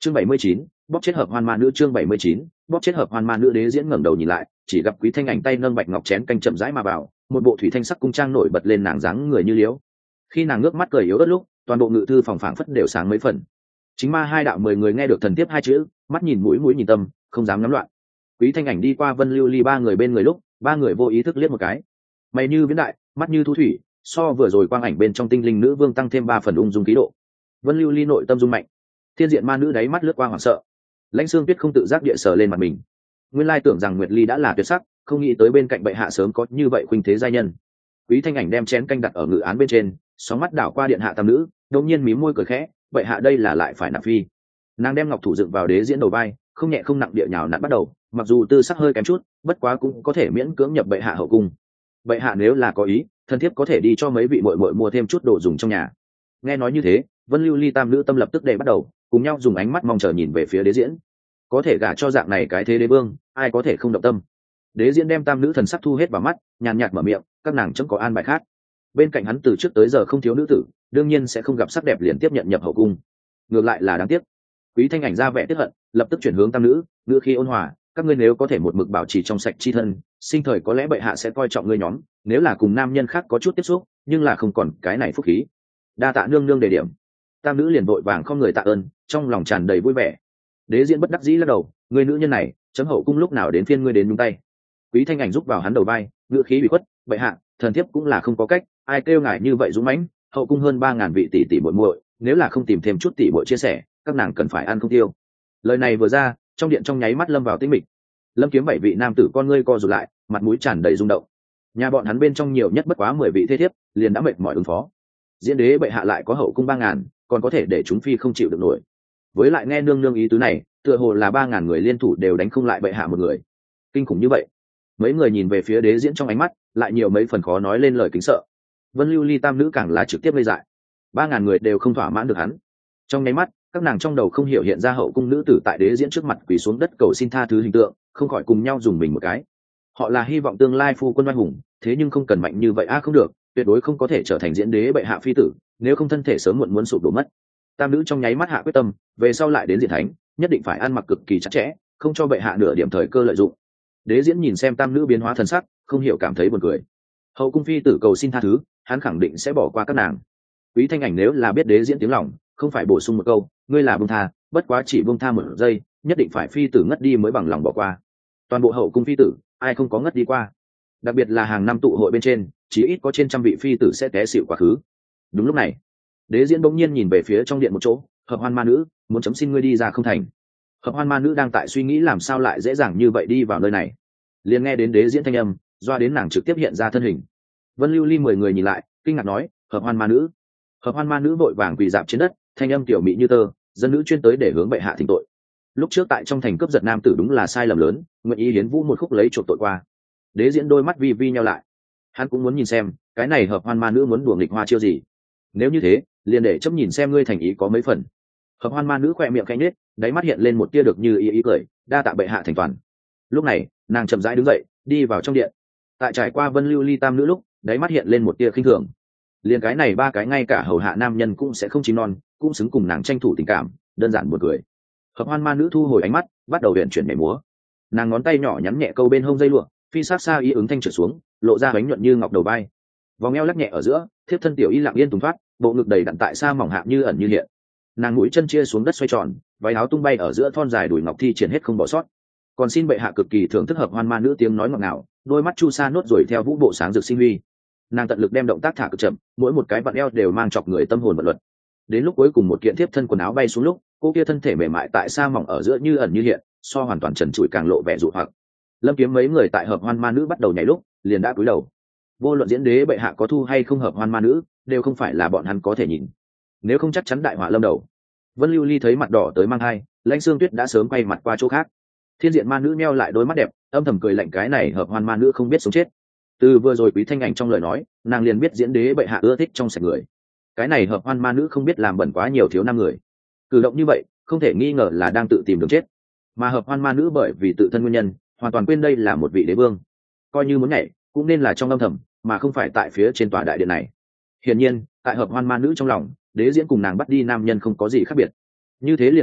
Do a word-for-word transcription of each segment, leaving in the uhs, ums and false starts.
chương bảy mươi chín, bóp chết hợp hoan ma nữ. Chương bảy mươi chín, bóp chết hợp hoan ma nữ. Đế diễn ngẩng đầu nhìn lại, chỉ gặp Quý Thanh Ảnh tay nâng bạch ngọc chén canh chậm rãi mà vào, một bộ thủy thanh sắc cung trang nổi bật lên nàng dáng người như liễu. Khi nàng ngước mắt cười yếu ớt lúc, toàn bộ ngự thư phòng phảng phất đều sáng mấy phần. Chính ma hai đạo mười người nghe được thần tiếp hai chữ, mắt nhìn mũi mũi nhìn tâm, không dám ngắm loạn. Quý Thanh Ảnh đi qua Vân Lưu Ly ba người bên người lúc, ba người vô ý thức liếc một cái. Mày như viễn đại, mắt như thu thủy, so vừa rồi quang ảnh bên trong tinh linh nữ vương tăng thêm ba phần ung dung khí độ. Vân Lưu Ly nội tâm rung mạnh, thiên diện ma nữ đáy mắt lướt qua hoảng sợ. Lãnh Xương Tuyết không tự giác địa sờ lên mặt mình. Nguyên lai tưởng rằng Nguyệt Ly đã là tuyệt sắc, không nghĩ tới bên cạnh bệ hạ sớm có như vậy khuynh thế giai nhân. Quý Thanh Ảnh đem chén canh đặt ở ngự án bên trên, sóng mắt đảo qua điện hạ tam nữ, đột nhiên mím môi cười khẽ, bệ hạ đây là lại phải nạp phi. Nàng đem ngọc thủ dựng vào đế diễn đầu vai, không nhẹ không nặng địa nhào nặn bắt đầu, mặc dù tư sắc hơi kém chút, bất quá cũng có thể miễn cưỡng nhập bệ hạ hậu cung. Bệ hạ nếu là có ý, thân thiếp có thể đi cho mấy vị muội muội mua thêm chút đồ dùng trong nhà. Nghe nói như thế, Vân Lưu Ly tam nữ tâm lập tức để bắt đầu, cùng nhau dùng ánh mắt mong chờ nhìn về phía đế diễn. Có thể gả cho dạng này cái thế đế vương, ai có thể không động tâm. Đế diễn đem tam nữ thần sắc thu hết vào mắt, nhàn nhạt mở miệng, các nàng chẳng có an bài khác. Bên cạnh hắn từ trước tới giờ không thiếu nữ tử, đương nhiên sẽ không gặp sắc đẹp liền tiếp nhận nhập hậu cung. Ngược lại là đáng tiếc. Quý Thanh Ảnh ra vẻ tiếc hận, lập tức chuyển hướng tam nữ, ngữ khí ôn hòa, các ngươi nếu có thể một mực bảo trì trong sạch chi thân, sinh thời có lẽ bệ hạ sẽ coi trọng ngươi nhóm, nếu là cùng nam nhân khác có chút tiếp xúc, nhưng là không còn cái này phúc khí. Đa tạ nương nương đề điểm. Tam nữ liền vội vàng không người tạ ơn, trong lòng tràn đầy vui vẻ. Đế diễn bất đắc dĩ lắc đầu, ngươi nữ nhân này, chấm hậu cung lúc nào đến phiên ngươi đến nhúng tay. Quý Thanh Ảnh giúp vào hắn đầu vai, ngữ khí bị khuất, bệ hạ, thần thiếp cũng là không có cách, ai kêu ngài như vậy dũng mãnh, hậu cung hơn ba ngàn vị tỷ tỷ muội muội, nếu là không tìm thêm chút tỷ muội chia sẻ, các nàng cần phải ăn không tiêu. Lời này vừa ra, trong điện trong nháy mắt lâm vào tĩnh mịch. Lâm Kiếm bảy vị nam tử con ngươi co rụt lại, mặt mũi tràn đầy rung động. Nhà bọn hắn bên trong nhiều nhất bất quá mười vị thế thiếp, liền đã mệt mỏi ứng phó. Diễn đế bệ hạ lại có hậu cung ba ngàn, còn có thể để chúng phi không chịu được nổi. Với lại nghe nương nương ý tứ này, tựa hồ là ba ngàn người liên thủ đều đánh không lại bệ hạ một người. Kinh khủng như vậy. Mấy người nhìn về phía đế diễn trong ánh mắt, lại nhiều mấy phần khó nói lên lời kính sợ. Vân Lưu Ly tam nữ càng là trực tiếp ngây dại. Ba ngàn người đều không thỏa mãn được hắn. Trong nháy mắt, các nàng trong đầu không hiểu hiện ra hậu cung nữ tử tại đế diễn trước mặt quỳ xuống đất cầu xin tha thứ hình tượng, không khỏi cùng nhau dùng mình một cái. Họ là hy vọng tương lai phu quân oai hùng, thế nhưng không cần mạnh như vậy a à, không được, tuyệt đối không có thể trở thành diễn đế bệ hạ phi tử, nếu không thân thể sớm muộn muốn sụp đổ mất. Tam nữ trong nháy mắt hạ quyết tâm, về sau lại đến diện thánh, nhất định phải ăn mặc cực kỳ chặt chẽ, không cho bệ hạ nửa điểm thời cơ lợi dụng. Đế diễn nhìn xem tam nữ biến hóa thần sắc, không hiểu cảm thấy buồn cười. Hậu cung phi tử cầu xin tha thứ, hắn khẳng định sẽ bỏ qua các nàng. Quý Thanh Ảnh nếu là biết đế diễn tiếng lòng, không phải bổ sung một câu, ngươi là buông tha, bất quá chỉ buông tha một giây, nhất định phải phi tử ngất đi mới bằng lòng bỏ qua. Toàn bộ hậu cung phi tử, ai không có ngất đi qua. Đặc biệt là hàng năm tụ hội bên trên, chỉ ít có trên trăm vị phi tử sẽ té xỉu quá khứ. Đúng lúc này, đế diễn bỗng nhiên nhìn về phía trong điện một chỗ, hợp hoan ma nữ, muốn chấm xin ngươi đi ra không thành. Hợp hoan ma nữ đang tại suy nghĩ làm sao lại dễ dàng như vậy đi vào nơi này. Liền nghe đến đế diễn thanh âm, doa đến nàng trực tiếp hiện ra thân hình. Vân Lưu Ly mười người nhìn lại, kinh ngạc nói, hợp hoan ma nữ. Hợp hoan ma nữ vội vàng quỳ dạp trên đất, thanh âm tiểu mị như tơ, dân nữ chuyên tới để hướng bệ hạ thỉnh tội. Lúc trước tại trong thành cướp giật nam tử đúng là sai lầm lớn, nguyện ý hiến vũ một khúc lấy chuộc tội qua. Đế diễn đôi mắt vi vi nhau lại, hắn cũng muốn nhìn xem cái này hợp hoan ma nữ muốn đùa nghịch hoa chiêu gì. Nếu như thế, liền để chấm nhìn xem ngươi thành ý có mấy phần. Hợp hoan ma nữ khoe miệng khẽ nhếch, đáy mắt hiện lên một tia được như ý ý cười, đa tạ bệ hạ thành toàn. Lúc này, nàng chậm rãi đứng dậy, đi vào trong điện. Tại trải qua Vân Lưu Ly tam nữ lúc, đáy mắt hiện lên một tia khinh thường. Liền cái này ba cái ngay cả hầu hạ nam nhân cũng sẽ không chim non, cũng xứng cùng nàng tranh thủ tình cảm, đơn giản buồn cười. Hợp hoan ma nữ thu hồi ánh mắt, bắt đầu luyện chuyển nhảy múa. Nàng ngón tay nhỏ nhắn nhẹ câu bên hông dây lụa, phi sát xa ý ứng thanh trượt xuống, lộ ra bánh nhuận như ngọc đầu vai. Vòng eo lắc nhẹ ở giữa, thiếp thân tiểu y lặng yên tùng thoát, bộ ngực đầy đặn tại xa mỏng hạ như ẩn như hiện. Nàng mũi chân chia xuống đất xoay tròn, váy áo tung bay ở giữa thon dài đùi ngọc thi triển hết không bỏ sót. Còn xin bệ hạ cực kỳ thưởng thức hợp hoan ma nữ tiếng nói ngọt ngào, đôi mắt chu sa nốt rồi theo vũ bộ sáng rực sinh huy. Nàng tận lực đem động tác thả cực chậm, mỗi một cái vặn eo đều mang chọc người tâm hồn vận luật. Đến lúc cuối cùng một kiện thiếp thân quần áo bay xuống lúc, cô kia thân thể mềm mại tại xa mỏng ở giữa như ẩn như hiện, so hoàn toàn trần trụi càng lộ vẻ dụ hoặc. Lâm Kiếm mấy người tại hợp hoan ma nữ bắt đầu nhảy lúc, liền đã cúi đầu. Vô luận diễn đế bệ hạ có thu hay không hợp hoan ma nữ, đều không phải là bọn hắn có thể nhìn. Nếu không chắc chắn đại họa lâm đầu. Vân Lưu Ly thấy mặt đỏ tới mang hai, Lãnh Xương Tuyết đã sớm quay mặt qua chỗ khác. Thiên diện ma nữ nheo lại đôi mắt đẹp, âm thầm cười lạnh, cái này hợp hoan ma nữ không biết sống chết. Từ vừa rồi Quý Thanh Ảnh trong lời nói, nàng liền biết diễn đế bệ hạ ưa thích trong sạch người. Cái này hợp hoan ma nữ không biết làm bẩn quá nhiều thiếu năm người. Cử động như vậy, không thể nghi ngờ là đang tự tìm đường chết. Mà hợp hoan ma nữ bởi vì tự thân nguyên nhân, hoàn toàn quên đây là một vị đế vương. Coi như muốn nhảy, cũng nên là trong âm thầm, mà không phải tại phía trên tòa đại điện này. Hiển nhiên, tại hợp hoan ma nữ trong lòng, đế diễn cùng nàng bắt đi nam nhân không có gì khác biệt. Như thế liền nhất định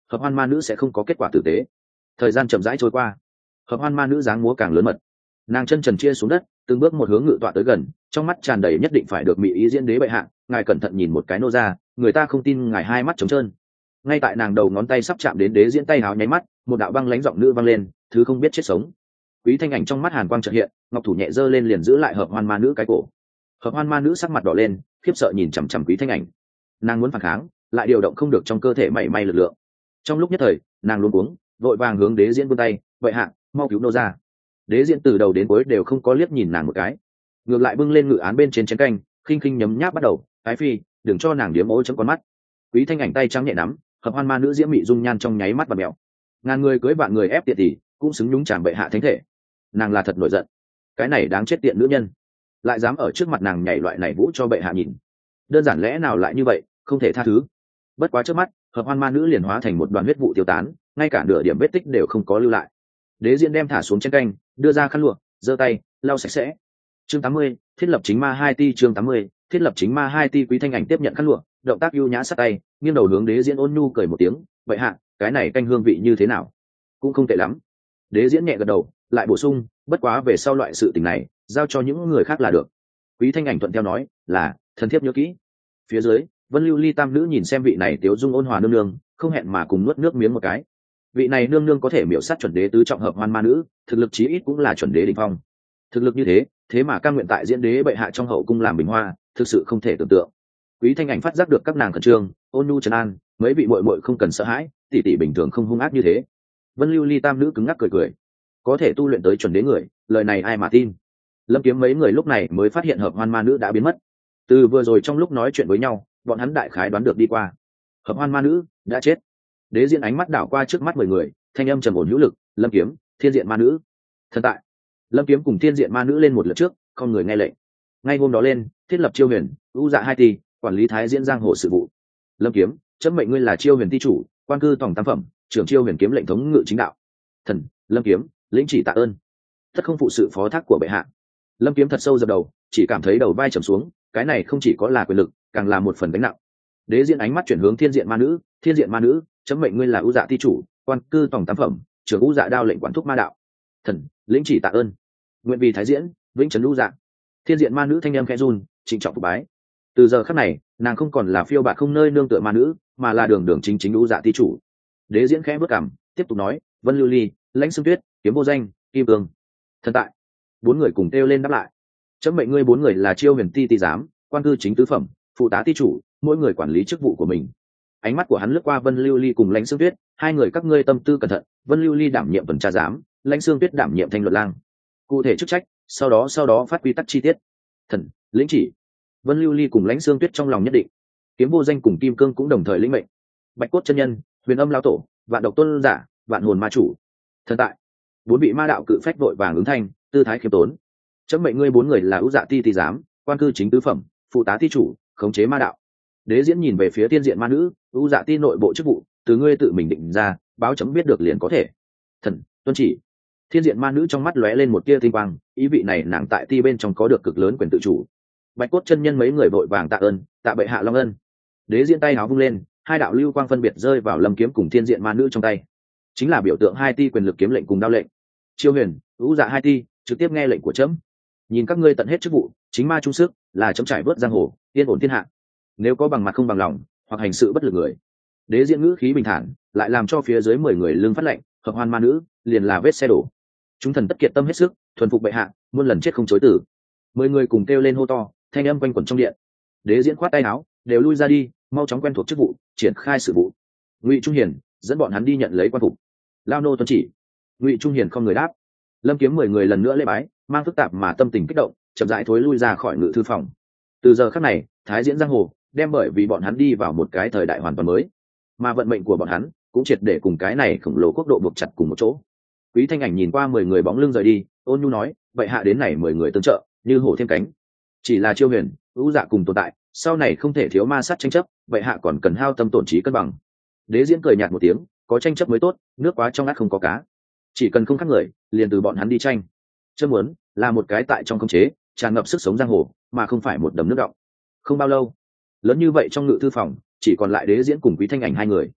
hợp hoan ma nữ sẽ không có kết quả tử tế. Thời gian chậm rãi trôi qua, hợp hoan ma nữ dáng múa càng lớn mật, nàng chân trần chia xuống đất, từng bước một hướng ngự tọa tới gần, trong mắt tràn đầy nhất định phải được mỹ ý diễn đế bệ hạ, ngài cẩn thận nhìn một cái nô ra, người ta không tin ngài hai mắt trống trơn. Ngay tại nàng đầu ngón tay sắp chạm đến đế diễn tay háo nháy mắt, một đạo băng lãnh giọng nữ vang lên, thứ không biết chết sống. Quý Thanh Ảnh trong mắt hàn quang chợt hiện, ngọc thủ nhẹ giơ lên liền giữ lại hợp hoan ma nữ cái cổ. Hợp hoan ma nữ sắc mặt đỏ lên, khiếp sợ nhìn chằm chằm Quý Thanh Ảnh. Nàng muốn phản kháng, lại điều động không được trong cơ thể mảy may lực lượng. Trong lúc nhất thời, nàng luống cuống, vội vàng hướng đế diễn vươn tay, vậy hạ, mau cứu nô ra. Đế diễn từ đầu đến cuối đều không có liếc nhìn nàng một cái, ngược lại bưng lên ngự án bên trên chén canh, khinh khinh nhấm nháp bắt đầu, ái phi, đừng cho nàng điếm ối chấm con mắt. Quý Thanh Ảnh tay trắng nhẹ nắm, hợp hoan ma nữ diễm mị dung nhan trong nháy mắt và mèo. Ngàn người cưới vạn người ép tiện tỷ, cũng xứng nhúng chàm bệ hạ thánh thể. Nàng là thật nổi giận, cái này đáng chết tiện nữ nhân, lại dám ở trước mặt nàng nhảy loại này vũ cho bệ hạ nhìn, đơn giản lẽ nào lại như vậy, không thể tha thứ. Bất quá trước mắt, hợp hoan ma nữ liền hóa thành một đoàn huyết vụ tiêu tán, ngay cả nửa điểm vết tích đều không có lưu lại. Đế diễn đem thả xuống chén canh, đưa ra khăn lụa, giơ tay lau sạch sẽ. Chương tám mươi, thiết lập chính ma hai ti. Chương tám mươi, thiết lập chính ma hai ti. Quý Thanh Ảnh tiếp nhận khăn lụa, động tác ưu nhã sát tay, nghiêng đầu hướng đế diễn ôn nhu cười một tiếng, vậy hạ, cái này canh hương vị như thế nào? Cũng không tệ lắm. Đế diễn nhẹ gật đầu, lại bổ sung, bất quá về sau loại sự tình này, giao cho những người khác là được. Quý Thanh Ảnh thuận theo nói, là, thần thiếp nhớ kỹ. Phía dưới, Vân Lưu Ly tam nữ nhìn xem vị này tiếu dung ôn hòa nương nương, không hẹn mà cùng nuốt nước miếng một cái. Vị này nương nương có thể miểu sát chuẩn đế tứ trọng hợp hoan ma nữ, thực lực chí ít cũng là chuẩn đế đỉnh phong. Thực lực như thế, thế mà cam nguyện tại diễn đế bệ hạ trong hậu cung làm bình hoa, thực sự không thể tưởng tượng. Quý Thanh Ảnh phát giác được các nàng khẩn trương, ôn nhu trấn an, mấy vị muội muội không cần sợ hãi, tỷ tỷ bình thường không hung ác như thế. Vân Lưu Ly tam nữ cứng ngắc cười cười, có thể tu luyện tới chuẩn đế người, lời này ai mà tin. Lâm Kiếm mấy người lúc này mới phát hiện hợp hoan ma nữ đã biến mất. Từ vừa rồi trong lúc nói chuyện với nhau, bọn hắn đại khái đoán được đi qua, hợp hoan ma nữ đã chết. Đế diễn ánh mắt đảo qua trước mắt mười người, thanh âm trầm ổn hữu lực, Lâm Kiếm, Thiên Diện ma nữ. Thần tại. Lâm Kiếm cùng Thiên Diện ma nữ lên một lượt trước, không người nghe lệnh. Ngay hôm đó lên, thiết lập Chiêu Huyền, ưu dạ hai tỷ, quản lý thái diễn giang hồ sự vụ. Lâm Kiếm, chấm mệnh ngươi là Chiêu Huyền ti chủ, quan cư tổng tam phẩm, trưởng Chiêu Huyền kiếm lệnh thống ngự chính đạo. Thần, Lâm Kiếm, lĩnh chỉ tạ ơn. Tất không phụ sự phó thác của bệ hạ. Lâm Kiếm thật sâu dập đầu, chỉ cảm thấy đầu vai trầm xuống, cái này không chỉ có là quyền lực, càng là một phần gánh nặng. Đế diễn ánh mắt chuyển hướng Thiên Diện ma nữ, Thiên Diện ma nữ, chấm mệnh ngươi là ưu dạ ti chủ, quan cư tổng tam phẩm, trưởng ưu dạ đao lệnh quản thúc ma đạo. Thần, lĩnh chỉ tạ ơn. Nguyện vì thái diễn vĩnh trấn ưu dạ. Thiên Diện ma nữ thanh em khẽ run, trịnh trọng phục bái. Từ giờ khắc này, nàng không còn là phiêu bạt không nơi nương tựa ma nữ, mà là đường đường chính chính ưu dạ ti chủ. Đế diễn khẽ bước cằm, tiếp tục nói, Vân Lưu Ly, Lãnh Xương Tuyết, Kiếm Vô Danh, Kim Cương. Thần tại. Bốn người cùng kêu lên đáp lại. Chấm mệnh ngươi bốn người là Chiêu Huyền ti ti giám, quan cư chính tứ phẩm, phụ tá ti chủ, mỗi người quản lý chức vụ của mình. Ánh mắt của hắn lướt qua Vân Lưu Ly cùng Lãnh Xương Tuyết, hai người các ngươi tâm tư cẩn thận, Vân Lưu Ly đảm nhiệm tuần tra giám, Lãnh Xương Tuyết đảm nhiệm thanh luật lang. Cụ thể chức trách, sau đó sau đó phát quy tắc chi tiết. Thần, lĩnh chỉ. Vân Lưu Ly cùng Lãnh Xương Tuyết trong lòng nhất định. Kiếm Vô Danh cùng Kim Cương cũng đồng thời lĩnh mệnh. Bạch Cốt chân nhân, Huyền Âm lão tổ, Vạn Độc tôn giả, Vạn Hồn ma chủ. Thần tại. Bốn vị ma đạo cự phách vội vàng ứng thanh, tư thái khiêm tốn. Chấm mệnh ngươi bốn người là ưu dạ ti ti giám, quan cư chính tứ phẩm, phụ tá ti chủ, khống chế ma đạo. Đế diễn nhìn về phía Thiên Diện ma nữ, ưu dạ ti nội bộ chức vụ, từ ngươi tự mình định ra, báo chấm biết được liền có thể. Thần, tuân chỉ. Thiên Diện ma nữ trong mắt lóe lên một tia tinh quang, ý vị này nàng tại ti bên trong có được cực lớn quyền tự chủ. Bạch Cốt chân nhân mấy người vội vàng tạ ơn, tạ bệ hạ long ân. Đế diễn tay áo vung lên, hai đạo lưu quang phân biệt rơi vào Lâm Kiếm cùng Thiên Diện ma nữ trong tay, chính là biểu tượng hai ti quyền lực kiếm lệnh cùng đao lệnh. Chiêu Huyền, ưu dạ hai ti, trực tiếp nghe lệnh của chấm. Nhìn các ngươi tận hết chức vụ, chính ma trung sức, là chấm trải vớt giang hồ, yên ổn thiên hạ. Nếu có bằng mặt không bằng lòng, hoặc hành sự bất lực người. Đế diễn ngữ khí bình thản, lại làm cho phía dưới mười người lưng phát lệnh, hợp hoan ma nữ liền là vết xe đổ. Chúng thần tất kiệt tâm hết sức, thuần phục bệ hạ, muôn lần chết không chối từ. Mười người cùng kêu lên hô to, thanh âm quanh quẩn trong điện. Đế diễn khoát tay áo, đều lui ra đi, mau chóng quen thuộc chức vụ, triển khai sự vụ. Ngụy Trung Hiền dẫn bọn hắn đi nhận lấy quan phục. Lao nô tuân chỉ. Ngụy Trung Hiền không người đáp. Lâm Kiếm mười người lần nữa lễ bái, mang phức tạp mà tâm tình kích động, chậm rãi thối lui ra khỏi ngự thư phòng. Từ giờ khắc này, thái diễn giang hồ đem bởi vì bọn hắn đi vào một cái thời đại hoàn toàn mới, mà vận mệnh của bọn hắn cũng triệt để cùng cái này khổng lồ quốc độ buộc chặt cùng một chỗ. Quý Thanh Ảnh nhìn qua mười người bóng lưng rời đi, ôn nhu nói, vậy hạ đến này mười người tương trợ, như hổ thêm cánh. Chỉ là Chiêu Huyền, ưu dạ cùng tồn tại, sau này không thể thiếu ma sát tranh chấp, vậy hạ còn cần hao tâm tổn trí cân bằng. Đế diễn cười nhạt một tiếng, có tranh chấp mới tốt, nước quá trong ngắt không có cá. Chỉ cần không khác người, liền từ bọn hắn đi tranh. Chớ muốn là một cái tại trong khống chế, tràn ngập sức sống giang hồ, mà không phải một đầm nước đọng. Không bao lâu, lớn như vậy trong ngự thư phòng, chỉ còn lại Đế diễn cùng Quý Thanh Ảnh hai người.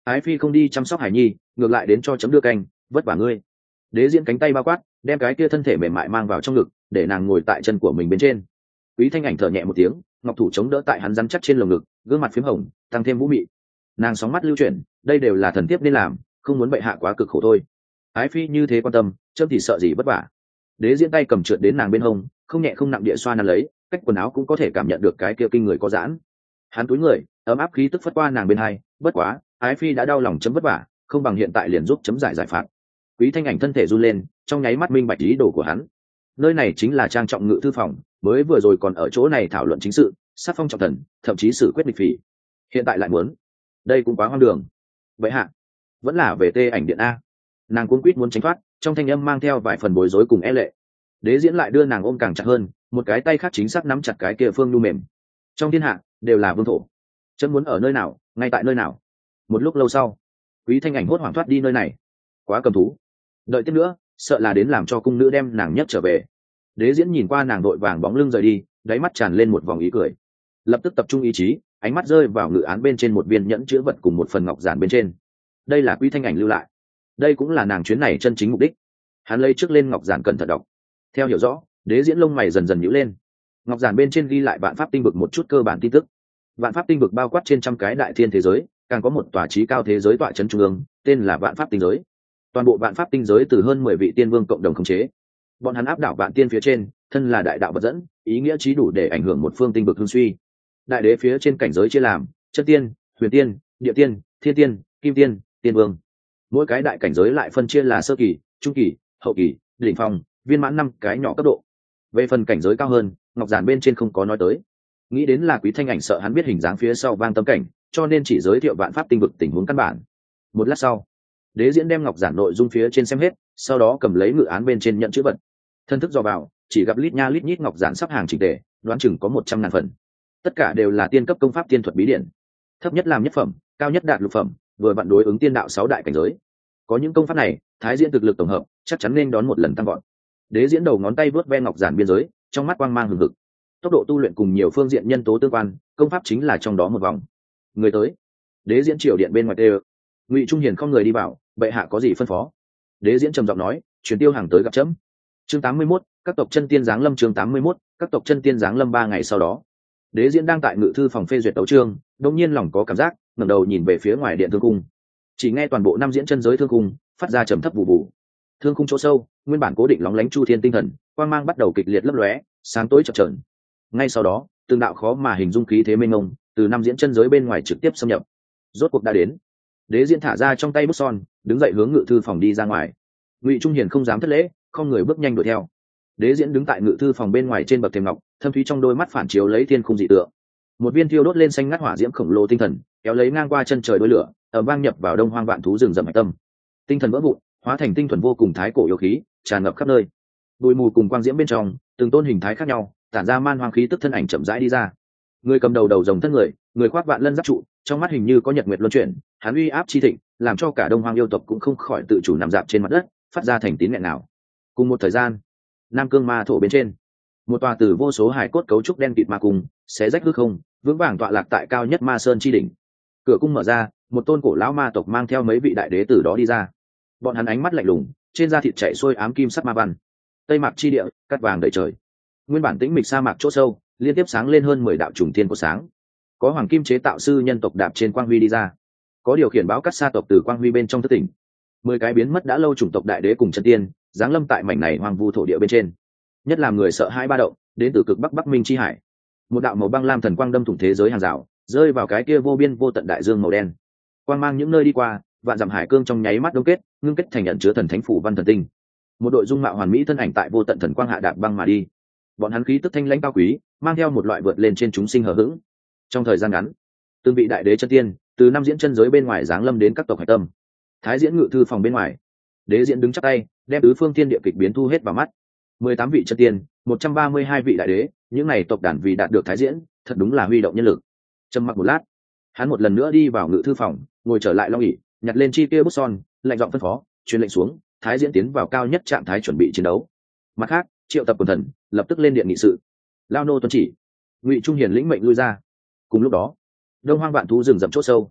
ái phi không đi chăm sóc hải nhi, ngược lại đến cho chấm đưa canh, vất vả ngươi. Đế diễn cánh tay bao quát, đem cái kia thân thể mềm mại mang vào trong ngực, để nàng ngồi tại chân của mình bên trên. Quý Thanh Ảnh thở nhẹ một tiếng, ngọc thủ chống đỡ tại hắn rắn chắc trên lồng ngực, gương mặt phím hồng, tăng thêm vũ mị. Nàng sóng mắt lưu chuyển, đây đều là thần tiếp nên làm, không muốn bệ hạ quá cực khổ thôi. Ái phi như thế quan tâm, chấm thì sợ gì vất vả. Đế diễn tay cầm trượt đến nàng bên hông, không nhẹ không nặng địa xoa nắn lấy, cách quần áo cũng có thể cảm nhận được cái kia kinh người có giãn. Hắn túi người, ấm áp khí tức phất qua nàng bên hai, bất quá, ái phi đã đau lòng chấm vất vả, không bằng hiện tại liền giúp chấm giải giải phạt. Quý Thanh Ảnh thân thể run lên, trong nháy mắt minh bạch ý đồ của hắn. Nơi này chính là trang trọng ngự thư phòng, mới vừa rồi còn ở chỗ này thảo luận chính sự, sát phong trọng thần, thậm chí xử quyết địch phỉ. Hiện tại lại muốn, đây cũng quá hoang đường. Vậy hạ, vẫn là về tê ảnh điện a. Nàng cuống quýt muốn tránh thoát, trong thanh âm mang theo vài phần bối rối cùng e lệ. Đế diễn lại đưa nàng ôm càng chặt hơn, một cái tay khác chính xác nắm chặt cái kia phương nhu mềm. Trong thiên hạ đều là vương thổ, chấm muốn ở nơi nào, ngay tại nơi nào. Một lúc lâu sau, Quý Thanh Ảnh hốt hoảng thoát đi nơi này. Quá cầm thú, đợi tiếp nữa sợ là đến làm cho cung nữ đem nàng nhấc trở về. Đế diễn nhìn qua nàng đội vàng bóng lưng rời đi, đáy mắt tràn lên một vòng ý cười, lập tức tập trung ý chí, ánh mắt rơi vào ngự án bên trên một viên nhẫn chữ vật cùng một phần ngọc giản bên trên. Đây là Quý Thanh Ảnh lưu lại, đây cũng là nàng chuyến này chân chính mục đích. Hắn lấy trước lên ngọc giản cẩn thận đọc, theo hiểu rõ, đế diễn lông mày dần dần nhíu lên. Ngọc giản bên trên ghi lại vạn pháp tinh vực một chút cơ bản tin tức. Vạn pháp tinh vực bao quát trên trăm cái đại thiên thế giới, càng có một tòa trí cao thế giới tọa trấn trung ương, tên là vạn pháp tinh giới. Toàn bộ vạn pháp tinh giới từ hơn mười vị tiên vương cộng đồng khống chế. Bọn hắn áp đảo vạn tiên phía trên, thân là đại đạo vật dẫn, ý nghĩa chí đủ để ảnh hưởng một phương tinh vực hưng suy. Đại đế phía trên cảnh giới chia làm chân tiên, huyền tiên, địa tiên, thiên tiên, kim tiên, tiên vương. Mỗi cái đại cảnh giới lại phân chia là sơ kỳ, trung kỳ, hậu kỳ, đỉnh phong, viên mãn năm cái nhỏ cấp độ. Về phần cảnh giới cao hơn, ngọc giản bên trên không có nói tới. Nghĩ đến là Quý Thanh Ảnh sợ hắn biết hình dáng phía sau vang tâm cảnh, cho nên chỉ giới thiệu vạn pháp tinh vực tình huống căn bản. Một lát sau, đế diễn đem ngọc giản nội dung phía trên xem hết, sau đó cầm lấy ngự án bên trên nhận chữ vật. Thân thức dò vào, chỉ gặp lít nha lít nhít ngọc giản sắp hàng chỉnh tề, đoán chừng có một trăm ngàn phần. Tất cả đều là tiên cấp công pháp tiên thuật bí điển, thấp nhất làm nhất phẩm, cao nhất đạt lục phẩm, vừa vặn đối ứng tiên đạo sáu đại cảnh giới. Có những công pháp này, thái diễn thực lực tổng hợp chắc chắn nên đón một lần tăng gọn. Đế diễn đầu ngón tay vớt ve ngọc giản biên giới, trong mắt quang mang hừng hực. Tốc độ tu luyện cùng nhiều phương diện nhân tố tương quan, công pháp chính là trong đó một vòng. Người tới. Đế diễn triều điện bên ngoài tê. Ngụy Trung Hiền không người đi vào, bệ hạ có gì phân phó? Đế diễn trầm giọng nói, truyền tiêu hàng tới gặp chấm. Chương tám mươi mốt, các tộc chân tiên giáng lâm. Chương tám mươi mốt, các tộc chân tiên giáng lâm. Ba ngày sau đó, đế diễn đang tại ngự thư phòng phê duyệt tấu chương, đột nhiên lòng có cảm giác, ngẩng đầu nhìn về phía ngoài điện thương cung. Chỉ nghe toàn bộ năm diễn chân giới thương cung phát ra trầm thấp vụ vụ. Thương cung chỗ sâu, nguyên bản cố định lóng lánh chu thiên tinh thần, quang mang bắt đầu kịch liệt lấp lóe, sáng tối chập chờn. Ngay sau đó, từng đạo khó mà hình dung khí thế mênh mông từ năm diễn chân giới bên ngoài trực tiếp xâm nhập. Rốt cuộc đã đến. Đế diễn thả ra trong tay bút son, đứng dậy hướng ngự thư phòng đi ra ngoài. Ngụy Trung Hiền không dám thất lễ, không người bước nhanh đuổi theo. Đế diễn đứng tại ngự thư phòng bên ngoài trên bậc thềm ngọc, thâm thúy trong đôi mắt phản chiếu lấy thiên khung dị tượng. Một viên thiêu đốt lên xanh ngắt hỏa diễm khổng lồ tinh thần, kéo lấy ngang qua chân trời đôi lửa, ầm vang nhập vào đông hoang vạn thú rừng rậm hạch tâm. Tinh thần vỡ vụn, hóa thành tinh thuần vô cùng thái cổ yêu khí, tràn ngập khắp nơi. Bụi mù cùng quang diễm bên trong, từng tôn hình thái khác nhau, tản ra man hoang khí tức thân ảnh chậm rãi đi ra. Người cầm đầu đầu rồng thân người, người khoác vạn lân giáp trụ, trong mắt hình như có nhật nguyệt luân chuyển, hắn uy áp chi thịnh, làm cho cả đông hoang yêu tộc cũng không khỏi tự chủ nằm dạp trên mặt đất, phát ra thành tín nghẹn nào. Cùng một thời gian, nam cương ma thổ bên trên, một tòa từ vô số hải cốt cấu trúc đen kịt ma cung, xé rách hư không, vững vàng tọa lạc tại cao nhất ma sơn chi đỉnh. Cửa cung mở ra, một tôn cổ lão ma tộc mang theo mấy vị đại đế từ đó đi ra. Bọn hắn ánh mắt lạnh lùng, trên da thịt chảy xuôi ám kim sắc ma văn. Tây mạc chi địa, cát vàng đầy trời. Nguyên bản tĩnh mịch sa mạc chỗ sâu, liên tiếp sáng lên hơn mười đạo trùng thiên của sáng. Có hoàng kim chế tạo sư nhân tộc đạp trên quang huy đi ra, có điều khiển báo cắt sa tộc từ quang huy bên trong thất tỉnh. Mười cái biến mất đã lâu chủng tộc đại đế cùng chân tiên giáng lâm tại mảnh này hoang vu thổ địa bên trên. Nhất làm người sợ hai ba động, đến từ cực bắc bắc minh chi hải. Một đạo màu băng lam thần quang đâm thủng thế giới hàng rào, rơi vào cái kia vô biên vô tận đại dương màu đen. Quang mang những nơi đi qua, vạn dặm hải cương trong nháy mắt đông kết, ngưng kết thành nhận chứa thần thánh phủ văn thần tinh. Một đội dung mạo hoàn mỹ thân ảnh tại vô tận thần quang hạ đạp băng mà đi. Bọn hắn khí tức thanh lãnh cao quý, mang theo một loại vượt lên trên chúng sinh hờ hững. Trong thời gian ngắn, từng vị đại đế chân tiên từ năm diễn chân giới bên ngoài giáng lâm đến các tộc hải tâm. Thái diễn ngự thư phòng bên ngoài, đế diễn đứng chắp tay, đem tứ phương thiên địa kịch biến thu hết vào mắt. Mười tám vị chân tiên, một trăm ba mươi hai vị đại đế, những này tộc đàn vì đạt được thái diễn, thật đúng là huy động nhân lực. Trầm mặc một lát, hắn một lần nữa đi vào ngự thư phòng, ngồi trở lại long ỷ, nhặt lên chi kia bút son, lạnh giọng phân phó, truyền lệnh xuống, thái diễn tiến vào cao nhất trạng thái chuẩn bị chiến đấu. Mặt khác, triệu tập quần thần, lập tức lên điện nghị sự. Lao nô tuân chỉ. Ngụy Trung Hiền lĩnh mệnh lui ra. Cùng lúc đó, đông hoang vạn thú rừng rậm chỗ sâu,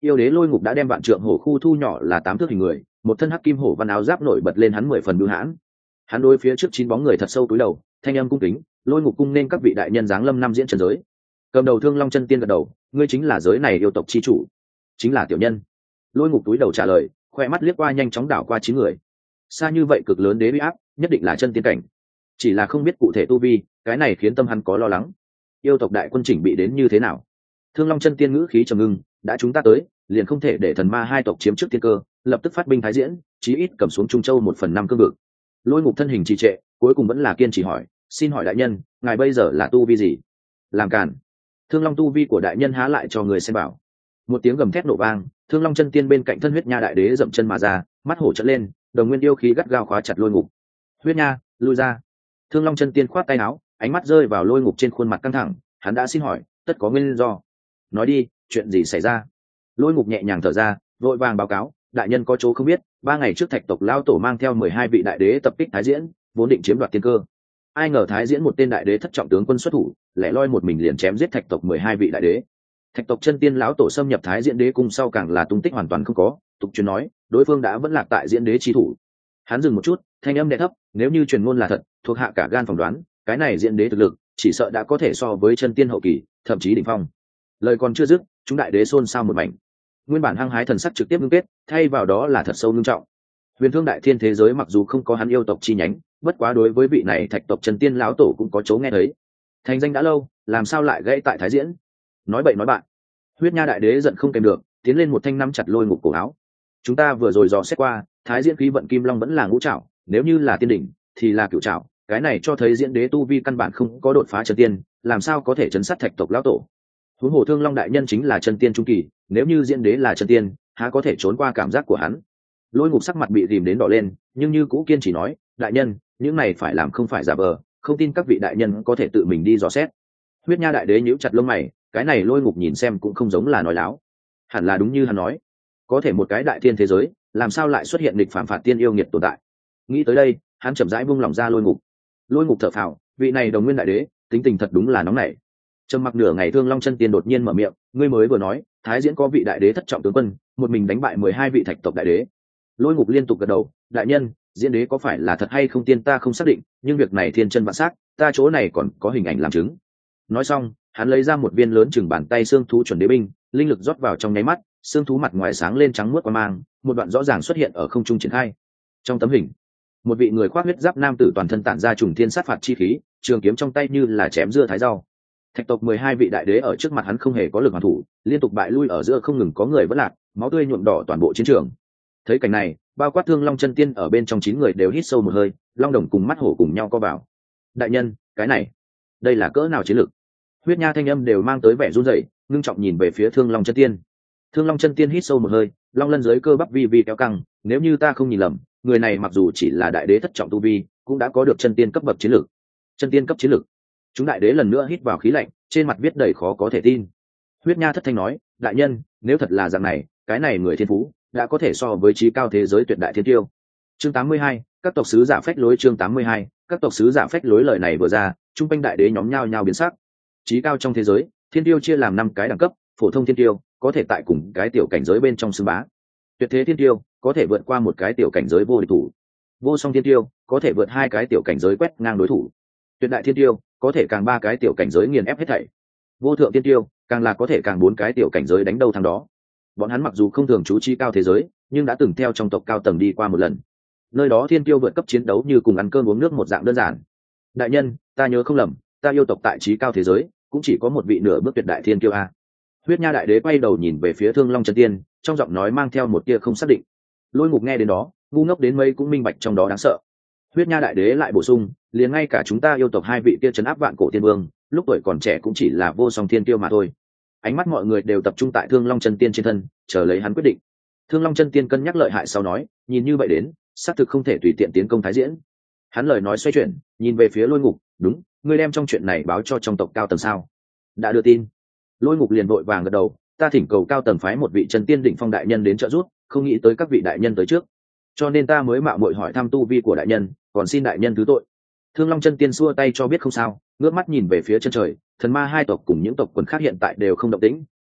Yêu đế Lôi Ngục đã đem vạn trượng hổ khu thu nhỏ là tám thước hình người, một thân hắc kim hổ văn áo giáp nổi bật lên hắn mười phần bưu hãn. Hắn đối phía trước chín bóng người thật sâu túi đầu, thanh âm cung kính, Lôi Ngục cung nên các vị đại nhân giáng lâm năm diễn trần giới. Cầm đầu Thương Long chân tiên gật đầu, ngươi chính là giới này yêu tộc chi chủ, chính là tiểu nhân. Lôi Ngục túi đầu trả lời, khoe mắt liếc qua nhanh chóng đảo qua chín người. Xa như vậy cực lớn đế uy áp, nhất định là chân tiên cảnh, chỉ là không biết cụ thể tu vi, cái này khiến tâm hắn có lo lắng. Yêu tộc đại quân chỉnh bị đến như thế nào? Thương Long chân tiên ngữ khí trầm ngưng, đã chúng ta tới, liền không thể để thần ma hai tộc chiếm trước tiên cơ, lập tức phát binh thái diễn, chí ít cầm xuống Trung Châu một phần năm cương vực. Lôi Ngục thân hình trì trệ, cuối cùng vẫn là kiên trì hỏi, xin hỏi đại nhân, ngài bây giờ là tu vi gì? Làm cản. Thương Long tu vi của đại nhân há lại cho người xem bảo. Một tiếng gầm thét nổ vang, Thương Long chân tiên bên cạnh thân huyết nha đại đế dậm chân mà ra, mắt hổ trợn lên, đồng nguyên yêu khí gắt gao khóa chặt Lôi Ngục. Huyết nha, lui ra. Thương Long chân tiên khoát tay áo, ánh mắt rơi vào Lôi Ngục trên khuôn mặt căng thẳng, hắn đã xin hỏi, tất có nguyên do. Nói đi, chuyện gì xảy ra? Lôi Ngục nhẹ nhàng thở ra, vội vàng báo cáo, đại nhân có chỗ không biết, ba ngày trước Thạch tộc lao tổ mang theo mười hai vị đại đế tập kích thái diễn, vốn định chiếm đoạt tiên cơ. Ai ngờ thái diễn một tên đại đế thất trọng tướng quân xuất thủ, lẻ loi một mình liền chém giết Thạch tộc mười hai vị đại đế. Thạch tộc chân tiên lão tổ xâm nhập thái diễn đế cung sau càng là tung tích hoàn toàn không có, tục truyền nói, đối phương đã vẫn lạc tại diễn đế chi thủ. Hắn dừng một chút, thanh âm đè thấp, nếu như truyền ngôn là thật, thuộc hạ cả gan phỏng đoán, cái này diễn đế thực lực, chỉ sợ đã có thể so với chân tiên hậu kỳ, thậm chí đỉnh phong. Lời còn chưa dứt, chúng đại đế xôn xao một mảnh. Nguyên bản hăng hái thần sắc trực tiếp ngưng kết, thay vào đó là thật sâu ngưng trọng. Huyền Thương đại thiên thế giới mặc dù không có hắn yêu tộc chi nhánh, bất quá đối với vị này Thạch tộc chân tiên lão tổ cũng có chỗ nghe thấy. Thành danh đã lâu, làm sao lại gãy tại thái diễn? Nói bậy nói bạn. Huyết nha đại đế giận không kèm được, tiến lên một thanh nắm chặt Lôi Ngục cổ áo. Chúng ta vừa rồi dò xét qua, thái diễn khí vận kim long vẫn là ngũ trảo, nếu như là tiên đỉnh thì là cửu trảo, cái này cho thấy diễn đế tu vi căn bản không có đột phá chân tiên, làm sao có thể chấn sát Thạch tộc lão tổ? Huống hồ Thương Long đại nhân chính là chân tiên trung kỳ, nếu như diễn đế là chân tiên, há có thể trốn qua cảm giác của hắn? Lôi Ngục sắc mặt bị rìm đến đỏ lên, nhưng như cũ kiên chỉ nói, đại nhân, những này phải làm không phải giả vờ, không tin các vị đại nhân có thể tự mình đi dò xét. Huyết nha đại đế nhíu chặt lông mày, cái này Lôi Ngục nhìn xem cũng không giống là nói láo, hẳn là đúng như hắn nói, có thể một cái đại thiên thế giới, làm sao lại xuất hiện địch phàm phạt tiên yêu nghiệt tồn tại? Nghĩ tới đây, hắn chậm rãi buông lỏng ra Lôi Ngục. Lôi Ngục thở phào, vị này đồng nguyên đại đế, tính tình thật đúng là nóng nảy. Trầm mặc nửa ngày, Thương Long chân tiên đột nhiên mở miệng, ngươi mới vừa nói, thái diễn có vị đại đế thất trọng tướng quân, một mình đánh bại mười hai vị Thạch tộc đại đế. Lôi Ngục liên tục gật đầu, đại nhân, diễn đế có phải là thật hay không tiên ta không xác định, nhưng việc này thiên chân vạn xác, ta chỗ này còn có hình ảnh làm chứng. Nói xong, hắn lấy ra một viên lớn chừng bàn tay xương thú chuẩn đế binh, linh lực rót vào trong nháy mắt, xương thú mặt ngoài sáng lên trắng muốt qua mang, một đoạn rõ ràng xuất hiện ở không trung triển khai. Trong tấm hình, một vị người khoác huyết giáp nam tử toàn thân tản ra trùng thiên sát phạt chi khí, trường kiếm trong tay như là chém dưa thái rau. Thạch tộc mười hai vị đại đế ở trước mặt hắn không hề có lực hoàn thủ, liên tục bại lui ở giữa không ngừng có người vỡ lạc, máu tươi nhuộm đỏ toàn bộ chiến trường. Thấy cảnh này, bao quát Thương Long chân tiên ở bên trong chín người đều hít sâu một hơi, Long Đồng cùng mắt hổ cùng nhau co vào. Đại nhân, cái này, đây là cỡ nào chiến lực? Huyết nha thanh âm đều mang tới vẻ run rẩy, ngưng trọng nhìn về phía Thương Long chân tiên. Thương Long chân tiên hít sâu một hơi, long lân dưới cơ bắp vi vi kéo căng, nếu như ta không nhìn lầm, người này mặc dù chỉ là đại đế thất trọng tu vi, cũng đã có được chân tiên cấp bậc chiến lực. Chân tiên cấp chiến lực. Chúng đại đế lần nữa hít vào khí lạnh, trên mặt viết đầy khó có thể tin. Huyết nha thất thanh nói, đại nhân, nếu thật là dạng này, cái này người thiên phú đã có thể so với trí cao thế giới tuyệt đại thiên tiêu. Chương tám mươi hai, các tộc sứ giả phách lối. Chương tám mươi hai, các tộc sứ giả phách lối. Lời này vừa ra, trung quanh đại đế nhóm nhao nhao biến sắc. Trí cao trong thế giới, thiên tiêu chia làm năm cái đẳng cấp, phổ thông thiên tiêu có thể tại cùng cái tiểu cảnh giới bên trong xưng bá, tuyệt thế thiên tiêu có thể vượt qua một cái tiểu cảnh giới vô địch thủ, vô song thiên tiêu có thể vượt hai cái tiểu cảnh giới quét ngang đối thủ, tuyệt đại thiên tiêu có thể càng ba cái tiểu cảnh giới nghiền ép hết thảy, vô thượng thiên tiêu càng là có thể càng bốn cái tiểu cảnh giới đánh đầu thằng đó. Bọn hắn mặc dù không thường chú trí cao thế giới, nhưng đã từng theo trong tộc cao tầng đi qua một lần, nơi đó thiên tiêu vượt cấp chiến đấu như cùng ăn cơm uống nước một dạng đơn giản. Đại nhân, ta nhớ không lầm, ta yêu tộc tại trí cao thế giới cũng chỉ có một vị nửa bước tuyệt đại thiên tiêu a. Huyết nha đại đế quay đầu nhìn về phía Thương Long chân tiên, trong giọng nói mang theo một tia không xác định. Lôi Ngục nghe đến đó, ngu ngốc đến mấy cũng minh bạch trong đó đáng sợ. Huyết nha đại đế lại bổ sung, liền ngay cả chúng ta yêu tộc hai vị kia trấn áp vạn cổ tiên vương, lúc tuổi còn trẻ cũng chỉ là vô song thiên tiêu mà thôi. Ánh mắt mọi người đều tập trung tại Thương Long chân tiên trên thân, chờ lấy hắn quyết định. Thương Long chân tiên cân nhắc lợi hại sau nói, nhìn như vậy đến, xác thực không thể tùy tiện tiến công thái diễn. Hắn lời nói xoay chuyển, nhìn về phía Lôi Ngục, đúng, ngươi đem trong chuyện này báo cho trong tộc cao tầng sao? Đã đưa tin. Lôi Ngục liền vội vàng gật đầu, ta thỉnh cầu cao tầng phái một vị chân tiên đỉnh phong đại nhân đến trợ giúp, không nghĩ tới các vị đại nhân tới trước, cho nên ta mới mạo muội hỏi thăm tu vi của đại nhân, còn xin đại nhân thứ tội. Thương Long chân tiên xua tay cho biết không sao, ngước mắt nhìn về phía chân trời, thần ma hai tộc cùng những tộc quần khác hiện tại đều không động tĩnh,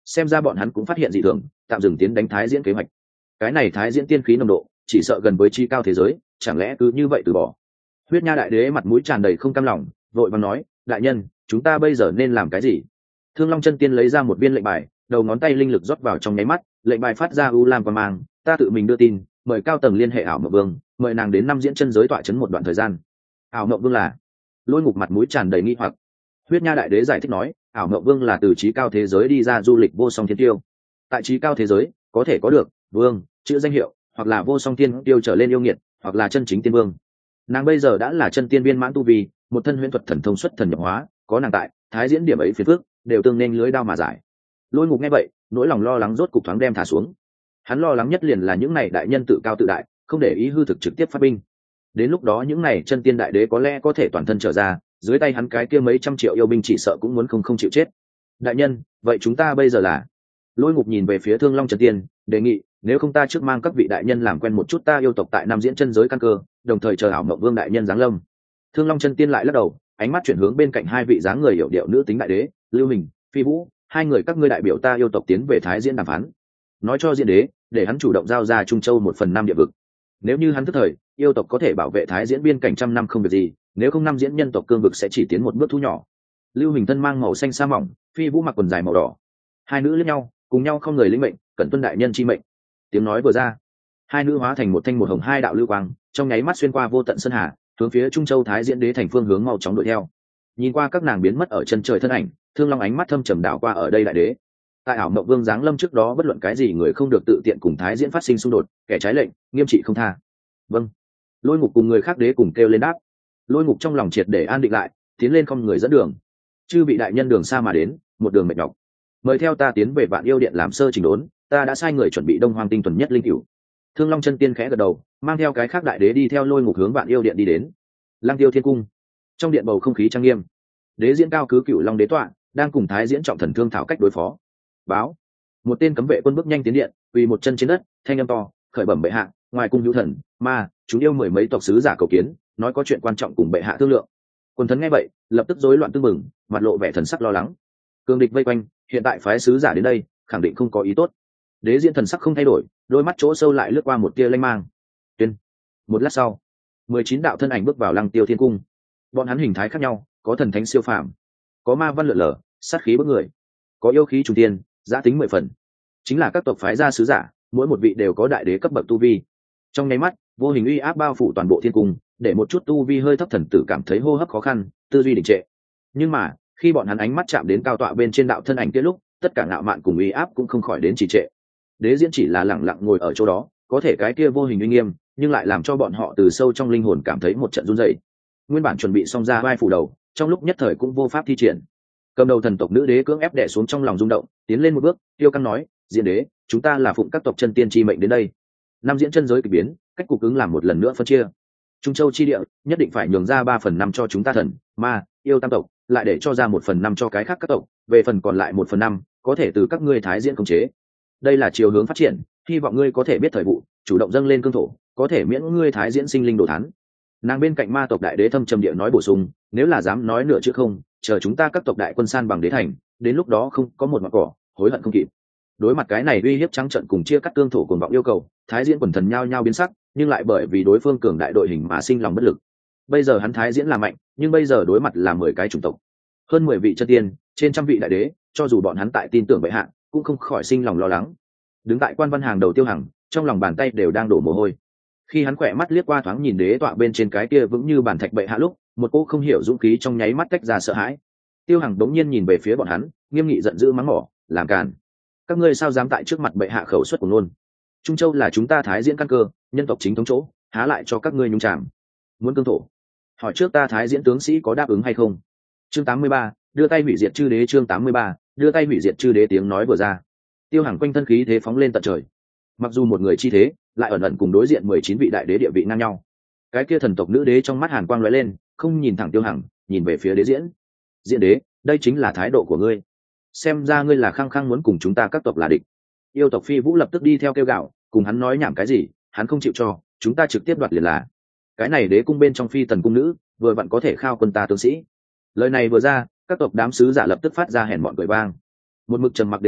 xem ra bọn hắn cũng phát hiện dị thường, tạm dừng tiến đánh thái diễn kế hoạch. Cái này thái diễn tiên khí nồng độ chỉ sợ gần với chi cao thế giới, chẳng lẽ cứ như vậy từ bỏ? Huyết Nha đại đế mặt mũi tràn đầy không cam lòng, vội vàng nói, đại nhân, chúng ta bây giờ nên làm cái gì? Thương Long chân tiên lấy ra một viên lệnh bài, đầu ngón tay linh lực rót vào trong nháy mắt, lệnh bài phát ra u lam quang mang, ta tự mình đưa tin, mời cao tầng liên hệ ảo mộng vương, mời nàng đến năm diễn chân giới tọa chấn một đoạn thời gian. Ảo mộng vương là? Lôi Ngục mặt mũi tràn đầy nghi hoặc. Huyết Nha đại đế giải thích nói, ảo mộng vương là từ trí cao thế giới đi ra du lịch vô song thiên tiêu. Tại trí cao thế giới có thể có được vương chữ danh hiệu, hoặc là vô song thiên tiêu trở lên yêu nghiệt, hoặc là chân chính tiên vương. Nàng bây giờ đã là chân tiên viên mãn tu vi, một thân huyễn thuật thần thông xuất thần nhập hóa, có nàng tại, thái diễn điểm ấy phiền phức đều tương nên lưới đao mà giải. Lôi Ngục nghe vậy, nỗi lòng lo lắng rốt cục thoáng đem thả xuống. Hắn lo lắng nhất liền là những này đại nhân tự cao tự đại, không để ý hư thực trực tiếp phát binh. Đến lúc đó những này chân tiên đại đế có lẽ có thể toàn thân trở ra, dưới tay hắn cái kia mấy trăm triệu yêu binh chỉ sợ cũng muốn không không chịu chết. Đại nhân, vậy chúng ta bây giờ là? Lôi Ngục nhìn về phía Thương Long chân tiên, đề nghị, nếu không ta trước mang các vị đại nhân làm quen một chút ta yêu tộc tại Nam diễn chân giới căn cơ, đồng thời chờ ảo mộng vương đại nhân giáng lâm. Thương Long chân tiên lại lắc đầu, ánh mắt chuyển hướng bên cạnh hai vị dáng người hiểu điệu nữ tính đại đế, Lưu Hình, Phi Vũ, hai người các ngươi đại biểu ta yêu tộc tiến về thái diễn đàm phán. Nói cho diễn đế, để hắn chủ động giao ra Trung Châu một phần năm địa vực. Nếu như hắn tức thời, yêu tộc có thể bảo vệ thái diễn biên cảnh trăm năm không việc gì, nếu không năm diễn nhân tộc cương vực sẽ chỉ tiến một bước thu nhỏ. Lưu Hình thân mang màu xanh sa mỏng, Phi Vũ mặc quần dài màu đỏ. Hai nữ liếc nhau, cùng nhau không người lĩnh mệnh, cẩn tuân đại nhân chi mệnh. Tiếng nói vừa ra, hai nữ hóa thành một thanh một hồng hai đạo lưu quang, trong nháy mắt xuyên qua vô tận sơn hà, hướng phía Trung Châu thái diễn đế thành phương hướng mau chóng đuổi theo. Nhìn qua các nàng biến mất ở chân trời thân ảnh, Thương Long ánh mắt thâm trầm đảo qua ở đây đại đế. Tại ảo mộng vương giáng lâm trước đó, bất luận cái gì người không được tự tiện cùng thái diễn phát sinh xung đột, kẻ trái lệnh nghiêm trị không tha. Vâng. Lôi Ngục cùng người khác đế cùng kêu lên đáp. Lôi Ngục trong lòng triệt để an định lại, tiến lên không người dẫn đường. Chư vị đại nhân đường xa mà đến, một đường mệt nhọc, mời theo ta tiến về Vạn Yêu điện làm sơ chỉnh đốn, ta đã sai người chuẩn bị Đông Hoang tinh thuần nhất linh cửu. Thương Long chân tiên khẽ gật đầu, mang theo cái khác đại đế đi theo Lôi Ngục hướng Vạn Yêu điện đi đến. Lăng Tiêu thiên cung, trong điện bầu không khí trang nghiêm, đế diễn cao cứ Cửu Long đế tọa đang cùng thái diễn trọng thần thương thảo cách đối phó. Báo, một tên cấm vệ quân bước nhanh tiến điện, quỳ một chân trên đất, thanh âm to, khởi bẩm bệ hạ, ngoài cung hữu thần ma chúng yêu mười mấy tộc sứ giả cầu kiến, nói có chuyện quan trọng cùng bệ hạ thương lượng. Quần thần nghe vậy, lập tức rối loạn tương mừng, mặt lộ vẻ thần sắc lo lắng. Cương địch vây quanh, hiện tại phái sứ giả đến đây, khẳng định không có ý tốt. Đế diễn thần sắc không thay đổi, đôi mắt chỗ sâu lại lướt qua một tia lanh mang. Tuyên. Một lát sau, mười chín đạo thân ảnh bước vào Lăng Tiêu thiên cung. Bọn hắn hình thái khác nhau, có thần thánh siêu phàm, có ma văn lượn lờ, sát khí bức người, có yêu khí trùng tiên, giá tính mười phần. Chính là các tộc phái gia sứ giả, mỗi một vị đều có đại đế cấp bậc tu vi. Trong nháy mắt, vô hình uy áp bao phủ toàn bộ thiên cung, để một chút tu vi hơi thấp thần tử cảm thấy hô hấp khó khăn, tư duy đình trệ. Nhưng mà, khi bọn hắn ánh mắt chạm đến cao tọa bên trên đạo thân ảnh kia lúc, tất cả ngạo mạn cùng uy áp cũng không khỏi đến trì trệ. Đế diễn chỉ là lẳng lặng ngồi ở chỗ đó, có thể cái kia vô hình uy nghiêm, nhưng lại làm cho bọn họ từ sâu trong linh hồn cảm thấy một trận run rẩy. Nguyên bản chuẩn bị xong ra vai phủ đầu, trong lúc nhất thời cũng vô pháp thi triển. Cầm đầu thần tộc nữ đế cưỡng ép đè xuống trong lòng rung động, tiến lên một bước, tiêu căng nói, diễn đế, chúng ta là phụng các tộc chân tiên chi mệnh đến đây. Năm diễn chân giới kỳ biến, cách cục ứng làm một lần nữa phân chia. Trung Châu chi địa nhất định phải nhường ra ba phần năm cho chúng ta thần ma yêu tam tộc, lại để cho ra một phần năm cho cái khác các tộc, về phần còn lại một phần năm có thể từ các ngươi thái diễn khống chế. Đây là chiều hướng phát triển, hy vọng ngươi có thể biết thời vụ, chủ động dâng lên cương thổ, có thể miễn ngươi thái diễn sinh linh đồ thán. Nàng bên cạnh ma tộc đại đế thâm trầm địa nói bổ sung, nếu là dám nói nửa chữ không, chờ chúng ta các tộc đại quân san bằng đế thành, đến lúc đó không có một mặt cỏ, hối hận không kịp. Đối mặt cái này uy hiếp trắng trận cùng chia cắt cương thổ cuồng vọng yêu cầu, thái diễn quần thần nhao nhao biến sắc, nhưng lại bởi vì đối phương cường đại đội hình mà sinh lòng bất lực. Bây giờ hắn thái diễn là mạnh, nhưng bây giờ đối mặt là mười cái chủng tộc, hơn mười vị chân tiên, trên trăm vị đại đế, cho dù bọn hắn tại tin tưởng bệ hạ, cũng không khỏi sinh lòng lo lắng. Đứng tại quan văn hàng đầu Tiêu Hằng, trong lòng bàn tay đều đang đổ mồ hôi. Khi hắn khỏe mắt liếc qua thoáng nhìn đế tọa bên trên cái kia vững như bàn thạch bệ hạ lúc, một cô không hiểu dũng khí trong nháy mắt tách ra sợ hãi. Tiêu Hằng đống nhiên nhìn về phía bọn hắn, nghiêm nghị giận dữ mắng mỏ, làm càn, các ngươi sao dám tại trước mặt bệ hạ khẩu xuất của luôn? Trung Châu là chúng ta thái diễn căn cơ, nhân tộc chính thống chỗ, há lại cho các ngươi nhúng chạm? Muốn cương thổ, hỏi trước ta thái diễn tướng sĩ có đáp ứng hay không? Chương tám mươi ba, đưa tay hủy diệt chư đế. Chương tám mươi ba, đưa tay hủy diệt chư đế. Tiếng nói vừa ra, Tiêu Hằng quanh thân khí thế phóng lên tận trời. Mặc dù một người chi thế, lại ẩn ẩn cùng đối diện mười chín vị đại đế địa vị ngang nhau. Cái kia thần tộc nữ đế trong mắt hàn quang lóe lên, không nhìn thẳng Tiêu Hằng, nhìn về phía đế diễn. Diễn đế, đây chính là thái độ của ngươi. Xem ra ngươi là khăng khăng muốn cùng chúng ta các tộc là địch. Yêu tộc Phi Vũ lập tức đi theo kêu gạo, cùng hắn nói nhảm cái gì, hắn không chịu cho, chúng ta trực tiếp đoạt liền là. Cái này đế cung bên trong phi tần cung nữ, vừa vặn có thể khao quân ta tướng sĩ. Lời này vừa ra, các tộc đám sứ giả lập tức phát ra hèn mọn cười vang. Một mực trầm mặc đế diễn,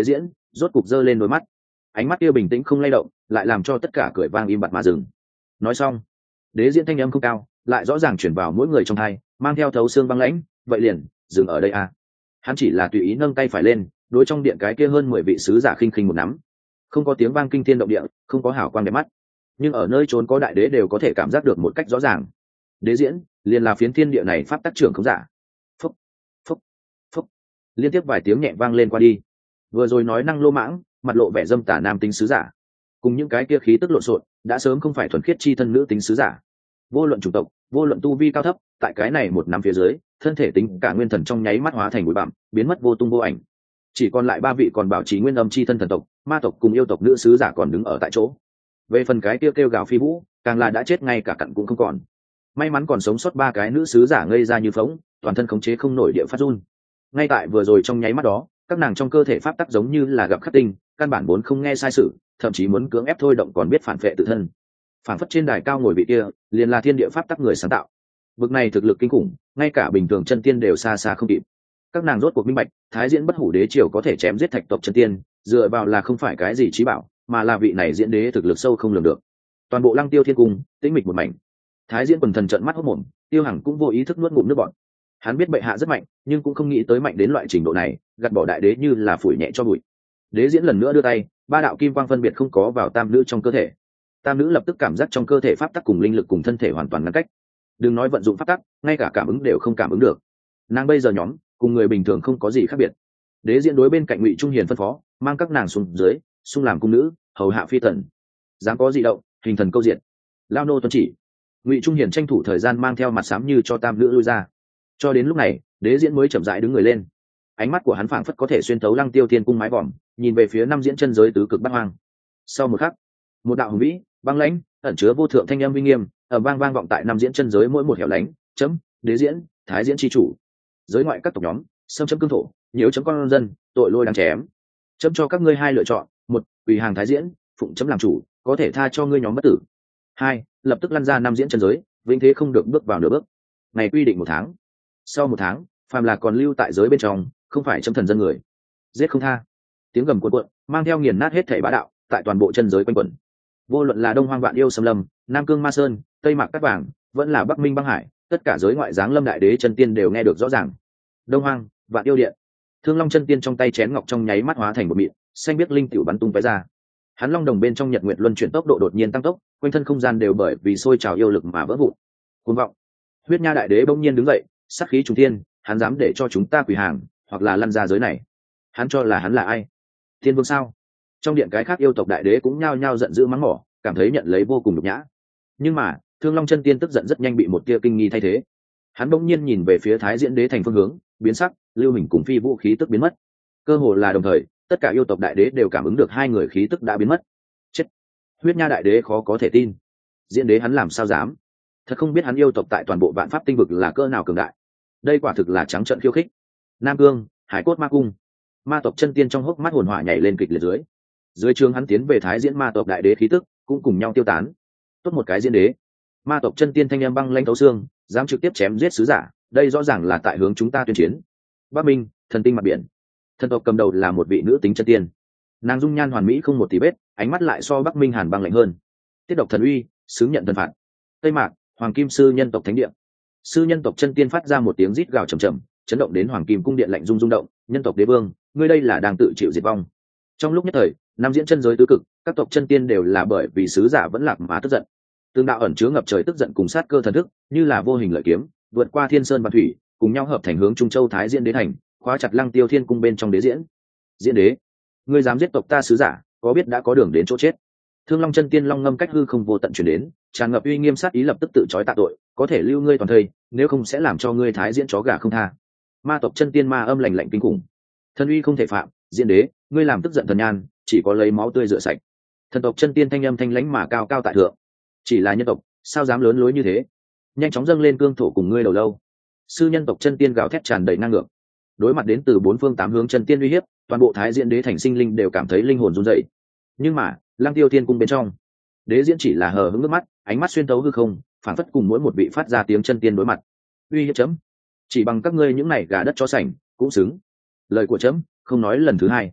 rốt cục giơ lên đôi mắt, ánh mắt kia bình tĩnh không lay động, lại làm cho tất cả cười vang im bặt mà dừng. Nói xong, đế diễn thanh âm không cao, lại rõ ràng chuyển vào mỗi người trong tai, mang theo thấu xương băng lãnh. Vậy liền dừng ở đây à? Hắn chỉ là tùy ý nâng tay phải lên, đối trong điện cái kia hơn mười vị sứ giả khinh khinh một nắm, không có tiếng vang kinh thiên động địa, không có hào quang đẹp mắt, nhưng ở nơi trốn có đại đế đều có thể cảm giác được một cách rõ ràng. Đế diễn liền là phiến thiên địa này pháp tác trưởng không giả. Phúc, phúc, phúc, liên tiếp vài tiếng nhẹ vang lên qua đi. Vừa rồi nói năng lô mãng, mặt lộ vẻ dâm tà nam tính sứ giả, cùng những cái kia khí tức lộn xộn, đã sớm không phải thuần khiết chi thân nữ tính sứ giả. Vô luận chủng tộc, vô luận tu vi cao thấp, tại cái này một năm phía dưới, thân thể tính cả nguyên thần trong nháy mắt hóa thành bụi bặm, biến mất vô tung vô ảnh. Chỉ còn lại ba vị còn bảo trì nguyên âm chi thân thần tộc, ma tộc cùng yêu tộc nữ sứ giả còn đứng ở tại chỗ. Về phần cái kia kêu, kêu gào phi vũ, càng là đã chết ngay cả cặn cũng không còn. May mắn còn sống sót ba cái nữ sứ giả ngây ra như phóng, toàn thân khống chế không nổi địa phát run. Ngay tại vừa rồi trong nháy mắt đó, các nàng trong cơ thể pháp tắc giống như là gặp khắc tinh, căn bản vốn không nghe sai sự, thậm chí muốn cưỡng ép thôi động còn biết phản vệ tự thân. Phản phất trên đài cao ngồi vị kia, liền là thiên địa pháp tắc người sáng tạo. Vực này thực lực kinh khủng, ngay cả bình thường chân tiên đều xa xa không kịp. Các nàng rốt cuộc minh bạch, thái diễn bất hủ đế triều có thể chém giết thạch tộc chân tiên, dựa vào là không phải cái gì trí bảo, mà là vị này diễn đế thực lực sâu không lường được. Toàn bộ Lăng Tiêu Thiên Cung tĩnh mịch một mảnh. Thái diễn quần thần trợn mắt hốt mồm, Tiêu Hằng cũng vô ý thức nuốt ngụm nước bọt. Hắn biết bệ hạ rất mạnh, nhưng cũng không nghĩ tới mạnh đến loại trình độ này, gạt bỏ đại đế như là phủi nhẹ cho bụi. Đế diễn lần nữa đưa tay, ba đạo kim quang phân biệt không có vào tam nữ trong cơ thể. Tam nữ lập tức cảm giác trong cơ thể pháp tắc cùng linh lực cùng thân thể hoàn toàn ngăn cách. Đừng nói vận dụng pháp tắc, ngay cả cảm ứng đều không cảm ứng được. Nàng bây giờ nhóm cùng người bình thường không có gì khác biệt. Đế diễn đối bên cạnh Ngụy Trung Hiền phân phó, mang các nàng xuống dưới, xung làm cung nữ, hầu hạ phi tần. Dám có gì động, hình thần câu diện. Lao nô tuân chỉ. Ngụy Trung Hiền tranh thủ thời gian mang theo mặt xám như cho tam nữ lui ra. Cho đến lúc này, đế diễn mới chậm rãi đứng người lên. Ánh mắt của hắn phảng phất có thể xuyên thấu Lăng Tiêu Thiên Cung mái vòm, nhìn về phía năm diễn chân giới tứ cực bát hoang. Sau một khắc, một đạo hùng vĩ, băng lãnh, ẩn chứa vô thượng thanh âm uy nghiêm, ở vang vang vọng tại năm diễn chân giới mỗi một hẻo lánh. Chấm, đế diễn, thái diễn chi chủ. Giới ngoại các tộc nhóm, xâm chấm cương thổ, nhiễu chấm con dân, tội lôi đáng chém. Chấm cho các ngươi hai lựa chọn: một, quỳ hàng thái diễn, phụng chấm làm chủ, có thể tha cho ngươi nhóm bất tử. Hai, lập tức lăn ra năm diễn chân giới, vĩnh thế không được bước vào nửa bước. Ngày quy định một tháng. Sau một tháng, phàm là còn lưu tại giới bên trong, không phải chấm thần dân người, giết không tha. Tiếng gầm cuộn cuộn, mang theo nghiền nát hết thảy bá đạo, tại toàn bộ chân giới quanh quẩn. Vô luận là Đông Hoang Vạn Yêu Xâm Lâm, Nam Cương Ma Sơn, Tây Mạc Cát Vàng, vẫn là Bắc Minh Băng Hải, tất cả giới ngoại giáng lâm đại đế chân tiên đều nghe được rõ ràng. Đông Hoang, Vạn Yêu Điện. Thương Long chân tiên trong tay chén ngọc trong nháy mắt hóa thành một mịn, xanh biết linh tiểu bắn tung tóe ra. Hắn long đồng bên trong nhật nguyệt luân chuyển tốc độ đột nhiên tăng tốc, quanh thân không gian đều bởi vì sôi trào yêu lực mà vỡ vụn. Cuồng vọng. Huyết Nha đại đế bỗng nhiên đứng dậy, sát khí trùng thiên, hắn dám để cho chúng ta quỳ hàng, hoặc là lăn ra giới này. Hắn cho là hắn là ai? Thiên vương sao? Trong điện cái khác yêu tộc đại đế cũng nhao nhao giận dữ mắng mỏ, cảm thấy nhận lấy vô cùng nhục nhã. Nhưng mà, Thương Long chân tiên tức giận rất nhanh bị một tia kinh nghi thay thế. Hắn bỗng nhiên nhìn về phía Thái Diễn đế thành phương hướng, biến sắc, Lưu Hình cùng Phi Vũ khí tức biến mất. Cơ hồ là đồng thời, tất cả yêu tộc đại đế đều cảm ứng được hai người khí tức đã biến mất. Chết! Huyết Nha đại đế khó có thể tin. Diễn đế hắn làm sao dám? Thật không biết hắn yêu tộc tại toàn bộ vạn pháp tinh vực là cỡ nào cường đại. Đây quả thực là trắng trợn khiêu khích. Nam Cương, Hải Cốt Ma Cung. Ma tộc chân tiên trong hốc mắt hồn hỏa nhảy lên kịch liệt dưới. Dưới trường hắn tiến về Thái Diễn ma tộc đại đế khí tức cũng cùng nhau tiêu tán. Tốt một cái diễn đế. Ma tộc chân tiên thanh âm băng lãnh thấu xương, dám trực tiếp chém giết sứ giả, đây rõ ràng là tại hướng chúng ta tuyên chiến. Bắc Minh, thần tinh mặt biển. Thần tộc cầm đầu là một vị nữ tính chân tiên. Nàng dung nhan hoàn mỹ không một tí vết, ánh mắt lại so Bắc Minh hàn băng lạnh hơn. Tiết độc thần uy, xứng nhận thần phạt. Tây Mạc, Hoàng Kim sư nhân tộc thánh địa. Sư nhân tộc chân tiên phát ra một tiếng rít gào trầm trầm, chấn động đến Hoàng Kim cung điện lạnh rung rung động. Nhân tộc đế vương, ngươi đây là đang tự chịu diệt vong. Trong lúc nhất thời, năm diễn chân giới tứ cực, các tộc chân tiên đều là bởi vì sứ giả vẫn lạc mà tức giận. Tương đạo ẩn chứa ngập trời tức giận cùng sát cơ thần thức, như là vô hình lợi kiếm, vượt qua thiên sơn và thủy, cùng nhau hợp thành hướng Trung Châu Thái Diễn đế thành, khóa chặt Lăng Tiêu Thiên cung bên trong đế diễn. Diễn đế, ngươi dám giết tộc ta sứ giả, có biết đã có đường đến chỗ chết. Thương Long chân tiên long ngâm cách hư không vô tận truyền đến, tràn ngập uy nghiêm sát ý lập tức tự chói tạ tội, có thể lưu ngươi toàn thây, nếu không sẽ làm cho ngươi Thái Diễn chó gà không tha. Ma tộc chân tiên ma âm lạnh lạnh kinh khủng, thân uy không thể phạm. Diễn đế, ngươi làm tức giận thần nhan, chỉ có lấy máu tươi rửa sạch. Thần tộc chân tiên thanh âm thanh lãnh mà cao cao tại thượng, chỉ là nhân tộc, sao dám lớn lối như thế? Nhanh chóng dâng lên cương thổ cùng ngươi đầu lâu. Sư nhân tộc chân tiên gào thét tràn đầy năng lượng. Đối mặt đến từ bốn phương tám hướng chân tiên uy hiếp, toàn bộ Thái Diễn đế thành sinh linh đều cảm thấy linh hồn run rẩy. Nhưng mà, Lăng Tiêu Thiên cung bên trong, đế diễn chỉ là hờ hững nước mắt, ánh mắt xuyên tấu hư không, phản phất cùng mỗi một vị phát ra tiếng chân tiên đối mặt. Uy hiếp chấm, chỉ bằng các ngươi những này gà đất chó sành cũng xứng. Lời của chấm không nói lần thứ hai.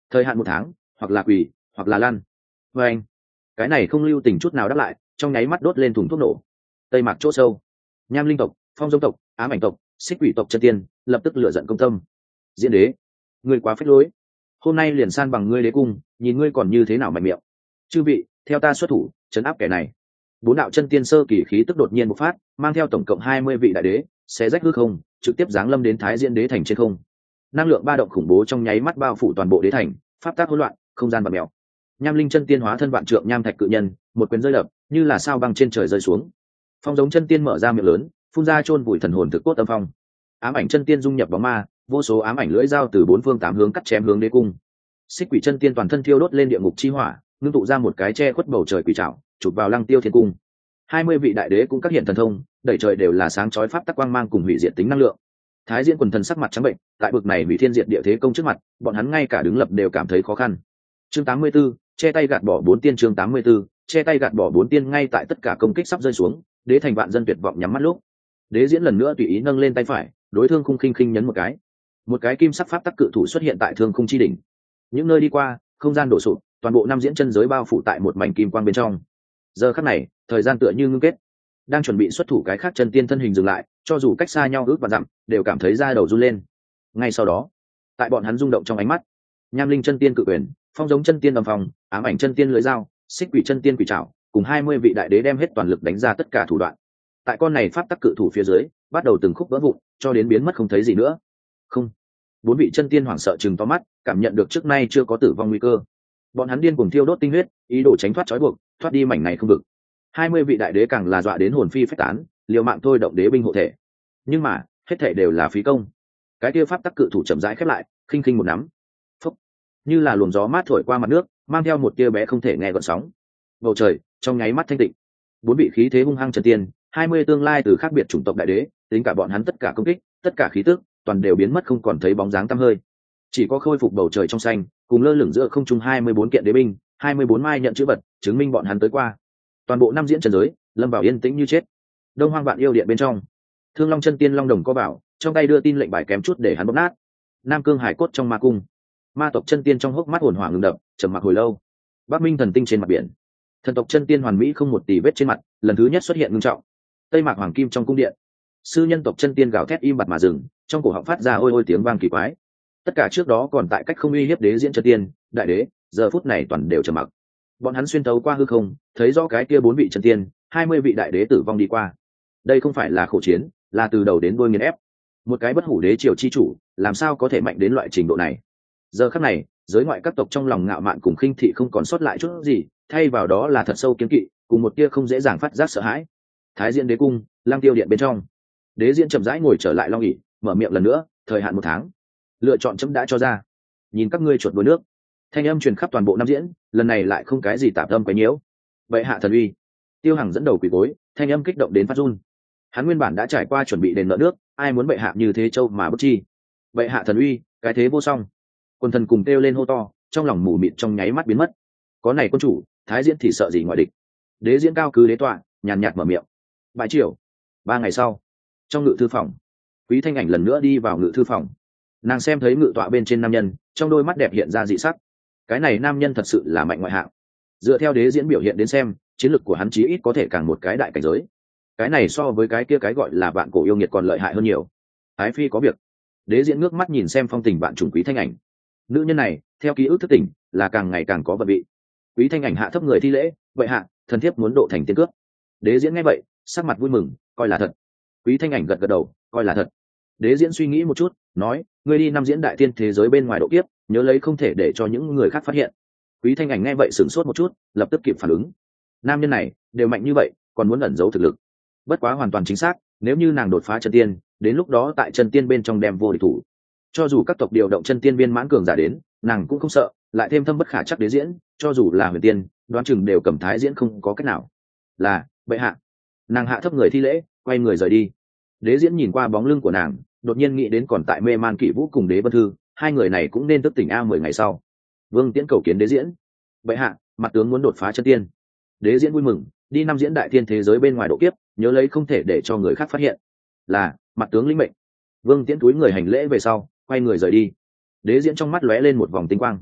thời hạn một tháng, hoặc là quỳ hoặc là lăn. Và anh, cái này không lưu tình chút nào đáp lại, trong nháy mắt đốt lên thùng thuốc nổ. Tây Mạc chỗ sâu, Nham Linh tộc, Phong Giống tộc, Ám Ảnh tộc, Xích Quỷ tộc chân tiên lập tức lựa giận công tâm. Diễn đế, ngươi quá phách lối, hôm nay liền san bằng ngươi đế cung, nhìn ngươi còn như thế nào mạnh miệng. Chư vị, theo ta xuất thủ chấn áp kẻ này. Bốn đạo chân tiên sơ kỳ khí tức đột nhiên bộc phát, mang theo tổng cộng hai mươi vị đại đế, xé rách hư không, trực tiếp giáng lâm đến Thái Diễn đế thành trên không. Năng lượng ba động khủng bố trong nháy mắt bao phủ toàn bộ đế thành, pháp tác hỗn loạn, không gian bạt mèo. Nham Linh chân tiên hóa thân vạn trượng nham thạch cự nhân, một quyền rơi đập, như là sao băng trên trời rơi xuống. Phong Giống chân tiên mở ra miệng lớn, phun ra chôn vùi thần hồn thực cốt âm phong. Ám Ảnh chân tiên dung nhập bóng ma, vô số ám ảnh lưỡi dao từ bốn phương tám hướng cắt chém hướng đế cung. Xích Quỷ chân tiên toàn thân thiêu đốt lên địa ngục chi hỏa, ngưng tụ ra một cái che khuất bầu trời quỷ trảo, chụp vào Lăng Tiêu Thiên cung. Hai mươi vị đại đế cũng các hiện thần thông, đẩy trời đều là sáng chói pháp tắc quang mang cùng hủy diệt tính năng lượng. Thái Diễn quần thần sắc mặt trắng bệnh, tại bực này hủy thiên diệt địa thế công trước mặt, bọn hắn ngay cả đứng lập đều cảm thấy khó khăn. Chương tám mươi 84, che tay gạt bỏ bốn tiên. Chương tám mươi 84, che tay gạt bỏ bốn tiên. Ngay tại tất cả công kích sắp rơi xuống, đế thành vạn dân tuyệt vọng nhắm mắt lúc, đế diễn lần nữa tùy ý nâng lên tay phải, đối thương khung khinh khinh nhấn một cái. Một cái kim sắc pháp tắc cự thủ xuất hiện tại thương khung chi đỉnh. Những nơi đi qua, không gian đổ sụp, toàn bộ năm diễn chân giới bao phủ tại một mảnh kim quang bên trong. Giờ khắc này, thời gian tựa như ngưng kết. Đang chuẩn bị xuất thủ cái khác chân tiên thân hình dừng lại, cho dù cách xa nhau ước và dặm, đều cảm thấy da đầu run lên. Ngay sau đó, tại bọn hắn rung động trong ánh mắt, Nham Linh chân tiên cự quyền, Phong Giống chân tiên âm phong, Ám Ảnh chân tiên lưỡi dao, Xích Quỷ chân tiên quỷ trảo, cùng hai mươi vị đại đế đem hết toàn lực đánh ra tất cả thủ đoạn. Tại con này pháp tắc cự thủ phía dưới, bắt đầu từng khúc vỡ vụn, cho đến biến mất không thấy gì nữa. Không. Bốn vị chân tiên hoảng sợ trừng to mắt, cảm nhận được trước nay chưa có tử vong nguy cơ. Bọn hắn điên cuồng thiêu đốt tinh huyết, ý đồ tránh thoát trói buộc, thoát đi mảnh này không vực. Hai mươi vị đại đế càng là dọa đến hồn phi phách tán, liều mạng thôi động đế binh hộ thể. Nhưng mà, hết thể đều là phí công. Cái kia pháp tắc cự thủ chậm rãi khép lại, khinh khinh một nắm. Phốc. Như là luồng gió mát thổi qua mặt nước, mang theo một tia bé không thể nghe gợn sóng. Bầu trời trong nháy mắt thanh tịnh. Bốn vị khí thế hung hăng chân tiên, hai mươi tương lai từ khác biệt chủng tộc đại đế, tính cả bọn hắn tất cả công kích, tất cả khí tức, toàn đều biến mất không còn thấy bóng dáng tăm hơi. Chỉ có khôi phục bầu trời trong xanh, cùng lơ lửng giữa không trung hai mươi bốn kiện đế binh, hai mươi bốn mai nhận chữ vật, chứng minh bọn hắn tới qua. Toàn bộ năm diễn trần giới, lâm vào yên tĩnh như chết. Đông Hoang Vạn Yêu Điện bên trong, Thương Long chân tiên long đồng có bảo, trong tay đưa tin lệnh bài kém chút để hắn bóp nát. Nam Cương Hải cốt trong ma cung, ma tộc chân tiên trong hốc mắt hồn hỏa ngừng đập, trầm mặc hồi lâu. Bắc Minh thần tinh trên mặt biển, thần tộc chân tiên hoàn mỹ không một tì vết trên mặt, lần thứ nhất xuất hiện ngưng trọng. Tây Mạc Hoàng Kim trong cung điện, sư nhân tộc chân tiên gào thét im bặt mà dừng, trong cổ họng phát ra ôi ôi tiếng vang kỳ quái. Tất cả trước đó còn tại cách không uy hiếp đế diễn chân tiên, đại đế, giờ phút này toàn đều trầm mặc. Bọn hắn xuyên tấu qua hư không, thấy rõ cái kia bốn vị chân tiên, hai mươi vị đại đế tử vong đi qua. Đây không phải là khổ chiến, là từ đầu đến đuôi nghiền ép. Một cái bất hủ đế triều chi chủ, làm sao có thể mạnh đến loại trình độ này? Giờ khắc này, giới ngoại các tộc trong lòng ngạo mạn cùng khinh thị không còn sót lại chút gì, thay vào đó là thật sâu kiêng kỵ, cùng một tia không dễ dàng phát giác sợ hãi. Thái Diễn đế cung, Lang Tiêu điện bên trong, đế diễn chậm rãi ngồi trở lại long ỷ, mở miệng lần nữa, thời hạn một tháng, lựa chọn chấm đã cho ra. Nhìn các ngươi chuột đuôi nước. Thanh âm truyền khắp toàn bộ năm diễn, lần này lại không cái gì tạp âm quấy nhiễu. Bệ hạ thần uy. Tiêu Hằng dẫn đầu quỳ gối, thanh âm kích động đến phát run. Hắn nguyên bản đã trải qua chuẩn bị đền nợ nước, ai muốn bệ hạ như thế châu mà bất chi. Bệ hạ thần uy, cái thế vô song. Quân thần cùng kêu lên hô to, trong lòng mù mịt trong nháy mắt biến mất. Có này quân chủ, Thái Diễn thì sợ gì ngoại địch. Đế diễn cao cứ đế tọa, nhàn nhạt mở miệng. Bãi triều. Ba ngày sau, trong ngự thư phòng, Quý Thanh Ảnh lần nữa đi vào ngự thư phòng. Nàng xem thấy ngự tọa bên trên nam nhân, trong đôi mắt đẹp hiện ra dị sắc. Cái này nam nhân thật sự là mạnh ngoại hạng. Dựa theo đế diễn biểu hiện đến xem, chiến lược của hắn chí ít có thể càng một cái đại cảnh giới. Cái này so với cái kia cái gọi là vạn cổ yêu nghiệt còn lợi hại hơn nhiều. Ái phi có việc. Đế diễn ngước mắt nhìn xem phong tình vạn trùng Quý Thanh Ảnh. Nữ nhân này, theo ký ức thức tỉnh, là càng ngày càng có vận vị. Quý Thanh Ảnh hạ thấp người thi lễ, vậy hạ, thần thiếp muốn độ thành tiên cước. Đế diễn nghe vậy, sắc mặt vui mừng, coi là thật. Quý Thanh Ảnh gật gật đầu, coi là thật. Đế diễn suy nghĩ một chút, nói, ngươi đi năm diễn đại tiên thế giới bên ngoài độ kiếp, nhớ lấy không thể để cho những người khác phát hiện. Quý Thanh Ảnh nghe vậy sửng sốt một chút, lập tức kịp phản ứng. Nam nhân này đều mạnh như vậy, còn muốn ẩn giấu thực lực. Bất quá hoàn toàn chính xác, nếu như nàng đột phá chân tiên, đến lúc đó tại chân tiên bên trong đem vô địch thủ. Cho dù các tộc điều động chân tiên viên mãn cường giả đến, nàng cũng không sợ, lại thêm thâm bất khả chắc đế diễn, cho dù là huyền tiên, đoán chừng đều cầm Thái Diễn không có cách nào. Là, bệ hạ. Nàng hạ thấp người thi lễ, quay người rời đi. Đế diễn nhìn qua bóng lưng của nàng, đột nhiên nghĩ đến còn tại mê man Kỷ Vũ cùng Đế Vân Thư, hai người này cũng nên thức tỉnh a mười ngày sau. Vương Tiễn cầu kiến đế diễn. Bệ hạ, mặt tướng muốn đột phá chân tiên. Đế diễn vui mừng, đi năm diễn đại tiên thế giới bên ngoài độ kiếp, nhớ lấy không thể để cho người khác phát hiện. Là, mặt tướng lĩnh mệnh. Vương Tiễn túi người hành lễ về sau, quay người rời đi. Đế diễn trong mắt lóe lên một vòng tinh quang.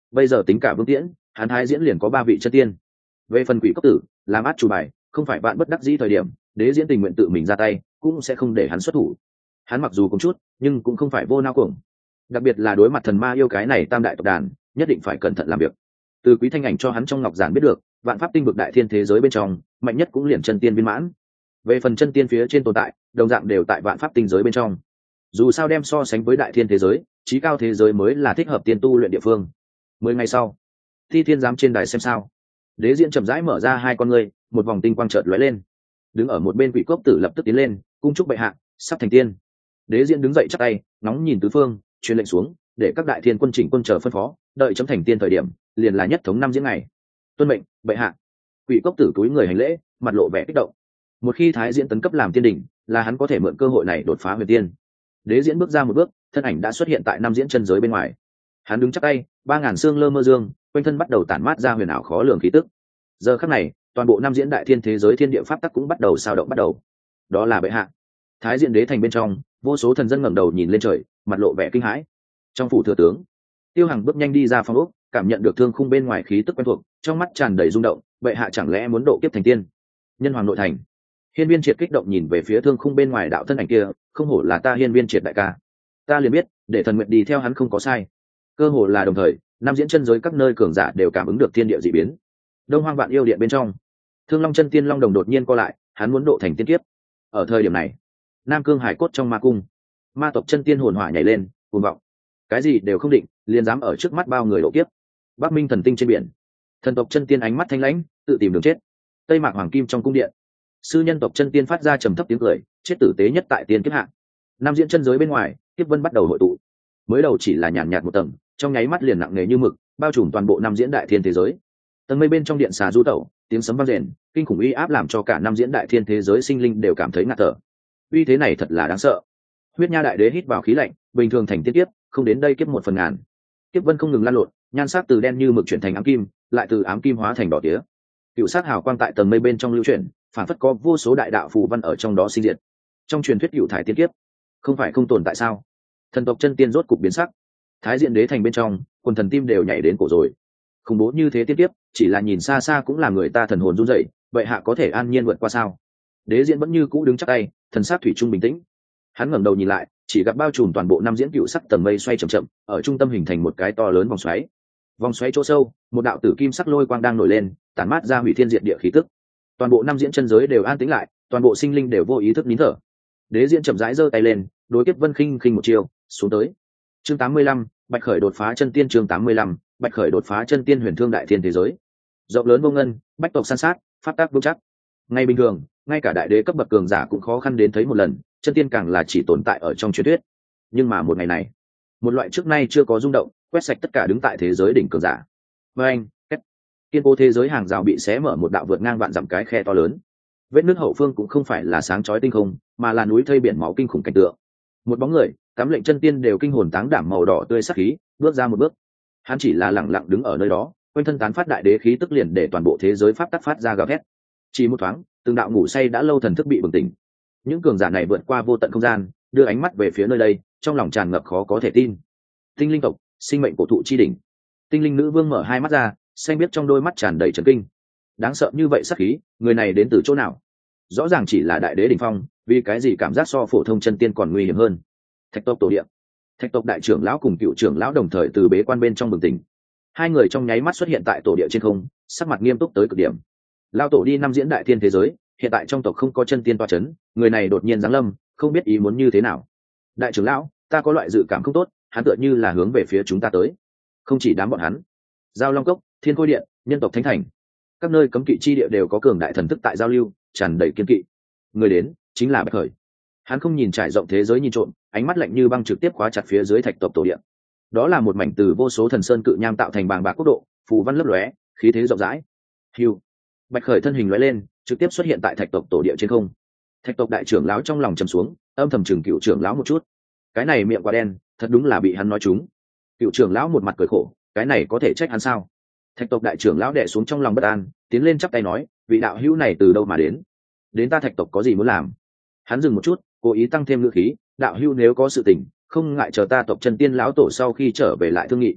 bây giờ tính cả Vương Tiễn, hắn Thái Diễn liền có ba vị chân tiên. Về phần Quỷ Cốc Tử, làm át chủ bài, không phải bạn bất đắc dĩ thời điểm, Đế Diễn tình nguyện tự mình ra tay, cũng sẽ không để hắn xuất thủ. Hắn mặc dù cũng chút, nhưng cũng không phải vô nao cuồng. Đặc biệt là đối mặt thần ma yêu cái này tam đại tộc đàn, nhất định phải cẩn thận làm việc. Từ Quý Thanh Ảnh cho hắn trong ngọc giản biết được, vạn pháp tinh vực đại thiên thế giới bên trong, mạnh nhất cũng liền chân tiên viên mãn. Về phần chân tiên phía trên tồn tại, đồng dạng đều tại vạn pháp tinh giới bên trong. Dù sao đem so sánh với đại thiên thế giới, chí cao thế giới mới là thích hợp tiên tu luyện địa phương. Mười ngày sau, Thi Thiên giám trên đài xem sao. Đế Diễn chậm rãi mở ra hai con ngươi, một vòng tinh quang chợt lóe lên. Đứng ở một bên Quỷ Cốc Tử lập tức tiến lên, cung chúc bệ hạ, sắp thành tiên. Đế Diễn đứng dậy chắp tay, nóng nhìn tứ phương, truyền lệnh xuống, để các đại thiên quân chỉnh quân chờ phân phó, đợi chấm thành tiên thời điểm, liền là nhất thống năm diễn ngày. Tuân mệnh, bệ hạ. Quỷ Cốc Tử cúi người hành lễ, mặt lộ vẻ kích động. Một khi Thái Diễn tấn cấp làm tiên đỉnh, là hắn có thể mượn cơ hội này đột phá huyền tiên. Đế Diễn bước ra một bước, thân ảnh đã xuất hiện tại năm diễn chân giới bên ngoài. Hắn đứng chắp tay, ba ngàn xương lơ mơ dương, quanh thân bắt đầu tản mát ra huyền ảo khó lường khí tức. Giờ khắc này, toàn bộ năm diễn đại thiên thế giới thiên địa pháp tắc cũng bắt đầu sao động bắt đầu. Đó là bệ hạ. Thái Diễn đế thành bên trong, vô số thần dân ngẩng đầu nhìn lên trời, mặt lộ vẻ kinh hãi. Trong phủ thừa tướng, Tiêu Hằng bước nhanh đi ra phòng ốc, cảm nhận được thương khung bên ngoài khí tức quen thuộc, trong mắt tràn đầy rung động. Bệ hạ chẳng lẽ muốn độ kiếp thành tiên? Nhân hoàng nội thành, Hiên Viên Triệt kích động nhìn về phía thương khung bên ngoài đạo thân ảnh kia, không hổ là ta Hiên Viên Triệt đại ca. Ta liền biết, để thần nguyện đi theo hắn không có sai. Cơ hồ là đồng thời, năm diễn chân giới các nơi cường giả đều cảm ứng được thiên địa dị biến. Đông Hoang Vạn Yêu Điện bên trong, Thương Long chân tiên Long Đồng đột nhiên co lại, hắn muốn độ thành tiên kiếp. Ở thời điểm này, Nam Cương Hải Cốt trong ma cung, ma tộc chân tiên hồn hỏa nhảy lên, cuồng vọng. Cái gì đều không định, liền dám ở trước mắt bao người độ kiếp. Bắc Minh thần tinh trên biển, thần tộc chân tiên ánh mắt thanh lãnh, tự tìm đường chết. Tây Mạc Hoàng Kim trong cung điện, sư nhân tộc chân tiên phát ra trầm thấp tiếng cười, chết tử tế nhất tại tiên kiếp hạ. Nam diễn chân giới bên ngoài, kiếp vân bắt đầu hội tụ. Mới đầu chỉ là nhàn nhạt một tầng, trong nháy mắt liền nặng nề như mực, bao trùm toàn bộ năm diễn đại thiên thế giới. Tầng mây bên trong điện xà du tẩu, tiếng sấm vang rền, kinh khủng uy áp làm cho cả năm diễn đại thiên thế giới sinh linh đều cảm thấy ngạt thở. Uy thế này thật là đáng sợ. Huyết Nha đại đế hít vào khí lạnh, bình thường thành tiên kiếp, không đến đây kiếp một phần ngàn. Kiếp vân không ngừng lan lộn, nhan sắc từ đen như mực chuyển thành ám kim, lại từ ám kim hóa thành đỏ tía. Cựu sắc hào quang tại tầng mây bên trong lưu chuyển, phản phất có vô số đại đạo phù văn ở trong đó sinh diệt. Trong truyền thuyết cựu thải tiên kiếp, không phải không tồn tại sao? Thần tộc chân tiên rốt cục biến sắc. Thái Diện đế thành bên trong, quần thần tim đều nhảy đến cổ rồi. Khủng bố như thế tiên kiếp, chỉ là nhìn xa xa cũng làm người ta thần hồn run rẩy. Vậy hạ có thể an nhiên vượt qua sao? Đế Diễn vẫn như cũ đứng chắc tay, thần sắc thủy chung bình tĩnh. Hắn ngẩng đầu nhìn lại, chỉ gặp bao trùm toàn bộ năm diễn cựu sắc tầng mây xoay chậm chậm, ở trung tâm hình thành một cái to lớn vòng xoáy. Vòng xoáy chỗ sâu, một đạo tử kim sắc lôi quang đang nổi lên, tản mát ra hủy thiên diệt địa khí tức. Toàn bộ năm diễn chân giới đều an tĩnh lại, toàn bộ sinh linh đều vô ý thức nín thở. Đế Diễn chậm rãi giơ tay lên, đối kiếp vân khinh khinh một chiều xuống tới. Chương tám mươi lăm, Bạch Khởi đột phá chân tiên. Chương tám mươi lăm, Bạch Khởi đột phá chân tiên huyền thương đại thiên thế giới. Rộng lớn vô ngân, bách tộc san sát, pháp tác vững chắc. Ngay bình thường, ngay cả đại đế cấp bậc cường giả cũng khó khăn đến thấy một lần, chân tiên càng là chỉ tồn tại ở trong truyền thuyết. Nhưng mà một ngày này, một loại trước nay chưa có rung động, quét sạch tất cả đứng tại thế giới đỉnh cường giả. Và anh, kết. Kiên cố thế giới hàng rào bị xé mở một đạo vượt ngang vạn dặm cái khe to lớn. Vết nước hậu phương cũng không phải là sáng chói tinh không, mà là núi thây biển máu kinh khủng cảnh tượng. Một bóng người, tám lệnh chân tiên đều kinh hồn táng đảm màu đỏ tươi sắc khí, bước ra một bước. Hắn chỉ là lặng lặng đứng ở nơi đó, quanh thân tán phát đại đế khí tức liền để toàn bộ thế giới pháp tắc phát ra gào thét. Chỉ một thoáng, từng đạo ngủ say đã lâu thần thức bị bừng tỉnh. Những cường giả này vượt qua vô tận không gian, đưa ánh mắt về phía nơi đây, trong lòng tràn ngập khó có thể tin. Tinh linh tộc, sinh mệnh cổ thụ chi đỉnh. Tinh linh nữ vương mở hai mắt ra, xanh biếc trong đôi mắt tràn đầy trấn kinh. Đáng sợ như vậy sắc khí, người này đến từ chỗ nào? Rõ ràng chỉ là đại đế đỉnh phong, vì cái gì cảm giác so phổ thông chân tiên còn nguy hiểm hơn? Thạch tộc tổ địa. Thạch tộc đại trưởng lão cùng cựu trưởng lão đồng thời từ bế quan bên trong bừng tỉnh. Hai người trong nháy mắt xuất hiện tại tổ địa trên không, sắc mặt nghiêm túc tới cực điểm. Lão tổ đi năm diễn đại thiên thế giới, hiện tại trong tộc không có chân tiên toa chấn, người này đột nhiên giáng lâm, không biết ý muốn như thế nào. Đại trưởng lão, ta có loại dự cảm không tốt, hắn tựa như là hướng về phía chúng ta tới. Không chỉ đám bọn hắn, Giao Long Cốc, Thiên Khôi Điện, nhân tộc Thánh Thành, các nơi cấm kỵ chi địa đều có cường đại thần thức tại giao lưu, tràn đầy kiên kỵ. Người đến chính là Bạch Khởi. Hắn không nhìn trải rộng thế giới nhìn trộm, ánh mắt lạnh như băng trực tiếp khóa chặt phía dưới thạch tộc tổ điện. Đó là một mảnh từ vô số thần sơn cự nham tạo thành bàng bạc quốc độ, phù văn lấp lóe, khí thế rộng rãi. Hưu. Bạch Khởi thân hình lóe lên, trực tiếp xuất hiện tại thạch tộc tổ địa trên không. Thạch tộc đại trưởng lão trong lòng trầm xuống, âm thầm chừng cựu trưởng lão một chút. Cái này miệng quá đen, thật đúng là bị hắn nói trúng. Cựu trưởng lão một mặt cười khổ, cái này có thể trách hắn sao? Thạch tộc đại trưởng lão đè xuống trong lòng bất an, tiến lên chắp tay nói, vị đạo hữu này từ đâu mà đến? Đến ta thạch tộc có gì muốn làm? Hắn dừng một chút, cố ý tăng thêm ngữ khí, đạo hữu nếu có sự tình, không ngại chờ ta tộc chân tiên lão tổ sau khi trở về lại thương nghị.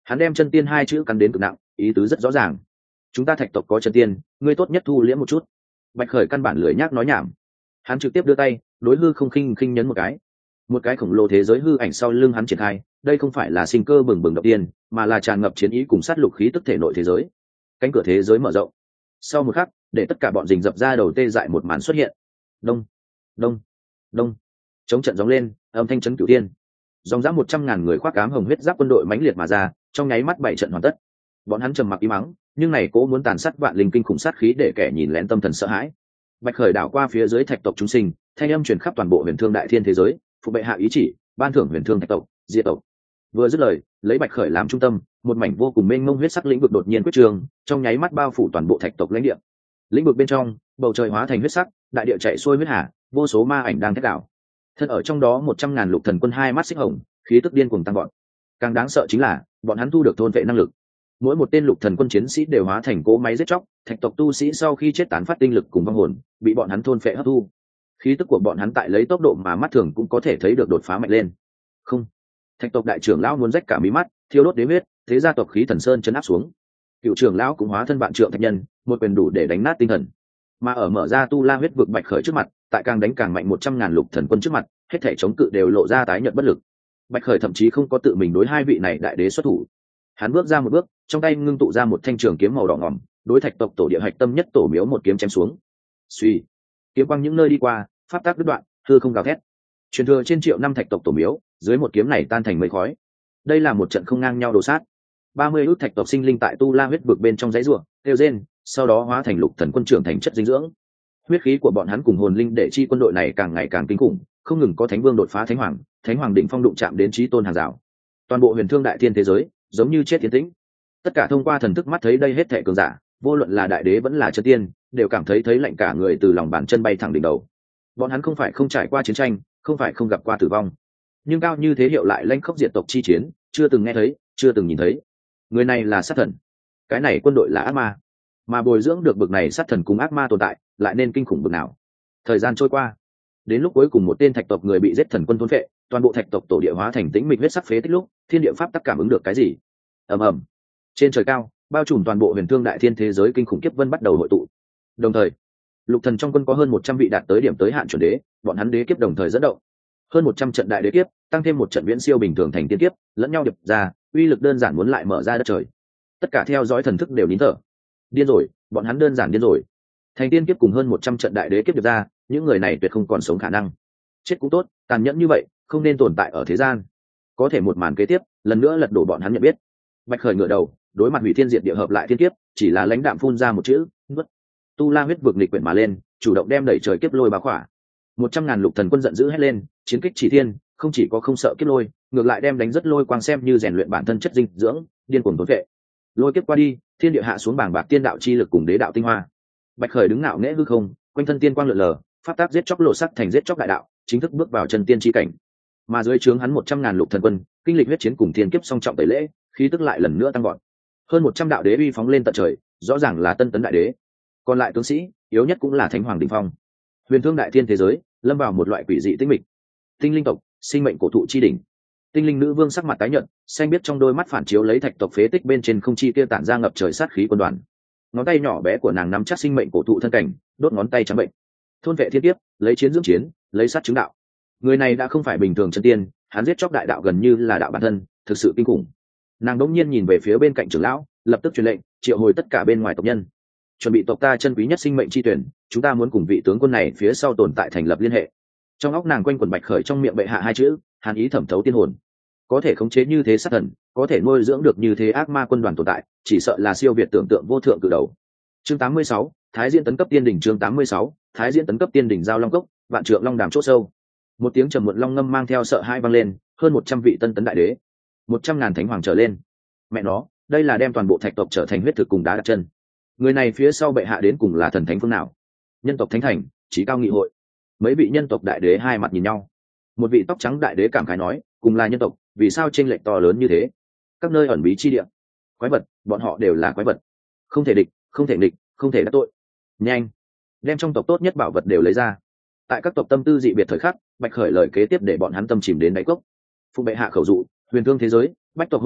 Hắn đem chân tiên hai chữ cắn đến cực nặng, ý tứ rất rõ ràng. Chúng ta thạch tộc có chân tiên, ngươi tốt nhất thu liễm một chút. Bạch Khởi căn bản lười nhác nói nhảm, hắn trực tiếp đưa tay đối hư không khinh khinh nhấn một cái, một cái khổng lồ thế giới hư ảnh sau lưng hắn triển khai. Đây không phải là sinh cơ bừng bừng động tiên, mà là tràn ngập chiến ý cùng sát lục khí tức thể nội thế giới. Cánh cửa thế giới mở rộng, sau một khắc để tất cả bọn rình dập ra đầu tê dại một màn xuất hiện. Đông đông đông, chống trận gióng lên, âm thanh chấn cửu thiên. Dòng dã một trăm ngàn người khoác ám hồng huyết giáp quân đội mãnh liệt mà ra, trong nháy mắt bảy trận hoàn tất. Bọn hắn trầm mặc im mắng, nhưng này cố muốn tàn sát vạn linh kinh khủng sát khí để kẻ nhìn lén tâm thần sợ hãi. Bạch Khởi đảo qua phía dưới thạch tộc chúng sinh, thanh âm truyền khắp toàn bộ huyền thương đại thiên thế giới, phụ bệ hạ ý chỉ, ban thưởng huyền thương thạch tộc, diệt tộc. Vừa dứt lời, lấy Bạch Khởi làm trung tâm, một mảnh vô cùng mênh mông huyết sắc lĩnh vực đột nhiên quyết trường, trong nháy mắt bao phủ toàn bộ thạch tộc lãnh địa. Lĩnh vực bên trong, bầu trời hóa thành huyết sắc, đại địa chảy xuôi huyết hà, vô số ma ảnh đang thét đảo. Thân ở trong đó một trăm ngàn lục thần quân hai mắt xích hồng, khí tức điên cuồng tăng vọt. Càng đáng sợ chính là, bọn hắn thu được thôn vệ năng lực. Mỗi một tên lục thần quân chiến sĩ đều hóa thành cỗ máy giết chóc, thạch tộc tu sĩ sau khi chết tán phát tinh lực cùng vong hồn, bị bọn hắn thôn phệ hấp thu. Khí tức của bọn hắn tại lấy tốc độ mà mắt thường cũng có thể thấy được đột phá mạnh lên. Không, thạch tộc đại trưởng lão muốn rách cả mí mắt, thiêu đốt đế huyết, thế gia tộc khí thần sơn chấn áp xuống. Cựu trưởng lão cũng hóa thân vạn trượng thạch nhân, một quyền đủ để đánh nát tinh thần. Mà ở mở ra tu la huyết vực Bạch Khởi trước mặt, tại càng đánh càng mạnh một trăm ngàn lục thần quân trước mặt, hết thể chống cự đều lộ ra tái nhợt bất lực. Bạch Khởi thậm chí không có tự mình đối hai vị này đại đế xuất thủ. Hắn bước ra một bước, trong tay ngưng tụ ra một thanh trường kiếm màu đỏ ngòm, đối thạch tộc tổ địa hạch tâm nhất tổ miếu một kiếm chém xuống. Suy, kiếm quang những nơi đi qua, pháp tác đứt đoạn, hư không gào thét. Truyền thừa trên triệu năm thạch tộc tổ miếu, dưới một kiếm này tan thành mây khói. Đây là một trận không ngang nhau đồ sát. ba mươi ước thạch tộc sinh linh tại tu la huyết vực bên trong dãy rùa, kêu rên, sau đó hóa thành lục thần quân trưởng thành chất dinh dưỡng. Huyết khí của bọn hắn cùng hồn linh để chi quân đội này càng ngày càng kinh khủng, không ngừng có thánh vương đột phá thánh hoàng, thánh hoàng đỉnh phong đụng chạm đến chí tôn hàng rào. Toàn bộ huyền thương đại thiên thế giới giống như chết tiến tĩnh. Tất cả thông qua thần thức mắt thấy đây hết thảy cường giả, vô luận là đại đế vẫn là chân tiên, đều cảm thấy thấy lạnh cả người từ lòng bàn chân bay thẳng đỉnh đầu. Bọn hắn không phải không trải qua chiến tranh, không phải không gặp qua tử vong, nhưng cao như thế hiệu lại lãnh khốc diệt tộc chi chiến, chưa từng nghe thấy, chưa từng nhìn thấy. Người này là sát thần, cái này quân đội là ác ma, mà bồi dưỡng được bực này sát thần cùng ác ma tồn tại, lại nên kinh khủng bực nào. Thời gian trôi qua, đến lúc cuối cùng một tên thạch tộc người bị giết thần quân thôn phệ, toàn bộ thạch tộc tổ địa hóa thành tĩnh mịch huyết sắc phế tích lúc, thiên địa pháp tắc cảm ứng được cái gì? Ầm ầm. Trên trời cao, bao trùm toàn bộ huyền thương đại thiên thế giới kinh khủng kiếp vân bắt đầu hội tụ. Đồng thời, lục thần trong quân có hơn một trăm vị đạt tới điểm tới hạn chuẩn đế, bọn hắn đế kiếp đồng thời dẫn động. Hơn một trăm trận đại đế kiếp, tăng thêm một trận viễn siêu bình thường thành tiên kiếp, lẫn nhau điệp ra, uy lực đơn giản muốn lại mở ra đất trời. Tất cả theo dõi thần thức đều nín thở. Điên rồi, bọn hắn đơn giản điên rồi. Thành tiên kiếp cùng hơn một trăm trận đại đế kiếp điệp ra, những người này tuyệt không còn sống khả năng. Chết cũng tốt, tàn nhẫn như vậy, không nên tồn tại ở thế gian. Có thể một màn kế tiếp, lần nữa lật đổ bọn hắn nhận biết. Bạch Khởi ngửa đầu, đối mặt hủy thiên diệt địa hợp lại thiên kiếp, chỉ là lãnh đạm phun ra một chữ, nuốt. Tu la huyết vực nghịch quyển mà lên, chủ động đem đẩy trời kiếp lôi bao khỏa. Một trăm ngàn lục thần quân giận dữ hét lên, chiến kích chỉ thiên, không chỉ có không sợ kiếp lôi, ngược lại đem đánh rất lôi quang xem như rèn luyện bản thân chất dinh dưỡng, điên cuồng tốn vệ. Lôi kiếp qua đi, thiên địa hạ xuống bảng bạc tiên đạo chi lực cùng đế đạo tinh hoa. Bạch Khởi đứng ngạo nghễ hư không, quanh thân tiên quang lượn lờ, pháp tác giết chóc lộ sắc thành giết chóc đại đạo, chính thức bước vào chân tiên chi cảnh. Mà dưới trướng hắn một trăm ngàn lục thần quân, kinh lịch huyết chiến cùng thiên kiếp song trọng tẩy lễ, khí tức lại lần nữa tăng vọt. Hơn một trăm đạo đế uy phóng lên tận trời, rõ ràng là tân tấn đại đế. Còn lại tướng sĩ, yếu nhất cũng là thánh hoàng đỉnh phong. Huyền thương đại thiên thế giới, lâm vào một loại quỷ dị tĩnh mịch. Tinh linh tộc, sinh mệnh cổ thụ chi đỉnh. Tinh linh nữ vương sắc mặt tái nhợt, xanh biết trong đôi mắt phản chiếu lấy thạch tộc phế tích bên trên không chi kia tản ra ngập trời sát khí quân đoàn. Ngón tay nhỏ bé của nàng nắm chắc sinh mệnh cổ thụ thân cảnh, đốt ngón tay trắng bệnh. Thôn vệ thiên kiếp, lấy chiến dưỡng chiến, lấy sát chứng đạo. Người này đã không phải bình thường chân tiên, hắn giết chóc đại đạo gần như là đạo bản thân, thực sự kinh khủng. Nàng đống nhiên nhìn về phía bên cạnh trưởng lão, lập tức truyền lệnh triệu hồi tất cả bên ngoài tộc nhân, chuẩn bị tộc ta chân quý nhất sinh mệnh chi tuyển, chúng ta muốn cùng vị tướng quân này phía sau tồn tại thành lập liên hệ. Trong óc nàng quanh quẩn Bạch Khởi trong miệng bệ hạ hai chữ, hàn ý thẩm thấu tiên hồn. Có thể khống chế như thế sát thần, có thể nuôi dưỡng được như thế ác ma quân đoàn tồn tại, chỉ sợ là siêu việt tưởng tượng vô thượng cử đầu. Chương tám mươi sáu, Thái diễn tấn cấp tiên đỉnh. Chương tám mươi sáu, Thái diễn tấn cấp tiên đỉnh. Giao long cốc, vạn trượng long đàm chỗ sâu. Một tiếng trầm muộn long ngâm mang theo sợ hai vang lên, hơn một trăm vị tân tấn đại đế, một trăm ngàn thánh hoàng trở lên. Mẹ nó, đây là đem toàn bộ thạch tộc trở thành huyết thực cùng đá đặt chân. Người này phía sau bệ hạ đến cùng là thần thánh phương nào? Nhân tộc thánh thành, chí cao nghị hội. Mấy vị nhân tộc đại đế hai mặt nhìn nhau. Một vị tóc trắng đại đế cảm khái nói, cùng là nhân tộc, vì sao chênh lệch to lớn như thế? Các nơi ẩn bí chi địa, quái vật, bọn họ đều là quái vật, không thể địch, không thể địch, không thể đắc tội. Nhanh, đem trong tộc tốt nhất bảo vật đều lấy ra. Tại các tộc tâm tư dị biệt thời khắc, Bạch Khởi lời kế tiếp để bọn hắn tâm chìm đến đáy cốc. Phụ bệ hạ khẩu dụ, huyền thương thế giới, bách tộc hỗn loạn,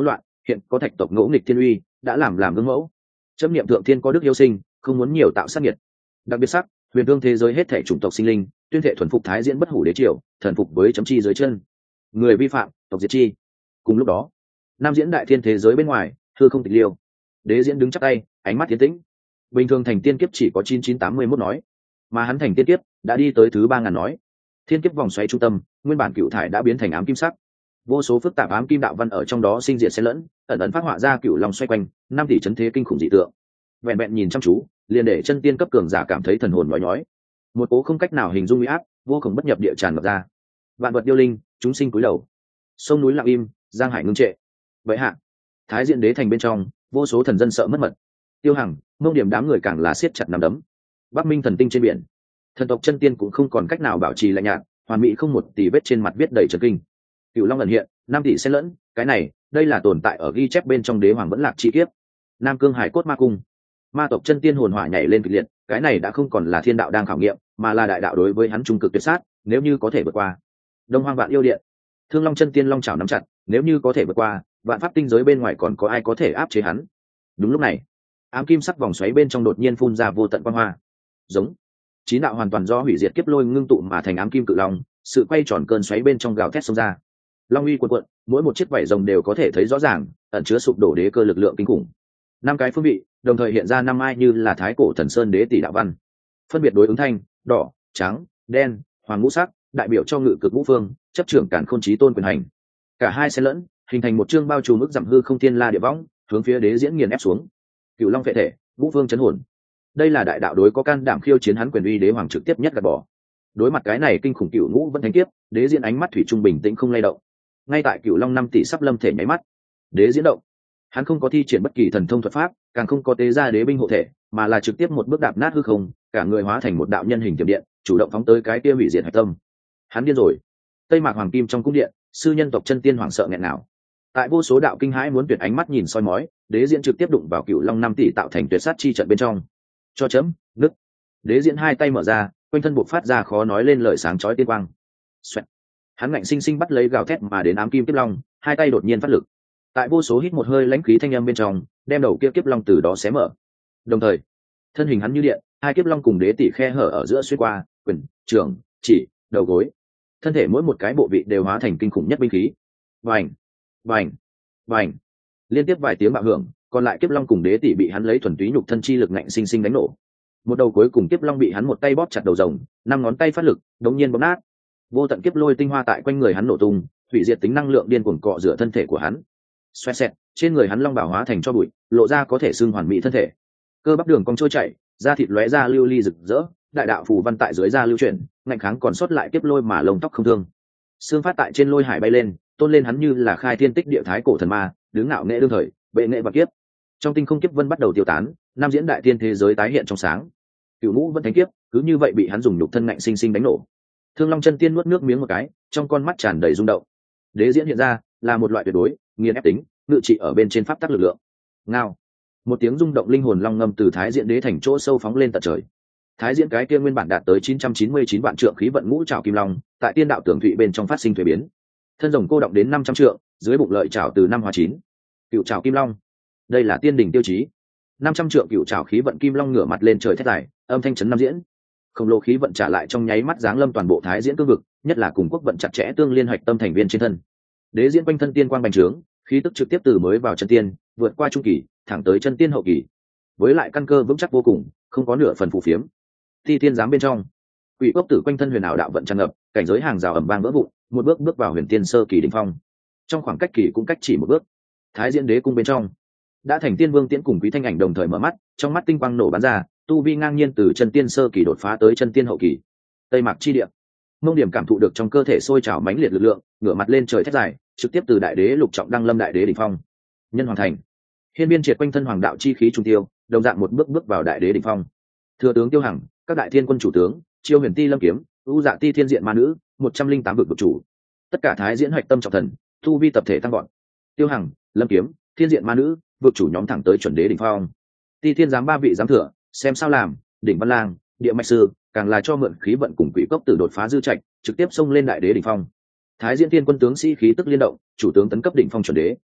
hiện có thạch tộc ngỗ nghịch thiên uy đã làm làm gương mẫu. Chấp niệm thượng thiên có đức yêu sinh, không muốn nhiều tạo sát nhiệt. Đặc biệt sắc huyền thương thế giới hết thể chủng tộc sinh linh tuyên thệ thuần phục thái diễn bất hủ đế triều, thần phục với chấm chi dưới chân, người vi phạm tộc diệt chi. Cùng lúc đó nam diễn đại thiên thế giới bên ngoài hư không tịch liêu, đế diễn đứng chắc tay ánh mắt tiến tĩnh. Bình thường thành tiên kiếp chỉ có chín chín tám mươi mốt nói, mà hắn thành tiên kiếp đã đi tới thứ ba ngàn nói. Thiên kiếp vòng xoáy trung tâm nguyên bản cựu thải đã biến thành ám kim sắc, vô số phức tạp ám kim đạo văn ở trong đó sinh diệt xen lẫn, ẩn ẩn phát họa ra cựu long xoay quanh năm tỷ chấn thế kinh khủng dị tượng. Vẹn vẹn nhìn chăm chú liền để chân tiên cấp cường giả cảm thấy thần hồn nhói nhói, một cố không cách nào hình dung uy áp vô cùng bất nhập địa tràn ngập ra. Vạn vật điêu linh chúng sinh cúi đầu, sông núi lặng im, giang hải ngưng trệ. Vậy hạ thái diện đế thành bên trong vô số thần dân sợ mất mật. Tiêu Hằng, Mông Điểm đám người càng là siết chặt nắm đấm. Bắc Minh thần tinh trên biển, thần tộc chân tiên cũng không còn cách nào bảo trì lạnh nhạt, hoàn mỹ không một tì vết trên mặt viết đầy trấn kinh. Cựu long ẩn hiện, năm tỷ xen lẫn, cái này, đây là tồn tại ở ghi chép bên trong đế hoàng vẫn lạc chi kiếp. Nam Cương Hải cốt ma cung, ma tộc chân tiên hồn hỏa nhảy lên kịch liệt, cái này đã không còn là thiên đạo đang khảo nghiệm, mà là đại đạo đối với hắn trung cực tuyệt sát, nếu như có thể vượt qua. Đông Hoang Vạn Yêu Điện, Thương Long chân tiên long chảo nắm chặt, nếu như có thể vượt qua, vạn pháp tinh giới bên ngoài còn có ai có thể áp chế hắn. Đúng lúc này, ám kim sắc vòng xoáy bên trong đột nhiên phun ra vô tận quang hoa. Giống chín đạo hoàn toàn do hủy diệt kiếp lôi ngưng tụ mà thành ám kim cự long, sự quay tròn cơn xoáy bên trong gào thét xông ra. Long uy cuộn cuộn, mỗi một chiếc vảy rồng đều có thể thấy rõ ràng, ẩn chứa sụp đổ đế cơ lực lượng kinh khủng. Năm cái phương vị, đồng thời hiện ra năm ai như là thái cổ thần sơn đế tỷ đạo văn, phân biệt đối ứng thanh, đỏ, trắng, đen, hoàng ngũ sắc, đại biểu cho ngự cực ngũ phương, chấp trưởng càn khôn chí tôn quyền hành. Cả hai xen lẫn, hình thành một chương bao trùm mức giảm hư không thiên la địa võng, hướng phía đế diễn nghiền ép xuống. Cựu long vệ thể, ngũ phương chấn hồn. Đây là đại đạo đối có can đảm khiêu chiến hắn quyền uy đế hoàng trực tiếp nhất gạt bỏ. Đối mặt cái này kinh khủng cựu ngũ vẫn thánh kiếp, đế diễn ánh mắt thủy trung bình tĩnh không lay động. Ngay tại cựu long năm tỷ sắp lâm thể nháy mắt, đế diễn động. Hắn không có thi triển bất kỳ thần thông thuật pháp, càng không có tế ra đế binh hộ thể, mà là trực tiếp một bước đạp nát hư không, cả người hóa thành một đạo nhân hình tiềm điện, chủ động phóng tới cái kia hủy diệt hạch tâm. Hắn điên rồi. Tây Mạc Hoàng Kim trong cung điện, sư nhân tộc chân tiên hoảng sợ nghẹn nào. Tại vô số đạo kinh hãi muốn tuyệt ánh mắt nhìn soi mói, đế diễn trực tiếp đụng vào cựu long năm tỷ tạo thành tuyệt sát chi trận bên trong. Cho chấm, nứt. Đế diễn hai tay mở ra, quanh thân buộc phát ra khó nói lên lời sáng chói tiên quang. Xoẹt. Hắn ngạnh sinh sinh bắt lấy gào thét mà đến ám kim kiếp long, hai tay đột nhiên phát lực. Tại vô số hít một hơi lãnh khí thanh âm bên trong, đem đầu kia kiếp long từ đó xé mở. Đồng thời, thân hình hắn như điện, hai kiếp long cùng đế tỷ khe hở ở giữa xuyên qua, quyền, trường, chỉ, đầu gối. Thân thể mỗi một cái bộ vị đều hóa thành kinh khủng nhất binh khí. Vành, vành, vành. Liên tiếp vài tiếng bạo hưởng, còn lại kiếp long cùng đế tỷ bị hắn lấy thuần túy nhục thân chi lực ngạnh sinh sinh đánh nổ. Một đầu cuối cùng kiếp long bị hắn một tay bóp chặt đầu rồng, năm ngón tay phát lực, đống nhiên bóp nát. Vô tận kiếp lôi tinh hoa tại quanh người hắn nổ tung, hủy diệt tính năng lượng điên cuồng cọ rửa thân thể của hắn. Xoẹt xẹt, trên người hắn long bảo hóa thành cho bụi, lộ ra có thể xương hoàn mỹ thân thể. Cơ bắp đường cong trôi chảy, da thịt lóe ra lưu ly rực rỡ, đại đạo phù văn tại dưới da lưu chuyển, ngạnh kháng còn sót lại kiếp lôi mà lông tóc không thương. Xương phát tại trên lôi hải bay lên, tôn lên hắn như là khai thiên tích địa thái cổ thần ma, đứng ngạo nghệ đương thời, bệ nghệ và kiếp. Trong tinh không kiếp vân bắt đầu tiêu tán, nam diễn đại tiên thế giới tái hiện trong sáng. Cửu ngũ vẫn thánh kiếp, cứ như vậy bị hắn dùng nhục thân ngạnh sinh sinh đánh nổ. Thương Long chân tiên nuốt nước miếng một cái, trong con mắt tràn đầy rung động. Đế diễn hiện ra là một loại tuyệt đối, nghiền ép tính, ngự trị ở bên trên pháp tắc lực lượng. Ngao. Một tiếng rung động linh hồn long ngâm từ thái diễn đế thành chỗ sâu phóng lên tận trời. Thái diễn cái kia nguyên bản đạt tới chín trăm chín mươi chín vạn trượng khí vận ngũ trảo kim long, tại tiên đạo tưởng thụy bên trong phát sinh thuế biến. Thân rồng cô động đến năm trăm trượng, dưới bụng lợi trảo từ năm hóa chín. Cựu trảo kim long. Đây là tiên đỉnh tiêu chí. năm trăm trượng cựu trảo khí vận kim long ngửa mặt lên trời thét dài, âm thanh chấn năm diễn. Khổng lồ khí vận trả lại trong nháy mắt giáng lâm toàn bộ thái diễn cương vực, nhất là cùng quốc vận chặt chẽ tương liên hoạch tâm thành viên trên thân. Đế diễn quanh thân tiên quang bành trướng, khí tức trực tiếp từ mới vào chân tiên, vượt qua trung kỳ, thẳng tới chân tiên hậu kỳ. Với lại căn cơ vững chắc vô cùng, không có nửa phần phù phiếm. Thi tiên giám bên trong, quỷ cốc tử quanh thân huyền ảo đạo vận tràn ngập, cảnh giới hàng rào ầm vang vỡ vụn, một bước bước vào huyền tiên sơ kỳ đỉnh phong. Trong khoảng cách kỳ cũng cách chỉ một bước. Thái diễn đế cung bên trong, đã thành tiên vương tiễn cùng quý thanh ảnh đồng thời mở mắt, trong mắt tinh quang nổ bắn ra, tu vi ngang nhiên từ chân tiên sơ kỳ đột phá tới chân tiên hậu kỳ. Tây Mạc chi địa, Mông Điểm cảm thụ được trong cơ thể sôi trào mãnh liệt lực lượng, ngửa mặt lên trời thét dài, trực tiếp từ đại đế lục trọng đăng lâm đại đế đỉnh phong. Nhân Hoàng thành, hiên biên triệt quanh thân hoàng đạo chi khí trung tiêu, đồng dạng một bước bước vào đại đế đỉnh phong. Thừa tướng Tiêu Hằng, các đại thiên quân chủ tướng, Chiêu Huyền Ti Lâm Kiếm, U Dạ Ti Thiên Diện Ma Nữ, một trăm linh tám vực vực chủ, tất cả thái diễn hoạch tâm trọng thần, tu vi tập thể tăng gọn. Tiêu Hằng, Lâm Kiếm, Thiên Diện Ma Nữ, vực chủ nhóm thẳng tới chuẩn đế đỉnh phong. Ti Thiên giám ba vị giám thừa, xem sao làm, đỉnh Văn Lang, Địa Mạch Sư, càng là cho mượn khí vận cùng quỷ cốc tử đột phá dư trạch, trực tiếp xông lên đại đế đỉnh phong. Thái diễn thiên quân tướng sĩ khí tức liên động, chủ tướng tấn cấp đỉnh phong chuẩn đế.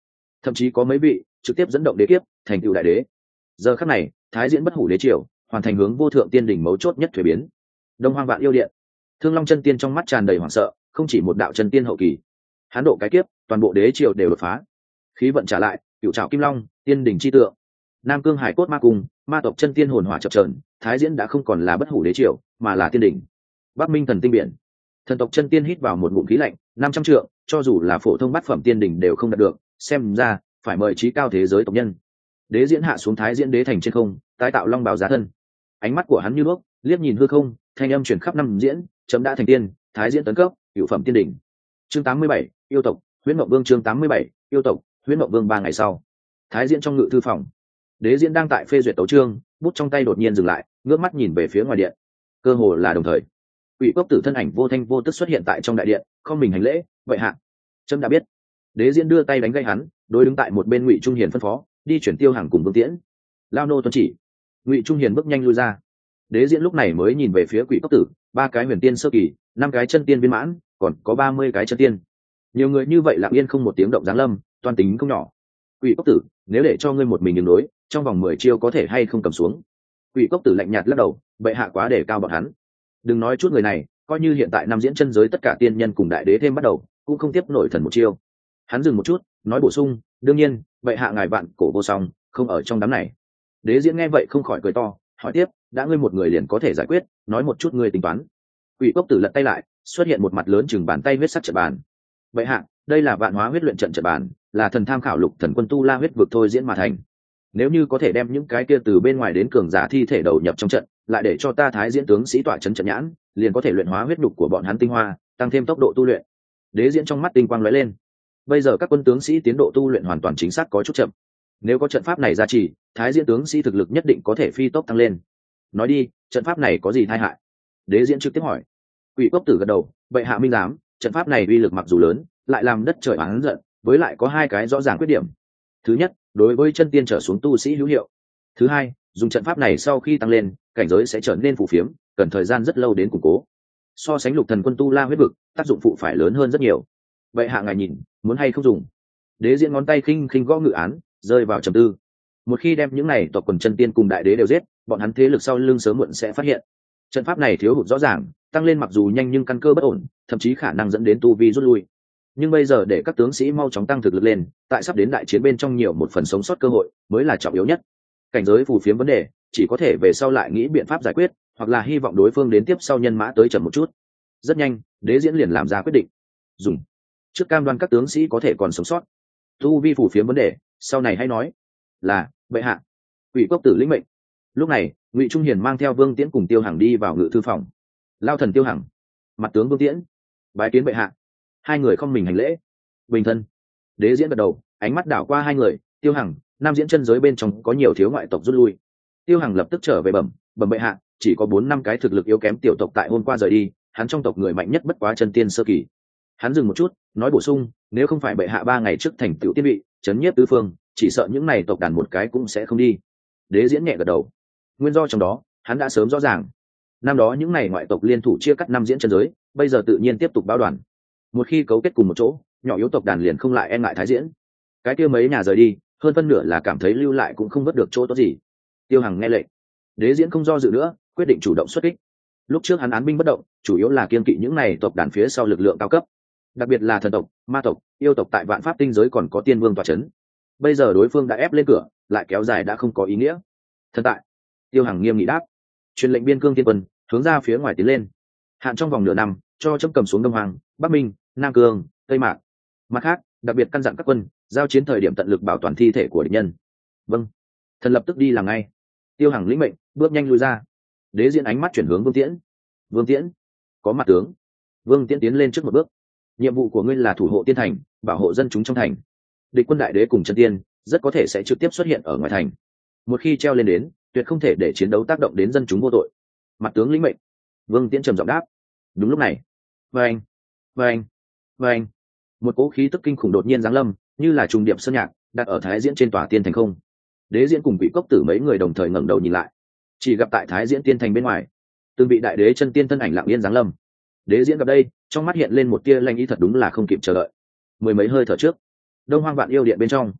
thậm chí có mấy vị trực tiếp dẫn động đế kiếp thành tựu đại đế. Giờ khắc này thái diễn bất hủ đế triều hoàn thành hướng vô thượng tiên đỉnh mấu chốt nhất thuế biến. Đông Hoang Vạn Yêu Điện, Thương Long chân tiên trong mắt tràn đầy hoảng sợ, không chỉ một đạo chân tiên hậu kỳ, hán độ cái kiếp toàn bộ đế triều đều đột phá, khí vận trả lại, cựu trảo kim long, tiên đỉnh chi tượng, Nam Cương Hải cốt ma cung, ma tộc chân tiên hồn hỏa chập chờn, thái diễn đã không còn là bất hủ đế triều mà là tiên đỉnh. Bắc Minh thần tinh biển, thần tộc chân tiên hít vào một ngụm khí lạnh, năm trăm trượng cho dù là phổ thông bát phẩm tiên đỉnh đều không đạt được, xem ra phải mời trí cao thế giới tộc nhân. Đế diễn hạ xuống thái diễn đế thành trên không, tái tạo long bào giá thân, ánh mắt của hắn như đuốc liếc nhìn hư không, thanh âm truyền khắp năm diễn chấm đã thành tiên, thái diễn tấn cấp cửu phẩm tiên đỉnh. Chương tám mươi bảy, yêu tộc huyễn mộng vương. Chương tám mươi bảy, yêu tộc huyễn mộng vương. Ba ngày sau, thái diễn trong ngự thư phòng, đế diễn đang tại phê duyệt tấu chương, bút trong tay đột nhiên dừng lại, ngước mắt nhìn về phía ngoài điện. Cơ hồ là đồng thời, Quỷ Cốc Tử thân ảnh vô thanh vô tức xuất hiện tại trong đại điện, không mình hành lễ, vậy hạ trâm đã biết. Đế diễn đưa tay đánh gây hắn, đối đứng tại một bên Ngụy Trung Hiền phân phó, đi chuyển Tiêu Hàng cùng Vương Tiễn. Lao nô tuân chỉ. Ngụy Trung Hiền bước nhanh lui ra. Đế diễn lúc này mới nhìn về phía Quỷ Cốc Tử, ba cái huyền tiên sơ kỳ, năm cái chân tiên viên mãn, còn có ba mươi cái chân tiên. Nhiều người như vậy lặng yên không một tiếng động giáng lâm, toan tính không nhỏ. Quỷ Cốc Tử, nếu để cho ngươi một mình đường đối, trong vòng mười chiêu có thể hay không cầm xuống? Quỷ Cốc Tử lạnh nhạt lắc đầu, bệ hạ quá để cao bọn hắn. Đừng nói chút người này, coi như hiện tại năm diễn chân giới tất cả tiên nhân cùng đại đế thêm bắt đầu, cũng không tiếp nổi thần một chiêu. Hắn dừng một chút, nói bổ sung, đương nhiên, bệ hạ ngài vạn cổ vô song, không ở trong đám này. Đế diễn nghe vậy không khỏi cười to, hỏi tiếp, đã ngươi một người liền có thể giải quyết, nói một chút ngươi tính toán. Quỷ Cốc Tử lật tay lại, xuất hiện một mặt lớn chừng bàn tay huyết sắc trận bàn. Bệ hạ, đây là vạn hóa huyết luyện trận trận bàn, là thần tham khảo lục thần quân tu la huyết vực thôi diễn mà thành. Nếu như có thể đem những cái kia từ bên ngoài đến cường giả thi thể đầu nhập trong trận, lại để cho ta thái diễn tướng sĩ tọa chấn trận nhãn, liền có thể luyện hóa huyết nhục của bọn hắn tinh hoa, tăng thêm tốc độ tu luyện. Đế diễn trong mắt tinh quang lóe lên. Bây giờ các quân tướng sĩ tiến độ tu luyện hoàn toàn chính xác có chút chậm. Nếu có trận pháp này gia trì, thái diễn tướng sĩ thực lực nhất định có thể phi tốc tăng lên. Nói đi, trận pháp này có gì tai hại? Đế diễn trực tiếp hỏi. Quỷ Cốc Tử gật đầu, bệ hạ minh giám, trận pháp này uy lực mặc dù lớn, lại làm đất trời oán giận, với lại có hai cái rõ ràng khuyết điểm. Thứ nhất, đối với chân tiên trở xuống tu sĩ hữu hiệu. Thứ hai, dùng trận pháp này sau khi tăng lên, cảnh giới sẽ trở nên phù phiếm, cần thời gian rất lâu đến củng cố. So sánh lục thần quân tu la huyết vực, tác dụng phụ phải lớn hơn rất nhiều. Vậy hạ ngài nhìn, muốn hay không dùng? Đế diễn ngón tay khinh khinh gõ ngự án, rơi vào trầm tư. Một khi đem những này tộc quần chân tiên cùng đại đế đều giết, bọn hắn thế lực sau lưng sớm muộn sẽ phát hiện. Trận pháp này thiếu hụt rõ ràng, tăng lên mặc dù nhanh nhưng căn cơ bất ổn, thậm chí khả năng dẫn đến tu vi rút lui. Nhưng bây giờ để các tướng sĩ mau chóng tăng thực lực lên, tại sắp đến đại chiến bên trong nhiều một phần sống sót cơ hội mới là trọng yếu nhất. Cảnh giới phù phiếm vấn đề, chỉ có thể về sau lại nghĩ biện pháp giải quyết, hoặc là hy vọng đối phương đến tiếp sau nhân mã tới chậm một chút. Rất nhanh, Đế diễn liền làm ra quyết định. Dùng trước cam đoan các tướng sĩ có thể còn sống sót. Tu vi phù phiếm vấn đề, sau này hãy nói. Là, bệ hạ. Quỷ Cốc Tử lĩnh mệnh. Lúc này, Ngụy Trung Hiền mang theo Vương Tiễn cùng Tiêu Hằng đi vào ngự thư phòng. Lao thần Tiêu Hằng, mặt tướng Vương Tiễn, bái kiến bệ hạ. Hai người không mình hành lễ. Bình thân. Đế diễn gật đầu, ánh mắt đảo qua hai người. Tiêu Hằng, nam diễn chân giới bên trong có nhiều thiếu ngoại tộc rút lui. Tiêu Hằng lập tức trở về bẩm, bẩm bệ hạ, chỉ có bốn năm cái thực lực yếu kém tiểu tộc tại hôm qua rời đi, hắn trong tộc người mạnh nhất bất quá chân tiên sơ kỳ. Hắn dừng một chút, nói bổ sung, nếu không phải bệ hạ ba ngày trước thành tựu tiên vị, chấn nhiếp tứ phương, chỉ sợ những này tộc đàn một cái cũng sẽ không đi. Đế diễn nhẹ gật đầu. Nguyên do trong đó, hắn đã sớm rõ ràng. Năm đó những này ngoại tộc liên thủ chia cắt năm diễn chân giới, bây giờ tự nhiên tiếp tục báo đoàn. Một khi cấu kết cùng một chỗ, nhỏ yếu tộc đàn liền không lại e ngại thái diễn. Cái kia mấy nhà rời đi, hơn phân nửa là cảm thấy lưu lại cũng không vớt được chỗ tốt gì. Tiêu Hằng nghe lệnh. Đế diễn không do dự nữa, quyết định chủ động xuất kích. Lúc trước hắn án binh bất động, chủ yếu là kiên kỵ những này tộc đàn phía sau lực lượng cao cấp, đặc biệt là thần tộc, ma tộc, yêu tộc tại vạn pháp tinh giới còn có tiên vương tọa chấn. Bây giờ đối phương đã ép lên cửa, lại kéo dài đã không có ý nghĩa. Thần tại. Tiêu Hằng nghiêm nghị đáp. Truyền lệnh biên cương tiên quân hướng ra phía ngoài tiến lên. Hạn trong vòng nửa năm, cho chấm cầm xuống Đông Hoàng, Bắc Minh, Nam Cương, Tây Mạc. Mặt khác, đặc biệt căn dặn các quân giao chiến thời điểm tận lực bảo toàn thi thể của địch nhân. Vâng. Thần lập tức đi làm ngay. Tiêu Hằng lĩnh mệnh, bước nhanh lui ra. Đế diễn ánh mắt chuyển hướng Vương Tiễn. Vương Tiễn, có mặt tướng. Vương Tiễn tiến lên trước một bước. Nhiệm vụ của ngươi là thủ hộ tiên thành, bảo hộ dân chúng trong thành. Địch quân đại đế cùng chân tiên rất có thể sẽ trực tiếp xuất hiện ở ngoài thành. Một khi treo lên đến, tuyệt không thể để chiến đấu tác động đến dân chúng vô tội. Mặt tướng lĩnh mệnh. Vương Tiễn trầm giọng đáp. Đúng lúc này, vâng, vâng, vâng, một cỗ khí tức kinh khủng đột nhiên giáng lâm, như là trùng điệp sơn nhạc, đặt ở thái diễn trên tòa tiên thành không. Đế diễn cùng Quỷ Cốc Tử mấy người đồng thời ngẩng đầu nhìn lại, chỉ gặp tại thái diễn tiên thành bên ngoài, từng vị đại đế chân tiên thân ảnh lặng yên giáng lâm. Đế diễn gặp đây, trong mắt hiện lên một tia lanh ý, thật đúng là không kịp chờ đợi. Mười mấy hơi thở trước, Đông Hoang Vạn Yêu Điện bên trong,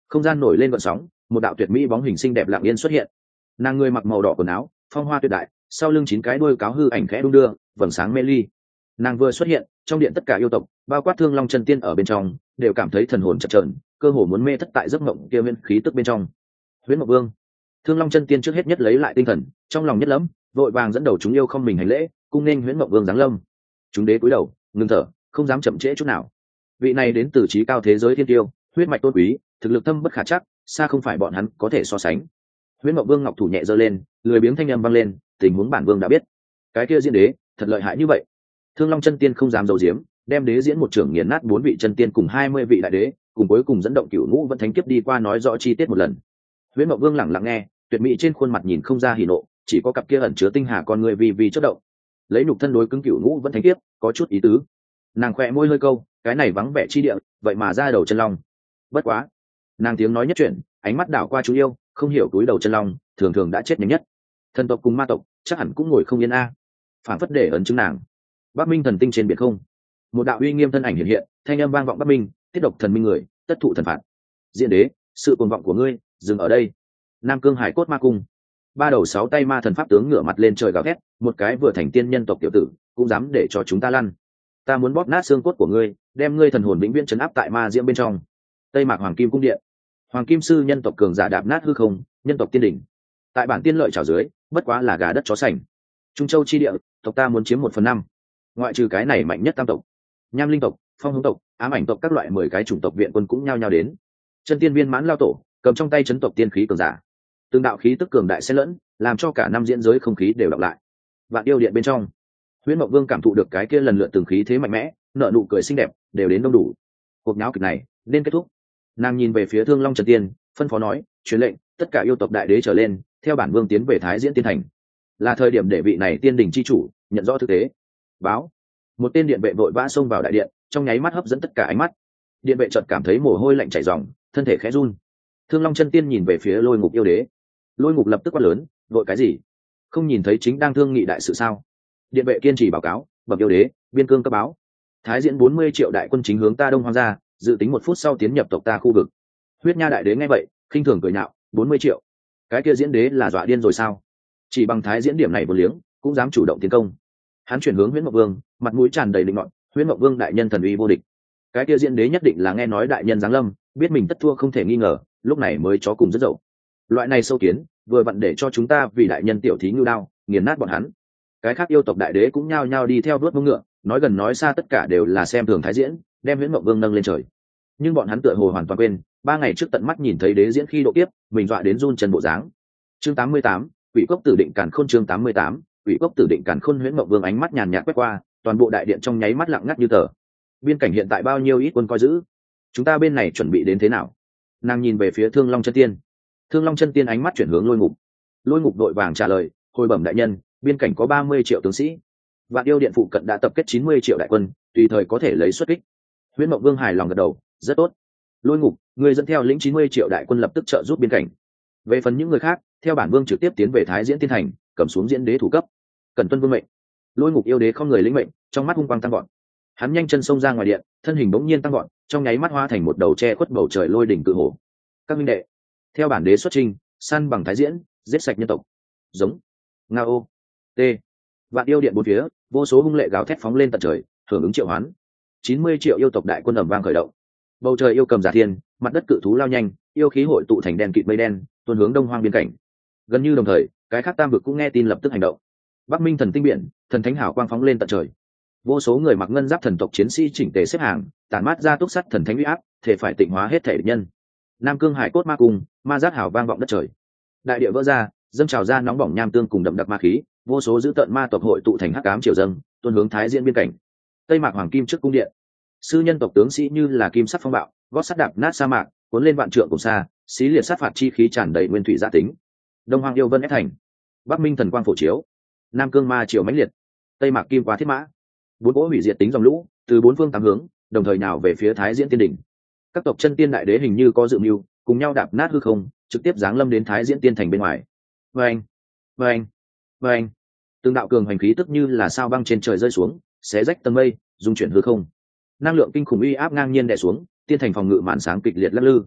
không gian nổi lên gợn sóng, một đạo tuyệt mỹ bóng hình xinh đẹp lặng yên xuất hiện. Nàng người mặc màu đỏ quần áo, phong hoa tuyệt đại, sau lưng chín cái đuôi cáo hư ảnh khẽ đung đưa, vầng sáng mê ly. Nàng vừa xuất hiện, trong điện tất cả yêu tộc, bao quát Thương Long chân tiên ở bên trong, đều cảm thấy thần hồn chập chờn, cơ hồ muốn mê thất tại giấc mộng kia nguyên khí tức bên trong. Huyễn Mộng Vương, Thương Long chân tiên trước hết nhất lấy lại tinh thần, trong lòng nhất lẫm, vội vàng dẫn đầu chúng yêu không mình hành lễ, cung nên Huyễn Mộng Vương giáng lâm. Chúng đế cúi đầu, ngưng thở, không dám chậm trễ chút nào. Vị này đến từ trí cao thế giới thiên tiêu, huyết mạch tôn quý, thực lực thâm bất khả trắc, xa không phải bọn hắn có thể so sánh. Huyễn Mộng Vương ngọc thủ nhẹ giơ lên, lười biếng thanh âm vang lên, tình huống bản vương đã biết. Cái kia diễn đế, thật lợi hại như vậy. Thương Long chân tiên không dám giấu giếm, đem đế diễn một trưởng nghiền nát bốn vị chân tiên cùng hai mươi vị đại đế, cùng cuối cùng dẫn động cửu ngũ vẫn thánh kiếp đi qua nói rõ chi tiết một lần. Huyễn Mộng Vương lặng lặng nghe, tuyệt mỹ trên khuôn mặt nhìn không ra hỉ nộ, chỉ có cặp kia ẩn chứa tinh hà con người vì vì chớp động. Lấy nhục thân đối cứng cửu ngũ vẫn thánh kiếp, có chút ý tứ. Nàng khẽ môi hơi câu, cái này vắng vẻ chi địa, vậy mà ra đầu chân long. Bất quá, nàng tiếng nói nhất chuyển, ánh mắt đảo qua chú yêu, không hiểu túi đầu chân long, thường thường đã chết nhanh nhất. Thần tộc cùng ma tộc, chắc hẳn cũng ngồi không yên a. Phản phất để ấn chứng nàng. Bắc Minh thần tinh trên biển không, một đạo uy nghiêm thân ảnh hiện hiện, thanh âm vang vọng Bắc Minh, tiết độc thần minh người, tất thụ thần phạt. Diễn đế, sự cuồng vọng của ngươi, dừng ở đây. Nam Cương Hải Cốt Ma Cung, ba đầu sáu tay ma thần pháp tướng ngửa mặt lên trời gào thét, một cái vừa thành tiên nhân tộc tiểu tử, cũng dám để cho chúng ta lăn. Ta muốn bóp nát xương cốt của ngươi, đem ngươi thần hồn vĩnh viễn trấn áp tại ma diễm bên trong. Tây Mạc Hoàng Kim cung điện, Hoàng Kim sư nhân tộc cường giả đạp nát hư không, nhân tộc tiên đỉnh. Tại bản tiên lợi trào dưới, bất quá là gà đất chó sành. Trung Châu chi địa, tộc ta muốn chiếm một phần năm. Ngoại trừ cái này mạnh nhất tam tộc, Nham Linh tộc, Phong Hống tộc, Ám Ảnh tộc các loại mười cái chủng tộc viện quân cũng nhao nhao đến. Chân tiên viên mãn lao tổ, cầm trong tay chấn tộc tiên khí cường giả. Từng đạo khí tức cường đại xen lẫn, làm cho cả năm diễn giới không khí đều đọc lại. Vạn yêu điện bên trong, Huyễn Mộng Vương cảm thụ được cái kia lần lượt từng khí thế mạnh mẽ, nở nụ cười xinh đẹp, đều đến đông đủ. Cuộc náo kịch này nên kết thúc. Nàng nhìn về phía Thương Long Trần Tiên, phân phó nói, truyền lệnh, tất cả yêu tộc đại đế trở lên, theo bản vương tiến về Thái Diễn Tiên Thành. Là thời điểm để vị này tiên đình chi chủ nhận rõ thực tế. Báo. Một tên điện vệ vội vã xông vào đại điện, trong nháy mắt hấp dẫn tất cả ánh mắt. Điện vệ chợt cảm thấy mồ hôi lạnh chảy ròng, thân thể khẽ run. Thương Long Chân Tiên nhìn về phía Lôi Ngục yêu đế. Lôi Ngục lập tức quát lớn, vội cái gì? Không nhìn thấy chính đang thương nghị đại sự sao? Điện vệ kiên trì báo cáo, bẩm yêu đế, biên cương cấp báo. Thái Diễn bốn mươi triệu đại quân chính hướng ta Đông Hoang ra, dự tính một phút sau tiến nhập tộc ta khu vực. Huyết Nha đại đế nghe vậy, khinh thường cười nhạo, bốn mươi triệu. Cái kia diễn đế là dọa điên rồi sao? Chỉ bằng Thái Diễn điểm này vô liếng, cũng dám chủ động tiến công. Hắn chuyển hướng Huyễn Mộng Vương, mặt mũi tràn đầy định ngọn, Huyễn Mộng Vương đại nhân thần uy vô địch. Cái kia diễn đế nhất định là nghe nói đại nhân giáng lâm, biết mình tất thua không thể nghi ngờ, lúc này mới chó cùng rất dậu. Loại này sâu kiến, vừa vặn để cho chúng ta vì đại nhân tiểu thí ngưu đao, nghiền nát bọn hắn. Cái khác yêu tộc đại đế cũng nhao nhao đi theo đuốt mông ngựa, nói gần nói xa tất cả đều là xem thường Thái Diễn, đem Huyễn Mộng Vương nâng lên trời. Nhưng bọn hắn tựa hồ hoàn toàn quên, ba ngày trước tận mắt nhìn thấy đế diễn khi độ kiếp, mình dọa đến run chân bộ dáng. Chương tám mươi tám, Quỷ Cốc Tử Định Càn Khôn chương tám mươi tám, Quỷ Cốc Tử Định Càn Khôn. Huyễn Mộng Vương ánh mắt nhàn nhạt quét qua, toàn bộ đại điện trong nháy mắt lặng ngắt như tờ. Biên cảnh hiện tại bao nhiêu ít quân coi giữ? Chúng ta bên này chuẩn bị đến thế nào? Nàng nhìn về phía Thương Long Chân Tiên. Thương Long Chân Tiên ánh mắt chuyển hướng Lôi Ngục. Lôi Ngục đội vàng trả lời, hồi bẩm đại nhân, biên cảnh có ba mươi triệu tướng sĩ. Vạn yêu điện phụ cận đã tập kết chín mươi triệu đại quân, tùy thời có thể lấy xuất kích. Huyễn Mộng Vương hài lòng gật đầu, rất tốt. Lôi Ngục, người dẫn theo lĩnh chín mươi triệu đại quân lập tức trợ giúp biên cảnh. Về phần những người khác, theo bản vương trực tiếp tiến về Thái Diễn Tiên Thành, cầm xuống diễn đế thủ cấp. Cần tuân vương mệnh. Lôi Ngục yêu đế không người lĩnh mệnh, trong mắt hung quang tăng gọn. Hắn nhanh chân xông ra ngoài điện, thân hình bỗng nhiên tăng gọn, trong nháy mắt hóa thành một đầu che khuất bầu trời lôi đỉnh cự hổ. Các minh đệ, theo bản đế xuất trình, săn bằng Thái Diễn, giết sạch nhân tộc. Giống. Ngao. T. Vạn yêu điện bốn phía, vô số hung lệ gào thét phóng lên tận trời, hưởng ứng triệu hoán. chín mươi triệu yêu tộc đại quân ầm vang khởi động. Bầu trời yêu cầm giả thiên, mặt đất cự thú lao nhanh, yêu khí hội tụ thành đen kịt mây đen, tuôn hướng Đông Hoang biên cảnh. Gần như đồng thời, cái khác tam vực cũng nghe tin lập tức hành động. Bắc Minh thần tinh biển, thần thánh hào quang phóng lên tận trời. Vô số người mặc ngân giáp thần tộc chiến sĩ chỉnh tề xếp hàng, tản mát ra túc sắt thần thánh uy áp, thể phải tịnh hóa hết thể địch nhân. Nam Cương Hải Cốt Ma Cung, ma giác hào vang vọng đất trời. Đại địa vỡ ra, dâng trào ra nóng bỏng nham tương cùng đậm đặc ma khí, vô số dữ tợn ma tộc hội tụ thành hắc ám triều dâng, tuôn hướng Thái Diễn biên cảnh. Tây Mạc Hoàng Kim trước cung điện, sư nhân tộc tướng sĩ như là kim sắc phong bạo, gót sắt đạp nát sa mạc, cuốn lên vạn trượng cùng xa, xí liệt sát phạt chi khí tràn đầy nguyên thủy gia tính. Đông Hoang yêu vân ép thành, Bắc Minh thần quang phổ chiếu, Nam Cương ma triều mãnh liệt, Tây Mạc kim quá thiết mã, bốn cỗ hủy diệt tính dòng lũ từ bốn phương tám hướng, đồng thời nào về phía Thái Diễn Tiên đỉnh. Các tộc chân tiên đại đế hình như có dự mưu, cùng nhau đạp nát hư không, trực tiếp giáng lâm đến Thái Diễn Tiên thành bên ngoài. Vâng, vâng, vâng. Từng đạo cường hành khí tức như là sao băng trên trời rơi xuống, xé rách tầng mây, dung chuyển hư không. Năng lượng kinh khủng uy áp ngang nhiên đè xuống, tiên thành phòng ngự màn sáng kịch liệt lắc lư.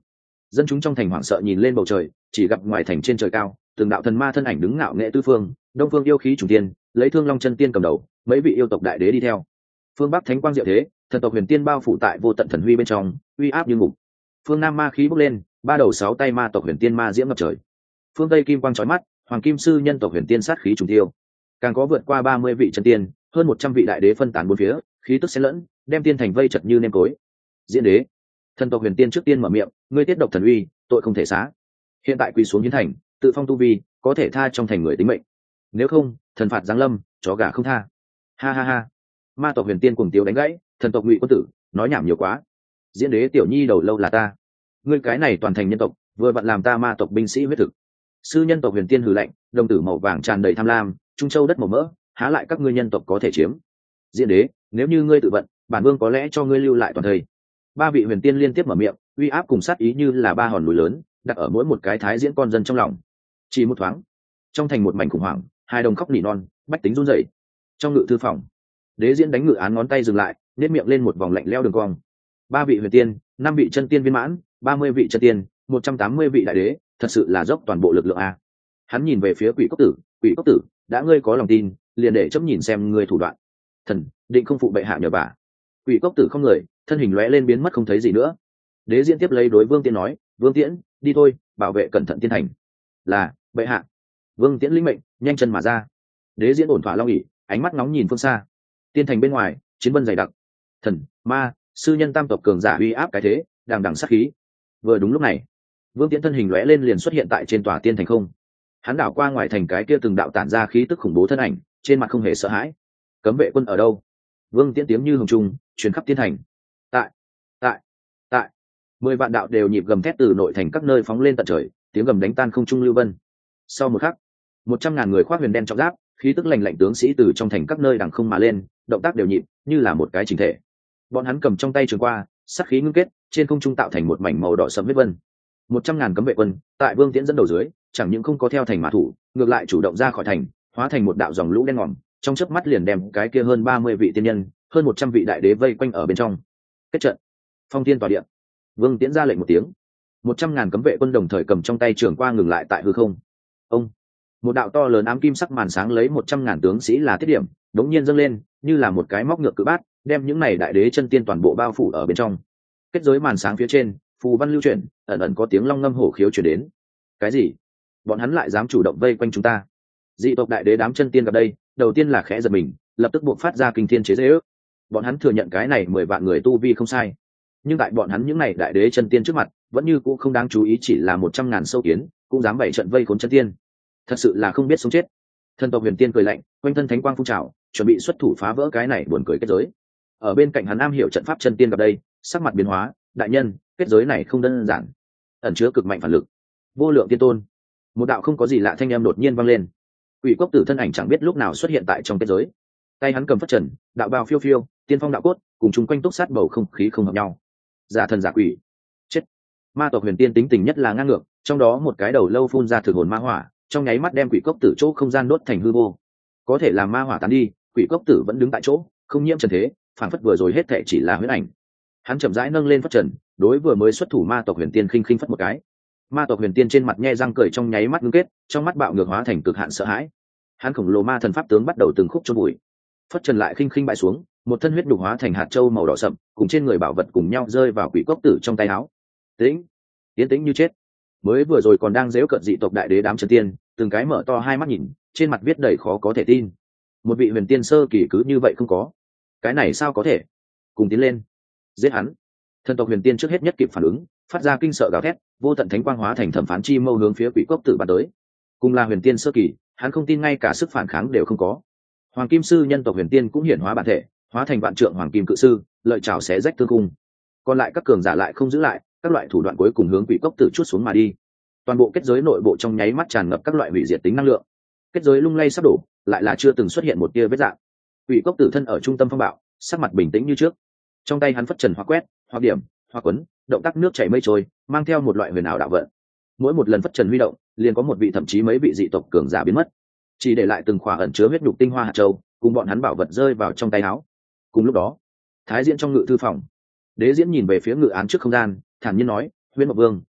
Dân chúng trong thành hoảng sợ nhìn lên bầu trời, chỉ gặp ngoài thành trên trời cao từng đạo thần ma thân ảnh đứng ngạo nghệ tư phương. Đông phương yêu khí trùng tiên, lấy Thương Long chân tiên cầm đầu, mấy vị yêu tộc đại đế đi theo. Phương bắc thánh quang diệu thế, thần tộc huyền tiên bao phủ tại vô tận thần huy bên trong, uy áp như ngục. Phương nam ma khí bốc lên, ba đầu sáu tay ma tộc huyền tiên ma diễm ngập trời. Phương tây kim quang chói mắt, hoàng kim sư nhân tộc huyền tiên sát khí trùng tiêu. Càng có vượt qua ba mươi vị chân tiên, hơn một trăm vị đại đế phân tán bốn phía, khí tức xen lẫn, đem tiên thành vây chật như nêm cối. Diễn đế, thần tộc huyền tiên trước tiên mở miệng, ngươi tiết độc thần uy, tội không thể xá. Hiện tại quỳ xuống hiến thành, tự phong tu vi, có thể tha trong thành người tính mệnh. Nếu không, thần phạt giáng lâm, chó gà không tha. Ha ha ha. Ma tộc huyền tiên cùng tiếu đánh gãy, thần tộc Ngụy quân tử, nói nhảm nhiều quá. Diễn đế tiểu nhi đầu lâu là ta, ngươi cái này toàn thành nhân tộc, vừa vặn làm ta ma tộc binh sĩ huyết thực. Sư nhân tộc huyền tiên hừ lạnh, đồng tử màu vàng tràn đầy tham lam, trung châu đất màu mỡ, há lại các ngươi nhân tộc có thể chiếm. Diễn đế, nếu như ngươi tự vận, bản vương có lẽ cho ngươi lưu lại toàn thời. Ba vị huyền tiên liên tiếp mở miệng, uy áp cùng sát ý như là ba hòn núi lớn, đặt ở mỗi một cái thái diễn con dân trong lòng. Chỉ một thoáng, trong thành một mảnh khủng hoảng, hai đồng khóc nỉ non, bách tính run rẩy. Trong ngự thư phòng, đế diễn đánh ngự án ngón tay dừng lại, nếp miệng lên một vòng lạnh lẽo đường cong. Ba vị huyền tiên, năm vị chân tiên viên mãn, ba mươi vị chân tiên, một trăm tám mươi vị đại đế, thật sự là dốc toàn bộ lực lượng a. Hắn nhìn về phía Quỷ Cốc Tử, Quỷ Cốc Tử, đã ngươi có lòng tin, liền để chấm nhìn xem ngươi thủ đoạn. Thần định không phụ bệ hạ nhờ vả. Quỷ Cốc Tử không người, thân hình lóe lên biến mất không thấy gì nữa. Đế diễn tiếp lấy đối Vương Tiễn nói, Vương Tiễn, đi thôi, bảo vệ cẩn thận tiên thành. Là bệ hạ. Vương Tiễn lĩnh mệnh, nhanh chân mà ra. Đế diễn ổn thỏa long ỉ, ánh mắt nóng nhìn phương xa. Tiên thành bên ngoài, chiến bân dày đặc. Thần, ma, sư nhân tam tộc cường giả uy áp cái thế, đằng đằng sát khí. Vừa đúng lúc này, Vương Tiễn thân hình lóe lên liền xuất hiện tại trên tòa tiên thành không. Hắn đảo qua ngoài thành cái kia từng đạo tản ra khí tức khủng bố thân ảnh, trên mặt không hề sợ hãi. Cấm vệ quân ở đâu? Vương Tiễn tiếng như hồng trung, truyền khắp tiên thành. Tại, tại, tại. Mười vạn đạo đều nhịp gầm thét từ nội thành các nơi phóng lên tận trời, tiếng gầm đánh tan không trung lưu vân. Sau một khắc, một trăm ngàn người khoác huyền đen trọng giáp, khí tức lạnh lạnh tướng sĩ từ trong thành các nơi đằng không mà lên, động tác đều nhịp, như là một cái chỉnh thể. Bọn hắn cầm trong tay trường qua, sát khí ngưng kết, trên không trung tạo thành một mảnh màu đỏ sẫm huyết vân. Một trăm ngàn cấm vệ quân, tại Vương Tiễn dẫn đầu dưới, chẳng những không có theo thành mã thủ, ngược lại chủ động ra khỏi thành, hóa thành một đạo dòng lũ đen ngòm, trong chớp mắt liền đem cái kia hơn ba mươi vị tiên nhân, hơn một trăm vị đại đế vây quanh ở bên trong. Kết trận, phong thiên tỏa địa. Vương Tiễn ra lệnh một tiếng, một trăm ngàn cấm vệ quân đồng thời cầm trong tay trường qua ngừng lại tại hư không. Ông, một đạo to lớn ám kim sắc màn sáng lấy một trăm ngàn tướng sĩ là tiết điểm, đống nhiên dâng lên, như là một cái móc ngược cự bát, đem những này đại đế chân tiên toàn bộ bao phủ ở bên trong. Kết giới màn sáng phía trên, phù văn lưu chuyển, ẩn ẩn có tiếng long ngâm hổ khiếu truyền đến. Cái gì? Bọn hắn lại dám chủ động vây quanh chúng ta? Dị tộc đại đế đám chân tiên gặp đây, đầu tiên là khẽ giật mình, lập tức buộc phát ra kinh thiên chế giễu. Bọn hắn thừa nhận cái này mười vạn người tu vi không sai, nhưng tại bọn hắn những này đại đế chân tiên trước mặt, vẫn như cũ không đáng chú ý, chỉ là một trăm ngàn sâu kiến, cũng dám bảy trận vây khốn chân tiên. Thật sự là không biết sống chết. Thần tộc huyền tiên cười lạnh, quanh thân thánh quang phun trào, chuẩn bị xuất thủ phá vỡ cái này buồn cười kết giới. Ở bên cạnh hắn am hiểu trận pháp chân tiên gặp đây, sắc mặt biến hóa, đại nhân, kết giới này không đơn giản, ẩn chứa cực mạnh phản lực. Vô lượng tiên tôn. Một đạo không có gì lạ thanh âm đột nhiên vang lên. Quỷ Cốc Tử thân ảnh chẳng biết lúc nào xuất hiện tại trong kết giới. Tay hắn cầm phất trần, đạo bào phiêu phiêu, tiên phong đạo cốt, cùng chúng quanh túc sát bầu không khí không hợp nhau. Giả thần giả quỷ. Chết. Ma tộc huyền tiên tính tình nhất là ngang ngược, trong đó một cái đầu lâu phun ra thực hồn ma hỏa, trong nháy mắt đem Quỷ Cốc Tử chỗ không gian đốt thành hư vô. Có thể làm ma hỏa tán đi, Quỷ Cốc Tử vẫn đứng tại chỗ, không nhiễm trần thế, phản phất vừa rồi hết thảy chỉ là huyễn ảnh. Hắn chậm rãi nâng lên phất trần, đối vừa mới xuất thủ ma tộc huyền tiên khinh khinh phất một cái. Ma tộc huyền tiên trên mặt nhe răng cười, trong nháy mắt ngưng kết, trong mắt bạo ngược hóa thành cực hạn sợ hãi. Hắn khổng lồ ma thần pháp tướng bắt đầu từng khúc chôn bụi. Phất trần lại khinh khinh bại xuống, một thân huyết đục hóa thành hạt châu màu đỏ sậm, cùng trên người bảo vật cùng nhau rơi vào Quỷ Cốc Tử trong tay áo. Tĩnh, tiến tĩnh như chết. Mới vừa rồi còn đang giễu cợt dị tộc đại đế đám chân tiên, từng cái mở to hai mắt nhìn, trên mặt viết đầy khó có thể tin. Một vị huyền tiên sơ kỳ cứ như vậy không có, cái này sao có thể? Cùng tiến lên, giết hắn. Thần tộc huyền tiên trước hết nhất kịp phản ứng, phát ra kinh sợ gào thét, vô tận thánh quang hóa thành thẩm phán chi mâu hướng phía Quỷ Cốc Tử bắn tới. Cùng là huyền tiên sơ kỳ, hắn không tin ngay cả sức phản kháng đều không có. Hoàng kim sư nhân tộc huyền tiên cũng hiển hóa bản thể, hóa thành vạn trượng hoàng kim cự sư, lợi chảo xé rách thương cung. Còn lại các cường giả lại không giữ lại, các loại thủ đoạn cuối cùng hướng Quỷ Cốc Tử chuốt xuống mà đi. Toàn bộ kết giới nội bộ trong nháy mắt tràn ngập các loại hủy diệt tính năng lượng. Kết giới lung lay sắp đổ, lại là chưa từng xuất hiện một tia vết rạn. Quỷ Cốc Tử thân ở trung tâm phong bạo, sắc mặt bình tĩnh như trước. Trong tay hắn phất trần hoa quét, hoa điểm, hoa quấn, động tác nước chảy mây trôi, mang theo một loại huyền ảo đạo vận. Mỗi một lần phất trần huy động, liền có một vị thậm chí mấy vị dị tộc cường giả biến mất, chỉ để lại từng khỏa ẩn chứa huyết nhục tinh hoa hạt châu, cùng bọn hắn bảo vật rơi vào trong tay áo. Cùng lúc đó, Thái Diễn trong ngự thư phòng, Đế Diễn nhìn về phía ngự án trước không gian, thản nhiên nói, Huyễn Mộc Vương,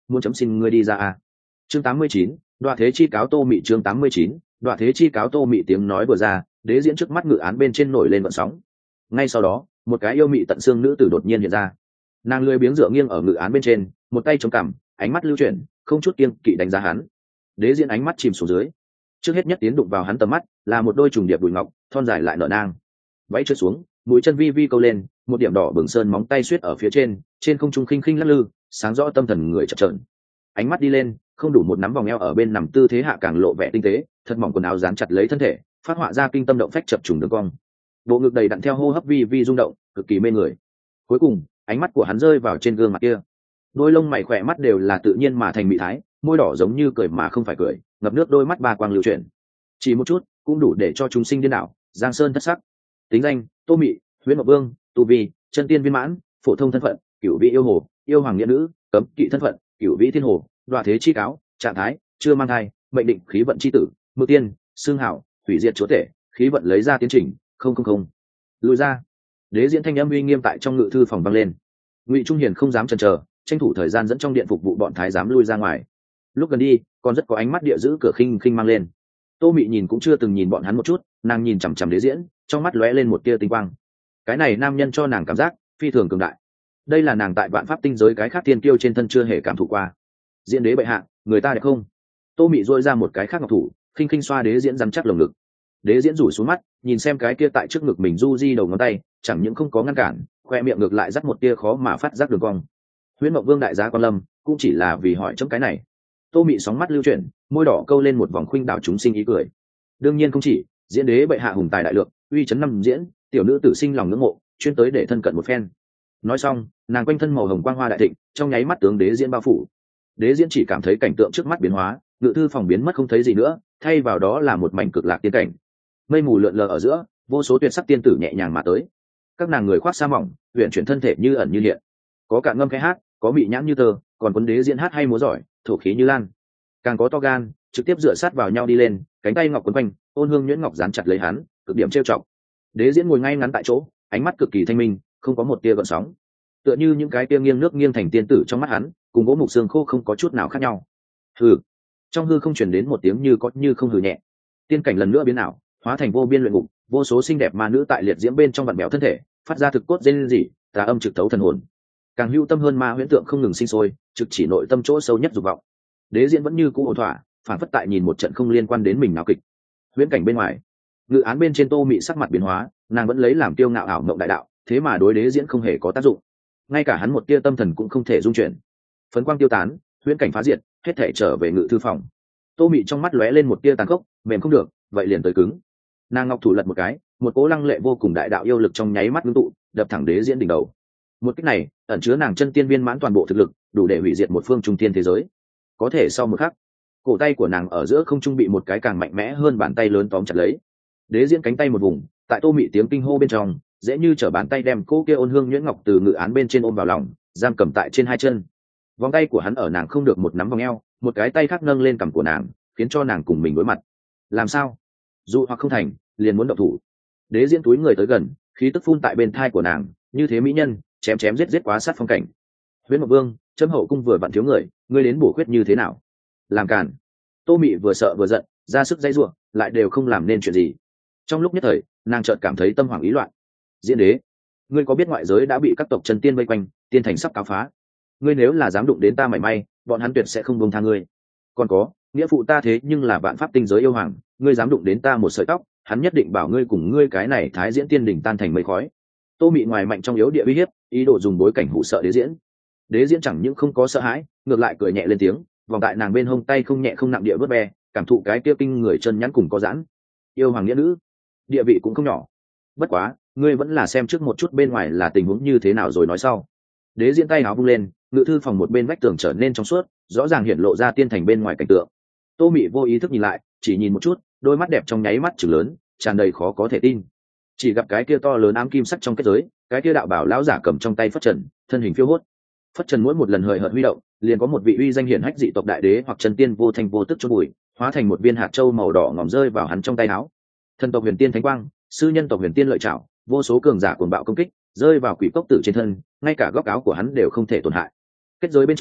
muốn chấm xin ngươi đi ra à. Chương tám mươi chín, Đoạ thế chi cáo Tô Mị. Chương tám mươi chín, Đoạ thế chi cáo Tô Mị. Tiếng nói vừa ra, đế diễn trước mắt ngự án bên trên nổi lên vận sóng. Ngay sau đó, một cái yêu mị tận xương nữ tử đột nhiên hiện ra. Nàng lười biếng dựa nghiêng ở ngự án bên trên, một tay chống cằm, ánh mắt lưu chuyển, không chút kiêng kỵ đánh giá hắn. Đế diễn ánh mắt chìm xuống dưới. Trước hết nhất tiến đụng vào hắn tầm mắt là một đôi trùng điệp đùi ngọc, thon dài lại nở nang. Váy trượt xuống, mũi chân vi vi câu lên, một điểm đỏ bừng sơn móng tay xuết ở phía trên, trên không trung khinh khinh lắc lư, sáng rõ tâm thần người chập chờn. Ánh mắt đi lên, không đủ một nắm vòng eo ở bên nằm tư thế hạ càng lộ vẻ tinh tế, thật mỏng quần áo dán chặt lấy thân thể, phát họa ra kinh tâm động phách chập trùng đường cong. Bộ ngực đầy đặn theo hô hấp vi vi rung động, cực kỳ mê người. Cuối cùng, ánh mắt của hắn rơi vào trên gương mặt kia. Đôi lông mày khỏe mắt đều là tự nhiên mà thành mị thái, môi đỏ giống như cười mà không phải cười, ngập nước đôi mắt ba quang lưu chuyển. Chỉ một chút, cũng đủ để cho chúng sinh điên đảo, giang sơn thất sắc. Tính danh: Tô Mị, Huyễn Ngọc Vương, tu vi: chân tiên viên mãn, phổ thông thân phận: cửu vị yêu hồ, yêu hoàng nghĩa nữ, cấm kỵ thân phận: cửu vị thiên hồ, đoạ thế chi cáo, trạng thái: chưa mang thai, mệnh định khí vận chi tử, mưu tiên, xương hảo, hủy diệt chúa tể, khí vận lấy ra tiến trình, không không không. Lùi ra. Đế diễn thanh âm uy nghiêm tại trong ngự thư phòng vang lên. Ngụy Trung Hiền không dám chần chờ, tranh thủ thời gian dẫn trong điện phục vụ bọn thái giám lui ra ngoài. Lúc gần đi, còn rất có ánh mắt địa giữ cửa khinh khinh mang lên. Tô Mị nhìn cũng chưa từng nhìn bọn hắn một chút, nàng nhìn chằm chằm Đế diễn, trong mắt lóe lên một tia tinh quang. Cái này nam nhân cho nàng cảm giác phi thường cường đại. Đây là nàng tại vạn pháp tinh giới cái khác tiên kiêu trên thân chưa hề cảm thụ qua. Diễn đế bệ hạ, người ta đẹp không? Tô Mị dội ra một cái khác ngọc thủ, khinh khinh xoa Đế diễn rắn chắc lồng ngực. Đế diễn rủ xuống mắt, nhìn xem cái kia tại trước ngực mình du di đầu ngón tay, chẳng những không có ngăn cản, khoe miệng ngược lại dắt một tia khó mà phát giác đường cong. Huyễn Mộng Vương đại gia quan lâm, cũng chỉ là vì hỏi chấm cái này. Tô Mị sóng mắt lưu chuyển, môi đỏ câu lên một vòng khuynh đảo chúng sinh ý cười. Đương nhiên không chỉ, diễn đế bệ hạ hùng tài đại lượng, uy chấn năm diễn, tiểu nữ tử sinh lòng ngưỡng mộ, chuyên tới để thân cận một phen. Nói xong, nàng quanh thân màu hồng quang hoa đại thịnh, trong nháy mắt tướng đế diễn bao phủ. Đế diễn chỉ cảm thấy cảnh tượng trước mắt biến hóa, ngự thư phòng biến mất không thấy gì nữa, thay vào đó là một mảnh cực lạc tiên cảnh. Mây mù lượn lờ ở giữa, vô số tuyệt sắc tiên tử nhẹ nhàng mà tới. Các nàng người khoác sa mỏng, huyền chuyển thân thể như ẩn như hiện. Có cả ngâm cái hát, có bị nhãn như tơ, còn quấn đế diễn hát hay múa giỏi, thổ khí như lan. Càng có to gan, trực tiếp dựa sát vào nhau đi lên, cánh tay ngọc quấn quanh, ôn hương nhuyễn ngọc dán chặt lấy hắn, cực điểm trêu trọng. Đế diễn ngồi ngay ngắn tại chỗ, ánh mắt cực kỳ thanh minh, không có một tia gợn sóng. Tựa như những cái tia nghiêng nước nghiêng thành tiên tử trong mắt hắn, cùng gỗ mục xương khô không có chút nào khác nhau. Hừ. Trong hư không truyền đến một tiếng như có như không hừ nhẹ. Tiên cảnh lần nữa biến ảo, hóa thành vô biên luyện ngục, vô số xinh đẹp ma nữ tại liệt diễm bên trong vặn bèo thân thể, phát ra thực cốt rên rỉ, tà âm trực tấu thần hồn. Càng hưu tâm hơn ma huyễn tượng không ngừng sinh sôi, trực chỉ nội tâm chỗ sâu nhất dục vọng. Đế diễn vẫn như cũ ổn thỏa, phản phất tại nhìn một trận không liên quan đến mình nào kịch. Huyễn cảnh bên ngoài, ngự án bên trên Tô Mị sắc mặt biến hóa, nàng vẫn lấy làm tiêu ngạo ảo mộng đại đạo, thế mà đối đế diễn không hề có tác dụng, ngay cả hắn một tia tâm thần cũng không thể dung chuyển. Phấn quang tiêu tán, huyễn cảnh phá diệt, hết thể trở về ngự thư phòng. Tô Mị trong mắt lóe lên một tia tàn khốc, mềm không được, vậy liền tới cứng. Nàng ngọc thủ lật một cái, một cỗ lăng lệ vô cùng đại đạo yêu lực trong nháy mắt ngưng tụ, đập thẳng đế diễn đỉnh đầu. Một kích này ẩn chứa nàng chân tiên viên mãn toàn bộ thực lực, đủ để hủy diệt một phương trung tiên thế giới. Có thể sau một khắc, cổ tay của nàng ở giữa không trung bị một cái càng mạnh mẽ hơn bàn tay lớn tóm chặt lấy. Đế diễn cánh tay một vùng, tại Tô Mị tiếng kinh hô bên trong, dễ như trở bàn tay đem cô kia ôn hương nhuyễn ngọc từ ngự án bên trên ôm vào lòng, giam cầm tại trên hai chân. Vòng tay của hắn ở nàng không được một nắm vòng eo, một cái tay khác nâng lên cằm của nàng, khiến cho nàng cùng mình đối mặt. Làm sao? Dù hoặc không thành, liền muốn động thủ. Đế diễn túi người tới gần, khí tức phun tại bên thai của nàng, như thế mỹ nhân, chém chém giết giết quá sát phong cảnh. Huyễn Mộc Vương, chấm hậu cung vừa vặn thiếu người, ngươi đến bổ khuyết như thế nào? Làm cản. Tô Mị vừa sợ vừa giận, ra sức dây rủa, lại đều không làm nên chuyện gì. Trong lúc nhất thời, nàng chợt cảm thấy tâm hoảng ý loạn. Diễn đế, ngươi có biết ngoại giới đã bị các tộc chân tiên vây quanh, tiên thành sắp cáo phá. Ngươi nếu là dám đụng đến ta mảy may, bọn hắn tuyệt sẽ không buông tha ngươi. Còn có, nghĩa phụ ta thế nhưng là vạn pháp tinh giới yêu hoàng, ngươi dám đụng đến ta một sợi tóc, hắn nhất định bảo ngươi cùng ngươi cái này thái diễn tiên đỉnh tan thành mây khói. Tô Mị ngoài mạnh trong yếu địa uy hiếp, ý đồ dùng bối cảnh hụ sợ đế diễn. Đế diễn chẳng những không có sợ hãi, ngược lại cười nhẹ lên tiếng, vòng tại nàng bên hông tay không nhẹ không nặng địa vớt ve, cảm thụ cái kia kinh người chân nhắn cùng có giãn. Yêu hoàng nghĩa nữ, địa vị cũng không nhỏ. Bất quá, ngươi vẫn là xem trước một chút bên ngoài là tình huống như thế nào rồi nói sau. Đế diễn tay áo vung lên, ngự thư phòng một bên vách tường trở nên trong suốt, rõ ràng hiện lộ ra tiên thành bên ngoài cảnh tượng. Tô Mị vô ý thức nhìn lại, chỉ nhìn một chút, đôi mắt đẹp trong nháy mắt trừng lớn, tràn đầy khó có thể tin. Chỉ gặp cái kia to lớn ám kim sắc trong kết giới, cái kia đạo bảo lão giả cầm trong tay phất trần, thân hình phiêu hốt. Phất trần mỗi một lần hời hợt huy động, liền có một vị uy danh hiển hách dị tộc đại đế hoặc chân tiên vô thanh vô tức chôn bụi, hóa thành một viên hạt châu màu đỏ ngòm rơi vào hắn trong tay áo. Thần tộc huyền tiên thánh quang, sư nhân tộc huyền tiên lợi trảo, vô số cường giả cuồng bạo công kích, rơi vào quỷ cốc tử trên thân, ngay cả góc áo của hắn đều không thể tổn hại. Kết giới bên trong,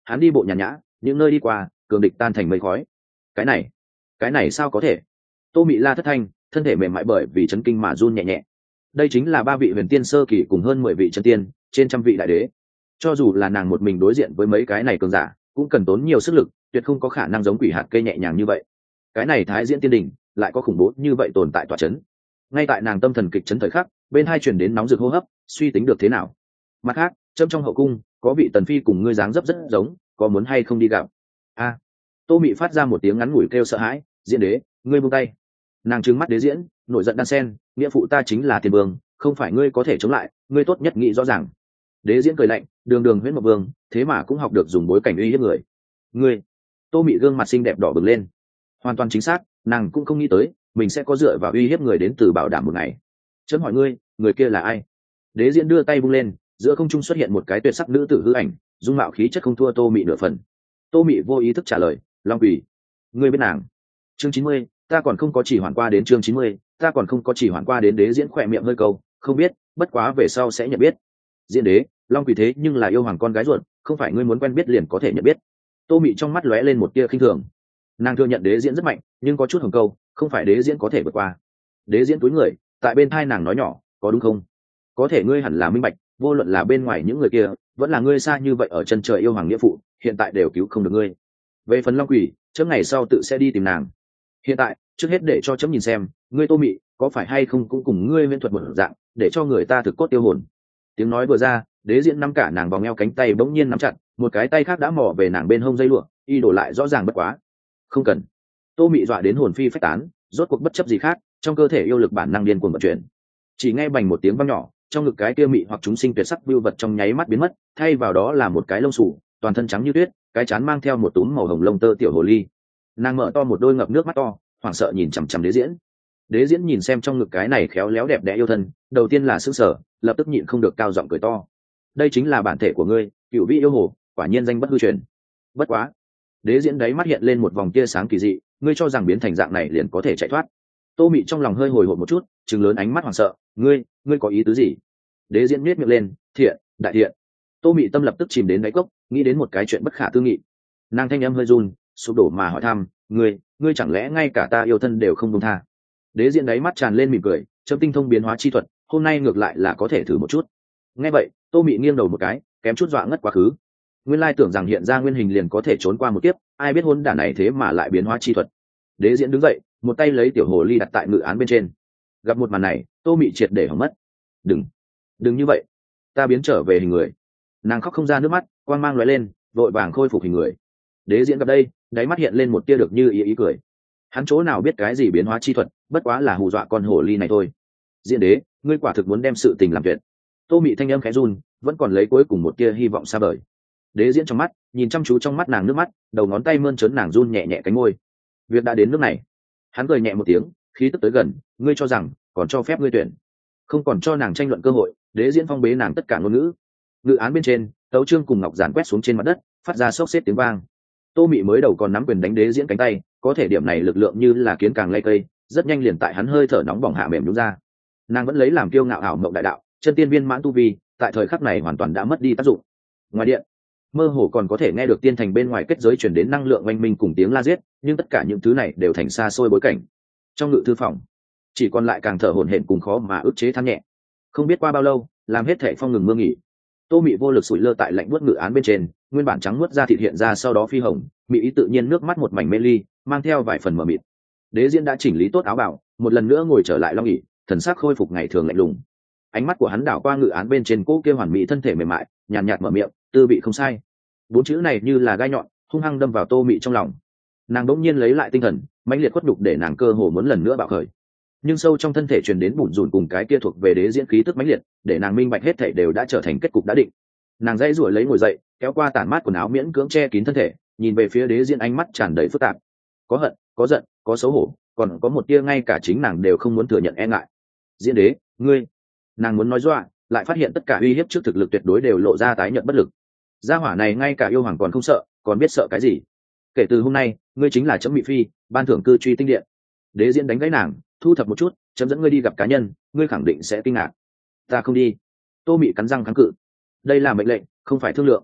hắn đi bộ nhàn nhã, những nơi đi qua cường địch tan thành mây khói. Cái này cái này sao có thể? Tô Mị la thất thanh, thân thể mềm mại bởi vì chấn kinh mà run nhẹ nhẹ. Đây chính là ba vị huyền tiên sơ kỳ cùng hơn mười vị chân tiên, trên trăm vị đại đế. Cho dù là nàng một mình đối diện với mấy cái này cường giả, cũng cần tốn nhiều sức lực, tuyệt không có khả năng giống quỷ hạt cây nhẹ nhàng như vậy. Cái này thái diễn tiên đỉnh lại có khủng bố như vậy tồn tại tọa chấn. Ngay tại nàng tâm thần kịch chấn thời khắc, bên hai truyền đến nóng rực hô hấp, suy tính được thế nào? Mặt khác, châm trong hậu cung có vị tần phi cùng ngươi dáng dấp rất giống, có muốn hay không đi gặp? A. Tô Mị phát ra một tiếng ngắn ngủi kêu sợ hãi, diễn đế, ngươi buông tay. Nàng trừng mắt đế diễn, nổi giận đan sen, nghĩa phụ ta chính là tiền vương, không phải ngươi có thể chống lại, ngươi tốt nhất nghĩ rõ ràng. Đế diễn cười lạnh, đường đường huyễn mộc vương, thế mà cũng học được dùng bối cảnh uy hiếp người. Ngươi. Tô Mị gương mặt xinh đẹp đỏ bừng lên. Hoàn toàn chính xác, nàng cũng không nghĩ tới mình sẽ có dựa vào uy hiếp người đến từ bảo đảm một ngày. Chấm hỏi ngươi, người kia là ai? Đế diễn đưa tay vung lên, giữa không trung xuất hiện một cái tuyệt sắc nữ tử hư ảnh, dung mạo khí chất không thua Tô Mị nửa phần. Tô Mị vô ý thức trả lời, Long Quỷ. Ngươi biết nàng? Chương chín mươi, ta còn không có chỉ hoàn qua đến chương chín mươi, ta còn không có chỉ hoàn qua đến. Đế diễn khỏe miệng hơi câu, không biết, bất quá về sau sẽ nhận biết. Diễn đế, Long Quỷ thế nhưng là yêu hoàng con gái ruột, không phải ngươi muốn quen biết liền có thể nhận biết. Tô Mị trong mắt lóe lên một tia khinh thường. Nàng thừa nhận đế diễn rất mạnh, nhưng có chút hồng câu, không phải đế diễn có thể vượt qua. Đế diễn túi người tại bên thai nàng nói nhỏ, có đúng không? Có thể ngươi hẳn là minh bạch, vô luận là bên ngoài những người kia, vẫn là ngươi xa như vậy ở chân trời yêu hoàng nghĩa phụ, hiện tại đều cứu không được ngươi. Về phần Long Quỷ, chấm ngày sau tự sẽ đi tìm nàng. Hiện tại, trước hết để cho chấm nhìn xem, ngươi Tô Mị có phải hay không cũng cùng ngươi huyễn thuật một dạng, để cho người ta thực cốt tiêu hồn. Tiếng nói vừa ra, đế diễn nắm cả nàng vòng eo cánh tay bỗng nhiên nắm chặt, một cái tay khác đã mò về nàng bên hông dây lụa, y đổ lại rõ ràng bất quá. Không cần. Tô Mị dọa đến hồn phi phách tán, rốt cuộc bất chấp gì khác, trong cơ thể yêu lực bản năng điên cuồng vận chuyển. Chỉ nghe bành một tiếng vang nhỏ, trong ngực cái kia mị hoặc chúng sinh tuyệt sắc vưu vật trong nháy mắt biến mất, thay vào đó là một cái lông sủ, toàn thân trắng như tuyết, cái trán mang theo một túm màu hồng lông tơ tiểu hồ ly. Nàng mở to một đôi ngập nước mắt to, hoảng sợ nhìn chằm chằm đế diễn. Đế diễn nhìn xem trong ngực cái này khéo léo đẹp đẽ yêu thân, đầu tiên là sững sờ, lập tức nhịn không được cao giọng cười to. Đây chính là bản thể của ngươi, cựu vị yêu hồ, quả nhiên danh bất hư truyền. Bất quá. Đế diễn đáy mắt hiện lên một vòng tia sáng kỳ dị, ngươi cho rằng biến thành dạng này liền có thể chạy thoát? Tô Mị trong lòng hơi hồi hộp một chút, trừng lớn ánh mắt hoảng sợ, ngươi, ngươi có ý tứ gì? Đế diễn nhếch miệng lên, thiện, đại thiện. Tô Mị tâm lập tức chìm đến đáy cốc, nghĩ đến một cái chuyện bất khả tư nghị. Nàng thanh âm hơi run, sụp đổ mà hỏi thăm, ngươi, ngươi chẳng lẽ ngay cả ta yêu thân đều không buông tha? Đế diễn đáy mắt tràn lên mỉm cười, chấm tinh thông biến hóa chi thuật, hôm nay ngược lại là có thể thử một chút. Nghe vậy, Tô Mị nghiêng đầu một cái, kém chút dọa ngất quá khứ. Nguyên lai tưởng rằng hiện ra nguyên hình liền có thể trốn qua một kiếp, ai biết hôn đản này thế mà lại biến hóa chi thuật. Đế diễn đứng dậy, một tay lấy tiểu hồ ly đặt tại ngự án bên trên. Gặp một màn này, Tô Mị triệt để hỏng mất. Đừng, đừng như vậy, ta biến trở về hình người. Nàng khóc không ra nước mắt, quang mang lóe lên, vội vàng khôi phục hình người. Đế diễn gặp đây, đáy mắt hiện lên một tia được như ý ý cười. Hắn chỗ nào biết cái gì biến hóa chi thuật, bất quá là hù dọa con hồ ly này thôi. Diễn đế, ngươi quả thực muốn đem sự tình làm chuyện. Tô Mị thanh âm khẽ run, vẫn còn lấy cuối cùng một tia hy vọng xa vời. Đế diễn trong mắt nhìn chăm chú trong mắt nàng nước mắt, đầu ngón tay mơn trớn nàng run nhẹ nhẹ cánh môi. Việc đã đến nước này, hắn cười nhẹ một tiếng, khí tức tới gần, ngươi cho rằng còn cho phép ngươi tuyển? Không còn cho nàng tranh luận cơ hội, đế diễn phong bế nàng tất cả ngôn ngữ. Ngự án bên trên, tấu trương cùng ngọc giản quét xuống trên mặt đất, phát ra xốc xếp tiếng vang. Tô Mị mới đầu còn nắm quyền đánh đế diễn cánh tay, có thể điểm này lực lượng như là kiến càng lay cây, rất nhanh liền tại hắn hơi thở nóng bỏng hạ mềm nhũn ra. Nàng vẫn lấy làm kiêu ngạo ảo mộng đại đạo, chân tiên viên mãn tu vi, tại thời khắc này hoàn toàn đã mất đi tác dụng. Ngoài điện, mơ hồ còn có thể nghe được tiên thành bên ngoài kết giới truyền đến năng lượng oanh minh cùng tiếng la giết, nhưng tất cả những thứ này đều thành xa xôi bối cảnh. Trong ngự thư phòng, chỉ còn lại càng thở hổn hển cùng khó mà ức chế than nhẹ. Không biết qua bao lâu, làm hết thảy phong ngừng mưa nghỉ. Tô Mị vô lực sủi lơ tại lạnh buốt ngự án bên trên, nguyên bản trắng muốt da thịt hiện ra sau đó phi hồng, Mị ý tự nhiên nước mắt một mảnh mê ly, mang theo vài phần mờ mịt. Đế diễn đã chỉnh lý tốt áo bào, một lần nữa ngồi trở lại long ỷ, thần sắc khôi phục ngày thường lạnh lùng. Ánh mắt của hắn đảo qua ngự án bên trên cô kia hoàn mỹ thân thể mềm mại, nhàn nhạt, nhạt mở miệng, tư vị không sai. Bốn chữ này như là gai nhọn, hung hăng đâm vào Tô Mị trong lòng. Nàng đỗng nhiên lấy lại tinh thần, mãnh liệt khuất nhục để nàng cơ hồ muốn lần nữa bạo khởi. Nhưng sâu trong thân thể truyền đến bủn rủn cùng cái kia thuộc về đế diễn khí tức mãnh liệt, để nàng minh bạch hết thảy đều đã trở thành kết cục đã định. Nàng dãy rủa lấy ngồi dậy, kéo qua tản mát quần áo miễn cưỡng che kín thân thể, nhìn về phía đế diễn ánh mắt tràn đầy phức tạp. Có hận, có giận, có xấu hổ, còn có một tia ngay cả chính nàng đều không muốn thừa nhận e ngại. Diễn đế, ngươi, nàng muốn nói dọa, lại phát hiện tất cả uy hiếp trước thực lực tuyệt đối đều lộ ra tái nhận bất lực. Gia hỏa này ngay cả yêu hoàng còn không sợ, còn biết sợ cái gì? Kể từ hôm nay, ngươi chính là chấm Mị phi, ban thưởng cư truy tinh điện. Đế diễn đánh gãy nàng, thu thập một chút, chấm dẫn ngươi đi gặp cá nhân, ngươi khẳng định sẽ kinh ngạc. Ta không đi. Tô Mị cắn răng kháng cự. Đây là mệnh lệnh, không phải thương lượng.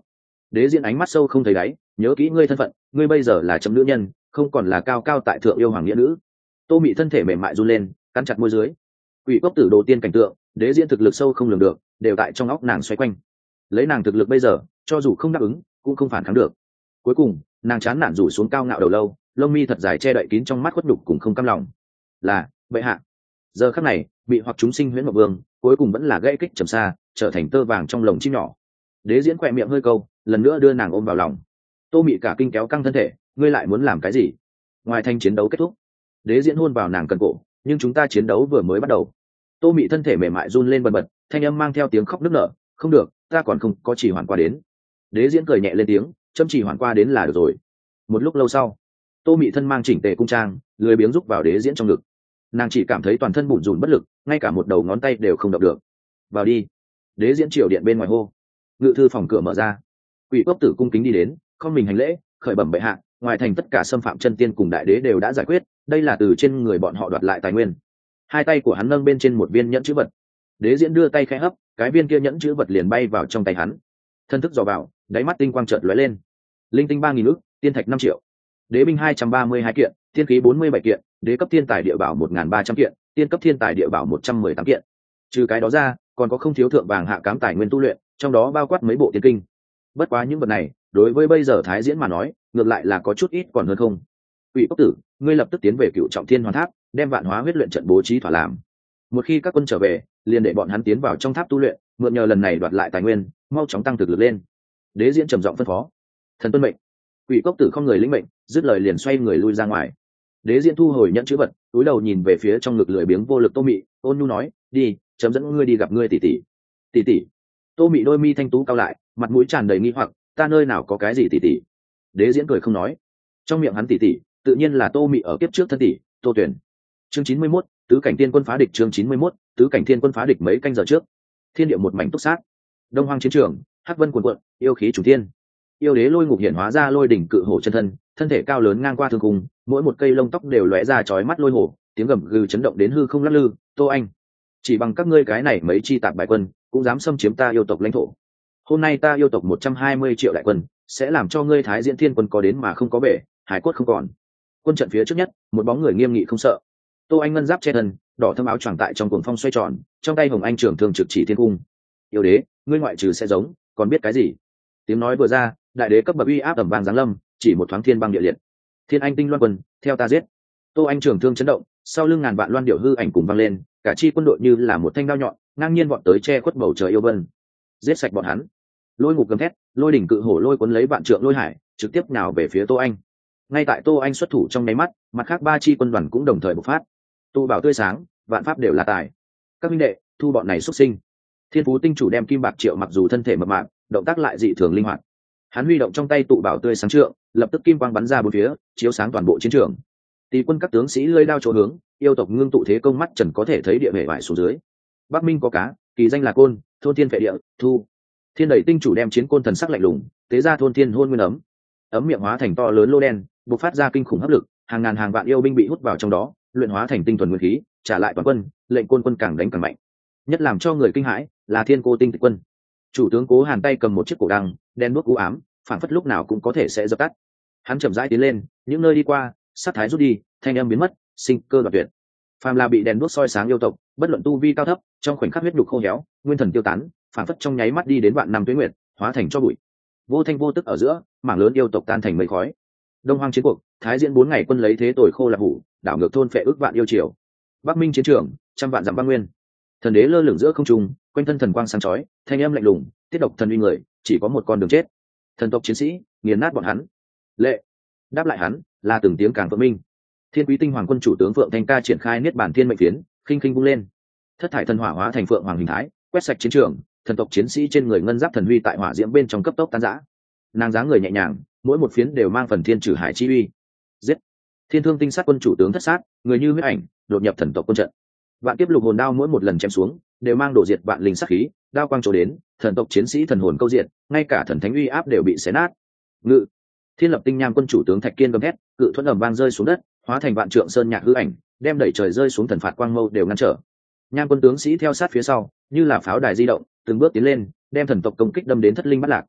Đế diễn ánh mắt sâu không thấy đáy, nhớ kỹ ngươi thân phận, ngươi bây giờ là chấm nữ nhân, không còn là cao cao tại thượng yêu hoàng nghĩa nữ. Tô Mị thân thể mềm mại run lên, cắn chặt môi dưới. Quỷ cốc tử đồ tiên cảnh tượng, đế diễn thực lực sâu không lường được, đều tại trong óc nàng xoay quanh. Lấy nàng thực lực bây giờ, cho dù không đáp ứng, cũng không phản kháng được. Cuối cùng, nàng chán nản rủ xuống cao ngạo đầu lâu, lông mi thật dài che đậy kín trong mắt khuất đục cùng không cam lòng. Là, bệ hạ. Giờ khắc này, bị hoặc chúng sinh huyễn ngọc vương, cuối cùng vẫn là gãy kích trầm xa, trở thành tơ vàng trong lồng chim nhỏ. Đế diễn khỏe miệng hơi câu, lần nữa đưa nàng ôm vào lòng. Tô Mị cả kinh kéo căng thân thể, ngươi lại muốn làm cái gì? Ngoài thanh chiến đấu kết thúc, đế diễn hôn vào nàng cần cổ, nhưng chúng ta chiến đấu vừa mới bắt đầu. Tô Mị thân thể mềm mại run lên bần bật, thanh âm mang theo tiếng khóc nức nở, không được, ta còn không có chỉ hoàn qua đến. Đế diễn cười nhẹ lên tiếng, châm chỉ hoàn qua đến là được rồi. Một lúc lâu sau, Tô Mị thân mang chỉnh tề cung trang, lười biếng rúc vào đế diễn trong ngực. Nàng chỉ cảm thấy toàn thân bủn rủn bất lực, ngay cả một đầu ngón tay đều không động được. Vào đi. Đế diễn triều điện bên ngoài hô. Ngự thư phòng cửa mở ra, Quỷ cốc tử cung kính đi đến, không mình hành lễ, khởi bẩm bệ hạ, ngoài thành tất cả xâm phạm chân tiên cùng đại đế đều đã giải quyết, đây là từ trên người bọn họ đoạt lại tài nguyên. Hai tay của hắn nâng bên trên một viên nhẫn chữ vật. Đế diễn đưa tay khẽ hấp, cái viên kia nhẫn chữ vật liền bay vào trong tay hắn. Thân thức dò vào, đáy mắt tinh quang chợt lóe lên. Linh tinh ba nghìn ức, tiên thạch năm triệu, đế binh hai trăm ba mươi hai kiện, tiên khí bốn mươi bảy kiện, đế cấp thiên tài địa bảo một nghìn ba trăm kiện, tiên cấp thiên tài địa bảo một trăm mười tám kiện. Trừ cái đó ra, còn có không thiếu thượng vàng hạ cám tài nguyên tu luyện, trong đó bao quát mấy bộ tiên kinh. Bất quá những vật này, đối với bây giờ Thái Diễn mà nói, ngược lại là có chút ít còn hơn không. Quỷ cốc tử, ngươi lập tức tiến về Cựu Trọng Thiên Hoàn Tháp, đem Vạn Hóa huyết luyện trận bố trí thỏa làm. Một khi các quân trở về, liền để bọn hắn tiến vào trong tháp tu luyện, mượn nhờ lần này đoạt lại tài nguyên, mau chóng tăng thực lực lên. Đế diễn trầm giọng phân phó. Thần tuân mệnh. Quỷ cốc tử không người lĩnh mệnh, dứt lời liền xoay người lui ra ngoài. Đế diễn thu hồi nhẫn chữ vật, túi đầu nhìn về phía trong ngực lười biếng vô lực Tô Mị, ôn nhu nói, đi, chấm dẫn ngươi đi gặp ngươi tỷ tỷ. Tỷ tỷ. Tô Mị đôi mi thanh tú cao lại, mặt mũi tràn đầy nghi hoặc, ta nơi nào có cái gì tỷ tỷ? Đế diễn cười không nói. Trong miệng hắn tỷ tỷ, tự nhiên là Tô Mị ở kiếp trước thân tỷ, Tô Tuyển. Chương chín mươi mốt, tứ cảnh tiên quân phá địch. Chương chín mươi mốt, tứ cảnh thiên quân phá địch. Mấy canh giờ trước, thiên địa một mảnh túc sát. Đông Hoang chiến trường, hắc vân cuồn cuộn, yêu khí trùng thiên. Yêu đế lôi ngục hiển hóa ra lôi đỉnh cự hổ chân thân, thân thể cao lớn ngang qua thương cung, mỗi một cây lông tóc đều lóe ra chói mắt lôi hổ, tiếng gầm gừ chấn động đến hư không lắc lư. Tô Anh, chỉ bằng các ngươi cái này mấy chi tạp bại quân, cũng dám xâm chiếm ta yêu tộc lãnh thổ. Hôm nay ta yêu tộc một trăm hai mươi triệu đại quân, sẽ làm cho ngươi Thái Diễn Thiên quân có đến mà không có bể, hải cốt không còn. Quân trận phía trước nhất, một bóng người nghiêm nghị không sợ. Tô Anh ngân giáp che thân, đỏ thâm áo choàng tại trong cuồng phong xoay tròn, trong tay hồng anh trường thương trực chỉ thiên cung. Yêu đế, ngươi ngoại trừ sẽ giống, còn biết cái gì? Tiếng nói vừa ra, đại đế cấp bậc uy áp tầm vàng giáng lâm, chỉ một thoáng thiên băng địa liệt. Thiên anh tinh loan quân, theo ta giết. Tô Anh trường thương chấn động, sau lưng ngàn vạn loan điệu hư ảnh cùng vang lên, cả chi quân đội như là một thanh đao nhọn, ngang nhiên vọt tới che khuất bầu trời yêu vân. Giết sạch bọn hắn. Lôi ngục gầm thét, lôi đỉnh cự hổ lôi cuốn lấy vạn trượng lôi hải, trực tiếp nào về phía Tô Anh. Ngay tại Tô Anh xuất thủ trong nháy mắt, mặt khác ba chi quân đoàn cũng đồng thời bộc phát. Tu bảo tươi sáng, vạn pháp đều là tài. Các minh đệ, thu bọn này xuất sinh. Thiên Phú tinh chủ đem kim bạc triệu, mặc dù thân thể mập mạp, động tác lại dị thường linh hoạt. Hắn huy động trong tay tụ bảo tươi sáng trượng, lập tức kim quang bắn ra bốn phía, chiếu sáng toàn bộ chiến trường. Tỷ quân các tướng sĩ lưỡi đao chỗ hướng, yêu tộc ngưng tụ thế công mắt trần có thể thấy địa hệ vải xuống dưới. Bắc Minh có cá, kỳ danh là côn, thôn thiên vệ địa, thu. Thiên đẩy tinh chủ đem chiến côn thần sắc lạnh lùng, tế ra thôn thiên hôn nguyên ấm. Ấm miệng hóa thành to lớn lô đen, bộc phát ra kinh khủng hấp lực, hàng ngàn hàng vạn yêu binh bị hút vào trong đó, luyện hóa thành tinh thuần nguyên khí, trả lại toàn quân, lệnh côn quân càng đánh càng mạnh. Nhất làm cho người kinh hãi là Thiên Cô Tinh Tịch quân. Chủ tướng Cố Hàn tay cầm một chiếc cổ đăng, đen đuốc u ám, phản phất lúc nào cũng có thể sẽ dập tắt. Hắn chậm rãi tiến lên, những nơi đi qua, sát thái rút đi, thanh âm biến mất, sinh cơ đoạt tuyệt. Phàm là bị đèn đuốc soi sáng yêu tộc, bất luận tu vi cao thấp, trong khoảnh khắc huyết nhục khô héo, nguyên thần tiêu tán, phản phất trong nháy mắt đi đến vạn năm tuế nguyệt, hóa thành cho bụi. Vô thanh vô tức ở giữa, mảng lớn yêu tộc tan thành mây khói. Đông Hoang chiến cuộc, Thái Diễn bốn ngày quân lấy thế tồi khô là hủ, đảo ngược thôn phệ ước vạn yêu triều. Bắc Minh chiến trường, trăm vạn dặm băng nguyên. Thần đế lơ lửng giữa không trung, quanh thân thần quang sáng chói, thanh âm lạnh lùng, tiết độc thần uy người, chỉ có một con đường chết. Thần tộc chiến sĩ, nghiền nát bọn hắn. Lệ. Đáp lại hắn, là từng tiếng càng vỡ minh. Thiên Quý Tinh Hoàng quân chủ tướng Phượng Thanh Ca triển khai niết bản thiên mệnh phiến, khinh khinh vung lên. Thất thải thần hỏa hóa thành phượng hoàng hình thái, quét sạch chiến trường, thần tộc chiến sĩ trên người ngân giáp thần huy tại hỏa diễm bên trong cấp tốc tan rã. Nàng dáng người nhẹ nhàng, mỗi một phiến đều mang phần thiên trừ hải chi uy. Giết. Thiên Thương Tinh Sát quân chủ tướng thất sát, người như huyết ảnh, đột nhập thần tộc quân trận. Vạn kiếp lục hồn đao mỗi một lần chém xuống, đều mang đổ diệt vạn linh sát khí, đao quang chỗ đến, thần tộc chiến sĩ thần hồn câu diệt, ngay cả thần thánh uy áp đều bị xé nát. Ngự. Thiên Lập Tinh Nham quân chủ tướng Thạch Kiên gầm thét, cự thuẫn ầm vang rơi xuống đất, hóa thành vạn trượng sơn nhạc hư ảnh, đem đẩy trời rơi xuống thần phạt quang mâu đều ngăn trở. Nham quân tướng sĩ theo sát phía sau, như là pháo đài di động, từng bước tiến lên, đem thần tộc công kích đâm đến thất linh bắt lạc.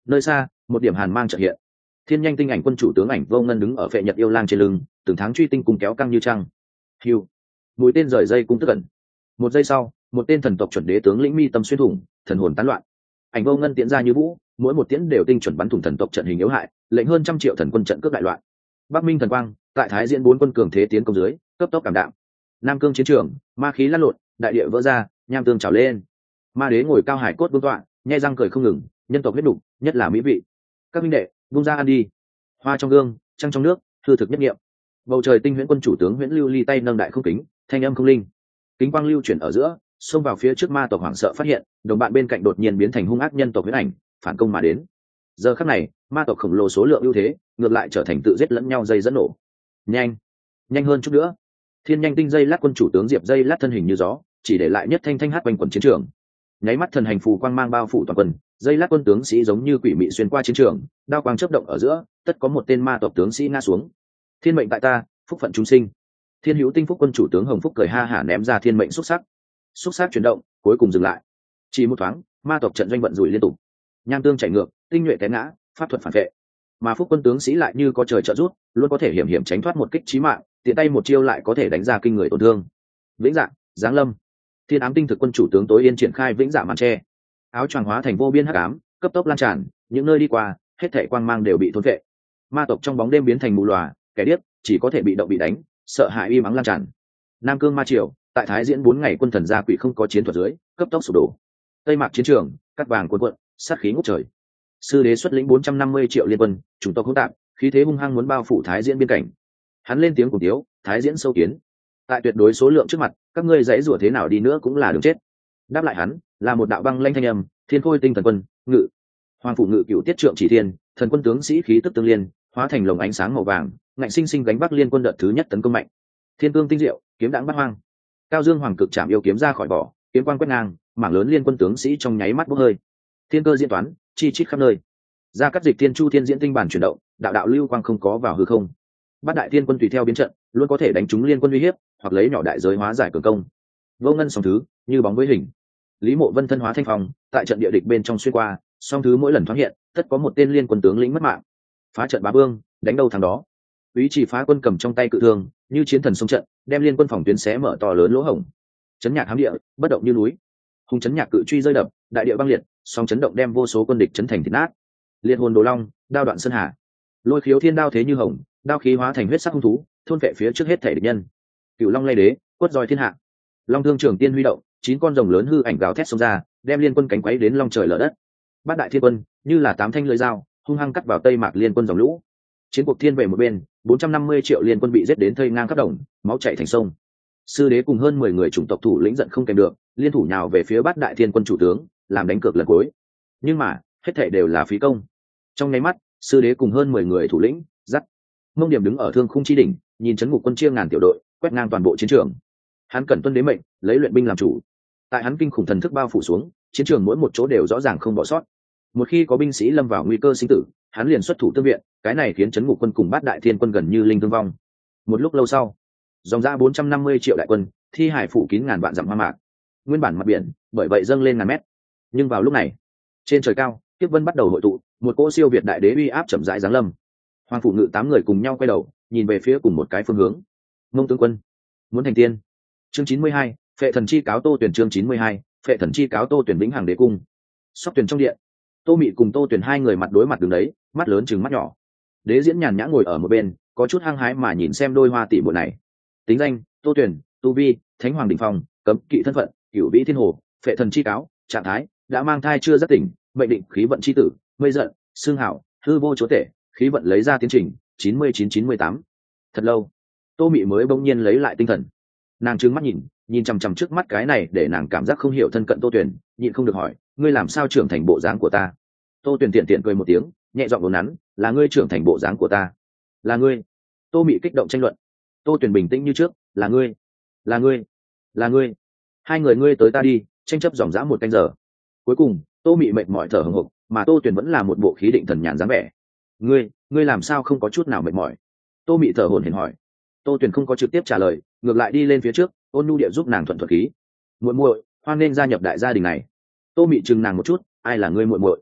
Nơi xa một điểm hàn mang chợt hiện, thiên nhanh tinh ảnh quân chủ tướng ảnh vô ngân đứng ở phệ nhật yêu lang trên lưng, từng tháng truy tinh cùng kéo căng như trăng. Hiu, mũi tên rời dây cung tức ẩn. Một giây sau, một tên thần tộc chuẩn đế tướng lĩnh mi tâm xuyên thủng, thần hồn tán loạn. Ảnh vô ngân tiễn ra như vũ, mỗi một tiễn đều tinh chuẩn bắn thủng thần tộc trận hình yếu hại, lệnh hơn trăm triệu thần quân trận cướp đại loạn. Bắc Minh thần quang, tại thái diễn bốn quân cường thế tiến công dưới, cấp tốc cảm đạm. Nam cương chiến trường, ma khí lăn lộn, đại địa vỡ ra, nham tương trào lên. Ma đế ngồi cao hải cốt vương tọa, nhai răng cười không ngừng, nhân tộc huyết đủ, nhất là mỹ vị. Các minh đệ, vung ra ăn đi. Hoa trong gương, trăng trong nước, thư thực nhất nghiệm. Bầu trời tinh huyễn quân chủ tướng huyễn lưu ly tay nâng đại không kính, thanh âm không linh. Kính quang lưu chuyển ở giữa, xông vào phía trước ma tộc hoảng sợ phát hiện, đồng bạn bên cạnh đột nhiên biến thành hung ác nhân tộc huyễn ảnh, phản công mà đến. Giờ khắc này, ma tộc khổng lồ số lượng ưu thế, ngược lại trở thành tự giết lẫn nhau dây dẫn nổ. Nhanh, nhanh hơn chút nữa. Thiên nhanh tinh dây lát quân chủ tướng diệp dây lát thân hình như gió, chỉ để lại nhất thanh thanh hát quanh quần chiến trường. Nháy mắt thần hành phù quang mang bao phủ toàn quân, dây lát quân tướng sĩ giống như quỷ mị xuyên qua chiến trường, đao quang chớp động ở giữa, tất có một tên ma tộc tướng sĩ ngã xuống. Thiên mệnh tại ta, phúc phận chúng sinh. Thiên hữu tinh phúc quân chủ tướng hồng phúc cười ha hả ném ra thiên mệnh xúc sắc. Xúc sắc chuyển động, cuối cùng dừng lại. Chỉ một thoáng, ma tộc trận doanh vận rủi liên tục, nham tương chảy ngược, tinh nhuệ té ngã, pháp thuật phản vệ. Mà phúc quân tướng sĩ lại như có trời trợ giúp, luôn có thể hiểm hiểm tránh thoát một kích chí mạng, tiện tay một chiêu lại có thể đánh ra kinh người tổn thương. Vĩnh Dạ, giáng lâm. Thiên ám tinh thực quân chủ tướng tối yên triển khai vĩnh dạ màn tre, áo choàng hóa thành vô biên hắc ám, cấp tốc lan tràn, những nơi đi qua, hết thảy quang mang đều bị thôn vệ. Ma tộc trong bóng đêm biến thành mù lòa, kẻ điếc, chỉ có thể bị động bị đánh, sợ hãi uy mắng lan tràn. Nam cương ma triều, tại thái diễn bốn ngày quân thần gia quỷ không có chiến thuật dưới, cấp tốc sụp đổ. Tây mạc chiến trường, cắt vàng cuồn cuộn, sát khí ngút trời. Sư đế xuất lĩnh bốn trăm năm mươi triệu liên quân, chủng tộc hỗn tạp, khí thế hung hăng muốn bao phủ thái diễn biên cảnh. Hắn lên tiếng cùng tiếu, thái diễn sâu kiến. Tại tuyệt đối số lượng trước mặt, các ngươi dãy rủa thế nào đi nữa cũng là đường chết. Đáp lại hắn là một đạo băng lanh thanh âm, thiên khôi tinh thần quân ngự. Hoàng phủ ngự cựu tiết trượng chỉ thiên, thần quân tướng sĩ khí tức tương liên, hóa thành lồng ánh sáng màu vàng, ngạnh sinh sinh gánh bắc liên quân đợt thứ nhất tấn công mạnh. Thiên cương tinh diệu, kiếm đãng bắt hoang. Cao dương hoàng cực chạm yêu kiếm ra khỏi vỏ, kiếm quang quét ngang, mảng lớn liên quân tướng sĩ trong nháy mắt bốc hơi. Thiên cơ diễn toán, chi chít khắp nơi. Ra cắt dịch thiên chu thiên diễn tinh bản chuyển động, đạo đạo lưu quang không có vào hư không. Bát đại thiên quân tùy theo biến trận, luôn có thể đánh trúng liên quân uy hiếp, hoặc lấy nhỏ đại giới hóa giải cường công. Vô ngân song thứ, như bóng với hình. Lý Mộ Vân thân hóa thanh phong, tại trận địa địch bên trong xuyên qua, song thứ mỗi lần thoáng hiện, tất có một tên liên quân tướng lĩnh mất mạng. Phá trận bá vương, đánh đâu thằng đó. Úy chỉ phá quân cầm trong tay cự thương, như chiến thần xông trận, đem liên quân phòng tuyến xé mở to lớn lỗ hổng. Chấn nhạc hám địa, bất động như núi. Hùng chấn nhạc cự truy rơi đập, đại địa băng liệt, song chấn động đem vô số quân địch chấn thành thịt nát. Liệt hồn đồ long, đao đoạn sơn hà. Lôi khiếu thiên đao thế như hồng, đao khí hóa thành huyết sắc hung thú, thôn vệ phía trước hết thể địch nhân. Cửu long lay đế, quất roi thiên hạ. Long thương trường tiên huy động, chín con rồng lớn hư ảnh gào thét xông ra, đem liên quân cánh quấy đến long trời lở đất. Bát đại thiên quân như là tám thanh lưỡi dao, hung hăng cắt vào tây mạc liên quân dòng lũ. Chiến cuộc thiên về một bên, bốn trăm năm mươi triệu liên quân bị giết đến thây ngang khắp đồng, máu chảy thành sông. Sư đế cùng hơn mười người chủng tộc thủ lĩnh giận không kèm được, liên thủ nhào về phía bát đại thiên quân chủ tướng, làm đánh cược lần cuối. Nhưng mà hết thảy đều là phí công. Trong nháy mắt, sư đế cùng hơn mười người thủ lĩnh dắt mông điểm đứng ở thương khung chi đỉnh, nhìn chấn ngục quân chia ngàn tiểu đội quét ngang toàn bộ chiến trường. Hắn cần tuân đế mệnh, lấy luyện binh làm chủ. Tại hắn kinh khủng thần thức bao phủ xuống, chiến trường mỗi một chỗ đều rõ ràng không bỏ sót. Một khi có binh sĩ lâm vào nguy cơ sinh tử, hắn liền xuất thủ tương viện, cái này khiến chấn ngục quân cùng bát đại thiên quân gần như linh thương vong. Một lúc lâu sau, dòng ra bốn trăm năm mươi triệu đại quân, thi hải phủ kín ngàn vạn dặm hoa mạc. Nguyên bản mặt biển bởi vậy dâng lên ngàn mét. Nhưng vào lúc này, trên trời cao, kiếp vân bắt đầu hội tụ, một cỗ siêu việt đại đế uy áp chậm rãi giáng lâm. Hoàng phủ ngự tám người cùng nhau quay đầu, nhìn về phía cùng một cái phương hướng. Mông tướng quân muốn thành tiên. Chương chín mươi hai, phệ thần chi cáo Tô Tuyển. Chương chín mươi hai, phệ thần chi cáo Tô Tuyển vĩnh hằng đế cung. Sóc Tuyển trong điện, Tô Mị cùng Tô Tuyển hai người mặt đối mặt đứng đấy, mắt lớn chừng mắt nhỏ. Đế diễn nhàn nhã ngồi ở một bên, có chút hăng hái mà nhìn xem đôi hoa tỷ muội này. Tính danh: Tô Tuyển, tu vi: Thánh Hoàng đỉnh phong, cấm kỵ thân phận: Cửu Vĩ Thiên Hồ, phệ thần chi cáo, trạng thái: đã mang thai chưa giác tỉnh, mệnh định khí vận chi tử, mây giận, xương hảo, hư vô chúa tể, khí vận lấy ra tiến trình chín mươi chín chín mươi tám. Thật lâu, Tô Mị mới bỗng nhiên lấy lại tinh thần. Nàng trừng mắt nhìn, nhìn chằm chằm trước mắt cái này để nàng cảm giác không hiểu thân cận Tô Tuyển, nhịn không được hỏi: ngươi làm sao trưởng thành bộ dáng của ta? Tô Tuyển tiện tiện cười một tiếng, nhẹ giọng đồn nắn: là ngươi trưởng thành bộ dáng của ta. Là ngươi. Tô Mị kích động tranh luận. Tô Tuyển bình tĩnh như trước: là ngươi, là ngươi, là ngươi. Hai người ngươi tới ta đi, tranh chấp dòng dã một canh giờ. Cuối cùng, Tô Mị mệt mỏi thở hổn hộc, mà Tô Tuyển vẫn là một bộ khí định thần nhàn dáng vẻ. ngươi ngươi làm sao không có chút nào mệt mỏi? Tô Mị thở hổn hển hỏi. Tô Tuyển không có trực tiếp trả lời, ngược lại đi lên phía trước, ôn nhu điệu giúp nàng thuận thuật khí. Muội muội, hoan nên gia nhập đại gia đình này. Tô Mị chừng nàng một chút: ai là ngươi muội muội?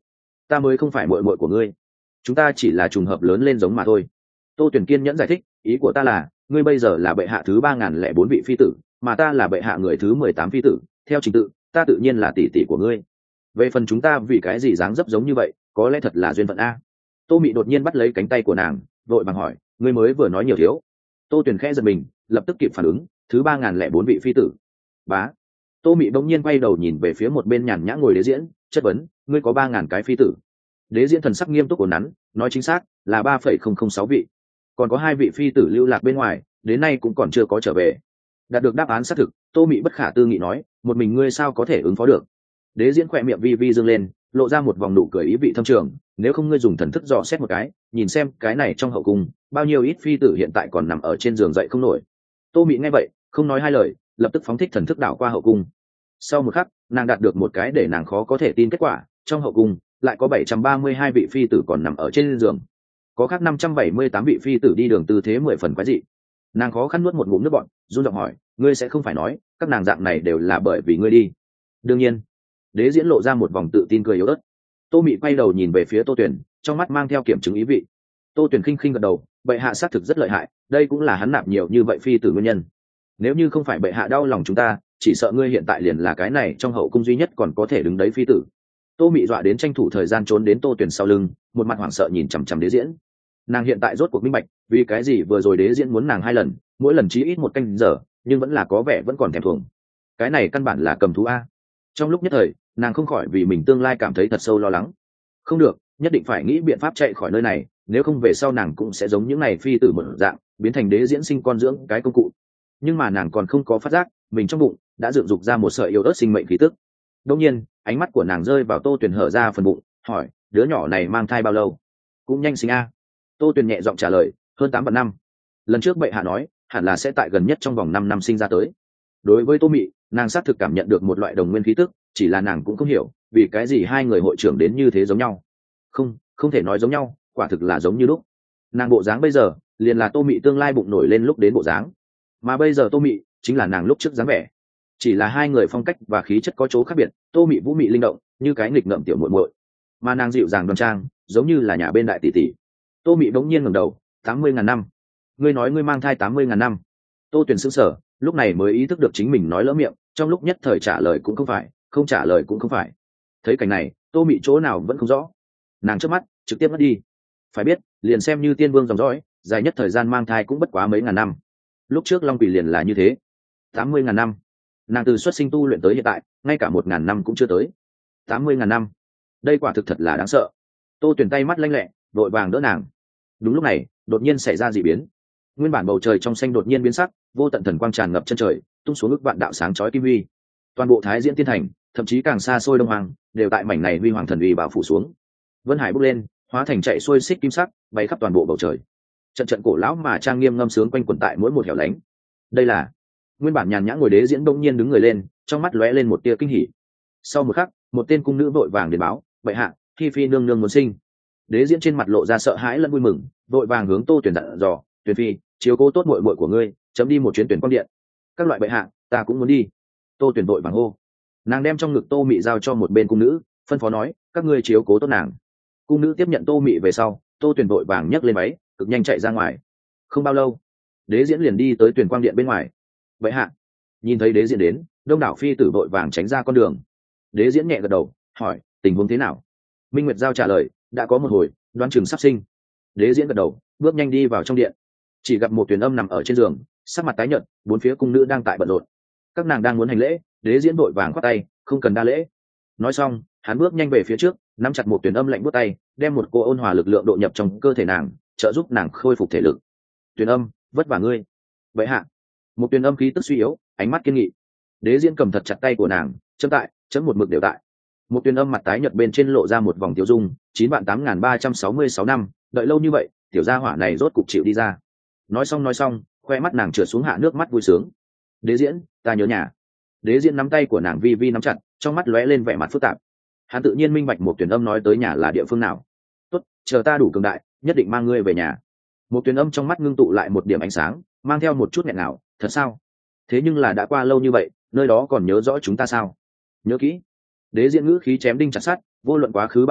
ta mới không phải muội muội của ngươi, chúng ta chỉ là trùng hợp lớn lên giống mà thôi. Tô Tuyển kiên nhẫn giải thích, ý của ta là ngươi bây giờ là bệ hạ thứ ba ngàn lẻ bốn vị phi tử, mà ta là bệ hạ người thứ mười tám phi tử, theo trình tự ta tự nhiên là tỷ tỷ của ngươi. Về phần chúng ta vì cái gì dáng dấp giống như vậy, có lẽ thật là duyên phận a. Tô Mị đột nhiên bắt lấy cánh tay của nàng, vội vàng hỏi, ngươi mới vừa nói nhiều thiếu. Tô Tuyển khẽ giật mình, lập tức kịp phản ứng, thứ ba ngàn lẻ bốn vị phi tử. Bá. Tô Mị bỗng nhiên quay đầu nhìn về phía một bên nhàn nhã ngồi Đế Diễn, chất vấn, ngươi có ba ngàn cái phi tử. Đế Diễn thần sắc nghiêm túc ổn nắn, nói chính xác là ba phẩy không không sáu vị, còn có hai vị phi tử lưu lạc bên ngoài, đến nay cũng còn chưa có trở về. Đạt được đáp án xác thực, Tô Mị bất khả tư nghị nói, một mình ngươi sao có thể ứng phó được. Đế Diễn khỏe miệng vi vi dương lên, lộ ra một vòng nụ cười ý vị thâm trường, nếu không ngươi dùng thần thức dò xét một cái, nhìn xem cái này trong hậu cung bao nhiêu ít phi tử hiện tại còn nằm ở trên giường dậy không nổi. Tô Mị nghe vậy không nói hai lời, lập tức phóng thích thần thức đảo qua hậu cung. Sau một khắc, nàng đạt được một cái để nàng khó có thể tin kết quả, trong hậu cung lại có bảy trăm ba mươi hai vị phi tử còn nằm ở trên giường, có khác năm trăm bảy mươi tám vị phi tử đi đường tư thế mười phần quái dị. Nàng khó khăn nuốt một ngụm nước bọt, run giọng hỏi, ngươi sẽ không phải nói các nàng dạng này đều là bởi vì ngươi đi? Đương nhiên. Đế Diễn lộ ra một vòng tự tin cười yếu ớt. Tô Mị quay đầu nhìn về phía Tô Tuyển, trong mắt mang theo kiểm chứng ý vị. Tô Tuyển khinh khinh gật đầu, bệ hạ xác thực rất lợi hại, đây cũng là hắn nạp nhiều như vậy phi tử nguyên nhân. Nếu như không phải bệ hạ đau lòng chúng ta, chỉ sợ ngươi hiện tại liền là cái này trong hậu cung duy nhất còn có thể đứng đấy phi tử. Tô Mị dọa đến tranh thủ thời gian trốn đến Tô Tuyển sau lưng, một mặt hoảng sợ nhìn chằm chằm Đế Diễn. Nàng hiện tại rốt cuộc minh bạch, vì cái gì vừa rồi Đế Diễn muốn nàng hai lần, mỗi lần chí ít một canh giờ, nhưng vẫn là có vẻ vẫn còn thèm thuồng. Cái này căn bản là cầm thú a. Trong lúc nhất thời, nàng không khỏi vì mình tương lai cảm thấy thật sâu lo lắng. Không được, nhất định phải nghĩ biện pháp chạy khỏi nơi này, nếu không về sau nàng cũng sẽ giống những này phi tử một dạng, biến thành Đế Diễn sinh con dưỡng cái công cụ. Nhưng mà nàng còn không có phát giác, mình trong bụng đã dựng dục ra một sợi yếu ớt sinh mệnh khí tức. Đương nhiên, ánh mắt của nàng rơi vào Tô Tuyển hở ra phần bụng, hỏi, đứa nhỏ này mang thai bao lâu? Cũng nhanh sinh a. Tô Tuyển nhẹ giọng trả lời, hơn tám vạn năm. Lần trước bệ hạ nói, hẳn là sẽ tại gần nhất trong vòng năm năm sinh ra tới. Đối với Tô Mị, nàng xác thực cảm nhận được một loại đồng nguyên khí tức, chỉ là nàng cũng không hiểu vì cái gì hai người hội trưởng đến như thế giống nhau. Không, không thể nói giống nhau, quả thực là giống như lúc. Nàng bộ dáng bây giờ, liền là Tô Mị tương lai bụng nổi lên lúc đến bộ dáng, mà bây giờ Tô Mị chính là nàng lúc trước dáng vẻ. Chỉ là hai người phong cách và khí chất có chỗ khác biệt, Tô Mị vũ mị linh động, như cái nghịch ngợm tiểu muội muội, mà nàng dịu dàng đoan trang, giống như là nhà bên đại tỷ tỷ. Tô Mị bỗng nhiên ngẩng đầu, tám mươi ngàn năm. Ngươi nói ngươi mang thai tám mươi ngàn năm? Tô Tuyển sững sờ, lúc này mới ý thức được chính mình nói lỡ miệng, trong lúc nhất thời trả lời cũng không phải, không trả lời cũng không phải. Thấy cảnh này, Tô Mị chỗ nào vẫn không rõ. Nàng chớp mắt, trực tiếp mất đi. Phải biết, liền xem như tiên vương dòng dõi, dài nhất thời gian mang thai cũng bất quá mấy ngàn năm. Lúc trước Long Quỷ liền là như thế, tám mươi ngàn năm. Nàng từ xuất sinh tu luyện tới hiện tại, ngay cả một ngàn năm cũng chưa tới. Tám mươi ngàn năm, đây quả thực thật là đáng sợ. Tô Tuyển tay mắt lanh lẹ, vội vàng đỡ nàng. Đúng lúc này, đột nhiên xảy ra dị biến. Nguyên bản bầu trời trong xanh đột nhiên biến sắc, vô tận thần quang tràn ngập chân trời, tung xuống ức vạn đạo sáng chói kim huy. Toàn bộ Thái Diễn Tiên Thành, thậm chí càng xa xôi Đông Hoàng, đều tại mảnh này huy hoàng thần uy bao phủ xuống. Vân Hải bốc lên, hóa thành chạy xuôi xích kim sắc, bay khắp toàn bộ bầu trời. Trận trận cổ lão mà trang nghiêm ngâm sướng quanh quẩn tại mỗi một hẻo lánh. Đây là nguyên bản nhàn nhã ngồi Đế Diễn bỗng nhiên đứng người lên, trong mắt lóe lên một tia kinh hỉ. Sau một khắc, một tên cung nữ vội vàng đến báo, bệ hạ, Hi Phi nương nương muốn sinh. Đế Diễn trên mặt lộ ra sợ hãi lẫn vui mừng, vội vàng hướng Tô Tuyển dặn dò, Tuyển phi, chiếu cố tốt muội muội của ngươi, chấm đi một chuyến tuyển quang điện. Các loại bệ hạ, ta cũng muốn đi. Tô Tuyển vội vàng hô. Nàng đem trong ngực Tô Mị giao cho một bên cung nữ, phân phó nói, các ngươi chiếu cố tốt nàng. Cung nữ tiếp nhận Tô Mị về sau, Tô Tuyển vội vàng nhấc lên váy, cực nhanh chạy ra ngoài. Không bao lâu, Đế Diễn liền đi tới tuyển quang điện bên ngoài. Bệ hạ. Nhìn thấy Đế Diễn đến, đông đảo phi tử vội vàng tránh ra con đường. Đế Diễn nhẹ gật đầu, hỏi, tình huống thế nào? Minh Nguyệt Giao trả lời, đã có một hồi, đoán chừng sắp sinh. Đế Diễn gật đầu, bước nhanh đi vào trong điện. Chỉ gặp một Tuyển Âm nằm ở trên giường, sắc mặt tái nhợt, bốn phía cung nữ đang tại bận rộn. Các nàng đang muốn hành lễ, Đế Diễn vội vàng khoát tay, không cần đa lễ. Nói xong, hắn bước nhanh về phía trước, nắm chặt một Tuyển Âm lạnh buốt tay, đem một cô ôn hòa lực lượng độ nhập trong cơ thể nàng, trợ giúp nàng khôi phục thể lực. Tuyển Âm, vất vả ngươi. Vậy hạ. Một Tuyển Âm khí tức suy yếu, ánh mắt kiên nghị. Đế Diễn cầm thật chặt tay của nàng, chấm tại, chấm một mực đều tại. Một Tuyển Âm mặt tái nhợt bên trên lộ ra một vòng tiêu dung, chín vạn tám nghìn ba trăm sáu mươi sáu năm, đợi lâu như vậy, tiểu gia hỏa này rốt cục chịu đi ra. Nói xong nói xong, khoe mắt nàng trượt xuống hạ nước mắt vui sướng. Đế Diễn, ta nhớ nhà. Đế Diễn nắm tay của nàng vi vi nắm chặt, trong mắt lóe lên vẻ mặt phức tạp. Hắn tự nhiên minh bạch một Tuyển Âm nói tới nhà là địa phương nào. Tốt, chờ ta đủ cường đại, nhất định mang ngươi về nhà. Một Tuyển Âm trong mắt ngưng tụ lại một điểm ánh sáng, mang theo một chút nghẹn ngào, thật sao? Thế nhưng là đã qua lâu như vậy, nơi đó còn nhớ rõ chúng ta sao? Nhớ kỹ. Đế Diễn ngữ khí chém đinh chặt sắt, vô luận quá khứ bao lâu,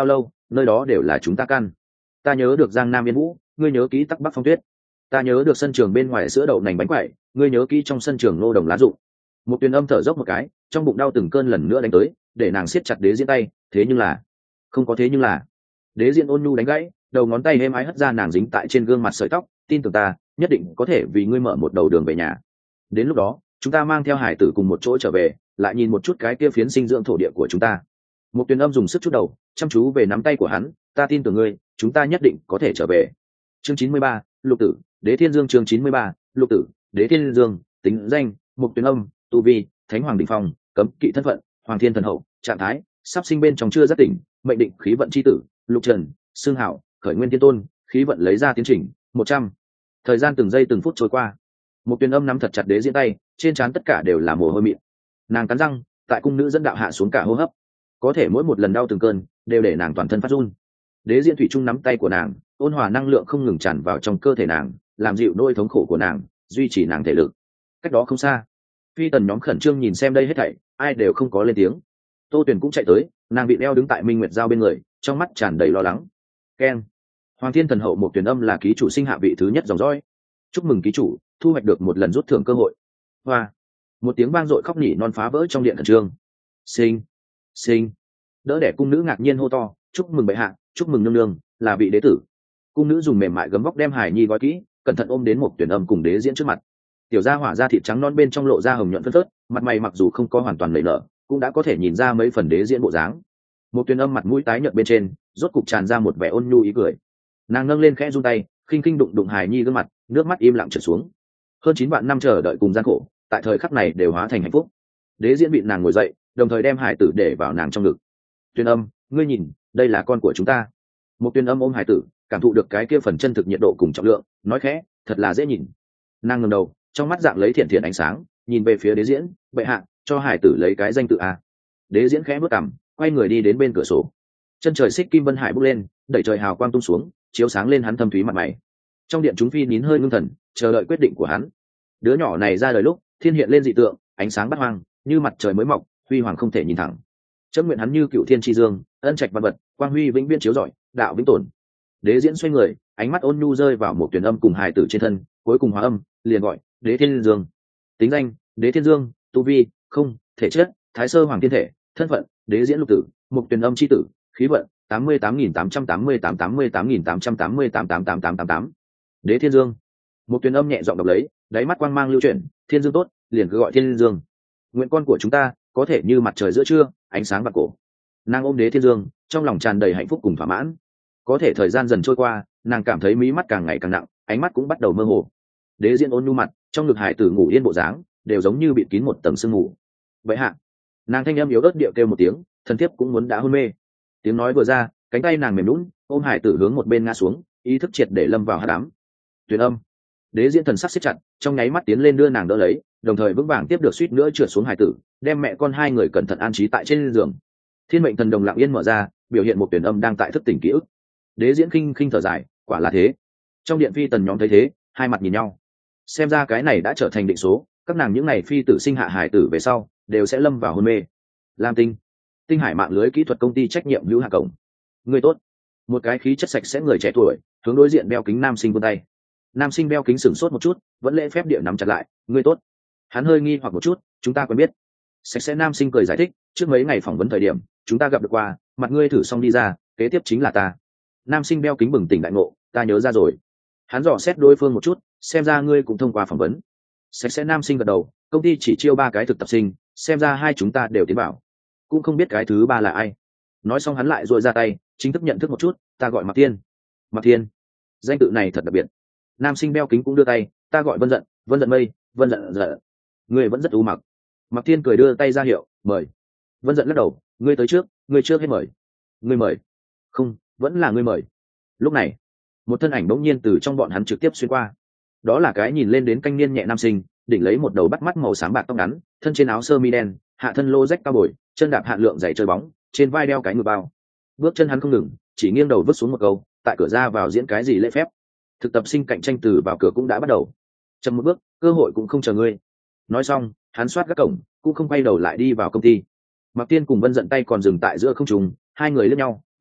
nơi đó đều là chúng ta căn. Ta nhớ được Giang Nam Yên Vũ, ngươi nhớ kỹ Tắc Bắc Phong Tuyết. Ta nhớ được sân trường bên ngoài sữa đậu nành bánh quẩy, ngươi nhớ kỹ trong sân trường ngô đồng lá rụng. Một Tuyền Âm thở dốc một cái, trong bụng đau từng cơn lần nữa đánh tới, để nàng siết chặt Đế Diễn tay. Thế nhưng là, không có thế nhưng là. Đế Diễn ôn nhu đánh gãy, đầu ngón tay êm ái hất ra nàng dính tại trên gương mặt sợi tóc. Tin tưởng ta, nhất định có thể vì ngươi mở một đầu đường về nhà. Đến lúc đó, chúng ta mang theo hải tử cùng một chỗ trở về, lại nhìn một chút cái kia phiến sinh dưỡng thổ địa của chúng ta. Một Tuyền Âm dùng sức chút đầu, chăm chú về nắm tay của hắn. Ta tin tưởng ngươi, chúng ta nhất định có thể trở về. Chương chín mươi ba, Lục Tử, Đế Thiên Dương. Chương chín mươi ba, Lục Tử, Đế Thiên Dương. Tính danh: Một Tuyền Âm, tu vi: Thánh Hoàng đỉnh phong, cấm kỵ thân phận: Hoàng Thiên Thần Hậu, trạng thái: sắp sinh bên trong chưa giác tỉnh, mệnh định khí vận chi tử, Lục Trần, xương hảo, khởi nguyên tiên tôn, khí vận lấy ra tiến trình, một trăm. Thời gian từng giây từng phút trôi qua. Một Tuyền Âm nắm thật chặt Đế Diễn tay, trên trán tất cả đều là mồ hôi mịn. Nàng cắn răng, tại cung nữ dẫn đạo hạ xuống cả hô hấp. Có thể mỗi một lần đau từng cơn, đều để nàng toàn thân phát run. Đế Diễn thủy chung nắm tay của nàng, ôn hòa năng lượng không ngừng tràn vào trong cơ thể nàng, làm dịu nỗi thống khổ của nàng, duy trì nàng thể lực. Cách đó không xa, phi tần nhóm khẩn trương nhìn xem đây hết thảy, ai đều không có lên tiếng. Tô Tuyền cũng chạy tới, nàng bị đeo đứng tại Minh Nguyệt Giao bên người, trong mắt tràn đầy lo lắng. Keng. Hoàng Thiên Thần Hậu Một Tuyền Âm là ký chủ sinh hạ vị thứ nhất dòng dõi. Chúc mừng ký chủ, thu hoạch được một lần rút thưởng cơ hội. Hoa. Một tiếng vang dội khóc nỉ non phá vỡ trong điện khẩn trương. Sinh, sinh. Đỡ đẻ cung nữ ngạc nhiên hô to, chúc mừng bệ hạ, chúc mừng nương nương, là vị đế tử. Cung nữ dùng mềm mại gấm vóc đem Hải Nhi gói kỹ, cẩn thận ôm đến Một Tuyền Âm cùng Đế Diễn trước mặt. Tiểu gia hỏa da thịt trắng non bên trong lộ ra hồng nhuận phớt phớt, mặt mày mặc dù không có hoàn toàn nảy nở, cũng đã có thể nhìn ra mấy phần Đế Diễn bộ dáng. Một Tuyền Âm mặt mũi tái nhợt bên trên, rốt cục tràn ra một vẻ ôn nhu ý cười. Nàng nâng lên khẽ run tay, khinh khinh đụng đụng Hải Nhi gương mặt, nước mắt im lặng trượt xuống. Hơn chín vạn năm chờ đợi cùng gian khổ, tại thời khắc này đều hóa thành hạnh phúc. Đế Diễn bị nàng ngồi dậy, đồng thời đem hải tử để vào nàng trong ngực. Tuyền Âm, ngươi nhìn, đây là con của chúng ta. Một Tuyền Âm ôm hải tử, cảm thụ được cái kia phần chân thực nhiệt độ cùng trọng lượng, nói khẽ, thật là dễ nhìn. Nàng ngẩng đầu, trong mắt dạng lấy thiện thiện ánh sáng, nhìn về phía Đế Diễn, bệ hạ, cho hải tử lấy cái danh tự a. Đế Diễn khẽ bước cằm, quay người đi đến bên cửa sổ. Chân trời xích kim vân hải bốc lên, đẩy trời hào quang tung xuống, chiếu sáng lên hắn thâm thúy mặt mày. Trong điện chúng phi nín hơi ngưng thần, chờ đợi quyết định của hắn. Đứa nhỏ này ra đời lúc, thiên hiện lên dị tượng, ánh sáng bát hoang, như mặt trời mới mọc, huy hoàng không thể nhìn thẳng. Chấm nguyện hắn như cựu thiên tri dương, ân trạch văn vật, quang huy vĩnh viễn chiếu rọi, đạo vĩnh tồn. Đế Diễn xoay người, ánh mắt ôn nhu rơi vào một Tuyền Âm cùng hài tử trên thân, cuối cùng hóa âm, liền gọi Đế Thiên Dương. Tính danh: Đế Thiên Dương, tu vi: không, thể chất: Thái Sơ Hoàng Thiên Thể, thân phận: Đế Diễn Lục Tử, một Tuyền Âm chi tử, khí vận: tám mươi tám nghìn tám trăm tám mươi tám tám mươi tám nghìn tám trăm tám mươi tám tám tám tám tám tám. Đế Thiên Dương. Một Tuyền Âm nhẹ giọng đọc lấy, đáy mắt quang mang lưu chuyển, Thiên Dương tốt, liền cứ gọi Thiên Dương. Nguyện con của chúng ta có thể như mặt trời giữa trưa, ánh sáng bạc cổ. Nàng ôm Đế Thiên Dương, trong lòng tràn đầy hạnh phúc cùng thỏa mãn. Có thể thời gian dần trôi qua, nàng cảm thấy mí mắt càng ngày càng nặng, ánh mắt cũng bắt đầu mơ hồ. Đế Diễn ôn nhu mặt, trong ngực hải tử ngủ yên bộ dáng, đều giống như bị kín một tầng sương mù. Vậy hạ, nàng thanh âm yếu ớt điệu kêu một tiếng, thân thiếp cũng muốn đã hôn mê. Tiếng nói vừa ra, cánh tay nàng mềm lún, ôm hải tử hướng một bên ngã xuống, ý thức triệt để lâm vào hắc ám. Tuyền Âm. Đế Diễn thần sắc siết chặt, trong nháy mắt tiến lên đưa nàng đỡ lấy, đồng thời vững vàng tiếp được suýt nữa trượt xuống hải tử, đem mẹ con hai người cẩn thận an trí tại trên giường. Thiên mệnh thần đồng lặng yên mở ra, biểu hiện một Tuyền Âm đang tại thức tỉnh ký ức. Đế Diễn khinh khinh thở dài, quả là thế. Trong điện phi tần nhóm thấy thế, hai mặt nhìn nhau. Xem ra cái này đã trở thành định số, các nàng những ngày phi tử sinh hạ hải tử về sau, đều sẽ lâm vào hôn mê. Lam Tinh, Tinh Hải mạng lưới kỹ thuật công ty trách nhiệm hữu hạn cổng. Người tốt. Một cái khí chất sạch sẽ người trẻ tuổi, hướng đối diện đeo kính nam sinh vươn tay. Nam sinh đeo kính sửng sốt một chút, vẫn lễ phép địa nắm chặt lại. Người tốt. Hắn hơi nghi hoặc một chút, chúng ta quen biết. Sạch sẽ nam sinh cười giải thích, trước mấy ngày phỏng vấn thời điểm, chúng ta gặp được qua, mặt ngươi thử xong đi ra, kế tiếp chính là ta. Nam sinh đeo kính bừng tỉnh đại ngộ, ta nhớ ra rồi. Hắn dò xét đối phương một chút, xem ra ngươi cũng thông qua phỏng vấn. Sạch sẽ nam sinh gật đầu, công ty chỉ chiêu ba cái thực tập sinh, xem ra hai chúng ta đều tiến bảo, cũng không biết cái thứ ba là ai. Nói xong hắn lại dội ra tay, chính thức nhận thức một chút, ta gọi Mạc Thiên. Mạc Thiên, danh tự này thật đặc biệt. Nam sinh đeo kính cũng đưa tay, ta gọi Vân Giận, Vân Giận Mây, Vân Giận Giận. Ngươi vẫn rất u mặc. Mạc Thiên cười đưa tay ra hiệu, mời. Vân Giận lắc đầu, ngươi tới trước, ngươi trước hết mời. Ngươi mời. Không, vẫn là ngươi mời. Lúc này, một thân ảnh bỗng nhiên từ trong bọn hắn trực tiếp xuyên qua. Đó là cái nhìn lên đến canh niên nhẹ nam sinh, đỉnh lấy một đầu bắt mắt màu xám bạc tóc ngắn, thân trên áo sơ mi đen, hạ thân lô rách cao bồi, chân đạp hạn lượng giày chơi bóng, trên vai đeo cái ngực bao. Bước chân hắn không ngừng, chỉ nghiêng đầu vứt xuống một câu, tại cửa ra vào diễn cái gì lễ phép. Thực tập sinh cạnh tranh từ vào cửa cũng đã bắt đầu. Chậm một bước, cơ hội cũng không chờ ngươi. Nói xong, hắn xoát các cổng, cũng không quay đầu lại đi vào công ty. Mạc Tiên cùng Vân Giận tay còn dừng tại giữa không trung, hai người liếc nhau,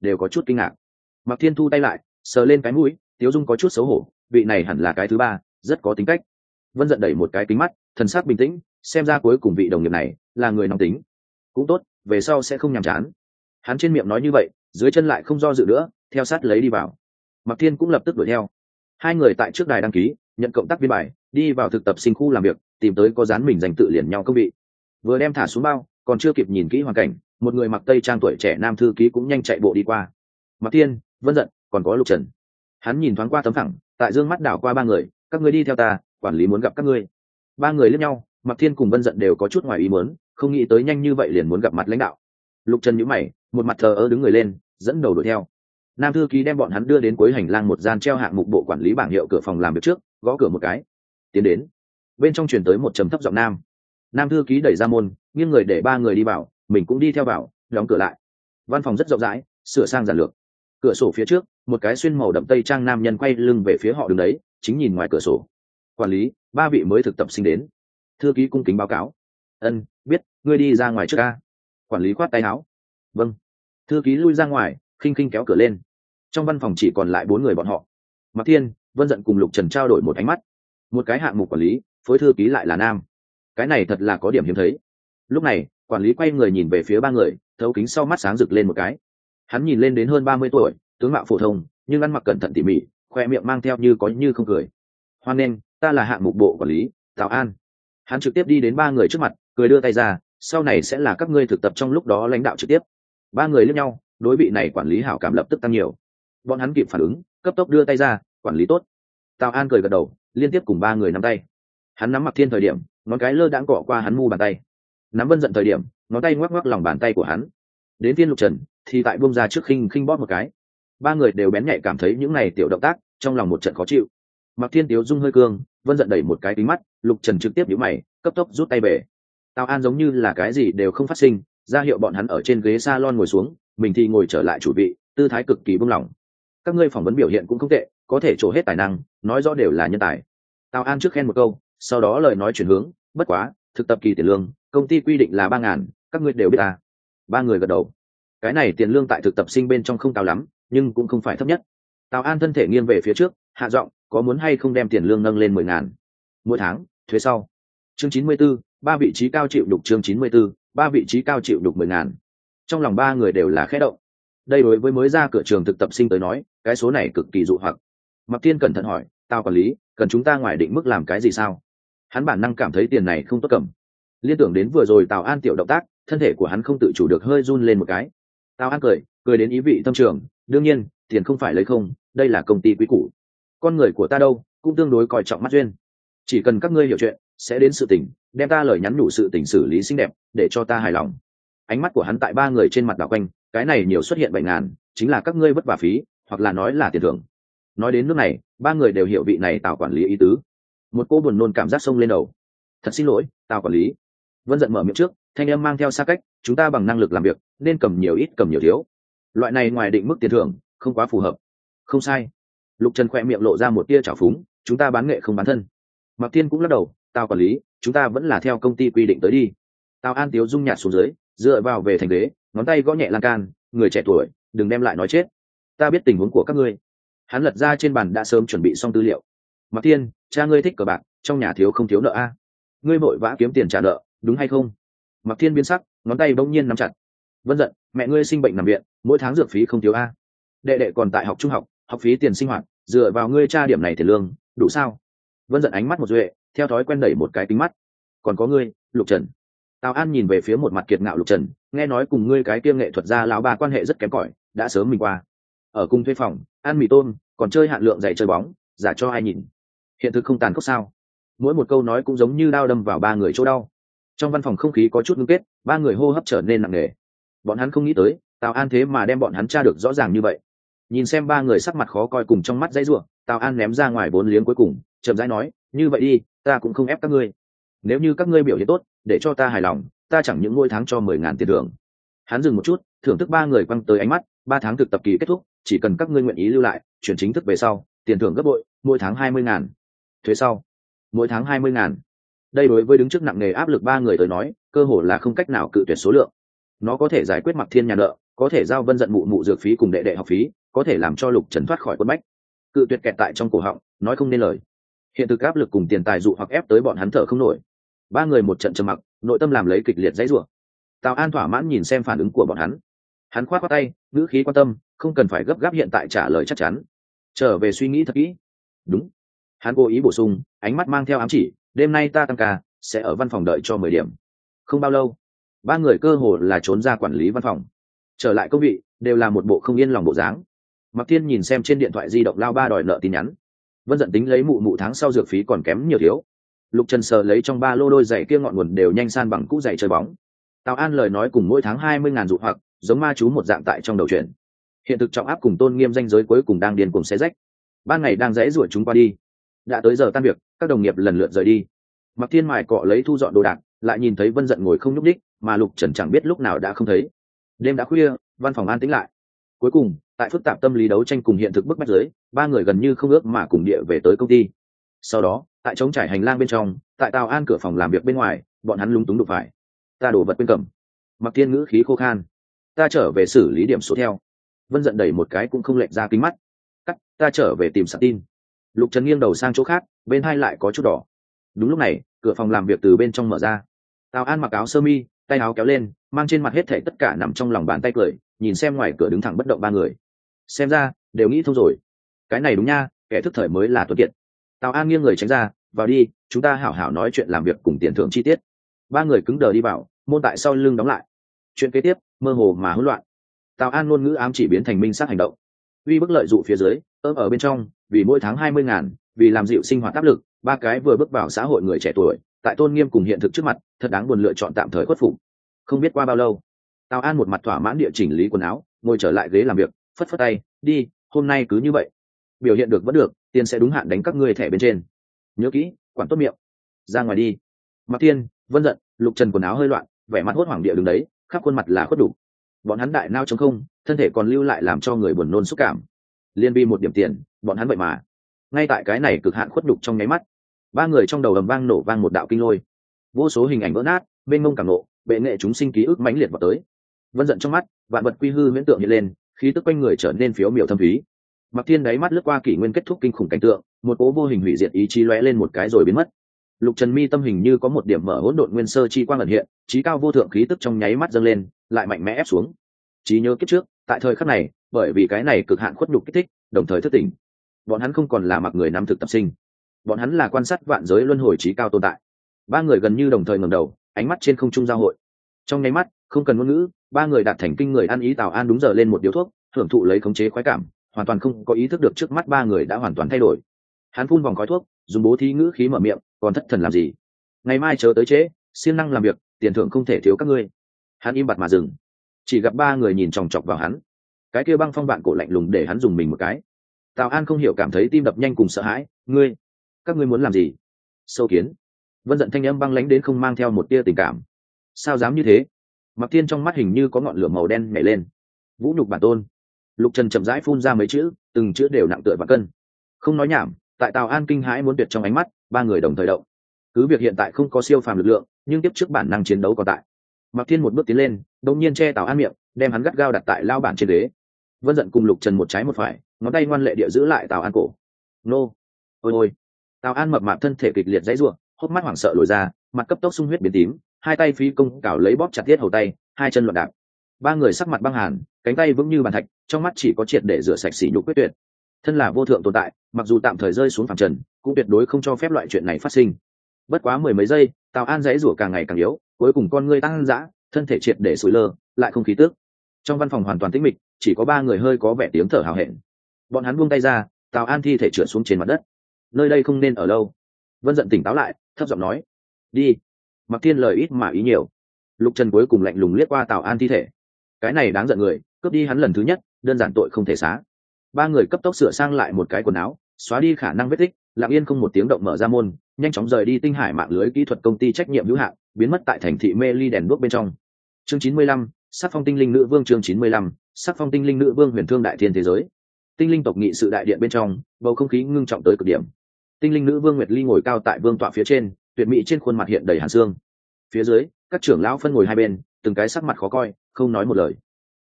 đều có chút kinh ngạc. Mạc Thiên thu tay lại, sờ lên cái mũi, Tiếu Dung có chút xấu hổ, vị này hẳn là cái thứ ba, rất có tính cách. Vân Dận đẩy một cái kính mắt, thần sắc bình tĩnh, xem ra cuối cùng vị đồng nghiệp này là người nóng tính. Cũng tốt, về sau sẽ không nhàm chán. Hắn trên miệng nói như vậy, dưới chân lại không do dự nữa, theo sát lấy đi vào. Mạc Thiên cũng lập tức đuổi theo. Hai người tại trước đài đăng ký, nhận cộng tác viên bài, đi vào thực tập sinh khu làm việc, tìm tới có dán mình dành tự liền nhau công vị. Vừa đem thả xuống bao, còn chưa kịp nhìn kỹ hoàn cảnh, một người mặc tây trang tuổi trẻ nam thư ký cũng nhanh chạy bộ đi qua. Mạc Thiên, Vân Dận, còn có Lục Trần. Hắn nhìn thoáng qua tấm phẳng, tại dương mắt đảo qua ba người, các ngươi đi theo ta, quản lý muốn gặp các ngươi. Ba người liếc nhau, Mạc Thiên cùng Vân Dận đều có chút ngoài ý muốn, không nghĩ tới nhanh như vậy liền muốn gặp mặt lãnh đạo. Lục Trần nhíu mày, một mặt thờ ơ đứng người lên, dẫn đầu đuổi theo. Nam thư ký đem bọn hắn đưa đến cuối hành lang một gian treo hạng mục bộ quản lý bảng hiệu cửa phòng làm việc trước, gõ cửa một cái. Tiến đến. Bên trong truyền tới một trầm thấp giọng nam. Nam thư ký đẩy ra môn, nghiêng người để ba người đi vào, mình cũng đi theo vào, đóng cửa lại. Văn phòng rất rộng rãi, sửa sang giản lược. Cửa sổ phía trước, một cái xuyên màu đậm tây trang nam nhân quay lưng về phía họ đứng đấy, chính nhìn ngoài cửa sổ. Quản lý, ba vị mới thực tập sinh đến. Thư ký cung kính báo cáo. Ân, biết, ngươi đi ra ngoài trước ca. Quản lý khoát tay áo. Vâng. Thư ký lui ra ngoài, khinh khinh kéo cửa lên. Trong văn phòng chỉ còn lại bốn người bọn họ. Mạc Thiên, Vân Dận cùng Lục Trần trao đổi một ánh mắt. Một cái hạng mục quản lý, phối thư ký lại là nam. Cái này thật là có điểm hiếm thấy. Lúc này, quản lý quay người nhìn về phía ba người, thấu kính sau mắt sáng rực lên một cái. Hắn nhìn lên đến hơn ba mươi tuổi, tướng mạo phổ thông, nhưng ăn mặc cẩn thận tỉ mỉ, khoe miệng mang theo như có như không cười. Hoan nghênh, ta là hạng mục bộ quản lý, Tào An. Hắn trực tiếp đi đến ba người trước mặt, cười đưa tay ra, sau này sẽ là các ngươi thực tập trong lúc đó lãnh đạo trực tiếp. Ba người liếc nhau, đối vị này quản lý hảo cảm lập tức tăng nhiều. Bọn hắn kịp phản ứng, cấp tốc đưa tay ra, quản lý tốt. Tào An cười gật đầu, liên tiếp cùng ba người nắm tay. Hắn nắm Mạc Thiên thời điểm, ngón cái lơ đãng cọ qua hắn mu bàn tay. Nắm Vân Dận thời điểm, ngón tay ngoắc ngoắc lòng bàn tay của hắn. Đến phiên Lục Trần, thì tại buông ra trước khinh khinh bóp một cái. Ba người đều bén nhạy cảm thấy những này tiểu động tác, trong lòng một trận khó chịu. Mạc Thiên Tiếu Dung hơi cương, Vân Dận đẩy một cái kính mắt, Lục Trần trực tiếp nhíu mày, cấp tốc rút tay về. Tào An giống như là cái gì đều không phát sinh, ra hiệu bọn hắn ở trên ghế salon ngồi xuống, mình thì ngồi trở lại chủ vị, tư thái cực kỳ buông lỏng. Các ngươi phỏng vấn biểu hiện cũng không tệ, có thể trổ hết tài năng, nói rõ đều là nhân tài. Tào An trước khen một câu, sau đó lời nói chuyển hướng, bất quá, thực tập kỳ tiền lương, công ty quy định là ba ngàn, các ngươi đều biết à? Ba người gật đầu. Cái này tiền lương tại thực tập sinh bên trong không cao lắm, nhưng cũng không phải thấp nhất. Tào An thân thể nghiêng về phía trước, hạ giọng, có muốn hay không đem tiền lương nâng lên mười ngàn mỗi tháng, thuế sau. Chương chín mươi 44, ba vị trí cao chịu đục chương chín mươi 44, ba vị trí cao chịu đục mười ngàn. Trong lòng ba người đều là khẽ động. Đây đối với mới ra cửa trường thực tập sinh tới nói, cái số này cực kỳ dụ hoặc. Mạc Thiên cẩn thận hỏi, tao quản lý, cần chúng ta ngoài định mức làm cái gì sao? Hắn bản năng cảm thấy tiền này không tốt cầm. Liên tưởng đến vừa rồi Tào An tiểu động tác, thân thể của hắn không tự chủ được hơi run lên một cái. Tào An cười, cười đến ý vị thâm trường, đương nhiên, tiền không phải lấy không, đây là công ty quý củ. Con người của ta đâu, cũng tương đối coi trọng mắt duyên. Chỉ cần các ngươi hiểu chuyện, sẽ đến sự tình, đem ta lời nhắn nhủ sự tình xử lý xinh đẹp, để cho ta hài lòng. Ánh mắt của hắn tại ba người trên mặt đảo quanh, cái này nhiều xuất hiện bảy ngàn, chính là các ngươi vất vả phí, hoặc là nói là tiền thưởng. Nói đến nước này, ba người đều hiểu vị này Tào quản lý ý tứ. Một cô buồn nôn cảm giác xông lên đầu. Thật xin lỗi, Tào quản lý. Vân Dận mở miệng trước, thanh âm mang theo xa cách, chúng ta bằng năng lực làm việc, nên cầm nhiều ít cầm nhiều thiếu. Loại này ngoài định mức tiền thưởng, không quá phù hợp. Không sai. Lục Trần khỏe miệng lộ ra một tia trào phúng, chúng ta bán nghệ không bán thân. Mạc Thiên cũng lắc đầu, Tào quản lý, chúng ta vẫn là theo công ty quy định tới đi. Tào An Tiếu Dung nhạt xuống dưới, dựa vào về thành ghế, ngón tay gõ nhẹ lan can, người trẻ tuổi, đừng đem lại nói chết. Ta biết tình huống của các ngươi. Hắn lật ra trên bàn đã sớm chuẩn bị xong tư liệu. Mạc Thiên, cha ngươi thích cờ bạc, trong nhà thiếu không thiếu nợ a? Ngươi vội vã kiếm tiền trả nợ, đúng hay không? Mạc Thiên biến sắc, ngón tay bỗng nhiên nắm chặt. Vân Dận, mẹ ngươi sinh bệnh nằm viện, mỗi tháng dược phí không thiếu a. Đệ đệ còn tại học trung học, học phí tiền sinh hoạt, dựa vào ngươi cha điểm này tiền lương, đủ sao? Vân Dận ánh mắt một duệ, theo thói quen đẩy một cái kính mắt. Còn có ngươi, Lục Trần. Tào An nhìn về phía một mặt kiệt ngạo Lục Trần, nghe nói cùng ngươi cái kia nghệ thuật gia lão bà quan hệ rất kém cỏi, đã sớm mình qua. Ở cùng thuê phòng, ăn mì tôm, còn chơi hạn lượng dạy chơi bóng, giả cho ai nhìn. Hiện thực không tàn khốc sao? Mỗi một câu nói cũng giống như đao đâm vào ba người chỗ đau. Trong văn phòng không khí có chút ngưng kết, ba người hô hấp trở nên nặng nề. Bọn hắn không nghĩ tới, Tào An thế mà đem bọn hắn tra được rõ ràng như vậy. Nhìn xem ba người sắc mặt khó coi cùng trong mắt dãy rủa, Tào An ném ra ngoài vốn liếng cuối cùng, chậm rãi nói, như vậy đi, ta cũng không ép các ngươi. Nếu như các ngươi biểu hiện tốt, để cho ta hài lòng, ta chẳng những mỗi tháng cho mười ngàn tiền thưởng. Hắn dừng một chút, thưởng thức ba người quăng tới ánh mắt, ba tháng thực tập kỳ kết thúc, chỉ cần các ngươi nguyện ý lưu lại, chuyển chính thức về sau, tiền thưởng gấp bội, mỗi tháng hai mươi ngàn. Thuế sau, mỗi tháng hai mươi ngàn. Đây đối với đứng trước nặng nề áp lực ba người tới nói, cơ hội là không cách nào cự tuyệt số lượng. Nó có thể giải quyết Mạc Thiên nhà nợ, có thể giao Vân Dận mụ mụ dược phí cùng đệ đệ học phí, có thể làm cho Lục Trần thoát khỏi quân bách. Cự tuyệt kẹt tại trong cổ họng, nói không nên lời. Hiện thực áp lực cùng tiền tài dụ hoặc ép tới bọn hắn thở không nổi. Ba người một trận trầm mặc, nội tâm làm lấy kịch liệt dãy rủa. Tào An thỏa mãn nhìn xem phản ứng của bọn hắn, hắn khoát khoát tay, ngữ khí quan tâm, không cần phải gấp gáp hiện tại trả lời chắc chắn, trở về suy nghĩ thật kỹ. Đúng. Hắn cố ý bổ sung, ánh mắt mang theo ám chỉ, đêm nay ta tăng ca, sẽ ở văn phòng đợi cho mười điểm. Không bao lâu, ba người cơ hồ là trốn ra quản lý văn phòng, trở lại công vị, đều là một bộ không yên lòng bộ dáng. Mạc Thiên nhìn xem trên điện thoại di động lao ba đòi nợ tin nhắn. Vân Dận tính lấy mụ mụ tháng sau dược phí còn kém nhiều thiếu. Lục Trần sờ lấy trong ba lô đôi giày kia ngọn nguồn đều nhanh san bằng cũ giày chơi bóng. Tào An lời nói cùng mỗi tháng hai mươi ngàn dụ hoặc, giống ma chú một dạng tại trong đầu chuyện. Hiện thực trọng áp cùng tôn nghiêm danh giới cuối cùng đang điên cuồng xé rách. Ban ngày đang rẽ ruổi chúng qua đi. Đã tới giờ tan việc, các đồng nghiệp lần lượt rời đi. Mạc Thiên mài cọ lấy thu dọn đồ đạc, lại nhìn thấy Vân Dận ngồi không nhúc nhích, mà Lục Trần chẳng biết lúc nào đã không thấy. Đêm đã khuya, văn phòng an tĩnh lại. Cuối cùng, tại phức tạp tâm lý đấu tranh cùng hiện thực bức bách dưới, ba người gần như không ước mà cùng địa về tới công ty. Sau đó, tại trống trải hành lang bên trong, tại Tào An cửa phòng làm việc bên ngoài, bọn hắn lúng túng đụng phải. Ta đổ vật quên cầm. Mạc Thiên ngữ khí khô khan. Ta trở về xử lý điểm số theo. Vân Dận đẩy một cái cũng không lệch ra kính mắt. Cắt, ta trở về tìm sạc tin. Lục Trần nghiêng đầu sang chỗ khác, bên hai lại có chút đỏ. Đúng lúc này, cửa phòng làm việc từ bên trong mở ra. Tào An mặc áo sơ mi, tay áo kéo lên, mang trên mặt hết thảy tất cả nằm trong lòng bàn tay cười, nhìn xem ngoài cửa đứng thẳng bất động ba người. Xem ra, đều nghĩ thông rồi. Cái này đúng nha, kẻ thức thời mới là tuấn kiệt. Tào An nghiêng người tránh ra, vào đi, chúng ta hảo hảo nói chuyện làm việc cùng tiền thưởng chi tiết. Ba người cứng đờ đi vào, môn tại sau lưng đóng lại. Chuyện kế tiếp, mơ hồ mà hỗn loạn. Tào An ngôn ngữ ám chỉ biến thành minh sát hành động. Uy bức lợi dụ phía dưới, ôm ở bên trong, vì mỗi tháng hai mươi ngàn, vì làm dịu sinh hoạt áp lực, ba cái vừa bước vào xã hội người trẻ tuổi, tại tôn nghiêm cùng hiện thực trước mặt, thật đáng buồn lựa chọn tạm thời khuất phục. Không biết qua bao lâu, Tào An một mặt thỏa mãn địa chỉnh lý quần áo, ngồi trở lại ghế làm việc, phất phất tay, đi, hôm nay cứ như vậy. Biểu hiện được vẫn được, tiền sẽ đúng hạn đánh các ngươi thẻ bên trên. Nhớ kỹ, quản tốt miệng. Ra ngoài đi. Mạc Thiên, Vân Dận, Lục Trần quần áo hơi loạn, vẻ mặt hốt hoảng địa đứng đấy, khắp khuôn mặt là khuất đủ. Bọn hắn đại nao trống không, thân thể còn lưu lại làm cho người buồn nôn xúc cảm. Liên vi một điểm tiền, bọn hắn vậy mà. Ngay tại cái này cực hạn khuất đục trong nháy mắt, ba người trong đầu ầm vang nổ vang một đạo kinh lôi. Vô số hình ảnh vỡ nát, bên mông cảm nộ, bệ nghệ chúng sinh ký ức mãnh liệt vào tới. Vân Dận trong mắt, vạn vật quy hư huyễn tượng hiện lên, khí tức quanh người trở nên phiếu miểu thâm thúy. Mạc Thiên đáy mắt lướt qua kỷ nguyên kết thúc kinh khủng cảnh tượng, một cố vô hình hủy diệt ý chí lóe lên một cái rồi biến mất. Lục Trần mi tâm hình như có một điểm mở hỗn độn nguyên sơ chi quang ẩn hiện, trí cao vô thượng khí tức trong nháy mắt dâng lên, lại mạnh mẽ ép xuống. Trí nhớ kiếp trước, tại thời khắc này, bởi vì cái này cực hạn khuất nhục kích thích, đồng thời thức tỉnh. Bọn hắn không còn là mặc người nam thực tập sinh, bọn hắn là quan sát vạn giới luân hồi trí cao tồn tại. Ba người gần như đồng thời ngẩng đầu, ánh mắt trên không trung giao hội. Trong nháy mắt, không cần ngôn ngữ, ba người đạt thành kinh người ăn ý. Tào An đúng giờ lên một điếu thuốc, hưởng thụ lấy khống chế khoái cảm, hoàn toàn không có ý thức được trước mắt ba người đã hoàn toàn thay đổi. Hắn phun vòng khói thuốc, dùng bố thí ngữ khí mở miệng, còn thất thần làm gì? Ngày mai chờ tới trễ, siêng năng làm việc, tiền thưởng không thể thiếu các ngươi. Hắn im bặt mà dừng, chỉ gặp ba người nhìn chòng chọc vào hắn. Cái kia băng phong vạn cổ lạnh lùng để hắn dùng mình một cái. Tào An không hiểu cảm thấy tim đập nhanh cùng sợ hãi. Ngươi, các ngươi muốn làm gì? Sâu kiến. Vân Dận thanh âm băng lãnh đến không mang theo một tia tình cảm. Sao dám như thế? Mạc Thiên trong mắt hình như có ngọn lửa màu đen nhảy lên. Vũ nhục bản tôn. Lục Trần chậm rãi phun ra mấy chữ, từng chữ đều nặng tựa vạn cân. Không nói nhảm, tại Tào An kinh hãi muốn tuyệt trong ánh mắt, ba người đồng thời động. Cứ việc hiện tại không có siêu phàm lực lượng, nhưng tiếp trước bản năng chiến đấu còn tại. Mạc Thiên một bước tiến lên, đột nhiên che Tào An miệng, đem hắn gắt gao đặt tại lao bản trên ghế. Vân Dận cùng Lục Trần một trái một phải, ngón tay ngoan lệ địa giữ lại Tào An cổ. Nô, ôi ôi. Tào An mập mạp thân thể kịch liệt dãy rủa, hốc mắt hoảng sợ lồi ra, mặt cấp tốc sung huyết biến tím, hai tay phí công cào lấy bóp chặt tiết hầu tay, hai chân loạn đạp. Ba người sắc mặt băng hàn, cánh tay vững như bàn thạch, trong mắt chỉ có triệt để rửa sạch sỉ nhục quyết tuyệt. Thân là vô thượng tồn tại, mặc dù tạm thời rơi xuống phàm trần, cũng tuyệt đối không cho phép loại chuyện này phát sinh. Bất quá mười mấy giây, Tào An dãy rủa càng ngày càng yếu, cuối cùng con ngươi tăng dã, thân thể triệt để sụi lơ, lại không khí tức. Trong văn phòng hoàn toàn tĩnh mịch, chỉ có ba người hơi có vẻ tiếng thở hào hẹn. Bọn hắn buông tay ra, Tào An thi thể trượt xuống trên mặt đất. Nơi đây không nên ở lâu. Vân Dận tỉnh táo lại, thấp giọng nói, đi. Mạc Thiên lời ít mà ý nhiều. Lục Trần cuối cùng lạnh lùng liếc qua Tào An thi thể. Cái này đáng giận người, cướp đi hắn lần thứ nhất, đơn giản tội không thể xá. Ba người cấp tốc sửa sang lại một cái quần áo, xóa đi khả năng vết tích, lặng yên không một tiếng động mở ra môn, nhanh chóng rời đi Tinh Hải mạng lưới kỹ thuật công ty trách nhiệm hữu hạn, biến mất tại thành thị mê ly đèn đuốc bên trong. Chương chín mươi lăm, Sắc phong tinh linh nữ vương. Chương chín mươi lăm, Sắc phong tinh linh nữ vương. Huyền thương đại thiên thế giới. Tinh linh tộc nghị sự đại điện bên trong, bầu không khí ngưng trọng tới cực điểm. Tinh linh nữ vương Nguyệt Ly ngồi cao tại vương tọa phía trên, tuyệt mỹ trên khuôn mặt hiện đầy hàn xương. Phía dưới, các trưởng lão phân ngồi hai bên, từng cái sắc mặt khó coi, không nói một lời.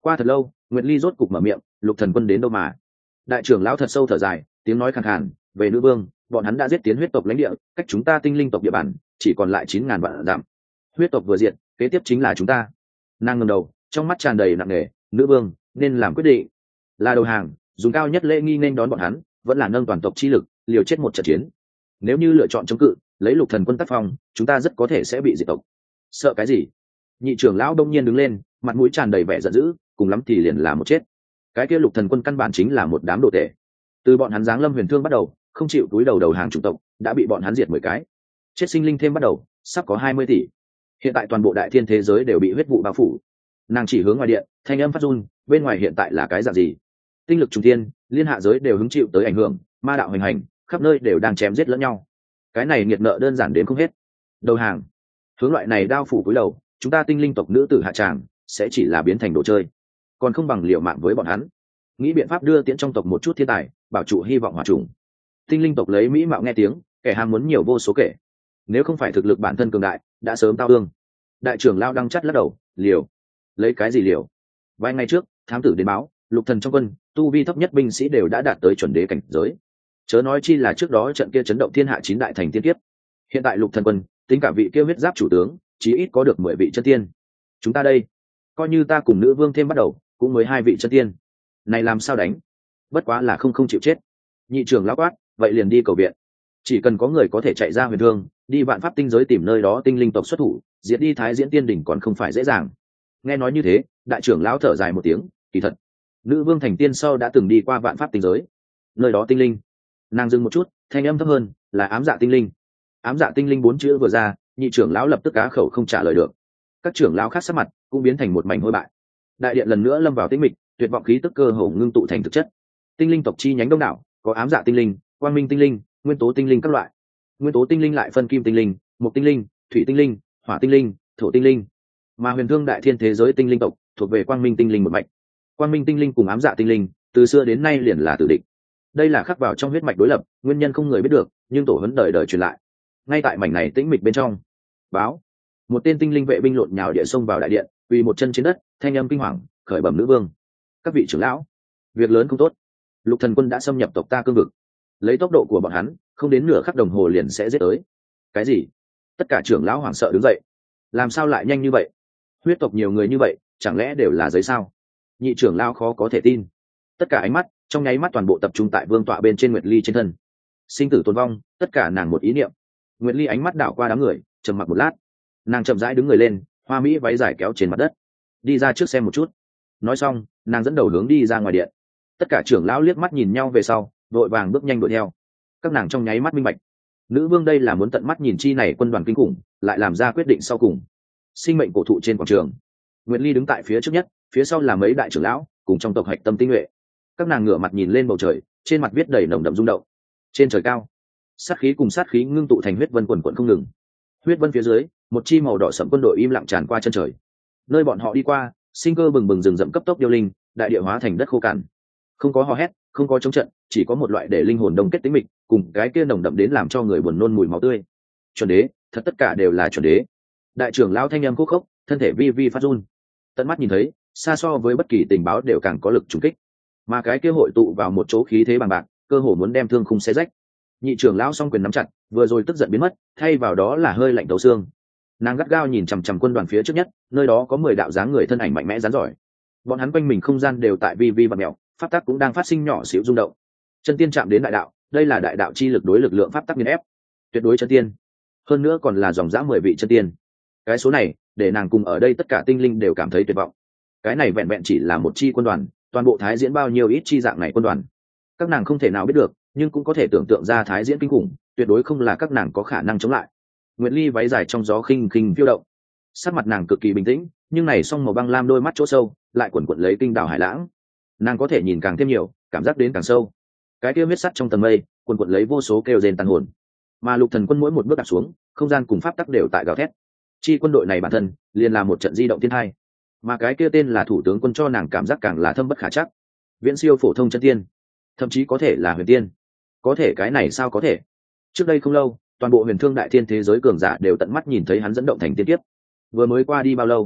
Qua thật lâu, Nguyệt Ly rốt cục mở miệng, Lục Thần Quân đến đâu mà? Đại trưởng lão thật sâu thở dài, tiếng nói khàn khàn, về nữ vương, bọn hắn đã giết tiến huyết tộc lãnh địa, cách chúng ta tinh linh tộc địa bàn chỉ còn lại chín ngàn vạn dặm. Huyết tộc vừa diệt, kế tiếp chính là chúng ta. Nàng ngẩng đầu, trong mắt tràn đầy nặng nề, nữ vương nên làm quyết định, là đầu hàng, dùng cao nhất lễ nghi nên đón bọn hắn, vẫn là nâng toàn tộc chi lực, liều chết một trận chiến. Nếu như lựa chọn chống cự, lấy Lục Thần Quân tác phong, chúng ta rất có thể sẽ bị diệt tộc. Sợ cái gì? Nhị trưởng lão đông nhiên đứng lên, mặt mũi tràn đầy vẻ giận dữ, cùng lắm thì liền là một chết. Cái kia Lục Thần Quân căn bản chính là một đám đồ tể. Từ bọn hắn giáng lâm huyền thương bắt đầu, không chịu túi đầu đầu hàng chủng tộc, đã bị bọn hắn diệt mười cái. Chết sinh linh thêm bắt đầu, sắp có hai mươi tỷ. Hiện tại toàn bộ đại thiên thế giới đều bị huyết vụ bao phủ. Nàng chỉ hướng ngoài điện, thanh âm phát run, bên ngoài hiện tại là cái dạng gì? Tinh lực trùng thiên, liên hạ giới đều hứng chịu tới ảnh hưởng, ma đạo hành hành, khắp nơi đều đang chém giết lẫn nhau. Cái này nghiệt nợ đơn giản đến không hết. Đầu hàng. Hướng loại này đao phủ cúi đầu, chúng ta tinh linh tộc nữ tử hạ tràng sẽ chỉ là biến thành đồ chơi, còn không bằng liều mạng với bọn hắn. Nghĩ biện pháp đưa tiễn trong tộc một chút thiên tài, bảo trụ hy vọng hòa trùng. Tinh linh tộc lấy mỹ mạo nghe tiếng, kẻ ham muốn nhiều vô số kể. Nếu không phải thực lực bản thân cường đại, đã sớm tao ương. Đại trưởng lao đang chắt lắc đầu, liều. Lấy cái gì liều? Vài ngày trước, thám tử đến báo, Lục Thần trong quân, tu vi thấp nhất binh sĩ đều đã đạt tới chuẩn đế cảnh giới. Chớ nói chi là trước đó trận kia chấn động thiên hạ chín đại thành tiên kiếp. Hiện tại Lục Thần quân, tính cả vị kia huyết giáp chủ tướng, chí ít có được mười vị chân tiên. Chúng ta đây, coi như ta cùng nữ vương thêm bắt đầu, cũng mới hai vị chân tiên. Này làm sao đánh? Bất quá là không không chịu chết. Nhị trưởng lão quát, vậy liền đi cầu viện. Chỉ cần có người có thể chạy ra huyền thương, đi vạn pháp tinh giới tìm nơi đó tinh linh tộc xuất thủ, diệt đi thái diễn tiên đỉnh còn không phải dễ dàng. Nghe nói như thế, đại trưởng lão thở dài một tiếng, kỳ thật, nữ vương thành tiên sau đã từng đi qua vạn pháp tinh giới, nơi đó tinh linh. Nàng dừng một chút, thanh âm thấp hơn, là ám dạ tinh linh. Ám dạ tinh linh bốn chữ vừa ra, nhị trưởng lão lập tức cá khẩu không trả lời được. Các trưởng lão khác sắc mặt cũng biến thành một mảnh hôi bại. Đại điện lần nữa lâm vào tĩnh mịch, tuyệt vọng khí tức cơ hồ ngưng tụ thành thực chất. Tinh linh tộc chi nhánh đông đảo, có ám dạ tinh linh, quang minh tinh linh, nguyên tố tinh linh các loại. Nguyên tố tinh linh lại phân kim tinh linh, mộc tinh linh, thủy tinh linh, hỏa tinh linh, thổ tinh linh. Mà huyền thương đại thiên thế giới tinh linh tộc thuộc về quang minh tinh linh một mạch. Quang minh tinh linh cùng ám dạ tinh linh từ xưa đến nay liền là tử địch. Đây là khắc vào trong huyết mạch đối lập, nguyên nhân không người biết được, nhưng tổ huấn đời đời truyền lại. Ngay tại mảnh này tĩnh mịch bên trong, báo, một tên tinh linh vệ binh lộn nhào địa xông vào đại điện, quỳ một chân trên đất, thanh âm kinh hoàng, khởi bẩm nữ vương. Các vị trưởng lão, việc lớn không tốt. Lục Thần quân đã xâm nhập tộc ta cương vực. Lấy tốc độ của bọn hắn, không đến nửa khắc đồng hồ liền sẽ giết tới. Cái gì? Tất cả trưởng lão hoảng sợ đứng dậy. Làm sao lại nhanh như vậy? Huyết tộc nhiều người như vậy, chẳng lẽ đều là giấy sao? Nhị trưởng lão khó có thể tin. Tất cả ánh mắt trong nháy mắt toàn bộ tập trung tại vương tọa bên trên Nguyệt Ly trên thân. Sinh tử tồn vong, tất cả nàng một ý niệm. Nguyệt Ly ánh mắt đảo qua đám người, trầm mặc một lát, nàng chậm rãi đứng người lên, hoa mỹ váy dài kéo trên mặt đất, đi ra trước xem một chút. Nói xong, nàng dẫn đầu hướng đi ra ngoài điện. Tất cả trưởng lão liếc mắt nhìn nhau về sau, vội vàng bước nhanh đuổi theo. Các nàng trong nháy mắt minh bạch, nữ vương đây là muốn tận mắt nhìn chi này quân đoàn kinh khủng, lại làm ra quyết định sau cùng. Sinh mệnh cổ thụ trên quảng trường, Nguyệt Ly đứng tại phía trước nhất, phía sau là mấy đại trưởng lão cùng trong tộc hạch tâm tinh nhuệ. Các nàng ngửa mặt nhìn lên bầu trời, trên mặt viết đầy nồng đậm rung động. Trên trời cao, sát khí cùng sát khí ngưng tụ thành huyết vân quần quần không ngừng. Huyết vân phía dưới, một chi màu đỏ sẫm quân đội im lặng tràn qua chân trời. Nơi bọn họ đi qua, sinh cơ bừng bừng rừng rậm cấp tốc điêu linh, đại địa hóa thành đất khô cằn. Không có hò hét, không có chống trận, chỉ có một loại để linh hồn đông kết tĩnh mịch, cùng cái kia nồng đậm đến làm cho người buồn nôn mùi máu tươi. Chuẩn đế, thật tất cả đều là chuẩn đế. Đại trưởng lão thanh âm khúc khốc, thân thể vi vi phát run. Tận mắt nhìn thấy, xa so với bất kỳ tình báo đều càng có lực trùng kích. Mà cái kia hội tụ vào một chỗ khí thế bằng bạc, cơ hồ muốn đem thương khung xé rách. Nhị trưởng lão song quyền nắm chặt, vừa rồi tức giận biến mất, thay vào đó là hơi lạnh tấu xương. Nàng gắt gao nhìn chằm chằm quân đoàn phía trước nhất, nơi đó có mười đạo dáng người thân ảnh mạnh mẽ rắn giỏi. Bọn hắn quanh mình không gian đều tại vi vi bạt mèo, pháp tắc cũng đang phát sinh nhỏ xíu rung động. Chân tiên chạm đến đại đạo, đây là đại đạo chi lực đối lực lượng pháp tắc nghiền ép, tuyệt đối chân tiên. Hơn nữa còn là dòng dã mười vị chân tiên. Cái số này, để nàng cùng ở đây tất cả tinh linh đều cảm thấy tuyệt vọng. Cái này vẹn vẹn chỉ là một chi quân đoàn, toàn bộ thái diễn bao nhiêu ít chi dạng này quân đoàn. Các nàng không thể nào biết được, nhưng cũng có thể tưởng tượng ra thái diễn kinh khủng, tuyệt đối không là các nàng có khả năng chống lại. Nguyệt Ly váy dài trong gió khinh khinh phiêu động, sắc mặt nàng cực kỳ bình tĩnh, nhưng này song màu băng lam đôi mắt chỗ sâu lại quần quật lấy kinh đảo hải lãng. Nàng có thể nhìn càng thêm nhiều, cảm giác đến càng sâu. Cái kia huyết sắt trong tầng mây quần quật lấy vô số kêu rên tàn hồn. Mà Lục Thần quân mỗi một bước đặt xuống, không gian cùng pháp tắc đều tại gào thét. Chi quân đội này bản thân liền là một trận di động thiên hai. Mà cái kia tên là thủ tướng quân cho nàng cảm giác càng là thâm bất khả chắc, viễn siêu phổ thông chân tiên, thậm chí có thể là huyền tiên. Có thể cái này sao có thể? Trước đây không lâu, toàn bộ huyền thương đại thiên thế giới cường giả đều tận mắt nhìn thấy hắn dẫn động thành tiên kiếp. Vừa mới qua đi bao lâu,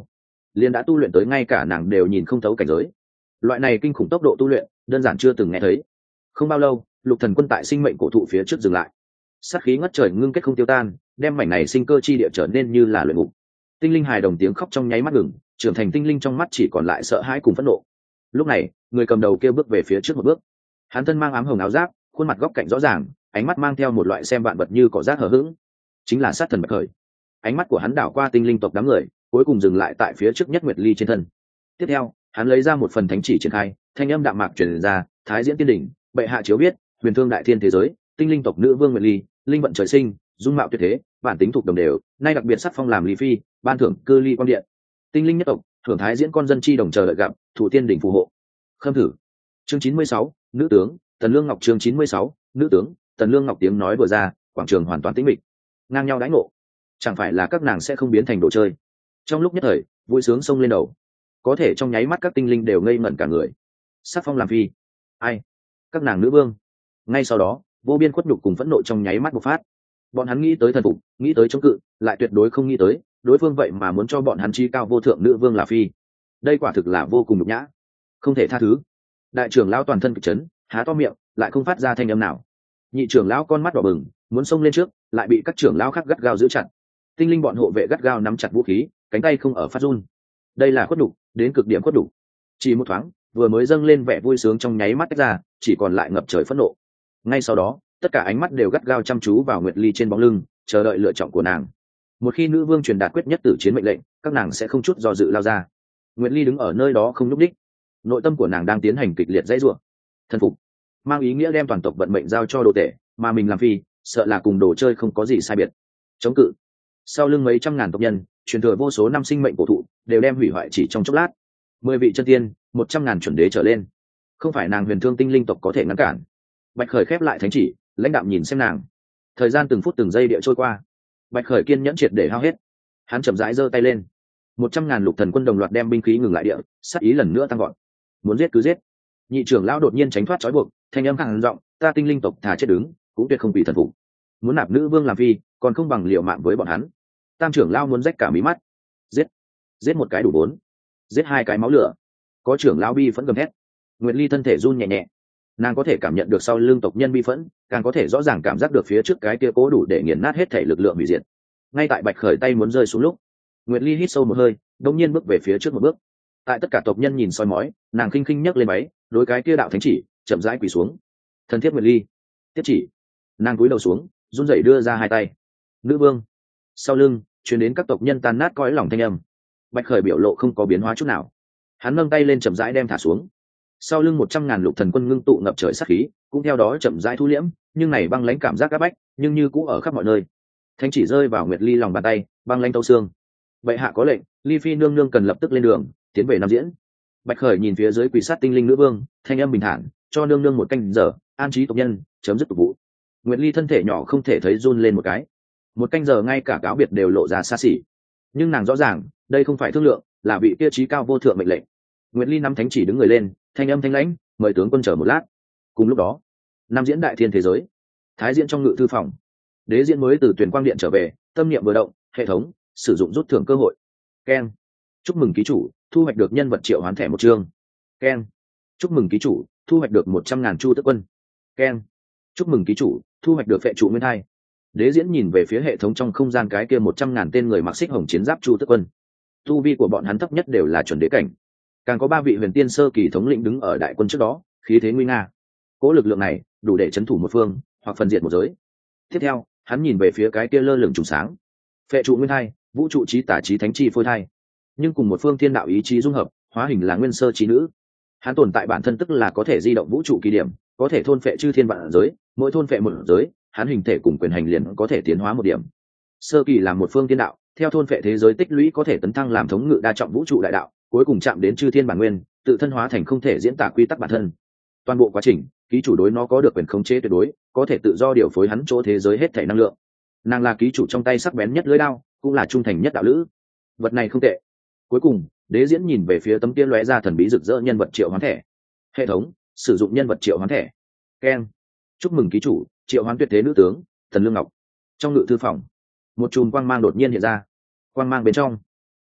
liền đã tu luyện tới ngay cả nàng đều nhìn không thấu cảnh giới. Loại này kinh khủng tốc độ tu luyện đơn giản chưa từng nghe thấy. Không bao lâu, Lục Thần Quân tại sinh mệnh cổ thụ phía trước dừng lại. Sát khí ngất trời ngưng kết không tiêu tan, đem mảnh này sinh cơ chi địa trở nên như là luyện ngục. Tinh linh hài đồng tiếng khóc trong nháy mắt ngừng, trưởng thành tinh linh trong mắt chỉ còn lại sợ hãi cùng phẫn nộ. Lúc này, người cầm đầu kia bước về phía trước một bước. Hắn thân mang ám hồng áo giáp, khuôn mặt góc cạnh rõ ràng, ánh mắt mang theo một loại xem vạn vật như cỏ rác hờ hững. Chính là sát thần Bạch Khởi. Ánh mắt của hắn đảo qua tinh linh tộc đám người, cuối cùng dừng lại tại phía trước nhất Nguyệt Ly trên thân. Tiếp theo, hắn lấy ra một phần thánh chỉ triển khai, thanh âm đạm mạc truyền ra, Thái Diễn Tiên đỉnh, bệ hạ chiếu biết, huyền thương đại thiên thế giới, tinh linh tộc nữ vương Nguyệt Ly, linh vận trời sinh, dung mạo tuyệt thế, bản tính thuộc đồng đều, nay đặc biệt sắc phong làm ly phi, ban thưởng cư ly quan điện. Tinh linh nhất tộc, thưởng Thái Diễn con dân chi đồng chờ đợi gặp, thủ tiên đỉnh phù hộ. Khâm thử. Chương chín mươi sáu, nữ tướng, Tần Lương Ngọc chương chín mươi sáu, nữ tướng, Tần Lương Ngọc tiếng nói vừa ra, quảng trường hoàn toàn tĩnh mịch. Ngang nhau đãi ngộ. Chẳng phải là các nàng sẽ không biến thành đồ chơi. Trong lúc nhất thời, vui sướng xông lên đầu. Có thể trong nháy mắt các tinh linh đều ngây ngẩn cả người. Sắc phong làm phi. Ai? Các nàng nữ vương. Ngay sau đó, vô biên khuất nhục cùng phẫn nộ trong nháy mắt bộc phát. Bọn hắn nghĩ tới thần phục, nghĩ tới chống cự, lại tuyệt đối không nghĩ tới, đối phương vậy mà muốn cho bọn hắn chi cao vô thượng nữ vương là phi. Đây quả thực là vô cùng nhục nhã, không thể tha thứ. Đại trưởng lão toàn thân kịch chấn, há to miệng, lại không phát ra thanh âm nào. Nhị trưởng lão con mắt đỏ bừng, muốn xông lên trước, lại bị các trưởng lão khác gắt gao giữ chặt. Tinh linh bọn hộ vệ gắt gao nắm chặt vũ khí, cánh tay không ở phát run. Đây là khuất nhục, đến cực điểm khuất nhục. Chỉ một thoáng, vừa mới dâng lên vẻ vui sướng trong nháy mắt tách ra, chỉ còn lại ngập trời phẫn nộ. Ngay sau đó, tất cả ánh mắt đều gắt gao chăm chú vào Nguyệt Ly trên bóng lưng, chờ đợi lựa chọn của nàng. Một khi nữ vương truyền đạt quyết nhất tử chiến mệnh lệnh, các nàng sẽ không chút do dự lao ra. Nguyệt Ly đứng ở nơi đó không nhúc nhích, nội tâm của nàng đang tiến hành kịch liệt dãy rủa. Thần phục mang ý nghĩa đem toàn tộc vận mệnh giao cho đồ tể, mà mình làm phi, sợ là cùng đồ chơi không có gì sai biệt. Chống cự. Sau lưng mấy trăm ngàn tộc nhân, truyền thừa vô số năm sinh mệnh cổ thụ, đều đem hủy hoại chỉ trong chốc lát. Mười vị chân tiên, một trăm ngàn chuẩn đế trở lên, không phải nàng huyền thương tinh linh tộc có thể ngăn cản. Bạch Khởi khép lại thánh chỉ, lãnh đạm nhìn xem nàng. Thời gian từng phút từng giây địa trôi qua, Bạch Khởi kiên nhẫn triệt để hao hết. Hắn chậm rãi giơ tay lên, một trăm ngàn lục thần quân đồng loạt đem binh khí ngừng lại địa, sát ý lần nữa tăng gọn. Muốn giết cứ giết. Nhị trưởng lão đột nhiên tránh thoát trói buộc, thanh âm khàn giọng, ta tinh linh tộc thà chết đứng, cũng tuyệt không bị thần phục. Muốn nạp nữ vương làm phi, còn không bằng liều mạng với bọn hắn. Tam trưởng lão muốn rách cả mí mắt. Giết, giết một cái đủ bốn, giết hai cái máu lửa. Có trưởng lão bi phẫn gầm thét. Nguyệt Ly thân thể run nhẹ nhẹ, nàng có thể cảm nhận được sau lưng tộc nhân bi phẫn, càng có thể rõ ràng cảm giác được phía trước cái kia cố đủ để nghiền nát hết thể lực lượng hủy diệt. Ngay tại Bạch Khởi tay muốn rơi xuống lúc, Nguyệt Ly hít sâu một hơi, đột nhiên bước về phía trước một bước. Tại tất cả tộc nhân nhìn soi mói, nàng khinh khinh nhấc lên váy, đối cái kia đạo thánh chỉ chậm rãi quỳ xuống. Thân thiết Nguyệt Ly, tiếp chỉ. Nàng cúi đầu xuống, run rẩy đưa ra hai tay. Nữ vương. Sau lưng truyền đến các tộc nhân tan nát cõi lòng thanh âm. Bạch Khởi biểu lộ không có biến hóa chút nào, hắn nâng tay lên chậm rãi đem thả xuống. Sau lưng một trăm ngàn lục thần quân ngưng tụ ngập trời sát khí, cũng theo đó chậm rãi thu liễm, nhưng này băng lãnh cảm giác áp bách, nhưng như cũ ở khắp mọi nơi. Thánh chỉ rơi vào Nguyệt Ly lòng bàn tay, băng lãnh tấu xương. Bệ hạ có lệnh, Ly phi nương nương cần lập tức lên đường, tiến về Nam Diễn. Bạch Khởi nhìn phía dưới quỳ sát tinh linh nữ vương, thanh âm bình thản, cho nương nương một canh giờ, an trí tộc nhân, chấm dứt tục vụ. Nguyệt Ly thân thể nhỏ không thể thấy run lên một cái. Một canh giờ ngay cả cáo biệt đều lộ ra xa xỉ, nhưng nàng rõ ràng, đây không phải thương lượng, là vị kia trí cao vô thượng mệnh lệnh. Nguyệt Ly nắm thánh chỉ đứng người lên, thanh âm thanh lãnh, mời tướng quân chờ một lát. Cùng lúc đó, Nam Diễn đại thiên thế giới, Thái Diễn trong ngự thư phòng, Đế Diễn mới từ Tuyền Quang Điện trở về, tâm niệm vừa động, hệ thống sử dụng rút thưởng cơ hội. Keng, chúc mừng ký chủ thu hoạch được nhân vật triệu hoán thẻ một chương. Keng, chúc mừng ký chủ thu hoạch được một trăm ngàn chu tức quân. Keng, chúc mừng ký chủ thu hoạch được phệ trụ nguyên thai. Đế Diễn nhìn về phía hệ thống trong không gian cái kia một trăm ngàn tên người mặc xích hồng chiến giáp chu tức quân. Tu vi của bọn hắn thấp nhất đều là chuẩn đế cảnh, càng có ba vị huyền tiên sơ kỳ thống lĩnh đứng ở đại quân trước đó, khí thế nguy nga. Cố lực lượng này đủ để chấn thủ một phương, hoặc phân diệt một giới. Tiếp theo, hắn nhìn về phía cái kia lơ lửng trùng sáng, phệ trụ nguyên thai, vũ trụ trí tả trí thánh chi phôi thai, nhưng cùng một phương thiên đạo ý chí dung hợp, hóa hình là nguyên sơ trí nữ. Hắn tồn tại bản thân tức là có thể di động vũ trụ kỳ điểm, có thể thôn phệ chư thiên vạn giới, mỗi thôn phệ một giới, hắn hình thể cùng quyền hành liền có thể tiến hóa một điểm. Sơ kỳ là một phương thiên đạo, theo thôn phệ thế giới tích lũy có thể tấn thăng làm thống ngự đa trọng vũ trụ đại đạo, cuối cùng chạm đến chư thiên bản nguyên, tự thân hóa thành không thể diễn tả quy tắc bản thân. Toàn bộ quá trình, ký chủ đối nó có được quyền khống chế tuyệt đối, có thể tự do điều phối hắn chỗ thế giới hết thảy năng lượng. Nàng là ký chủ trong tay sắc bén nhất lưỡi đao, cũng là trung thành nhất đạo lữ. Vật này không tệ. Cuối cùng, Đế Diễn nhìn về phía tấm kia lóe ra thần bí rực rỡ nhân vật triệu hoán thẻ. Hệ thống sử dụng nhân vật triệu hoán thẻ. Keng, chúc mừng ký chủ triệu hoán tuyệt thế nữ tướng Tần Lương Ngọc. Trong ngự thư phòng, một chùm quang mang đột nhiên hiện ra. Quang mang bên trong,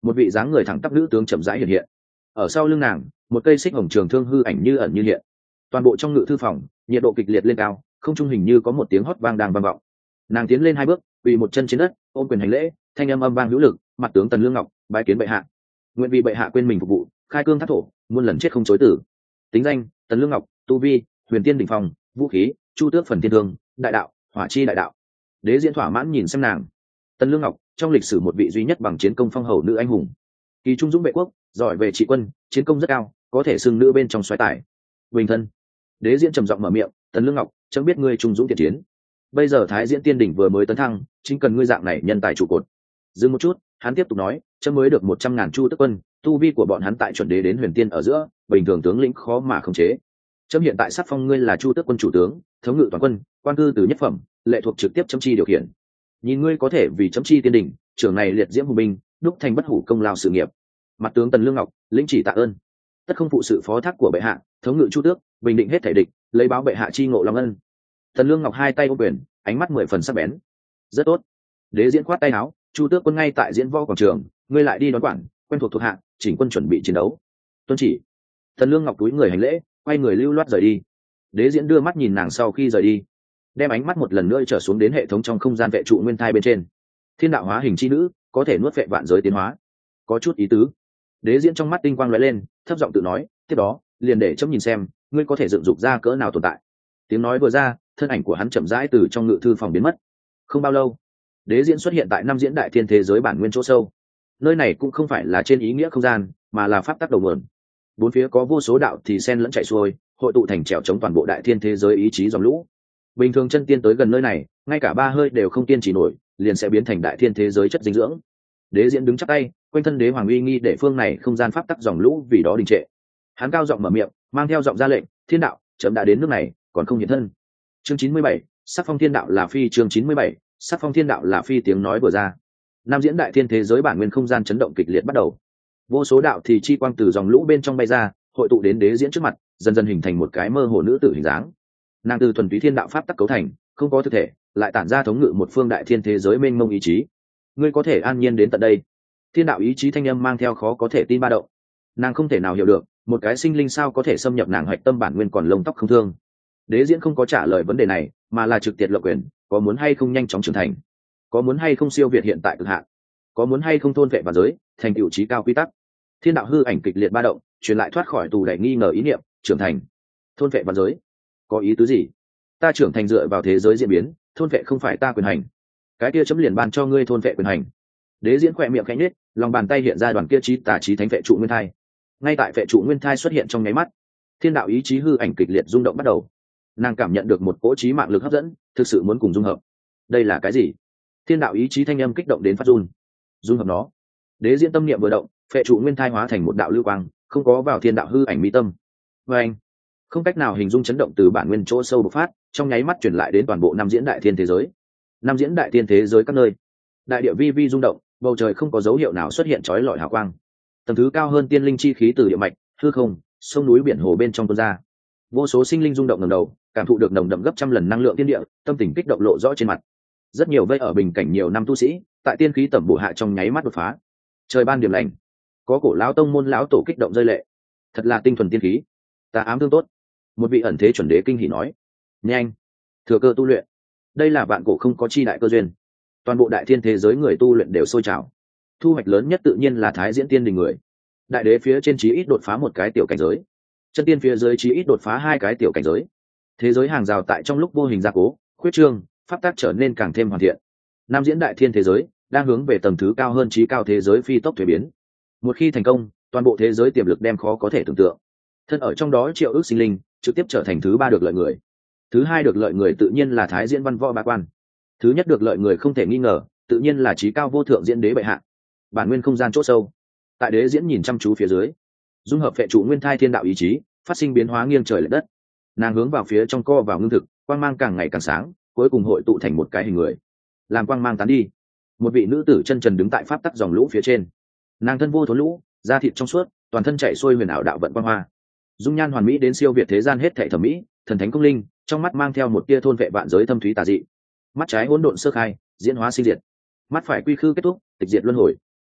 một vị dáng người thẳng tắp nữ tướng chậm rãi hiện hiện. Ở sau lưng nàng, một cây xích hồng trường thương hư ảnh như ẩn như hiện. Toàn bộ trong ngự thư phòng, nhiệt độ kịch liệt lên cao, không trung hình như có một tiếng hót vang đang vang vọng. Nàng tiến lên hai bước, quỳ một chân trên đất, ôm quyền hành lễ, thanh âm âm vang hữu lực, mặt tướng Tần Lương Ngọc, bái kiến bệ hạ. Nguyện vì bệ hạ quên mình phục vụ, khai cương thác thổ, muôn lần chết không chối tử. Tính danh: Tần Lương Ngọc, tu vi: Huyền Tiên đỉnh phong, vũ khí: Chu Tước phần thiên thương, đại đạo: Hỏa chi đại đạo. Đế diễn thỏa mãn nhìn xem nàng. Tần Lương Ngọc, trong lịch sử một vị duy nhất bằng chiến công phong hầu nữ anh hùng, kỳ trung dũng vệ quốc, giỏi về trị quân, chiến công rất cao, có thể xưng nữ bên trong xoáy tải. Bình thân. Đế diễn trầm giọng mở miệng: Tần Lương Ngọc, chẳng biết ngươi trung dũng thiện chiến. Bây giờ Thái Diễn Tiên đỉnh vừa mới tấn thăng, chính cần ngươi dạng này nhân tài trụ cột. Dừng một chút, hắn tiếp tục nói: chấm mới được một trăm ngàn chu tức quân, tu vi của bọn hắn tại chuẩn đế đến huyền tiên ở giữa, bình thường tướng lĩnh khó mà khống chế. Chấm hiện tại sắc phong ngươi là chu tước quân chủ tướng, thống ngự toàn quân, quan cư từ nhất phẩm, lệ thuộc trực tiếp chấm chi điều khiển. Nhìn ngươi có thể vì chấm chi tiên đỉnh, trưởng này liệt diễm hùng binh, đúc thành bất hủ công lao sự nghiệp. Mặt tướng Tần Lương Ngọc, lĩnh chỉ tạ ơn. Tất không phụ sự phó thác của bệ hạ, thống ngự chu tước, bình định hết thể địch, lấy báo bệ hạ chi ngộ long ân. Tần Lương Ngọc hai tay ôm quyền, ánh mắt mười phần sắc bén. Rất tốt. Đế diễn khoát tay áo, chu tước quân ngay tại diễn võ quảng trường, ngươi lại đi đón quản, quen thuộc thuộc hạ, chỉnh quân chuẩn bị chiến đấu. Tuân chỉ. Tần Lương Ngọc túi người hành lễ, quay người lưu loát rời đi. Đế diễn đưa mắt nhìn nàng sau khi rời đi, đem ánh mắt một lần nữa trở xuống đến hệ thống trong không gian vệ trụ nguyên thai bên trên. Thiên đạo hóa hình chi nữ, có thể nuốt vệ vạn giới tiến hóa, có chút ý tứ. Đế diễn trong mắt tinh quang lóe lên, thấp giọng tự nói, tiếp đó liền để chấm nhìn xem ngươi có thể dựng dục ra cỡ nào tồn tại. Tiếng nói vừa ra, thân ảnh của hắn chậm rãi từ trong ngự thư phòng biến mất. Không bao lâu, Đế diễn xuất hiện tại năm diễn đại thiên thế giới bản nguyên chỗ sâu. Nơi này cũng không phải là trên ý nghĩa không gian, mà là pháp tắc đầu nguồn. Bốn phía có vô số đạo thì sen lẫn chảy xuôi, hội tụ thành trèo chống toàn bộ đại thiên thế giới ý chí dòng lũ. Bình thường chân tiên tới gần nơi này, ngay cả ba hơi đều không tiên chỉ nổi, liền sẽ biến thành đại thiên thế giới chất dinh dưỡng. Đế diễn đứng chắp tay, quanh thân đế hoàng uy nghi để phương này không gian pháp tắc dòng lũ vì đó đình trệ. Hắn cao giọng mở miệng, mang theo giọng ra lệnh, thiên đạo chậm đã đến nước này, còn không hiện thân. Chương chín mươi bảy, sắc phong thiên đạo là phi. Chương chín mươi bảy, sắc phong thiên đạo là phi. Tiếng nói vừa ra, nam diễn đại thiên thế giới bản nguyên không gian chấn động kịch liệt bắt đầu. Vô số đạo thì chi quang từ dòng lũ bên trong bay ra, hội tụ đến đế diễn trước mặt, dần dần hình thành một cái mơ hồ nữ tử hình dáng. Nàng từ thuần túy thiên đạo pháp tắc cấu thành, không có thực thể, lại tản ra thống ngự một phương đại thiên thế giới mênh mông ý chí. Ngươi có thể an nhiên đến tận đây. Thiên đạo ý chí thanh âm mang theo khó có thể tin ba động. Nàng không thể nào hiểu được, một cái sinh linh sao có thể xâm nhập nàng hạch tâm bản nguyên còn lông tóc không thương. Đế diễn không có trả lời vấn đề này, mà là trực tiệt lộ quyền, có muốn hay không nhanh chóng trưởng thành, có muốn hay không siêu việt hiện tại cực hạn, có muốn hay không thôn vệ và giới, thành tựu trí cao quy tắc. Thiên đạo hư ảnh kịch liệt ba động, truyền lại thoát khỏi tù đẩy nghi ngờ ý niệm, trưởng thành, thôn vệ và giới, có ý tứ gì? Ta trưởng thành dựa vào thế giới diễn biến, thôn vệ không phải ta quyền hành. Cái kia chấm liền ban cho ngươi thôn vệ quyền hành. Đế diễn khỏe miệng khẽ nhếch, lòng bàn tay hiện ra đoàn kia chí tà chí thánh vệ trụ nguyên thai. Ngay tại vệ trụ nguyên thai xuất hiện trong nháy mắt, thiên đạo ý chí hư ảnh kịch liệt rung động bắt đầu. Nàng cảm nhận được một cỗ chí mạng lực hấp dẫn, thực sự muốn cùng dung hợp. Đây là cái gì? Thiên đạo ý chí thanh âm kích động đến phát run. Dung hợp nó. Đế diễn tâm niệm vừa động, vệ trụ nguyên thai hóa thành một đạo lưu quang, không có vào thiên đạo hư ảnh mi tâm. Và anh, không cách nào hình dung chấn động từ bản nguyên chỗ sâu bộc phát, trong nháy mắt truyền lại đến toàn bộ năm diễn đại thiên thế giới. Năm diễn đại thiên thế giới các nơi, đại địa vi vi rung động, bầu trời không có dấu hiệu nào xuất hiện chói lọi hào quang. Tầng thứ cao hơn tiên linh chi khí từ địa mạch, hư không, sông núi biển hồ bên trong tuôn ra. Vô số sinh linh rung động ngẩng đầu, cảm thụ được nồng đậm gấp trăm lần năng lượng thiên địa, tâm tình kích động lộ rõ trên mặt. Rất nhiều vây ở bình cảnh nhiều năm tu sĩ, tại tiên khí tẩm bổ hạ trong nháy mắt đột phá. Trời ban điểm lành, có cổ lão tông môn lão tổ kích động rơi lệ. Thật là tinh thuần tiên khí, ta ám thương tốt. Một vị ẩn thế chuẩn đế kinh hỉ nói, nhanh, thừa cơ tu luyện. Đây là vạn cổ không có chi đại cơ duyên. Toàn bộ đại thiên thế giới người tu luyện đều sôi trào. Thu hoạch lớn nhất tự nhiên là Thái Diễn Tiên Đình người. Đại đế phía trên chí ít đột phá một cái tiểu cảnh giới, chân tiên phía dưới chí ít đột phá hai cái tiểu cảnh giới. Thế giới hàng rào tại trong lúc vô hình gia cố, khuyết trương, pháp tác trở nên càng thêm hoàn thiện. Nam diễn đại thiên thế giới đang hướng về tầng thứ cao hơn trí cao thế giới phi tốc thuế biến. Một khi thành công, toàn bộ thế giới tiềm lực đem khó có thể tưởng tượng. Thân ở trong đó triệu ước sinh linh trực tiếp trở thành thứ ba được lợi người. Thứ hai được lợi người tự nhiên là Thái Diễn Văn Võ Ba Quan. Thứ nhất được lợi người không thể nghi ngờ, tự nhiên là trí cao vô thượng diễn đế bệ hạ. Bản nguyên không gian chỗ sâu, tại đế diễn nhìn chăm chú phía dưới, dung hợp phệ trụ nguyên thai thiên đạo ý chí, phát sinh biến hóa nghiêng trời lệch đất. Nàng hướng vào phía trong co vào ngưng thực, quang mang càng ngày càng sáng, cuối cùng hội tụ thành một cái hình người. Làm quang mang tán đi, một vị nữ tử chân trần đứng tại pháp tắc dòng lũ phía trên. Nàng thân vô thốn lũ, da thịt trong suốt, toàn thân chạy xuôi huyền ảo đạo vận quang hoa, dung nhan hoàn mỹ đến siêu việt thế gian hết thảy thẩm mỹ, thần thánh công linh, trong mắt mang theo một tia thôn vệ vạn giới thâm thúy tà dị. Mắt trái hỗn độn sơ khai, diễn hóa sinh diệt, mắt phải quy khư kết thúc, tịch diệt luân hồi.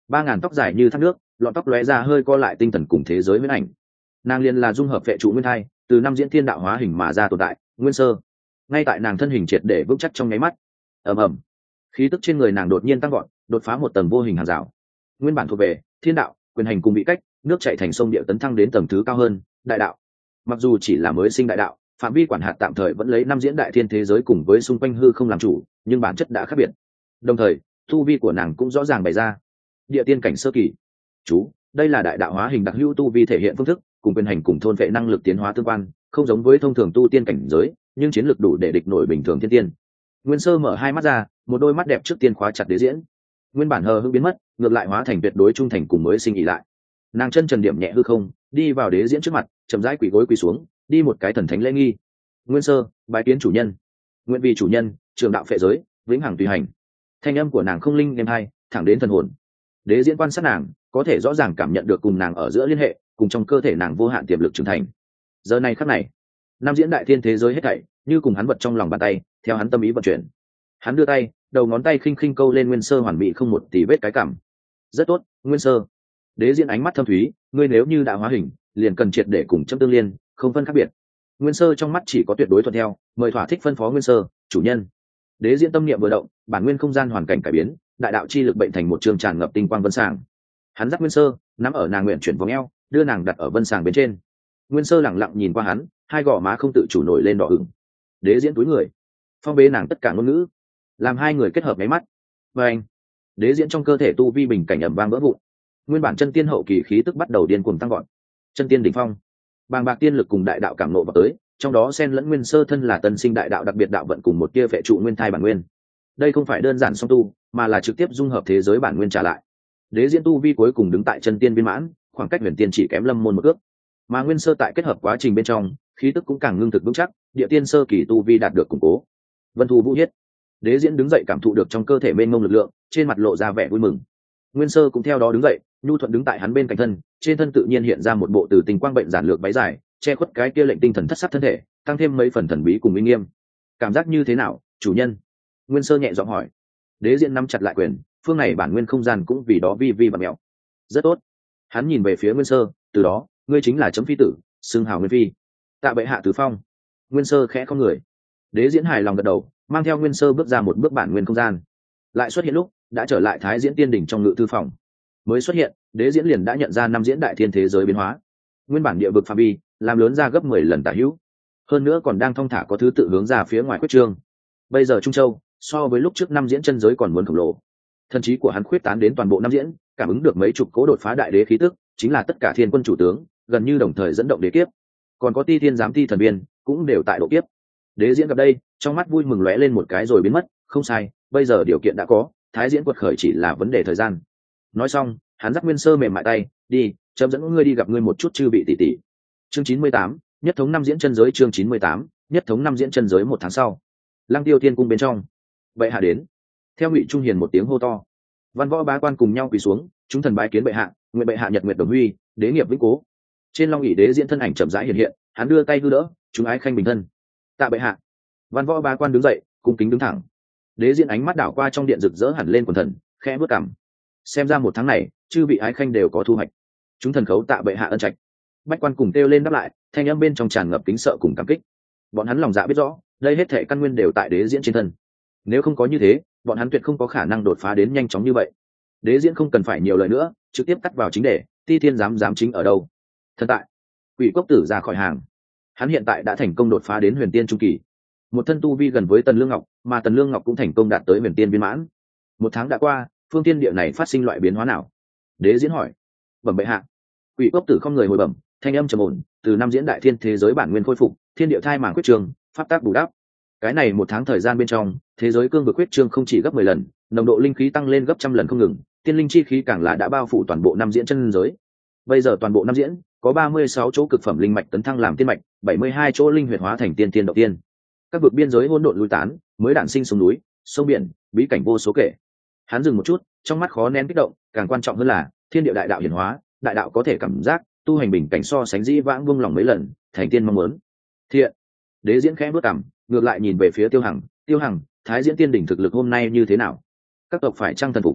ba ngàn tóc dài như thác nước, lọn tóc lóe ra hơi co lại tinh thần cùng thế giới huyễn ảnh. Nàng liền là dung hợp vệ trụ nguyên thai, từ năm diễn thiên đạo hóa hình mà ra tồn tại, nguyên sơ. Ngay tại nàng thân hình triệt để vững chắc trong nháy mắt, ầm ầm, khí tức trên người nàng đột nhiên tăng gọn, đột phá một tầng vô hình hàng rào. Nguyên bản thuộc về thiên đạo, quyền hành cùng bị cách, nước chảy thành sông địa tấn thăng đến tầng thứ cao hơn, đại đạo. Mặc dù chỉ là mới sinh đại đạo, phạm vi quản hạt tạm thời vẫn lấy năm diễn đại thiên thế giới cùng với xung quanh hư không làm chủ, nhưng bản chất đã khác biệt. Đồng thời, tu vi của nàng cũng rõ ràng bày ra. Địa tiên cảnh sơ kỳ. Chú, đây là đại đạo hóa hình đặc hữu tu vi thể hiện phương thức, cùng quyền hành cùng thôn vệ năng lực tiến hóa tương quan, không giống với thông thường tu tiên cảnh giới, nhưng chiến lược đủ để địch nổi bình thường thiên tiên. Nguyên sơ mở hai mắt ra, một đôi mắt đẹp trước tiên khóa chặt đế diễn. Nguyên bản hờ hững biến mất, ngược lại hóa thành tuyệt đối trung thành cùng mới sinh ý lại. Nàng chân trần điểm nhẹ hư không, đi vào đế diễn trước mặt, chậm rãi quỳ gối quỳ xuống, đi một cái thần thánh lễ nghi. Nguyên sơ, bái kiến chủ nhân. Nguyện vì chủ nhân, trường đạo phệ giới, vĩnh hằng tùy hành. Thanh âm của nàng không linh êm hay, thẳng đến thần hồn. Đế diễn quan sát nàng, có thể rõ ràng cảm nhận được cùng nàng ở giữa liên hệ, cùng trong cơ thể nàng vô hạn tiềm lực trưởng thành. Giờ này khắc này, năm diễn đại thiên thế giới hết thảy như cùng hắn vật trong lòng bàn tay, theo hắn tâm ý vận chuyển. Hắn đưa tay, đầu ngón tay khinh khinh câu lên nguyên sơ hoàn mỹ không một tì vết cái cảm. Rất tốt, nguyên sơ. Đế diễn ánh mắt thâm thúy, ngươi nếu như đã hóa hình, liền cần triệt để cùng chấm tương liên, không phân khác biệt. Nguyên sơ trong mắt chỉ có tuyệt đối thuận theo, mời thỏa thích phân phó nguyên sơ, chủ nhân. Đế diễn tâm niệm vừa động, bản nguyên không gian hoàn cảnh cải biến, đại đạo chi lực bệnh thành một trường tràn ngập tinh quang vân sàng. Hắn dắt nguyên sơ, nắm ở nàng nguyện chuyển vòng eo, đưa nàng đặt ở vân sàng bên trên. Nguyên sơ lẳng lặng nhìn qua hắn, hai gò má không tự chủ nổi lên đỏ ửng. Đế diễn túi người, phong bế nàng tất cả ngôn ngữ, làm hai người kết hợp nháy mắt. Và anh, đế diễn trong cơ thể tu vi bình cảnh ẩm vang vỡ vụn, nguyên bản chân tiên hậu kỳ khí tức bắt đầu điên cuồng tăng gọn. Chân tiên đỉnh phong, bàng bạc tiên lực cùng đại đạo cảm nộ vào tới, trong đó xen lẫn nguyên sơ thân là tân sinh đại đạo đặc biệt đạo vận cùng một tia vệ trụ nguyên thai bản nguyên. Đây không phải đơn giản song tu, mà là trực tiếp dung hợp thế giới bản nguyên trả lại. Đế diễn tu vi cuối cùng đứng tại chân tiên viên mãn, khoảng cách huyền tiên chỉ kém lâm môn một ước. Mà nguyên sơ tại kết hợp quá trình bên trong, khí tức cũng càng ngưng thực vững chắc, địa tiên sơ kỳ tu vi đạt được củng cố. Vân thu vũ hiết, đế diễn đứng dậy cảm thụ được trong cơ thể mênh mông lực lượng, trên mặt lộ ra vẻ vui mừng. Nguyên sơ cũng theo đó đứng dậy, nhu thuận đứng tại hắn bên cạnh thân, trên thân tự nhiên hiện ra một bộ từ tình quang bệnh giản lược váy dài, che khuất cái kia lệnh tinh thần thất sắc thân thể, tăng thêm mấy phần thần bí cùng uy nghiêm. Cảm giác như thế nào, chủ nhân? Nguyên sơ nhẹ giọng hỏi. Đế diễn nắm chặt lại quyền, phương này bản nguyên không gian cũng vì đó vi vi và mẹo. Rất tốt. Hắn nhìn về phía nguyên sơ, từ đó, ngươi chính là chấm phi tử, xưng hào nguyên phi. Tạ bệ hạ tứ phong. Nguyên sơ khẽ không người. Đế diễn hài lòng gật đầu, mang theo nguyên sơ bước ra một bước bản nguyên không gian. Lại xuất hiện lúc đã trở lại thái diễn tiên đỉnh trong ngự thư phòng. Mới xuất hiện, đế diễn liền đã nhận ra năm diễn đại thiên thế giới biến hóa. Nguyên bản địa vực phạm vi làm lớn ra gấp mười lần tả hữu, hơn nữa còn đang thong thả có thứ tự hướng ra phía ngoài quyết trương. Bây giờ Trung Châu so với lúc trước năm diễn chân giới còn muốn khổng lồ. Thần trí của hắn khuyết tán đến toàn bộ năm diễn, cảm ứng được mấy chục cố đột phá đại đế khí tức, chính là tất cả thiên quân chủ tướng, gần như đồng thời dẫn động đế kiếp. Còn có ti thiên giám ti thần biên, cũng đều tại độ kiếp. Đế diễn gặp đây, trong mắt vui mừng lóe lên một cái rồi biến mất, không sai, bây giờ điều kiện đã có, thái diễn quật khởi chỉ là vấn đề thời gian. Nói xong, hắn dắt nguyên sơ mềm mại tay, đi, chấm dẫn ngươi đi gặp ngươi một chút chư vị tỷ tỷ. Chương chín mươi tám, nhất thống năm diễn chân giới. Chương chín mươi tám, nhất thống năm diễn chân giới. Một tháng sau, Lăng Tiêu Thiên cung bên trong, bệ hạ đến. Theo Ngụy Trung Hiền một tiếng hô to, văn võ bá quan cùng nhau quỳ xuống, chúng thần bái kiến bệ hạ, nguyện bệ hạ nhật nguyện đồng huy, đế nghiệp vĩnh cố. Trên long ỷ đế diễn thân ảnh chậm rãi hiện hiện, hắn đưa tay hư đỡ, chúng ái khanh bình thân. Tạ bệ hạ. Văn võ bá quan đứng dậy, cung kính đứng thẳng. Đế diễn ánh mắt đảo qua trong điện rực rỡ hẳn lên quần thần, khẽ bước cằm. Xem ra một tháng này, chư vị ái khanh đều có thu hoạch. Chúng thần khấu tạ bệ hạ ân trạch. Bách quan cùng kêu lên đáp lại, thanh âm bên trong tràn ngập kính sợ cùng cảm kích. Bọn hắn lòng dạ biết rõ, đây hết thảy căn nguyên đều tại đế diễn trên thân. Nếu không có như thế, bọn hắn tuyệt không có khả năng đột phá đến nhanh chóng như vậy. Đế diễn không cần phải nhiều lời nữa, trực tiếp cắt vào chính đề, ti thiên giám giám chính ở đâu? Thần tại. Quỷ cốc tử ra khỏi hàng. Hắn hiện tại đã thành công đột phá đến huyền tiên trung kỳ, một thân tu vi gần với Tần Lương Ngọc, mà Tần Lương Ngọc cũng thành công đạt tới huyền tiên viên mãn. Một tháng đã qua, phương tiên địa này phát sinh loại biến hóa nào? Đế diễn hỏi. Bẩm bệ hạ. Quỷ cốc tử không người hồi bẩm, thanh âm trầm ổn, từ năm diễn đại thiên thế giới bản nguyên khôi phục, thiên địa thai màng quyết trường, pháp tác bù đắp. Cái này một tháng thời gian bên trong, thế giới cương vực quyết trương không chỉ gấp mười lần, nồng độ linh khí tăng lên gấp trăm lần không ngừng, tiên linh chi khí càng là đã bao phủ toàn bộ năm diễn chân giới. Bây giờ toàn bộ năm diễn có ba mươi sáu chỗ cực phẩm linh mạch tấn thăng làm tiên mạch, bảy mươi hai chỗ linh huyệt hóa thành tiên tiên động tiên. Các vực biên giới hỗn độn lui tán, mới đản sinh sông núi, sông biển, bí cảnh vô số kể. Hắn dừng một chút, trong mắt khó nén kích động, càng quan trọng hơn là thiên địa đại đạo hiển hóa, đại đạo có thể cảm giác, tu hành bình cảnh so sánh dĩ vãng vương lòng mấy lần, thành tiên mong muốn. Thiện. Đế diễn khẽ bước cằm, ngược lại nhìn về phía Tiêu Hằng, Tiêu Hằng, thái diễn tiên đỉnh thực lực hôm nay như thế nào? Các tộc phải trăng thần phục?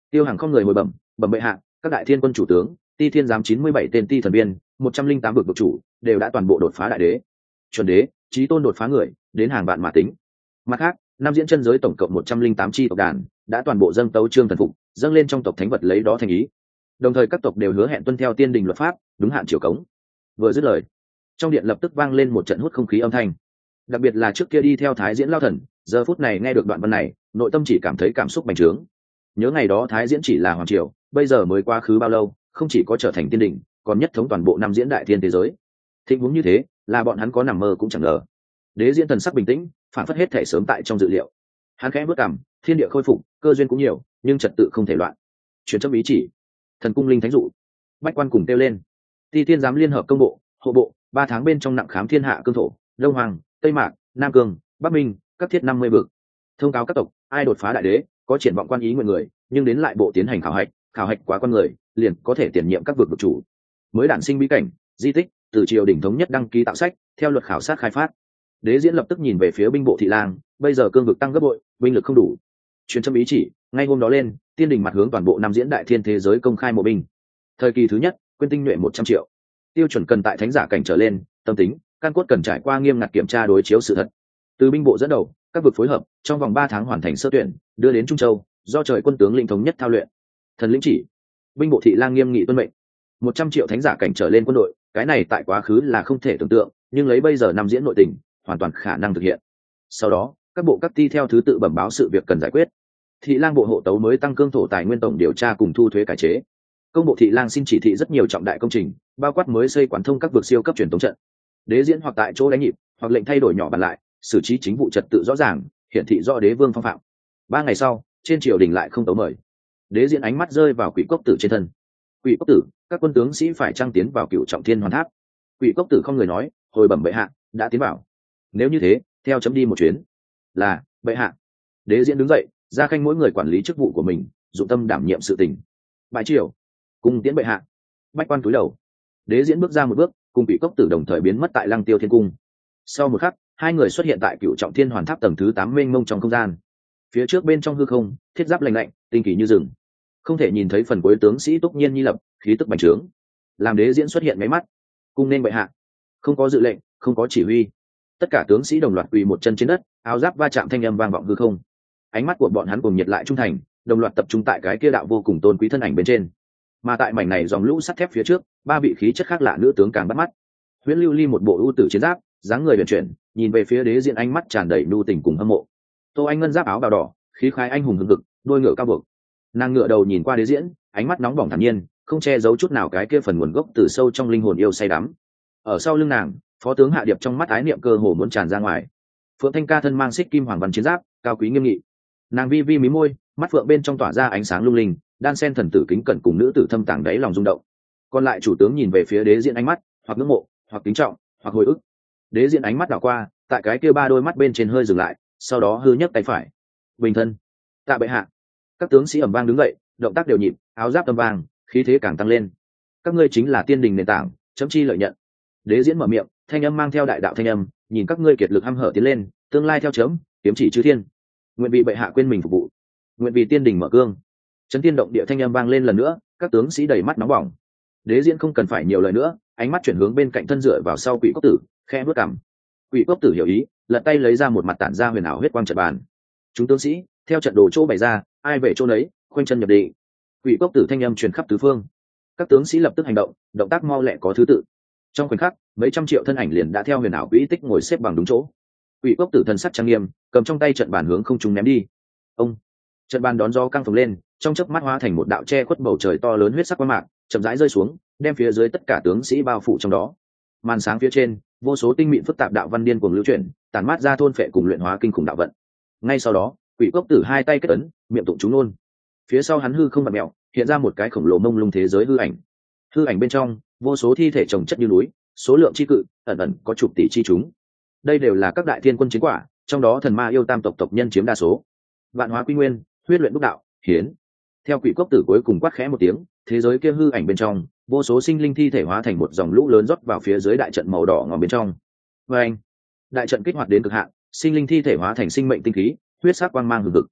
Tiêu Hàng không người hồi bẩm, bẩm bệ hạ, các đại thiên quân chủ tướng, ti thiên giám chín mươi bảy tên ti thần biên, một trăm linh tám vực vực chủ đều đã toàn bộ đột phá đại đế. Chuẩn đế, chí tôn đột phá người, đến hàng vạn mà tính. Mặt khác, năm diễn chân giới tổng cộng một trăm linh tám chi tộc đàn đã toàn bộ dâng tấu chương thần phục, dâng lên trong tộc thánh vật lấy đó thành ý. Đồng thời các tộc đều hứa hẹn tuân theo tiên đình luật pháp, đúng hạn triều cống. Vừa dứt lời, trong điện lập tức vang lên một trận hút không khí âm thanh. Đặc biệt là trước kia đi theo Thái Diễn lao thần, giờ phút này nghe được đoạn văn này, nội tâm chỉ cảm thấy cảm xúc bành trướng. Nhớ ngày đó Thái Diễn chỉ là hoàng triều, bây giờ mới quá khứ bao lâu, không chỉ có trở thành tiên đình, còn nhất thống toàn bộ năm diễn đại thiên thế giới. Tình huống như thế, là bọn hắn có nằm mơ cũng chẳng ngờ. Đế Diễn thần sắc bình tĩnh, phản phất hết thể sớm tại trong dự liệu. Hắn khẽ bước cằm, thiên địa khôi phục, cơ duyên cũng nhiều, nhưng trật tự không thể loạn. Truyền chấp ý chỉ, thần cung linh thánh dụ, bách quan cùng kêu lên. Ti Thiên giám liên hợp công bộ, hộ bộ, ba tháng bên trong nặng khám thiên hạ cương thổ, đông hoàng, tây mạc, nam cương, bắc minh, các thiết năm mươi vực. Thông cáo các tộc, ai đột phá đại đế, có triển vọng quan ý nguyện người, nhưng đến lại bộ tiến hành khảo hạch, khảo hạch quá con người, liền có thể tiền nhiệm các vực vực chủ. Mới đản sinh bí cảnh, di tích, từ triều đình thống nhất đăng ký tạo sách, theo luật khảo sát khai phát. Đế Diễn lập tức nhìn về phía binh bộ thị lang, bây giờ cương vực tăng gấp bội, binh lực không đủ. Truyền châm ý chỉ, ngay hôm đó lên, tiên đình mặt hướng toàn bộ năm diễn đại thiên thế giới công khai mộ binh. Thời kỳ thứ nhất, quyên tinh nhuệ một trăm triệu. Tiêu chuẩn cần tại thánh giả cảnh trở lên, tâm tính, căn cốt cần trải qua nghiêm ngặt kiểm tra đối chiếu sự thật. Từ binh bộ dẫn đầu, các vực phối hợp, trong vòng ba tháng hoàn thành sơ tuyển, đưa đến Trung Châu, do trời quân tướng lĩnh thống nhất thao luyện. Thần lĩnh chỉ, binh bộ thị lang nghiêm nghị tuân mệnh. Một trăm triệu thánh giả cảnh trở lên quân đội, cái này tại quá khứ là không thể tưởng tượng, nhưng lấy bây giờ năm diễn nội tình, hoàn toàn khả năng thực hiện. Sau đó, các bộ các ti theo thứ tự bẩm báo sự việc cần giải quyết. Thị lang bộ hộ tấu mới tăng cương thổ tài nguyên tổng điều tra cùng thu thuế cải chế. Công bộ thị lang xin chỉ thị rất nhiều trọng đại công trình, bao quát mới xây quán thông các vực siêu cấp truyền tống trận. Đế Diễn hoặc tại chỗ đánh nhịp, hoặc lệnh thay đổi nhỏ bàn lại, xử trí chính vụ trật tự rõ ràng, hiển thị rõ đế vương phong phạm. Ba ngày sau, trên triều đình lại không tấu mời. Đế Diễn ánh mắt rơi vào Quỷ Cốc Tử trên thân. Quỷ Cốc Tử, các quân tướng sĩ phải trang tiến vào Cửu Trọng Thiên Hoàn Tháp. Quỷ Cốc Tử không người nói, hồi bẩm bệ hạ, đã tiến vào. Nếu như thế, theo chấm đi một chuyến. Là, bệ hạ. Đế Diễn đứng dậy, ra khanh mỗi người quản lý chức vụ của mình, dụng tâm đảm nhiệm sự tình. Bãi triều, cung tiễn bệ hạ. Bách quan cúi đầu. Đế Diễn bước ra một bước, cùng Quỷ Cốc Tử đồng thời biến mất tại Lăng Tiêu Thiên Cung. Sau một khắc, hai người xuất hiện tại Cửu Trọng Thiên Hoàn Tháp tầng thứ tám mênh mông trong không gian. Phía trước bên trong hư không, thiết giáp lạnh lạnh, tinh kỳ như rừng. Không thể nhìn thấy phần cuối tướng sĩ Túc Nhiên Nhi lập, khí tức bành trướng. Làm Đế Diễn xuất hiện mấy mắt. Cung nên bệ hạ. Không có dự lệnh, không có chỉ huy. Tất cả tướng sĩ đồng loạt quỳ một chân trên đất, áo giáp va chạm thanh âm vang vọng hư không. Ánh mắt của bọn hắn cùng nhiệt lại trung thành, đồng loạt tập trung tại cái kia đạo vô cùng tôn quý thân ảnh bên trên. Mà tại mảnh này dòng lũ sắt thép phía trước, ba vị khí chất khác lạ nữ tướng càng bắt mắt. Huyễn Lưu Ly một bộ ưu tử chiến giáp, dáng người huyền chuyển, nhìn về phía Đế Diễn ánh mắt tràn đầy nhu tình cùng hâm mộ. Tô Anh Ngân giáp áo bào đỏ, khí khái anh hùng hừng hực, đôi ngựa cao buộc. Nàng ngựa đầu nhìn qua Đế Diễn, ánh mắt nóng bỏng thản nhiên, không che giấu chút nào cái kia phần nguồn gốc từ sâu trong linh hồn yêu say đắm. Ở sau lưng nàng, phó tướng Hạ Điệp trong mắt ái niệm cơ hồ muốn tràn ra ngoài. Phượng Thanh Ca thân mang xích kim hoàng văn chiến giáp, cao quý nghiêm nghị. Nàng vi vi mí môi, mắt phượng bên trong tỏa ra ánh sáng lung linh, đan sen thần tử kính cẩn cùng nữ tử thâm tàng đáy lòng rung động. Còn lại chủ tướng nhìn về phía Đế Diễn ánh mắt, hoặc ngưỡng mộ, hoặc kính trọng, hoặc hồi ức. Đế Diễn ánh mắt đảo qua, tại cái kia ba đôi mắt bên trên hơi dừng lại, sau đó hư nhấc tay phải. Bình thân. Tạ bệ hạ. Các tướng sĩ ầm vang đứng dậy, động tác đều nhịp, áo giáp âm vang, khí thế càng tăng lên. Các ngươi chính là tiên đình nền tảng, chấm chi lợi nhận. Đế Diễn mở miệng, thanh âm mang theo đại đạo thanh âm, nhìn các ngươi kiệt lực hăm hở tiến lên, tương lai theo chấm, kiếm chỉ chư thiên. Nguyện vì bệ hạ quên mình phục vụ, nguyện vì tiên đình mở cương. Chấn thiên động địa thanh âm vang lên lần nữa, các tướng sĩ đầy mắt nóng bỏng. Đế Diễn không cần phải nhiều lời nữa, ánh mắt chuyển hướng bên cạnh thân dựa vào sau Quỷ Cốc Tử, khẽ bước cằm. Quỷ Cốc Tử hiểu ý, lật tay lấy ra một mặt tản ra huyền ảo huyết quang trận bàn. Chúng tướng sĩ theo trận đồ chỗ bày ra, ai về chỗ nấy, khoanh chân nhập định. Quỷ Cốc Tử thanh âm truyền khắp tứ phương. Các tướng sĩ lập tức hành động, động tác mau lẹ có thứ tự. Trong khoảnh khắc, mấy trăm triệu thân ảnh liền đã theo huyền ảo quỹ tích ngồi xếp bằng đúng chỗ. Quỷ Cốc Tử thần sắc trang nghiêm, cầm trong tay trận bàn hướng không trung ném đi. Ông, trận bàn đón gió căng phồng lên, trong chớp mắt hóa thành một đạo che khuất bầu trời to lớn huyết sắc quang mạc, chậm rãi rơi xuống, đem phía dưới tất cả tướng sĩ bao phủ trong đó. Màn sáng phía trên, vô số tinh mịn phức tạp đạo văn điên cuồng lưu chuyển, tản mát ra thôn phệ cùng luyện hóa kinh khủng đạo vận. Ngay sau đó, Quỷ Cốc Tử hai tay kết ấn, miệng tụng chú ngôn. Phía sau hắn hư không bạt mèo, hiện ra một cái khổng lồ mông lung thế giới hư ảnh. Hư ảnh bên trong, vô số thi thể chồng chất như núi, số lượng chi cự, ẩn ẩn có chục tỷ chi chúng. Đây đều là các đại thiên quân chiến quả, trong đó thần ma yêu tam tộc tộc nhân chiếm đa số. Vạn hóa quy nguyên, huyết luyện đúc đạo, hiến. Theo Quỷ Cốc Tử cuối cùng quát khẽ một tiếng, thế giới kia hư ảnh bên trong, vô số sinh linh thi thể hóa thành một dòng lũ lớn rót vào phía dưới đại trận màu đỏ ngòm bên trong. Và anh, đại trận kích hoạt đến cực hạn, sinh linh thi thể hóa thành sinh mệnh tinh khí, huyết sắc quang mang hừng hực.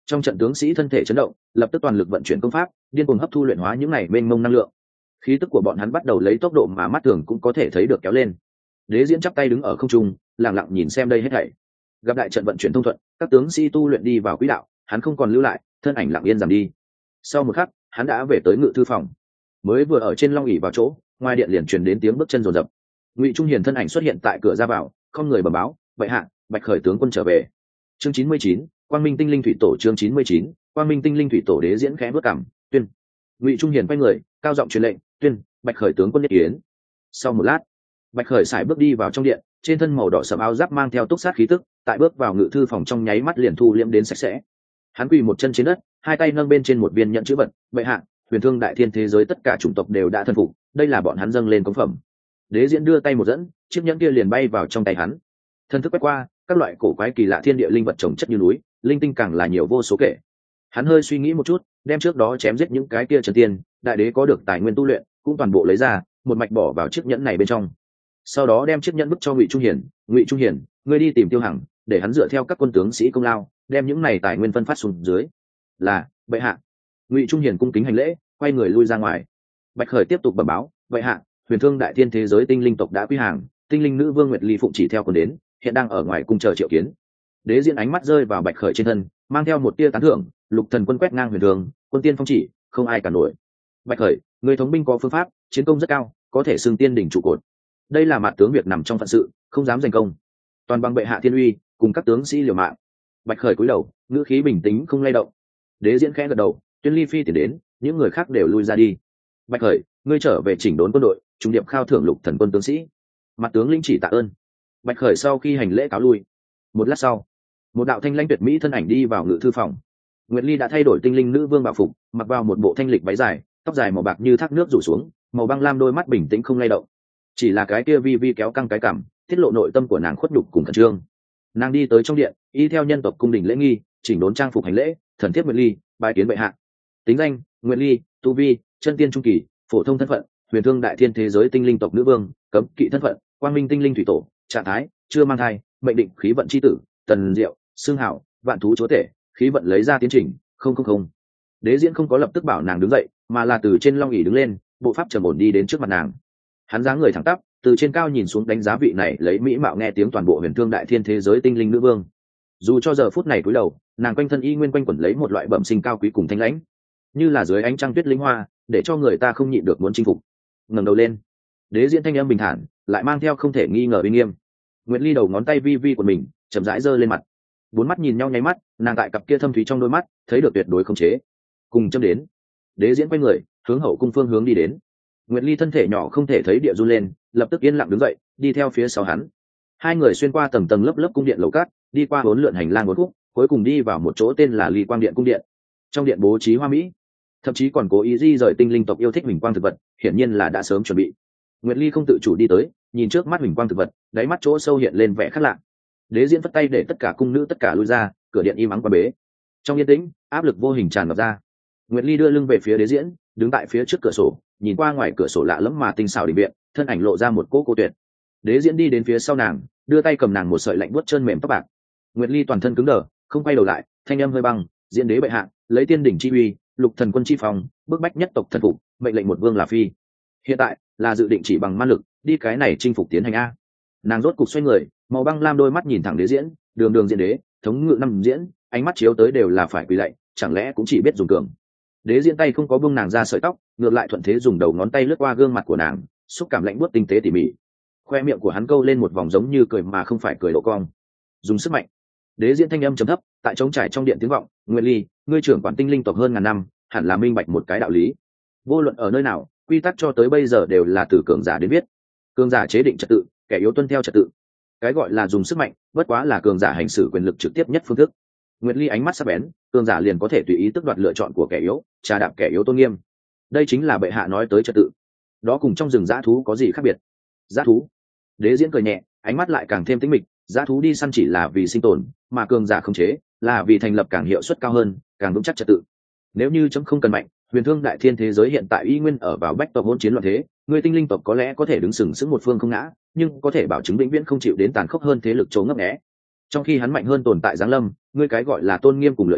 Trong trận tướng sĩ thân thể chấn động, lập tức toàn lực vận chuyển công pháp, điên cuồng hấp thu luyện hóa những này mênh mông năng lượng. Khí tức của bọn hắn bắt đầu lấy tốc độ mà mắt thường cũng có thể thấy được kéo lên. Đế Diễn chắp tay đứng ở không trung, lặng lặng nhìn xem đây hết thảy. Gặp đại trận vận chuyển thông thuận, các tướng sĩ tu luyện đi vào quỹ đạo, hắn không còn lưu lại, thân ảnh lặng yên giảm đi. Sau một khắc, hắn đã về tới ngự thư phòng. Mới vừa ở trên long ỷ vào chỗ, ngoài điện liền truyền đến tiếng bước chân rồn rập. Ngụy Trung Hiền thân ảnh xuất hiện tại cửa ra vào, không người bẩm báo, "Vậy hạ, Bạch Khởi tướng quân trở về." Chương chín mươi chín, Quang Minh Tinh Linh Thủy Tổ. Chương chín mươi chín, Quang Minh Tinh Linh Thủy Tổ. Đế Diễn khẽ bước cằm, "Tuyên." Ngụy Trung Hiền quay người, cao giọng truyền lệnh, "Tuyên, Bạch Khởi tướng quân nhất yến." Sau một lát, Bạch Khởi sải bước đi vào trong điện, trên thân màu đỏ sẫm áo giáp mang theo túc sát khí tức, tại bước vào ngự thư phòng trong nháy mắt liền thu liễm đến sạch sẽ. Hắn quỳ một chân trên đất, hai tay nâng bên trên một viên nhận chữ vật, "Bệ hạ, huyền thương đại thiên thế giới tất cả chủng tộc đều đã thân phục, đây là bọn hắn dâng lên cống phẩm." Đế Diễn đưa tay một dẫn, chiếc nhẫn kia liền bay vào trong tay hắn. Thân thức quét qua, các loại cổ quái kỳ lạ thiên địa linh vật trồng chất như núi, linh tinh càng là nhiều vô số kể. Hắn hơi suy nghĩ một chút, đem trước đó chém giết những cái kia trần tiên, đại đế có được tài nguyên tu luyện, cũng toàn bộ lấy ra, một mạch bỏ vào chiếc nhẫn này bên trong. Sau đó đem chiếc nhẫn vứt cho Ngụy Trung Hiền, "Ngụy Trung Hiền, ngươi đi tìm Tiêu Hằng, để hắn dựa theo các quân tướng sĩ công lao, đem những này tài nguyên phân phát xuống dưới." "Là, bệ hạ." Ngụy Trung Hiền cung kính hành lễ, quay người lui ra ngoài. Bạch Khởi tiếp tục bẩm báo, "Bệ hạ, huyền thương đại thiên thế giới tinh linh tộc đã quy hàng, tinh linh nữ vương Nguyệt Ly phụng chỉ theo quân đến, hiện đang ở ngoài cung chờ triệu kiến." Đế Diễn ánh mắt rơi vào Bạch Khởi trên thân, mang theo một tia tán thưởng, "Lục thần quân quét ngang huyền thương, quân tiên phong chỉ, không ai cản nổi. Bạch Khởi, người thống binh có phương pháp, chiến công rất cao, có thể xưng tiên đỉnh trụ cột. Đây là mặt tướng việc nằm trong phận sự, không dám giành công. Toàn bằng bệ hạ thiên uy, cùng các tướng sĩ liều mạng." Bạch Khởi cúi đầu, ngữ khí bình tĩnh không lay động. Đế Diễn khẽ gật đầu, "Tuyên Ly phi tiến đến, những người khác đều lui ra đi. Bạch Khởi, ngươi trở về chỉnh đốn quân đội, trung điệp khao thưởng lục thần quân tướng sĩ." Mặt tướng linh chỉ tạ ơn. Bạch Khởi sau khi hành lễ cáo lui. Một lát sau, một đạo thanh lãnh tuyệt mỹ thân ảnh đi vào ngự thư phòng. Nguyệt Ly đã thay đổi tinh linh nữ vương bảo phục, mặc vào một bộ thanh lịch váy dài, tóc dài màu bạc như thác nước rủ xuống, màu băng lam đôi mắt bình tĩnh không lay động. Chỉ là cái kia vi vi kéo căng cái cằm, tiết lộ nội tâm của nàng khuất nhục cùng khẩn trương. Nàng đi tới trong điện, y theo nhân tộc cung đình lễ nghi, chỉnh đốn trang phục hành lễ, thần thiếp Nguyệt Ly, bái kiến bệ hạ. Tính danh: Nguyệt Ly, tu vi: chân tiên trung kỳ, phổ thông thân phận: huyền thương đại thiên thế giới tinh linh tộc nữ vương, cấm kỵ thân phận: quang minh tinh linh thủy tổ, trạng thái: chưa mang thai, mệnh định khí vận chi tử, tần diệu, xương hảo, vạn thú chúa tể, khí vận lấy ra tiến trình, không không không. Đế Diễn không có lập tức bảo nàng đứng dậy, mà là từ trên long ỷ đứng lên, bộ pháp trầm ổn đi đến trước mặt nàng. Hắn dáng người thẳng tắp, từ trên cao nhìn xuống đánh giá vị này lấy mỹ mạo nghe tiếng toàn bộ huyền thương đại thiên thế giới tinh linh nữ vương. Dù cho giờ phút này cúi đầu, nàng quanh thân y nguyên quanh quẩn lấy một loại bẩm sinh cao quý cùng thanh lãnh, như là dưới ánh trăng tuyết linh hoa, để cho người ta không nhịn được muốn chinh phục. Ngẩng đầu lên, Đế Diễn thanh âm bình thản, lại mang theo không thể nghi ngờ uy nghiêm. Nguyệt Ly đầu ngón tay vi vi của mình chậm rãi giơ lên mặt, bốn mắt nhìn nhau nháy mắt, nàng tại cặp kia thâm thúy trong đôi mắt thấy được tuyệt đối khống chế. Cùng châm đến, Đế Diễn quay người hướng hậu cung phương hướng đi đến. Nguyệt Ly thân thể nhỏ không thể thấy địa run lên, lập tức yên lặng đứng dậy, đi theo phía sau hắn. Hai người xuyên qua tầng tầng lớp lớp cung điện lầu cát, đi qua bốn lượn hành lang bốn khúc, cuối cùng đi vào một chỗ tên là Ly Quang Điện cung điện. Trong điện bố trí hoa mỹ, thậm chí còn cố ý di rời tinh linh tộc yêu thích huỳnh quang thực vật, hiển nhiên là đã sớm chuẩn bị. Nguyệt Ly không tự chủ đi tới, nhìn trước mắt huỳnh quang thực vật, đáy mắt chỗ sâu hiện lên vẻ khác lạ. Đế Diễn phất tay để tất cả cung nữ tất cả lui ra, cửa điện im ắng qua bế. Trong yên tĩnh, áp lực vô hình tràn ngập ra. Nguyệt Ly đưa lưng về phía Đế Diễn, đứng tại phía trước cửa sổ, nhìn qua ngoài cửa sổ lạ lẫm mà tinh xảo đình viện, thân ảnh lộ ra một cỗ cô tuyệt. Đế Diễn đi đến phía sau nàng, đưa tay cầm nàng một sợi lạnh buốt trơn mềm tóc bạc. Nguyệt Ly toàn thân cứng đờ, không quay đầu lại, thanh âm hơi băng, "Diễn đế bệ hạ, lấy tiên đỉnh chi uy, lục thần quân chi phòng, bức bách nhất tộc thần phục, mệnh lệnh một vương là phi. Hiện tại là dự định chỉ bằng ma lực đi cái này chinh phục tiến hành a." Nàng rốt cục xoay người, màu băng lam đôi mắt nhìn thẳng Đế Diễn, "Đường đường Diễn đế, thống ngự năm diễn, ánh mắt chiếu tới đều là phải quỳ lạy, chẳng lẽ cũng chỉ biết dùng cường?" Đế Diễn tay không có buông nàng ra sợi tóc, ngược lại thuận thế dùng đầu ngón tay lướt qua gương mặt của nàng, xúc cảm lạnh buốt tinh tế tỉ mỉ. Khoe miệng của hắn câu lên một vòng giống như cười mà không phải cười độ cong. Dùng sức mạnh. Đế Diễn thanh âm trầm thấp, tại trống trải trong điện tiếng vọng, "Nguyệt Ly, ngươi trưởng quản tinh linh tộc hơn ngàn năm, hẳn là minh bạch một cái đạo lý. Vô luận ở nơi nào, quy tắc cho tới bây giờ đều là từ cường giả đến viết. Cường giả chế định trật tự, kẻ yếu tuân theo trật tự. Cái gọi là dùng sức mạnh, bất quá là cường giả hành xử quyền lực trực tiếp nhất phương thức." Nguyệt Ly ánh mắt sắc bén, "Cường giả liền có thể tùy ý tước đoạt lựa chọn của kẻ yếu, trà đạp kẻ yếu tôn nghiêm. Đây chính là bệ hạ nói tới trật tự. Đó cùng trong rừng dã thú có gì khác biệt?" "Dã thú?" Đế Diễn cười nhẹ, ánh mắt lại càng thêm tĩnh mịch, "Dã thú đi săn chỉ là vì sinh tồn, mà cường giả khống chế là vì thành lập càng hiệu suất cao hơn, càng vững chắc trật tự. Nếu như chấm không cần mạnh, huyền thương đại thiên thế giới hiện tại y nguyên ở vào bách tộc hỗn chiến loạn thế, người tinh linh tộc có lẽ có thể đứng sừng sững một phương không ngã, nhưng có thể bảo chứng vĩnh viễn không chịu đến tàn khốc hơn thế lực chỗ ngấp nghé. Trong khi hắn mạnh hơn tồn tại giáng lâm, ngươi cái gọi là tôn nghiêm cùng lựa chọn,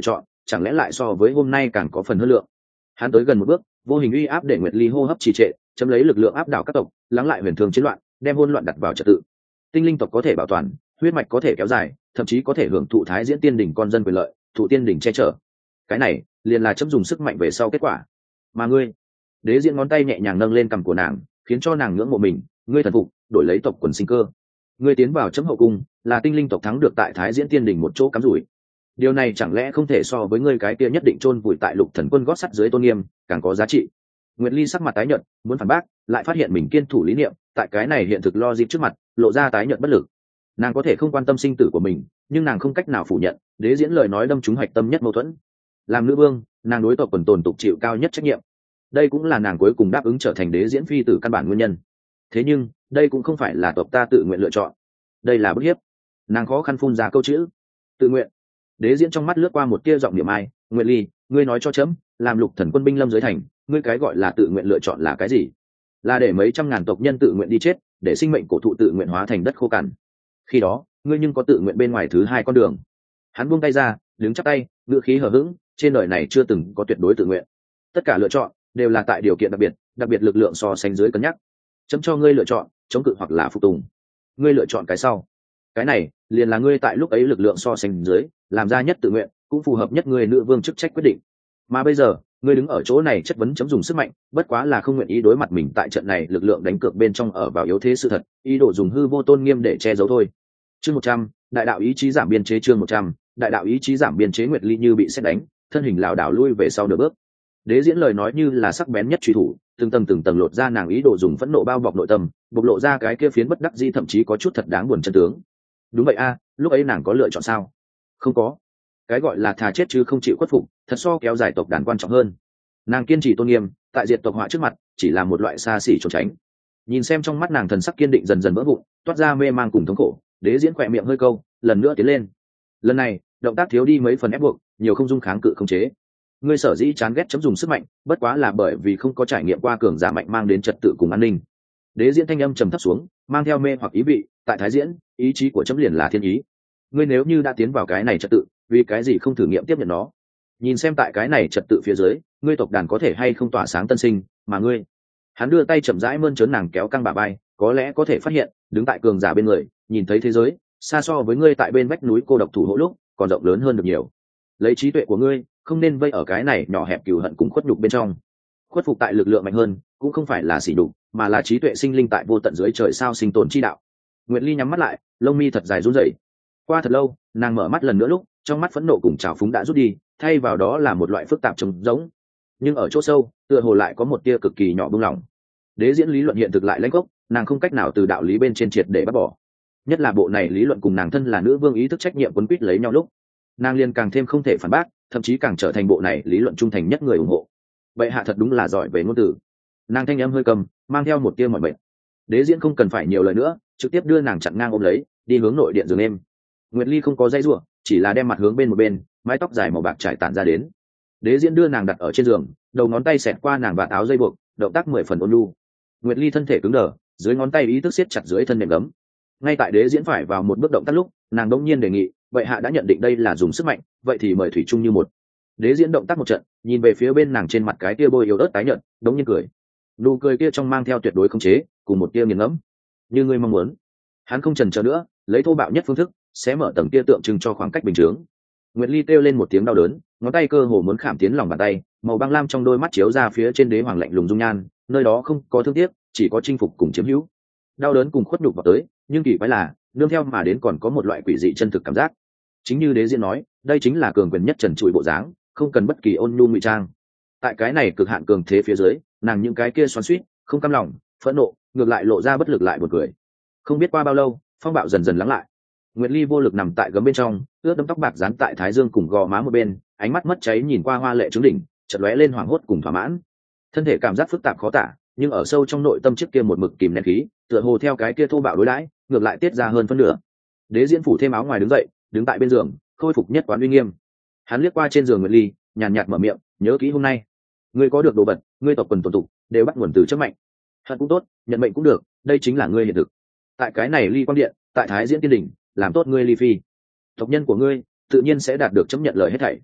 chẳng lẽ lại so với hôm nay càng có phần hơn lượng. Hắn tới gần một bước, vô hình uy áp để Nguyệt Ly hô hấp trì trệ, chấm lấy lực lượng áp đảo các tộc, lắng lại huyền thường chiến loạn, đem hỗn loạn đặt vào trật tự. Tinh linh tộc có thể bảo toàn, huyết mạch có thể kéo dài, thậm chí có thể hưởng thụ thái diễn tiên đỉnh con dân quyền lợi, thụ tiên đỉnh che chở. Cái này liền là chấm dùng sức mạnh về sau kết quả. Mà ngươi, đế diễn ngón tay nhẹ nhàng nâng lên cằm của nàng, khiến cho nàng ngưỡng mộ mình. Ngươi thần phục, đổi lấy tộc quần sinh cơ. Ngươi tiến vào chấm hậu cung, là tinh linh tộc thắng được tại thái diễn tiên đỉnh một chỗ cắm rủi. Điều này chẳng lẽ không thể so với ngươi cái kia nhất định chôn vùi tại lục thần quân gót sắt dưới tôn nghiêm càng có giá trị. Nguyệt Ly sắc mặt tái nhợt, muốn phản bác, lại phát hiện mình kiên thủ lý niệm, tại cái này hiện thực logic trước mặt, lộ ra tái nhợt bất lực. Nàng có thể không quan tâm sinh tử của mình, nhưng nàng không cách nào phủ nhận, đế diễn lời nói đâm trúng hạch tâm nhất mâu thuẫn. Làm nữ vương, nàng đối tộc quần tồn tục chịu cao nhất trách nhiệm. Đây cũng là nàng cuối cùng đáp ứng trở thành đế diễn phi tử căn bản nguyên nhân. Thế nhưng, đây cũng không phải là tộc ta tự nguyện lựa chọn. Đây là bức hiếp. Nàng khó khăn phun ra câu chữ tự nguyện. Đế diễn trong mắt lướt qua một tia giọng niệm ai. Nguyệt Ly, ngươi nói cho chấm, làm lục thần quân binh lâm dưới thành, ngươi cái gọi là tự nguyện lựa chọn là cái gì? Là để mấy trăm ngàn tộc nhân tự nguyện đi chết, để sinh mệnh cổ thụ tự nguyện hóa thành đất khô cằn. Khi đó, ngươi nhưng có tự nguyện bên ngoài thứ hai con đường. Hắn buông tay ra, đứng chắp tay, ngữ khí hờ hững, trên đời này chưa từng có tuyệt đối tự nguyện. Tất cả lựa chọn đều là tại điều kiện đặc biệt, đặc biệt lực lượng so sánh dưới cân nhắc. Chấm cho ngươi lựa chọn, chống cự hoặc là phục tùng. Ngươi lựa chọn cái sau. Cái này liền là ngươi tại lúc ấy lực lượng so sánh dưới, làm ra nhất tự nguyện, cũng phù hợp nhất ngươi nữ vương chức trách quyết định. Mà bây giờ, ngươi đứng ở chỗ này chất vấn chấm dùng sức mạnh, bất quá là không nguyện ý đối mặt mình tại trận này lực lượng đánh cược bên trong ở vào yếu thế sự thật, ý đồ dùng hư vô tôn nghiêm để che giấu thôi. Chương một trăm, đại đạo ý chí giảm biên chế. Chương một trăm, đại đạo ý chí giảm biên chế. Nguyệt Ly như bị sét đánh, thân hình lảo đảo lui về sau nửa bước. Đế diễn lời nói như là sắc bén nhất truy thủ, từng tầng từng tầng lột ra nàng ý đồ dùng phẫn nộ bao bọc nội tâm, bộc lộ ra cái kia phiến bất đắc dĩ thậm chí có chút thật đáng buồn chân tướng. Đúng vậy a, lúc ấy nàng có lựa chọn sao? Không có. Cái gọi là thà chết chứ không chịu khuất phục, thật so kéo dài tộc đàn quan trọng hơn. Nàng kiên trì tôn nghiêm, tại diệt tộc họa trước mặt, chỉ là một loại xa xỉ trốn tránh. Nhìn xem trong mắt nàng thần sắc kiên định dần dần vỡ vụn, toát ra mê mang cùng thống khổ, đế diễn khỏe miệng hơi câu, lần nữa tiến lên. Lần này, động tác thiếu đi mấy phần ép buộc, nhiều không dung kháng cự không chế. Ngươi sở dĩ chán ghét chấm dùng sức mạnh, bất quá là bởi vì không có trải nghiệm qua cường giả mạnh mang đến trật tự cùng an ninh. Đế diễn thanh âm trầm thấp xuống, mang theo mê hoặc ý vị, tại thái diễn, ý chí của chấm liền là thiên ý. Ngươi nếu như đã tiến vào cái này trật tự, vì cái gì không thử nghiệm tiếp nhận nó? Nhìn xem tại cái này trật tự phía dưới, ngươi tộc đàn có thể hay không tỏa sáng tân sinh, mà ngươi. Hắn đưa tay chậm rãi mơn trớn nàng kéo căng bả vai, có lẽ có thể phát hiện, đứng tại cường giả bên người, nhìn thấy thế giới, xa so với ngươi tại bên vách núi cô độc thủ hộ lúc, còn rộng lớn hơn được nhiều. Lấy trí tuệ của ngươi, không nên vây ở cái này nhỏ hẹp cừu hận cùng khuất nhục bên trong. Khuất phục tại lực lượng mạnh hơn, cũng không phải là sỉ nhục, mà là trí tuệ sinh linh tại vô tận dưới trời sao sinh tồn chi đạo. Nguyệt Ly nhắm mắt lại, lông mi thật dài run rẩy. Qua thật lâu, nàng mở mắt lần nữa lúc, trong mắt phẫn nộ cùng trào phúng đã rút đi, thay vào đó là một loại phức tạp trống rỗng. Nhưng ở chỗ sâu, tựa hồ lại có một tia cực kỳ nhỏ buông lỏng. Đế diễn lý luận hiện thực lại lãnh gốc, nàng không cách nào từ đạo lý bên trên triệt để bắt bỏ. Nhất là bộ này lý luận cùng nàng thân là nữ vương ý thức trách nhiệm quấn quýt lấy nhau lúc, nàng liền càng thêm không thể phản bác, thậm chí càng trở thành bộ này lý luận trung thành nhất người ủng hộ. Bệ hạ thật đúng là giỏi về ngôn từ. Nàng thanh âm hơi cầm, mang theo một tia mọi bệnh. Đế diễn không cần phải nhiều lời nữa, trực tiếp đưa nàng chặn ngang ôm lấy, đi hướng nội điện giường em. Nguyệt Ly không có dây rủa, chỉ là đem mặt hướng bên một bên, mái tóc dài màu bạc trải tản ra đến. Đế diễn đưa nàng đặt ở trên giường, đầu ngón tay xẹt qua nàng vạt áo dây buộc, động tác mười phần ôn nhu. Nguyệt Ly thân thể cứng đờ, dưới ngón tay ý thức siết chặt dưới thân nệm gấm. Ngay tại đế diễn phải vào một bước động tác lúc, nàng đống nhiên đề nghị, vậy hạ đã nhận định đây là dùng sức mạnh, vậy thì mời thủy chung như một. Đế diễn động tác một trận, nhìn về phía bên nàng trên mặt cái tia bôi yếu ớt tái nhợt, đống nhiên cười. Nụ cười kia trong mang theo tuyệt đối khống chế, cùng một tia nghiền ngẫm. Như ngươi mong muốn. Hắn không chần chờ nữa, lấy thô bạo nhất phương thức, sẽ mở tầng tia tượng trưng cho khoảng cách bình thường. Nguyệt Ly kêu lên một tiếng đau đớn, ngón tay cơ hồ muốn khảm tiến lòng bàn tay, màu băng lam trong đôi mắt chiếu ra phía trên đế hoàng lạnh lùng dung nhan, nơi đó không có thương tiếc, chỉ có chinh phục cùng chiếm hữu. Đau đớn cùng khuất nhục vào tới, nhưng kỳ quái là, nương theo mà đến còn có một loại quỷ dị chân thực cảm giác. Chính như đế diễn nói, đây chính là cường quyền nhất trần trụi bộ dáng, không cần bất kỳ ôn nhu ngụy trang. Tại cái này cực hạn cường thế phía dưới, nàng những cái kia xoắn xuýt, không cam lòng, phẫn nộ, ngược lại lộ ra bất lực lại buồn cười. Không biết qua bao lâu, phong bạo dần dần lắng lại. Nguyệt Ly vô lực nằm tại gấm bên trong, ướt đẫm tóc bạc dán tại thái dương cùng gò má một bên, ánh mắt mất cháy nhìn qua hoa lệ trứng đỉnh, chợt lóe lên hoảng hốt cùng thỏa mãn. Thân thể cảm giác phức tạp khó tả, nhưng ở sâu trong nội tâm trước kia một mực kìm nén khí, tựa hồ theo cái kia thô bạo đối đãi, ngược lại tiết ra hơn phân nửa. Đế diễn phủ thêm áo ngoài đứng dậy, đứng tại bên giường, khôi phục nhất quán uy nghiêm. Hắn liếc qua trên giường Nguyệt Ly, nhàn nhạt mở miệng, nhớ kỹ hôm nay, ngươi có được đồ vật, ngươi tộc quần tồn tục, đều bắt nguồn từ chất mạnh. Hận cũng tốt, nhận mệnh cũng được, đây chính là ngươi hiện thực. Tại cái này Ly Quang Điện, tại Thái Diễn Tiên Đỉnh, làm tốt ngươi Ly Phi, tộc nhân của ngươi tự nhiên sẽ đạt được chấp nhận lời hết thảy.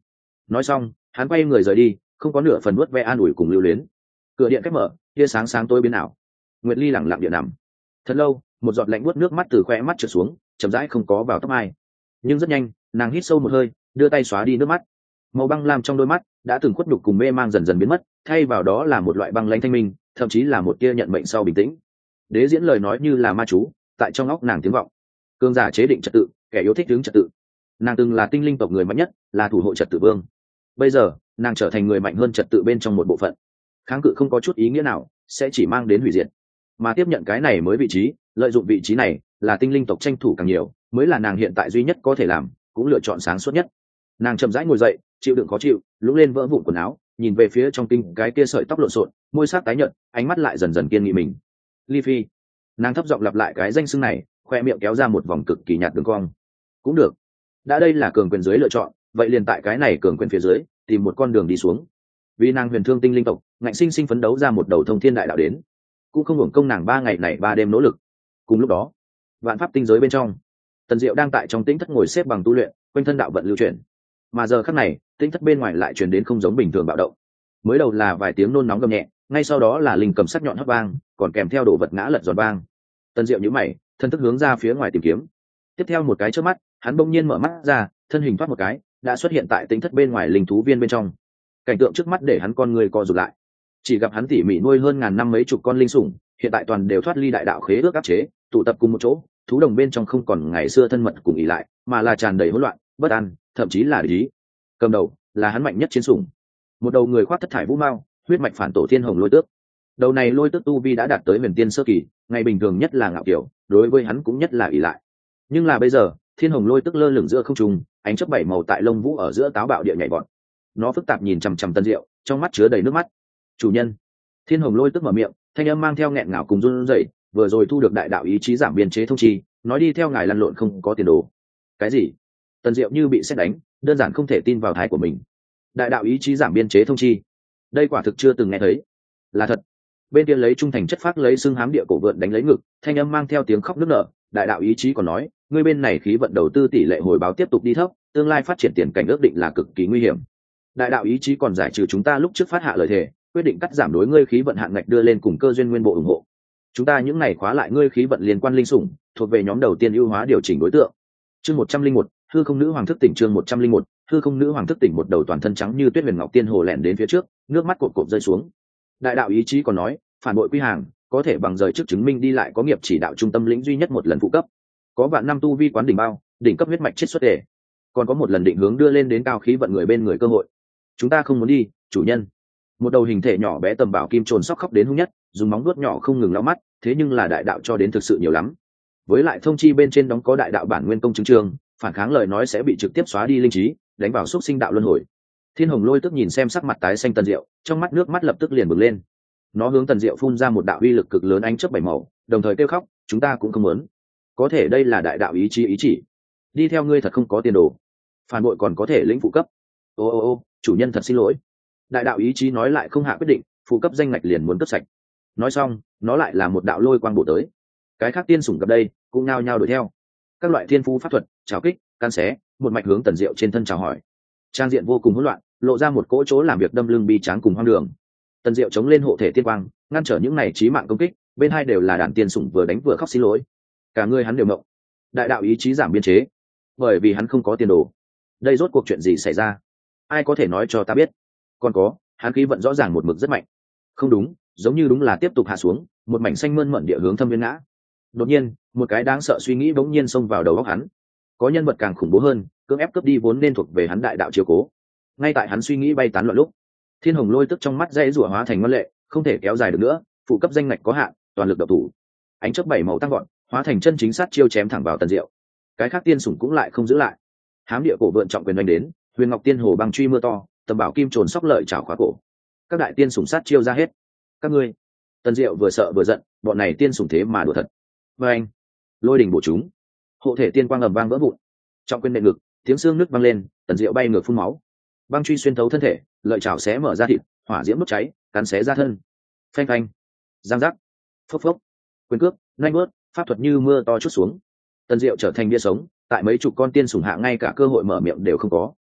nói xong hắn quay người rời đi, không có nửa phần vuốt ve an ủi cùng lưu luyến. Cửa điện cách mở, tia sáng sáng tối biến ảo. Nguyệt Ly lẳng lặng điện nằm thật lâu, một giọt lạnh buốt nước mắt từ khoe mắt trượt xuống, chậm rãi không có vào tóc ai. Nhưng rất nhanh nàng hít sâu một hơi, đưa tay xóa đi nước mắt. Màu băng lam trong đôi mắt đã từng khuất nhục cùng mê mang dần dần biến mất, thay vào đó là một loại băng lãnh thanh minh, thậm chí là một tia nhận mệnh sau bình tĩnh. Đế diễn lời nói như là ma chú tại trong óc nàng tiếng vọng. Cương giả chế định trật tự, kẻ yếu thích đứng trật tự. Nàng từng là tinh linh tộc người mạnh nhất, là thủ hộ trật tự vương. Bây giờ nàng trở thành người mạnh hơn trật tự bên trong một bộ phận. Kháng cự không có chút ý nghĩa nào, sẽ chỉ mang đến hủy diệt. Mà tiếp nhận cái này mới vị trí, lợi dụng vị trí này, là tinh linh tộc tranh thủ càng nhiều, mới là nàng hiện tại duy nhất có thể làm, cũng lựa chọn sáng suốt nhất. Nàng chậm rãi ngồi dậy, chịu đựng khó chịu, lũng lên vỡ vụn quần áo, nhìn về phía trong kinh cái kia sợi tóc lộn xộn, môi sắc tái nhợt, ánh mắt lại dần dần kiên nghị mình. Ly Phi. Nàng thấp giọng lặp lại cái danh xưng này, khoe miệng kéo ra một vòng cực kỳ nhạt đường cong. Cũng được, đã đây là cường quyền dưới lựa chọn, vậy liền tại cái này cường quyền phía dưới tìm một con đường đi xuống. Vì nàng huyền thương tinh linh tộc ngạnh sinh sinh phấn đấu ra một đầu thông thiên đại đạo đến, cũng không hưởng công nàng ba ngày này ba đêm nỗ lực. Cùng lúc đó, vạn pháp tinh giới bên trong, Tần Diệu đang tại trong tĩnh thất ngồi xếp bằng tu luyện, quanh thân đạo vận lưu chuyển. Mà giờ khắc này, tĩnh thất bên ngoài lại truyền đến không giống bình thường bạo động. Mới đầu là vài tiếng nôn nóng gầm nhẹ, ngay sau đó là linh cầm sắc nhọn hấp vang, còn kèm theo đồ vật ngã lật giòn vang. Tần Diệu nhíu mày, thân thức hướng ra phía ngoài tìm kiếm. Tiếp theo một cái chớp mắt, hắn bỗng nhiên mở mắt ra, thân hình thoát một cái, đã xuất hiện tại tĩnh thất bên ngoài linh thú viên bên trong. Cảnh tượng trước mắt để hắn con người co rụt lại. Chỉ gặp hắn tỉ mỉ nuôi hơn ngàn năm mấy chục con linh sủng, hiện tại toàn đều thoát ly đại đạo khế ước áp chế, tụ tập cùng một chỗ, thú đồng bên trong không còn ngày xưa thân mật cùng ỉ lại, mà là tràn đầy hỗn loạn, bất an, thậm chí là ý. Cầm đầu là hắn mạnh nhất chiến sủng, một đầu người khoác thất thải vũ mao, huyết mạch phản tổ thiên hồng lôi tước. Đầu này lôi tước tu vi đã đạt tới huyền tiên sơ kỳ, ngày bình thường nhất là ngạo kiểu, đối với hắn cũng nhất là ỉ lại. Nhưng là bây giờ, thiên hồng lôi tước lơ lửng giữa không trung, ánh chớp bảy màu tại lông vũ ở giữa táo bạo địa nhảy vọt. Nó phức tạp nhìn chằm chằm Tân Diệu, trong mắt chứa đầy nước mắt. Chủ nhân. Thiên hồng lôi tước mở miệng, thanh âm mang theo nghẹn ngào cùng run rẩy, vừa rồi thu được đại đạo ý chí giảm biên chế thông chi, nói đi theo ngài lăn lộn không có tiền đồ. Cái gì? Tần Diệu như bị sét đánh, đơn giản không thể tin vào thái của mình. Đại đạo ý chí giảm biên chế thông chi, đây quả thực chưa từng nghe thấy. Là thật. Bên kia lấy trung thành chất phác lấy xương hám địa cổ vượn đánh lấy ngực, thanh âm mang theo tiếng khóc nức nở. Đại đạo ý chí còn nói, ngươi bên này khí vận đầu tư tỷ lệ hồi báo tiếp tục đi thấp, tương lai phát triển tiền cảnh ước định là cực kỳ nguy hiểm. Đại đạo ý chí còn giải trừ chúng ta lúc trước phát hạ lời thề, quyết định cắt giảm đối ngươi khí vận hạn ngạch đưa lên cùng cơ duyên nguyên bộ ủng hộ. Chúng ta những này khóa lại ngươi khí vận liên quan linh sủng, thuộc về nhóm đầu tiên ưu hóa điều chỉnh đối tượng. Chương một trăm linh một, hư không nữ hoàng thức tỉnh. Chương một trăm linh một, hư không nữ hoàng thức tỉnh. Một đầu toàn thân trắng như tuyết huyền ngọc tiên hồ lẻn đến phía trước, nước mắt cột cột rơi xuống. Đại đạo ý chí còn nói, phản bội quy hàng, có thể bằng rời trước chứng minh đi lại có nghiệp chỉ đạo trung tâm lĩnh duy nhất một lần phụ cấp, có vạn năm tu vi quán đỉnh bao, đỉnh cấp huyết mạch chết xuất đề, còn có một lần định hướng đưa lên đến cao khí vận người bên người cơ hội. Chúng ta không muốn đi, chủ nhân. Một đầu hình thể nhỏ bé tầm bảo kim trồn sóc khóc đến hung nhất, dùng móng vuốt nhỏ không ngừng lau mắt, thế nhưng là đại đạo cho đến thực sự nhiều lắm. Với lại thông chi bên trên đóng có đại đạo bản nguyên công chứng trường, phản kháng lời nói sẽ bị trực tiếp xóa đi linh trí, đánh vào xúc sinh đạo luân hồi. Thiên hồng lôi tức nhìn xem sắc mặt tái xanh Tần Diệu, trong mắt nước mắt lập tức liền bừng lên. Nó hướng Tần Diệu phun ra một đạo uy lực cực lớn ánh chớp bảy màu, đồng thời kêu khóc, chúng ta cũng không muốn. Có thể đây là đại đạo ý chí ý chỉ. Đi theo ngươi thật không có tiền đồ. Phản bội còn có thể lĩnh phụ cấp. Ô ô ô, chủ nhân thật xin lỗi. Đại đạo ý chí nói lại không hạ quyết định, phụ cấp danh ngạch liền muốn cấp sạch. Nói xong, nó lại là một đạo lôi quang bổ tới. Cái khác tiên sủng gặp đây, cũng nao nhao đuổi theo. Các loại thiên phú pháp thuật, trào kích, can xé, một mạch hướng Tần Diệu trên thân chào hỏi. Trang diện vô cùng hỗn loạn, lộ ra một cỗ chỗ làm việc đâm lưng bi tráng cùng hoang đường. Tần Diệu chống lên hộ thể tiên quang, ngăn trở những này chí mạng công kích, bên hai đều là đàn tiên sủng vừa đánh vừa khóc xin lỗi. Cả người hắn đều mộng. Đại đạo ý chí giảm biên chế, bởi vì hắn không có tiền đồ. Đây rốt cuộc chuyện gì xảy ra? Ai có thể nói cho ta biết? Còn có, hắn khí vận rõ ràng một mực rất mạnh. Không đúng, giống như đúng là tiếp tục hạ xuống, một mảnh xanh mơn mởn địa hướng thâm viên ngã. Đột nhiên, một cái đáng sợ suy nghĩ bỗng nhiên xông vào đầu óc hắn. Có nhân vật càng khủng bố hơn, cưỡng ép cướp đi vốn nên thuộc về hắn đại đạo chiếu cố. Ngay tại hắn suy nghĩ bay tán loạn lúc, thiên hồng lôi tức trong mắt dãy rủa hóa thành ngân lệ, không thể kéo dài được nữa, phụ cấp danh ngạch có hạn, toàn lực độc thủ. Ánh chớp bảy màu tăng gọn, hóa thành chân chính sát chiêu chém thẳng vào Tần Diệu. Cái khác tiên sủng cũng lại không giữ lại. Hám địa cổ vượn trọng quyền đánh đến, huyền ngọc tiên hồ băng truy mưa to, tầm bảo kim trồn sóc lợi chảo khóa cổ. Các đại tiên sủng sát chiêu ra hết. Các ngươi. Tần Diệu vừa sợ vừa giận, bọn này tiên sủng thế mà đùa thật. Và anh, lôi đỉnh bổ chúng, hộ thể tiên quang ầm vang vỡ vụn. Trọng quyền nện ngực, tiếng xương nứt vang lên, Tần Diệu bay ngược phun máu. Băng truy xuyên thấu thân thể, lợi chảo xé mở ra thịt, hỏa diễm đốt cháy, cắn xé ra thân. Phanh phanh, giang giác, phốc phốc, quyền cước, nhanh bước, pháp thuật như mưa to chút xuống. Tần Diệu trở thành bia sống, tại mấy chục con tiên sủng hạ ngay cả cơ hội mở miệng đều không có.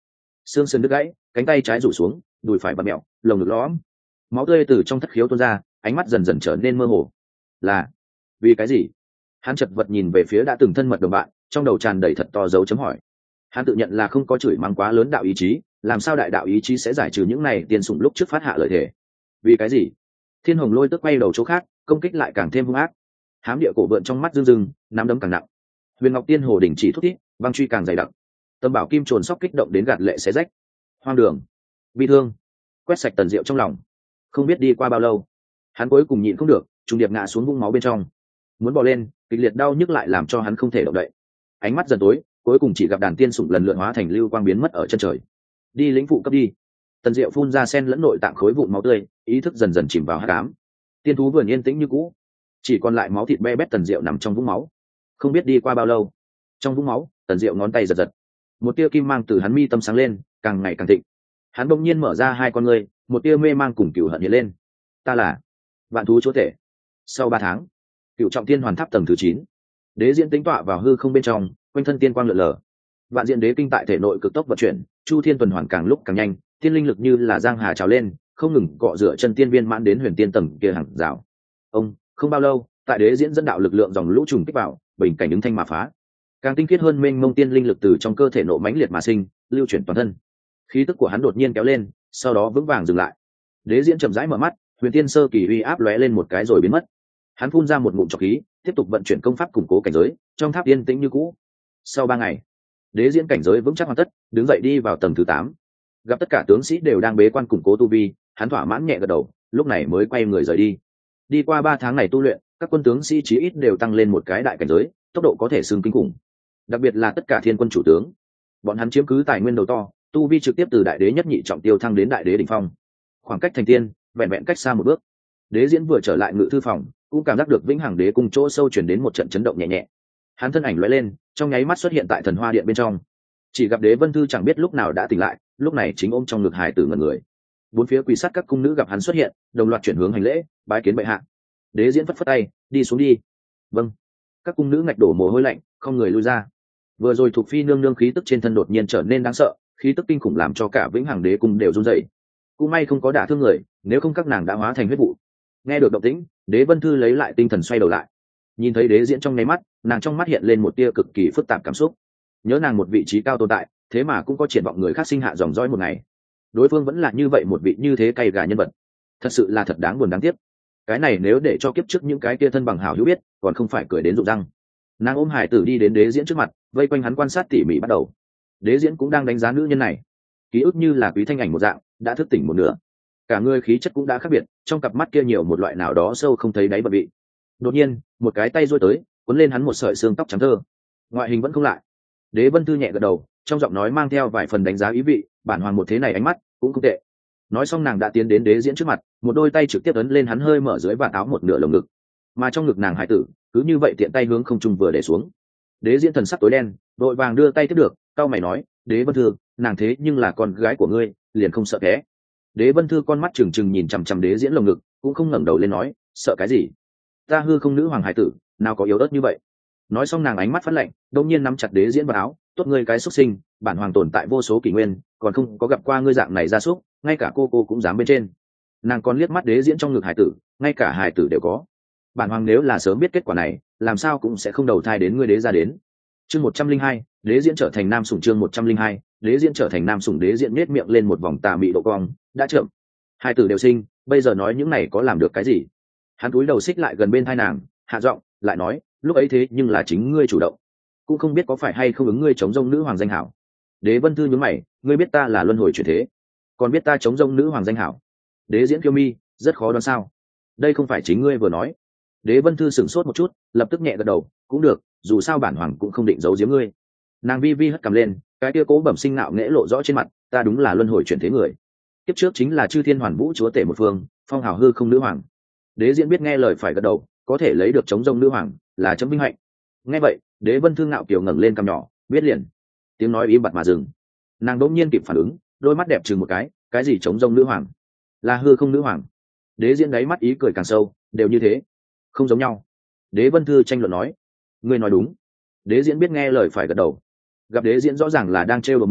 xương sườn đứt gãy, cánh tay trái rủ xuống, đùi phải bặm mẹo, lồng ngực lõm, máu tươi từ trong thất khiếu tuôn ra, ánh mắt dần dần trở nên mơ hồ. Là vì cái gì? Hắn chật vật nhìn về phía đã từng thân mật đồng bạn, trong đầu tràn đầy thật to dấu chấm hỏi. Hắn tự nhận là không có chửi mắng quá lớn đạo ý chí, làm sao đại đạo ý chí sẽ giải trừ những này tiền sủng lúc trước phát hạ lời thề? Vì cái gì? Thiên Hồng Lôi tức quay đầu chỗ khác, công kích lại càng thêm hung ác. Hám địa cổ vượn trong mắt rưng rưng, nắm đấm càng nặng. Huyền Ngọc Tiên Hồ đỉnh chỉ thúc thiết, băng truy càng dày đặc. Tâm bảo kim trồn sóc kích động đến gạt lệ xé rách. Hoang đường, bi thương, quét sạch tần diệu trong lòng. Không biết đi qua bao lâu, hắn cuối cùng nhịn không được, trùng điệp ngã xuống vũng máu bên trong. Muốn bò lên, kịch liệt đau nhức lại làm cho hắn không thể động đậy. Ánh mắt dần tối, cuối cùng chỉ gặp đàn tiên sủng lần lượt hóa thành lưu quang biến mất ở chân trời. Đi lĩnh phụ cấp đi. Tần diệu phun ra sen lẫn nội tạng khối vụn máu tươi, ý thức dần dần chìm vào hắc ám. Tiên thú vườn yên tĩnh như cũ, chỉ còn lại máu thịt be bét tần diệu nằm trong vũng máu. Không biết đi qua bao lâu, trong vũng máu, tần diệu ngón tay giật giật, một tia kim mang từ hắn mi tâm sáng lên, càng ngày càng thịnh. Hắn bỗng nhiên mở ra hai con ngươi, một tia mê mang cùng cửu hận hiện lên. Ta là vạn thú chúa tể. Sau ba tháng, cửu trọng tiên hoàn tháp tầng thứ chín, đế diễn tính tọa vào hư không bên trong, quanh thân tiên quang lượn lờ. Vạn diện đế kinh tại thể nội cực tốc vận chuyển, chu thiên tuần hoàn càng lúc càng nhanh, tiên linh lực như là giang hà trào lên, không ngừng cọ rửa chân tiên viên mãn đến huyền tiên tầng kia hàng rào. Ông không bao lâu, tại đế diễn dẫn đạo lực lượng dòng lũ trùng kích vào, bình cảnh ứng thanh mà phá. Càng tinh khiết hơn mênh mông tiên linh lực từ trong cơ thể nộ mãnh liệt mà sinh, lưu chuyển toàn thân. Khí tức của hắn đột nhiên kéo lên, sau đó vững vàng dừng lại. Đế diễn chậm rãi mở mắt, huyền tiên sơ kỳ uy áp lóe lên một cái rồi biến mất. Hắn phun ra một ngụm trọc khí, tiếp tục vận chuyển công pháp củng cố cảnh giới, trong tháp yên tĩnh như cũ. Sau ba ngày, đế diễn cảnh giới vững chắc hoàn tất, đứng dậy đi vào tầng thứ tám. Gặp tất cả tướng sĩ đều đang bế quan củng cố tu vi, hắn thỏa mãn nhẹ gật đầu, lúc này mới quay người rời đi. Đi qua ba tháng này tu luyện, các quân tướng sĩ chí ít đều tăng lên một cái đại cảnh giới, tốc độ có thể xưng kinh khủng. Đặc biệt là tất cả thiên quân chủ tướng, bọn hắn chiếm cứ tài nguyên đầu to, tu vi trực tiếp từ đại đế nhất nhị trọng tiêu thăng đến đại đế đỉnh phong. Khoảng cách thành tiên, vẹn vẹn cách xa một bước. Đế diễn vừa trở lại ngự thư phòng, cũng cảm giác được vĩnh hằng đế cung chỗ sâu chuyển đến một trận chấn động nhẹ nhẹ. Hắn thân ảnh lóe lên, trong nháy mắt xuất hiện tại thần hoa điện bên trong. Chỉ gặp đế vân thư chẳng biết lúc nào đã tỉnh lại, lúc này chính ôm trong ngực hài tử ngẩn người. Bốn phía quỳ sát các cung nữ gặp hắn xuất hiện, đồng loạt chuyển hướng hành lễ, bái kiến bệ hạ. Đế diễn phất phất tay, đi xuống đi. Vâng. Các cung nữ ngạch đổ mồ hôi lạnh, không người lui ra. Vừa rồi thuộc phi nương nương khí tức trên thân đột nhiên trở nên đáng sợ, khí tức kinh khủng làm cho cả vĩnh hằng đế cung đều run rẩy. Cũng may không có đả thương người, nếu không các nàng đã hóa thành huyết vụ. Nghe được động tĩnh, đế vân thư lấy lại tinh thần xoay đầu lại, nhìn thấy đế diễn trong nháy mắt, nàng trong mắt hiện lên một tia cực kỳ phức tạp cảm xúc. Nhớ nàng một vị trí cao tồn tại, thế mà cũng có triển vọng người khác sinh hạ dòng dõi một ngày. Đối phương vẫn là như vậy một vị như thế cay gà nhân vật, thật sự là thật đáng buồn đáng tiếc. Cái này nếu để cho kiếp trước những cái kia thân bằng hảo hữu biết, còn không phải cười đến rụng răng. Nàng ôm hải tử đi đến đế diễn trước mặt, vây quanh hắn quan sát tỉ mỉ bắt đầu. Đế diễn cũng đang đánh giá nữ nhân này, ký ức như là quý thanh ảnh một dạng, đã thức tỉnh một nửa. Cả người khí chất cũng đã khác biệt, trong cặp mắt kia nhiều một loại nào đó sâu không thấy đáy bật vị. Đột nhiên, một cái tay duỗi tới, cuốn lên hắn một sợi xương tóc trắng thơ. Ngoại hình vẫn không lại. Đế vân thư nhẹ gật đầu, trong giọng nói mang theo vài phần đánh giá ý vị, bản hoàng một thế này ánh mắt cũng không tệ. Nói xong nàng đã tiến đến đế diễn trước mặt, một đôi tay trực tiếp ấn lên hắn hơi mở dưới vạt áo một nửa lồng ngực, mà trong ngực nàng hải tử cứ như vậy tiện tay hướng không trung vừa để xuống. Đế diễn thần sắc tối đen, đội vàng đưa tay tiếp được, cau mày nói, đế vân thư, nàng thế nhưng là con gái của ngươi, liền không sợ thế? Đế vân thư con mắt trừng trừng nhìn chằm chằm đế diễn lồng ngực, cũng không ngẩng đầu lên nói, sợ cái gì? Ta hư không nữ hoàng hải tử, nào có yếu ớt như vậy? Nói xong nàng ánh mắt phát lạnh, đột nhiên nắm chặt đế diễn vào áo, tốt ngươi cái xuất sinh, bản hoàng tồn tại vô số kỷ nguyên, còn không có gặp qua ngươi dạng này ra súc, ngay cả cô cô cũng dám bên trên. Nàng còn liếc mắt đế diễn trong ngực hải tử, ngay cả hải tử đều có. Bản hoàng nếu là sớm biết kết quả này, làm sao cũng sẽ không đầu thai đến ngươi đế ra đến. Chương một trăm linh hai, đế diễn trở thành nam sủng. Chương một trăm linh hai, đế diễn trở thành nam sủng. Đế diễn nhếch miệng lên một vòng tà mị độ cong, đã chậm. Hai tử đều sinh, bây giờ nói những này có làm được cái gì? Hắn cúi đầu xích lại gần bên thai nàng, hạ giọng lại nói, lúc ấy thế nhưng là chính ngươi chủ động, cũng không biết có phải hay không ứng ngươi chống rông nữ hoàng danh hảo. Đế vân thư nhướng mày, ngươi biết ta là luân hồi chuyển thế, còn biết ta chống rông nữ hoàng danh hảo? Đế diễn kiêu mi, rất khó đoán sao? Đây không phải chính ngươi vừa nói? Đế vân thư sửng sốt một chút, lập tức nhẹ gật đầu, cũng được, dù sao bản hoàng cũng không định giấu giếm ngươi. Nàng vi vi hất cằm lên, cái kia cố bẩm sinh ngạo nghễ lộ rõ trên mặt, ta đúng là luân hồi chuyển thế người. Kiếp trước chính là chư thiên hoàn vũ chúa tể một phương, phong hào hư không nữ hoàng. Đế diễn biết nghe lời phải gật đầu, có thể lấy được chống rông nữ hoàng là chấm vinh hạnh. Nghe vậy, đế vân thương ngạo kiều ngẩng lên cằm nhỏ, biết liền. Tiếng nói im bặt mà dừng. Nàng đỗng nhiên kịp phản ứng, đôi mắt đẹp chừng một cái, cái gì chống rông nữ hoàng? Là hư không nữ hoàng. Đế diễn đáy mắt ý cười càng sâu, đều như thế, không giống nhau. Đế vân thư tranh luận nói, ngươi nói đúng. Đế diễn biết nghe lời phải gật đầu. Gặp đế diễn rõ ràng là đang trêu đùa mình,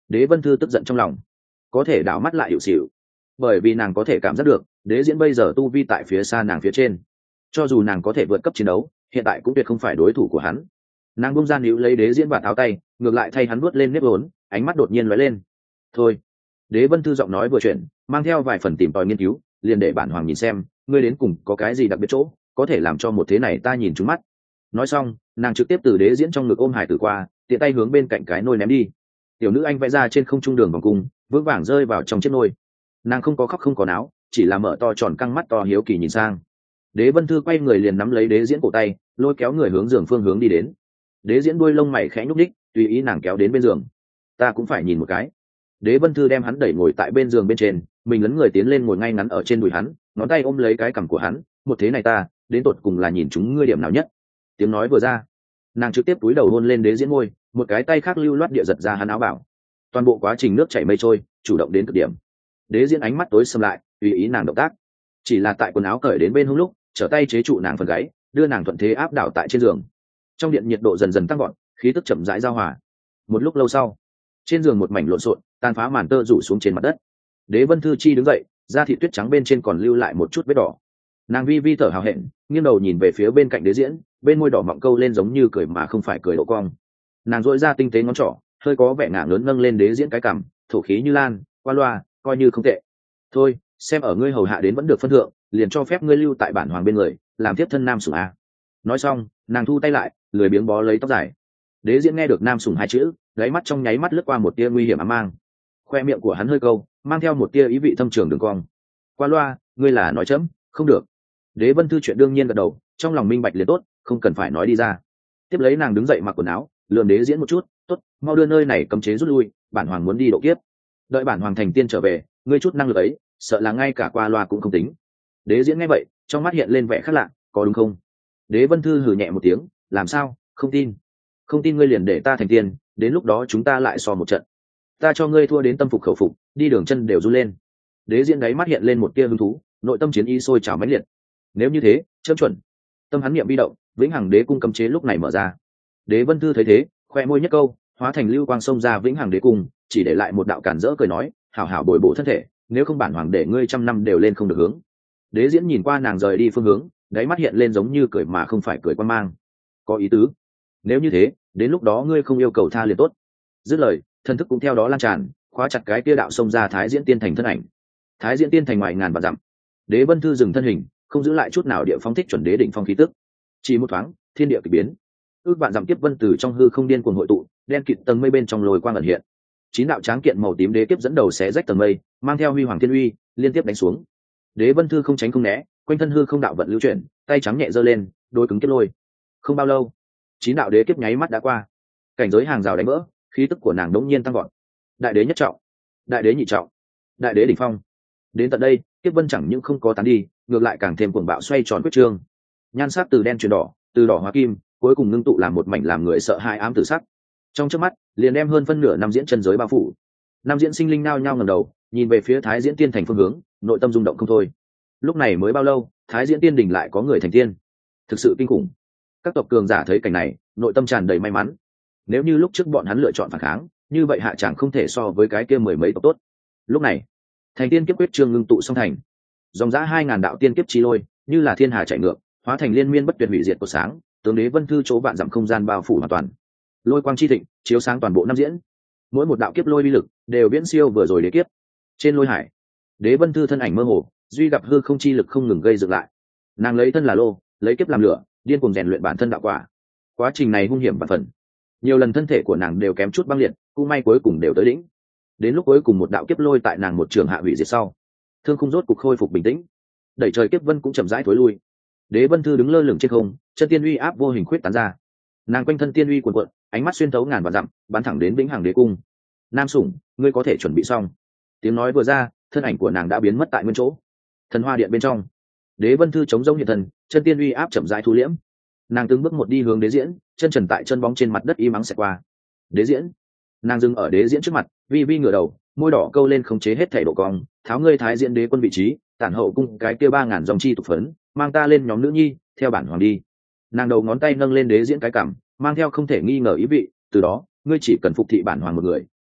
Đế Vân Thư tức giận trong lòng, có thể đảo mắt lại hiệu xịu, bởi vì nàng có thể cảm giác được đế diễn bây giờ tu vi tại phía xa nàng phía trên, cho dù nàng có thể vượt cấp chiến đấu hiện tại cũng tuyệt không phải đối thủ của hắn. Nàng bung ra níu lấy đế diễn và tháo tay, ngược lại thay hắn vuốt lên nếp vốn, ánh mắt đột nhiên lóe lên. Thôi. Đế Vân Thư giọng nói vừa chuyển, mang theo vài phần tìm tòi nghiên cứu, liền để bản hoàng nhìn xem ngươi đến cùng có cái gì đặc biệt chỗ có thể làm cho một thế này ta nhìn trúng mắt. Nói xong nàng trực tiếp từ đế diễn trong ngực ôm hải tử qua, tiện tay hướng bên cạnh cái nôi ném đi. Tiểu nữ anh vẽ ra trên không trung đường vòng cung, vững vàng rơi vào trong chiếc nôi. Nàng không có khóc không có náo, chỉ là mở to tròn căng mắt to hiếu kỳ nhìn sang. Đế Vân Thư quay người liền nắm lấy đế diễn cổ tay, lôi kéo người hướng giường phương hướng đi đến. Đế diễn đuôi lông mày khẽ nhúc nhích, tùy ý nàng kéo đến bên giường. Ta cũng phải nhìn một cái. Đế Vân Thư đem hắn đẩy ngồi tại bên giường bên trên, mình lấn người tiến lên ngồi ngay ngắn ở trên đùi hắn, ngón tay ôm lấy cái cằm của hắn. Một thế này ta đến tột cùng là nhìn chúng ngươi điểm nào nhất? Tiếng nói vừa ra, nàng trực tiếp túi đầu hôn lên đế diễn môi, một cái tay khác lưu loát địa giật ra hắn áo bảo. Toàn bộ quá trình nước chảy mây trôi, chủ động đến cực điểm. Đế diễn ánh mắt tối sầm lại, tùy ý nàng động tác, chỉ là tại quần áo cởi đến bên hông lúc trở tay chế trụ nàng phần gáy, đưa nàng thuận thế áp đảo tại trên giường. Trong điện nhiệt độ dần dần tăng gọn, khí tức chậm rãi giao hòa. Một lúc lâu sau, trên giường một mảnh lộn xộn, tàn phá màn tơ rủ xuống trên mặt đất. Đế Vân Thư chi đứng dậy, da thịt tuyết trắng bên trên còn lưu lại một chút vết đỏ. Nàng vi vi thở hào hẹn, nghiêng đầu nhìn về phía bên cạnh đế diễn, bên môi đỏ mọng câu lên giống như cười mà không phải cười độ cong. Nàng dội ra tinh tế ngón trỏ, hơi có vẻ ngả lớn nâng lên đế diễn cái cằm, thổ khí như lan, qua loa, coi như không tệ. Thôi, xem ở ngươi hầu hạ đến vẫn được phân thượng, liền cho phép ngươi lưu tại bản hoàng bên người, làm tiếp thân nam sủng a. Nói xong nàng thu tay lại, lười biếng bó lấy tóc dài. Đế diễn nghe được nam sủng hai chữ, gáy mắt trong nháy mắt lướt qua một tia nguy hiểm ám mang. Khoe miệng của hắn hơi câu, mang theo một tia ý vị thâm trường đường cong. Qua loa, ngươi là nói chấm không được. Đế Vân Thư chuyện đương nhiên gật đầu, trong lòng minh bạch liền tốt, không cần phải nói đi ra. Tiếp lấy nàng đứng dậy mặc quần áo, lườm đế diễn một chút, tốt, mau đưa nơi này cấm chế rút lui, bản hoàng muốn đi độ kiếp. Đợi bản hoàng thành tiên trở về, ngươi chút năng lực ấy sợ là ngay cả qua loa cũng không tính. Đế diễn nghe vậy trong mắt hiện lên vẻ khác lạ, có đúng không? Đế Vân Thư hừ nhẹ một tiếng, làm sao không tin? Không tin ngươi liền để ta thành tiên, đến lúc đó chúng ta lại so một trận, ta cho ngươi thua đến tâm phục khẩu phục, đi đường chân đều run lên. Đế diễn đáy mắt hiện lên một tia hứng thú, nội tâm chiến ý sôi trào mãnh liệt. Nếu như thế chấm chuẩn. Tâm hắn niệm bi động, vĩnh hằng đế cung cấm chế lúc này mở ra. Đế Vân Thư thấy thế khoe môi nhất câu, hóa thành lưu quang xông ra vĩnh hằng đế cung, chỉ để lại một đạo cản rỡ cười nói, hảo hảo bồi bổ thân thể, nếu không bản hoàng để ngươi trăm năm đều lên không được hướng. Đế diễn nhìn qua nàng rời đi phương hướng, đáy mắt hiện lên giống như cười mà không phải cười quan mang. Có ý tứ. Nếu như thế đến lúc đó ngươi không yêu cầu tha liền tốt. Dứt lời thần thức cũng theo đó lan tràn, khóa chặt cái kia đạo xông ra thái diễn tiên thành thân ảnh. Thái diễn tiên thành ngoài ngàn vạn dặm. Đế Vân Thư dừng thân hình, không giữ lại chút nào địa phong thích chuẩn đế đỉnh phong khí tức. Chỉ một thoáng thiên địa kỳ biến, ước vạn dặm kiếp vân từ trong hư không điên cuồng hội tụ, đen kịt tầng mây bên trong lồi quang ẩn hiện. Chín đạo tráng kiện màu tím đế kiếp dẫn đầu xé rách tầng mây, mang theo huy hoàng thiên uy liên tiếp đánh xuống. Đế Vân Thư không tránh không né, quanh thân hư không đạo vận lưu chuyển, tay trắng nhẹ giơ lên, đôi cứng kiếp lôi. Không bao lâu chín đạo đế kiếp nháy mắt đã qua, cảnh giới hàng rào đánh vỡ, khí tức của nàng đống nhiên tăng vọt. Đại đế nhất trọng, đại đế nhị trọng, đại đế đỉnh phong. Đến tận đây kiếp vân chẳng những không có tán đi, ngược lại càng thêm cuồng bạo xoay tròn quyết trương, nhan sắc từ đen chuyển đỏ, từ đỏ hóa kim, cuối cùng ngưng tụ làm một mảnh làm người sợ hãi ám tử sắc. Trong chớp mắt liền đem hơn phân nửa năm diễn chân giới bao phủ. Năm diễn sinh linh nao nhao ngẩng đầu nhìn về phía thái diễn tiên thành phương hướng, nội tâm rung động không thôi. Lúc này mới bao lâu thái diễn tiên đỉnh lại có người thành tiên, thực sự kinh khủng. Các tộc cường giả thấy cảnh này nội tâm tràn đầy may mắn. Nếu như lúc trước bọn hắn lựa chọn phản kháng, như vậy hạ chẳng không thể so với cái kia mười mấy tộc tốt. Lúc này thành tiên kiếp quyết trương ngưng tụ song thành, dòng dã hai ngàn đạo tiên kiếp chi lôi như là thiên hà chạy ngược, hóa thành liên miên bất tuyệt hủy diệt của sáng, tướng Đế Vân Thư chỗ vạn dặm không gian bao phủ hoàn toàn. Lôi quang chi thịnh chiếu sáng toàn bộ năm diễn, mỗi một đạo kiếp lôi uy lực đều viễn siêu vừa rồi đế kiếp. Trên lôi hải Đế Vân Thư thân ảnh mơ hồ, duy gặp hư không chi lực không ngừng gây dựng lại. Nàng lấy thân là lô, lấy kiếp làm lửa, điên cuồng rèn luyện bản thân đạo quả. Quá trình này hung hiểm và phần, nhiều lần thân thể của nàng đều kém chút băng liệt, cũng may cuối cùng đều tới đỉnh. Đến lúc cuối cùng một đạo kiếp lôi tại nàng một trường hạ hủy diệt sau, thương khung rốt cục khôi phục bình tĩnh, đẩy trời kiếp vân cũng chậm rãi thối lui. Đế Vân Thư đứng lơ lửng trên không, chân tiên uy áp vô hình khuyết tán ra. Nàng quanh thân tiên uy cuồn cuộn, ánh mắt xuyên thấu ngàn vạn dặm, bắn thẳng đến vĩnh hằng đế cung. Nam sủng, ngươi có thể chuẩn bị xong. Tiếng nói vừa ra, thân ảnh của nàng đã biến mất tại nguyên chỗ. Thần hoa điện bên trong, Đế Vân Thư chống rông hiện thần, chân tiên uy áp chậm rãi thu liễm. Nàng từng bước một đi hướng đế diễn, chân trần tại chân bóng trên mặt đất im ắng xẹt qua. Đế diễn, nàng dừng ở đế diễn trước mặt, vi vi ngửa đầu, môi đỏ câu lên khống chế hết thể độ cong, tháo ngươi thái diễn đế quân vị trí, tản hậu cung cái kia ba ngàn dòng chi tục phấn, mang ta lên nhóm nữ nhi, theo bản hoàng đi. Nàng đầu ngón tay nâng lên đế diễn cái cằm, mang theo không thể nghi ngờ ý vị, từ đó ngươi chỉ cần phục thị bản hoàng một người,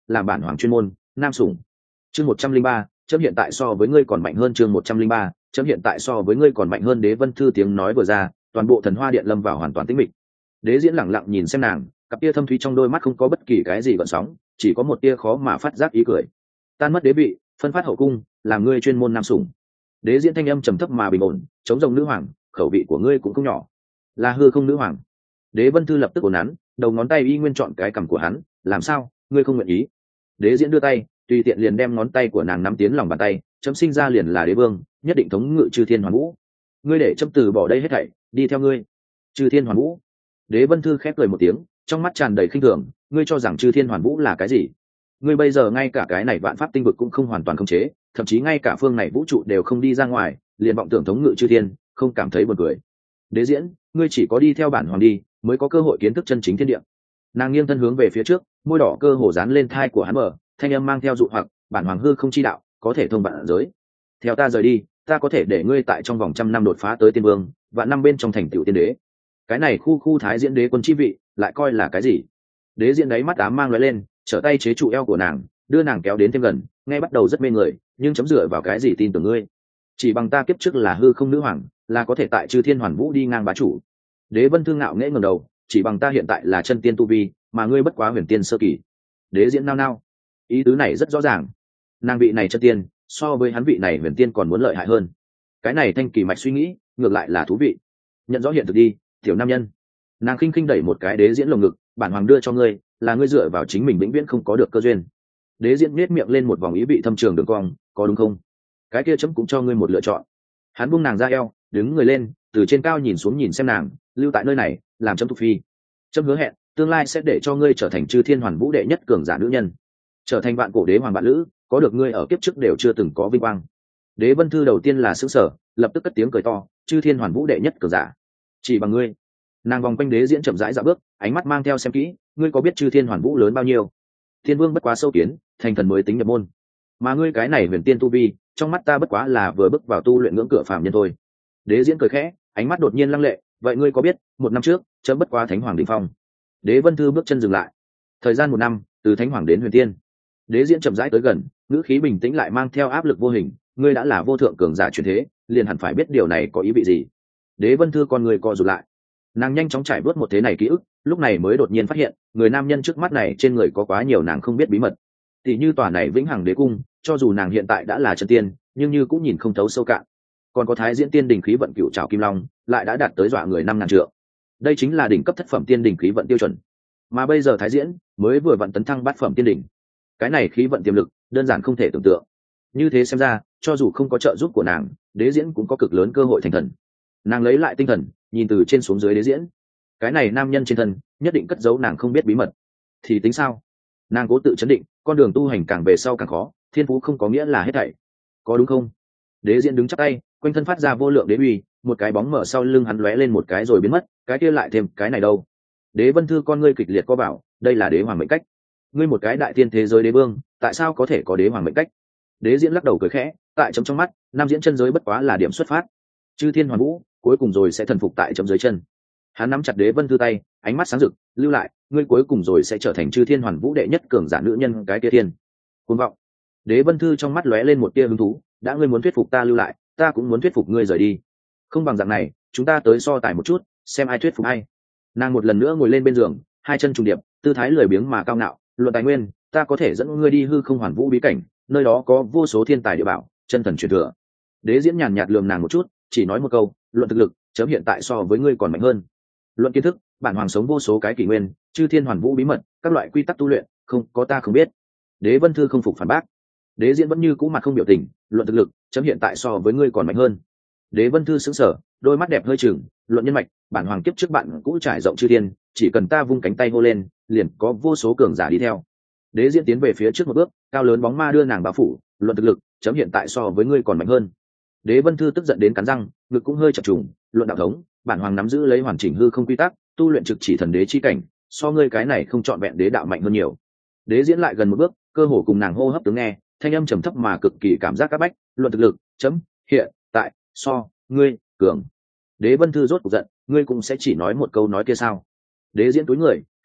làm bản hoàng chuyên môn nam sủng. Chương một trăm linh ba, chấm hiện tại so với ngươi còn mạnh hơn. Chương một trăm linh ba, chấm hiện tại so với ngươi còn mạnh hơn. Đế Vân Thư tiếng nói vừa ra, toàn bộ thần hoa điện lâm vào hoàn toàn tĩnh mịch. Đế Diễn lẳng lặng nhìn xem nàng, cặp tia thâm thúy trong đôi mắt không có bất kỳ cái gì gợn sóng, chỉ có một tia khó mà phát giác ý cười. Tan mất đế vị, phân phát hậu cung, làm ngươi chuyên môn nam sủng. Đế Diễn thanh âm trầm thấp mà bình ổn, chống rồng nữ hoàng, khẩu vị của ngươi cũng không nhỏ, là hư không nữ hoàng. Đế Vân Thư lập tức ổn nắn, đầu ngón tay y nguyên chọn cái cằm của hắn, làm sao, ngươi không nguyện ý? Đế Diễn đưa tay, tùy tiện liền đem ngón tay của nàng nắm tiến lòng bàn tay, chấm sinh ra liền là đế vương, nhất định thống ngự chư thiên hoàn vũ. Ngươi để chấm từ bỏ đây hết thảy, đi theo ngươi. Chư thiên hoàn vũ. Đế Vân Thư khép cười một tiếng, trong mắt tràn đầy khinh thường, ngươi cho rằng chư thiên hoàn vũ là cái gì? Ngươi bây giờ ngay cả cái này vạn pháp tinh vực cũng không hoàn toàn khống chế, thậm chí ngay cả phương này vũ trụ đều không đi ra ngoài, liền vọng tưởng thống ngự chư thiên, không cảm thấy buồn cười. Đế Diễn, ngươi chỉ có đi theo bản hoàng đi, mới có cơ hội kiến thức chân chính thiên địa. Nàng nghiêng thân hướng về phía trước, môi đỏ cơ hồ dán lên thai của hắn mở, thanh âm mang theo dụ hoặc, bản hoàng hư không chi đạo, có thể thông vạn giới. Theo ta rời đi, ta có thể để ngươi tại trong vòng trăm năm đột phá tới tiên vương, vạn năm bên trong thành tựu tiên đế. Cái này khu khu thái diễn đế quân chi vị, lại coi là cái gì? Đế Diễn đáy mắt ám mang lóe lên, trở tay chế trụ eo của nàng, đưa nàng kéo đến thêm gần, nghe bắt đầu rất mê người, nhưng chấm dựa vào cái gì tin tưởng ngươi? Chỉ bằng ta kiếp trước là hư không nữ hoàng, là có thể tại chư thiên hoàn vũ đi ngang bá chủ. Đế Vân Thương ngạo nghễ ngẩng đầu, chỉ bằng ta hiện tại là chân tiên tu vi, mà ngươi bất quá huyền tiên sơ kỳ. Đế Diễn nao nao, ý tứ này rất rõ ràng, nàng vị này chân tiên, so với hắn vị này huyền tiên còn muốn lợi hại hơn. Cái này thanh kỳ mạch suy nghĩ, ngược lại là thú vị. Nhận rõ hiện thực đi, tiểu nam nhân. Nàng khinh khinh đẩy một cái Đế Diễn lồng ngực, bản hoàng đưa cho ngươi, là ngươi dựa vào chính mình vĩnh viễn không có được cơ duyên. Đế Diễn nhếch miệng lên một vòng ý vị thâm trường đường cong, có đúng không? Cái kia chấm cũng cho ngươi một lựa chọn. Hắn buông nàng ra eo, đứng người lên, từ trên cao nhìn xuống nhìn xem nàng, lưu tại nơi này, làm chấm thuộc phi. Chấm hứa hẹn, tương lai sẽ để cho ngươi trở thành chư thiên hoàn vũ đệ nhất cường giả nữ nhân, trở thành vạn cổ đế hoàng bạn lữ, có được ngươi ở kiếp trước đều chưa từng có vinh quang. Đế Vân Thư đầu tiên là sững sờ, lập tức cất tiếng cười to, chư thiên hoàn vũ đệ nhất cường giả, chỉ bằng ngươi. Nàng vòng quanh Đế Diễn chậm rãi dạo bước, ánh mắt mang theo xem kỹ, ngươi có biết chư thiên hoàn vũ lớn bao nhiêu? Thiên vương bất quá sâu kiến, thành thần mới tính nhập môn, mà ngươi cái này huyền tiên tu vi, trong mắt ta bất quá là vừa bước vào tu luyện ngưỡng cửa phàm nhân thôi. Đế Diễn cười khẽ, ánh mắt đột nhiên lăng lệ, vậy ngươi có biết, một năm trước, chấm bất quá thánh hoàng đỉnh phong. Đế Vân Thư bước chân dừng lại. Thời gian một năm, từ thánh hoàng đến huyền tiên. Đế Diễn chậm rãi tới gần, ngữ khí bình tĩnh lại mang theo áp lực vô hình, ngươi đã là vô thượng cường giả truyền thế, liền hẳn phải biết điều này có ý vị gì. Đế Vân Thư con người co rụt lại, nàng nhanh chóng trải bớt một thế này ký ức, lúc này mới đột nhiên phát hiện, người nam nhân trước mắt này trên người có quá nhiều nàng không biết bí mật. Tỷ như tòa này vĩnh hằng đế cung, cho dù nàng hiện tại đã là chân tiên, nhưng như cũng nhìn không thấu sâu cạn. Còn có thái diễn tiên đình khí vận cựu trảo kim long, lại đã đạt tới dọa người năm ngàn trượng. Đây chính là đỉnh cấp thất phẩm tiên đình khí vận tiêu chuẩn. Mà bây giờ thái diễn mới vừa vận tấn thăng bát phẩm tiên đình, cái này khí vận tiềm lực đơn giản không thể tưởng tượng. Như thế xem ra, cho dù không có trợ giúp của nàng, Đế Diễn cũng có cực lớn cơ hội thành thần. Nàng lấy lại tinh thần, nhìn từ trên xuống dưới Đế Diễn, cái này nam nhân trên thân nhất định cất giấu nàng không biết bí mật. Thì tính sao? Nàng cố tự chấn định, con đường tu hành càng về sau càng khó, thiên phú không có nghĩa là hết thảy, có đúng không? Đế Diễn đứng chắp tay, quanh thân phát ra vô lượng đế uy, một cái bóng mở sau lưng hắn lóe lên một cái rồi biến mất, cái kia lại thêm cái này đâu? Đế Vân Thư con ngươi kịch liệt co bảo, đây là đế hoàng mệnh cách. Ngươi một cái đại tiên thế giới đế vương, tại sao có thể có đế hoàng mệnh cách? Đế Diễn lắc đầu cười khẽ, tại chấm trong mắt, nam diễn chân giới bất quá là điểm xuất phát, chư thiên hoàn vũ cuối cùng rồi sẽ thần phục tại chấm dưới chân. Hắn nắm chặt Đế Vân Thư tay, ánh mắt sáng rực, lưu lại, ngươi cuối cùng rồi sẽ trở thành chư thiên hoàn vũ đệ nhất cường giả nữ nhân cái kia thiên. Cuồng vọng. Đế Vân Thư trong mắt lóe lên một tia hứng thú, đã ngươi muốn thuyết phục ta lưu lại, ta cũng muốn thuyết phục ngươi rời đi. Không bằng dạng này, chúng ta tới so tài một chút, xem ai thuyết phục ai. Nàng một lần nữa ngồi lên bên giường, hai chân trùng điệp, tư thái lười biếng mà cao ngạo, luận tài nguyên, ta có thể dẫn ngươi đi hư không hoàn vũ bí cảnh, nơi đó có vô số thiên tài địa bảo, chân thần truyền thừa. Đế Diễn nhàn nhạt lườm nàng một chút, chỉ nói một câu, luận thực lực, chấm hiện tại so với ngươi còn mạnh hơn. Luận kiến thức, bản hoàng sống vô số cái kỷ nguyên, chư thiên hoàn vũ bí mật, các loại quy tắc tu luyện, không có ta không biết. Đế Vân Thư không phục phản bác. Đế Diễn vẫn như cũ mặt không biểu tình, luận thực lực, chấm hiện tại so với ngươi còn mạnh hơn. Đế Vân Thư sững sờ, đôi mắt đẹp hơi chừng, luận nhân mạch, bản hoàng kiếp trước bạn cũ trải rộng chư thiên, chỉ cần ta vung cánh tay hô lên, liền có vô số cường giả đi theo. Đế Diễn tiến về phía trước một bước, cao lớn bóng ma đưa nàng bao phủ, luận thực lực, chấm hiện tại so với ngươi còn mạnh hơn. Đế Vân Thư tức giận đến cắn răng, ngực cũng hơi chập trùng, luận đạo thống, bản hoàng nắm giữ lấy hoàn chỉnh hư không quy tắc, tu luyện trực chỉ thần đế chi cảnh, so ngươi cái này không chọn vẹn đế đạo mạnh hơn nhiều. Đế Diễn lại gần một bước, cơ hồ cùng nàng hô hấp tướng nghe, thanh âm trầm thấp mà cực kỳ cảm giác các bách, luận thực lực, chấm hiện tại so ngươi cường. Đế Vân Thư rốt cuộc giận, ngươi cũng sẽ chỉ nói một câu nói kia sao? Đế Diễn túi người,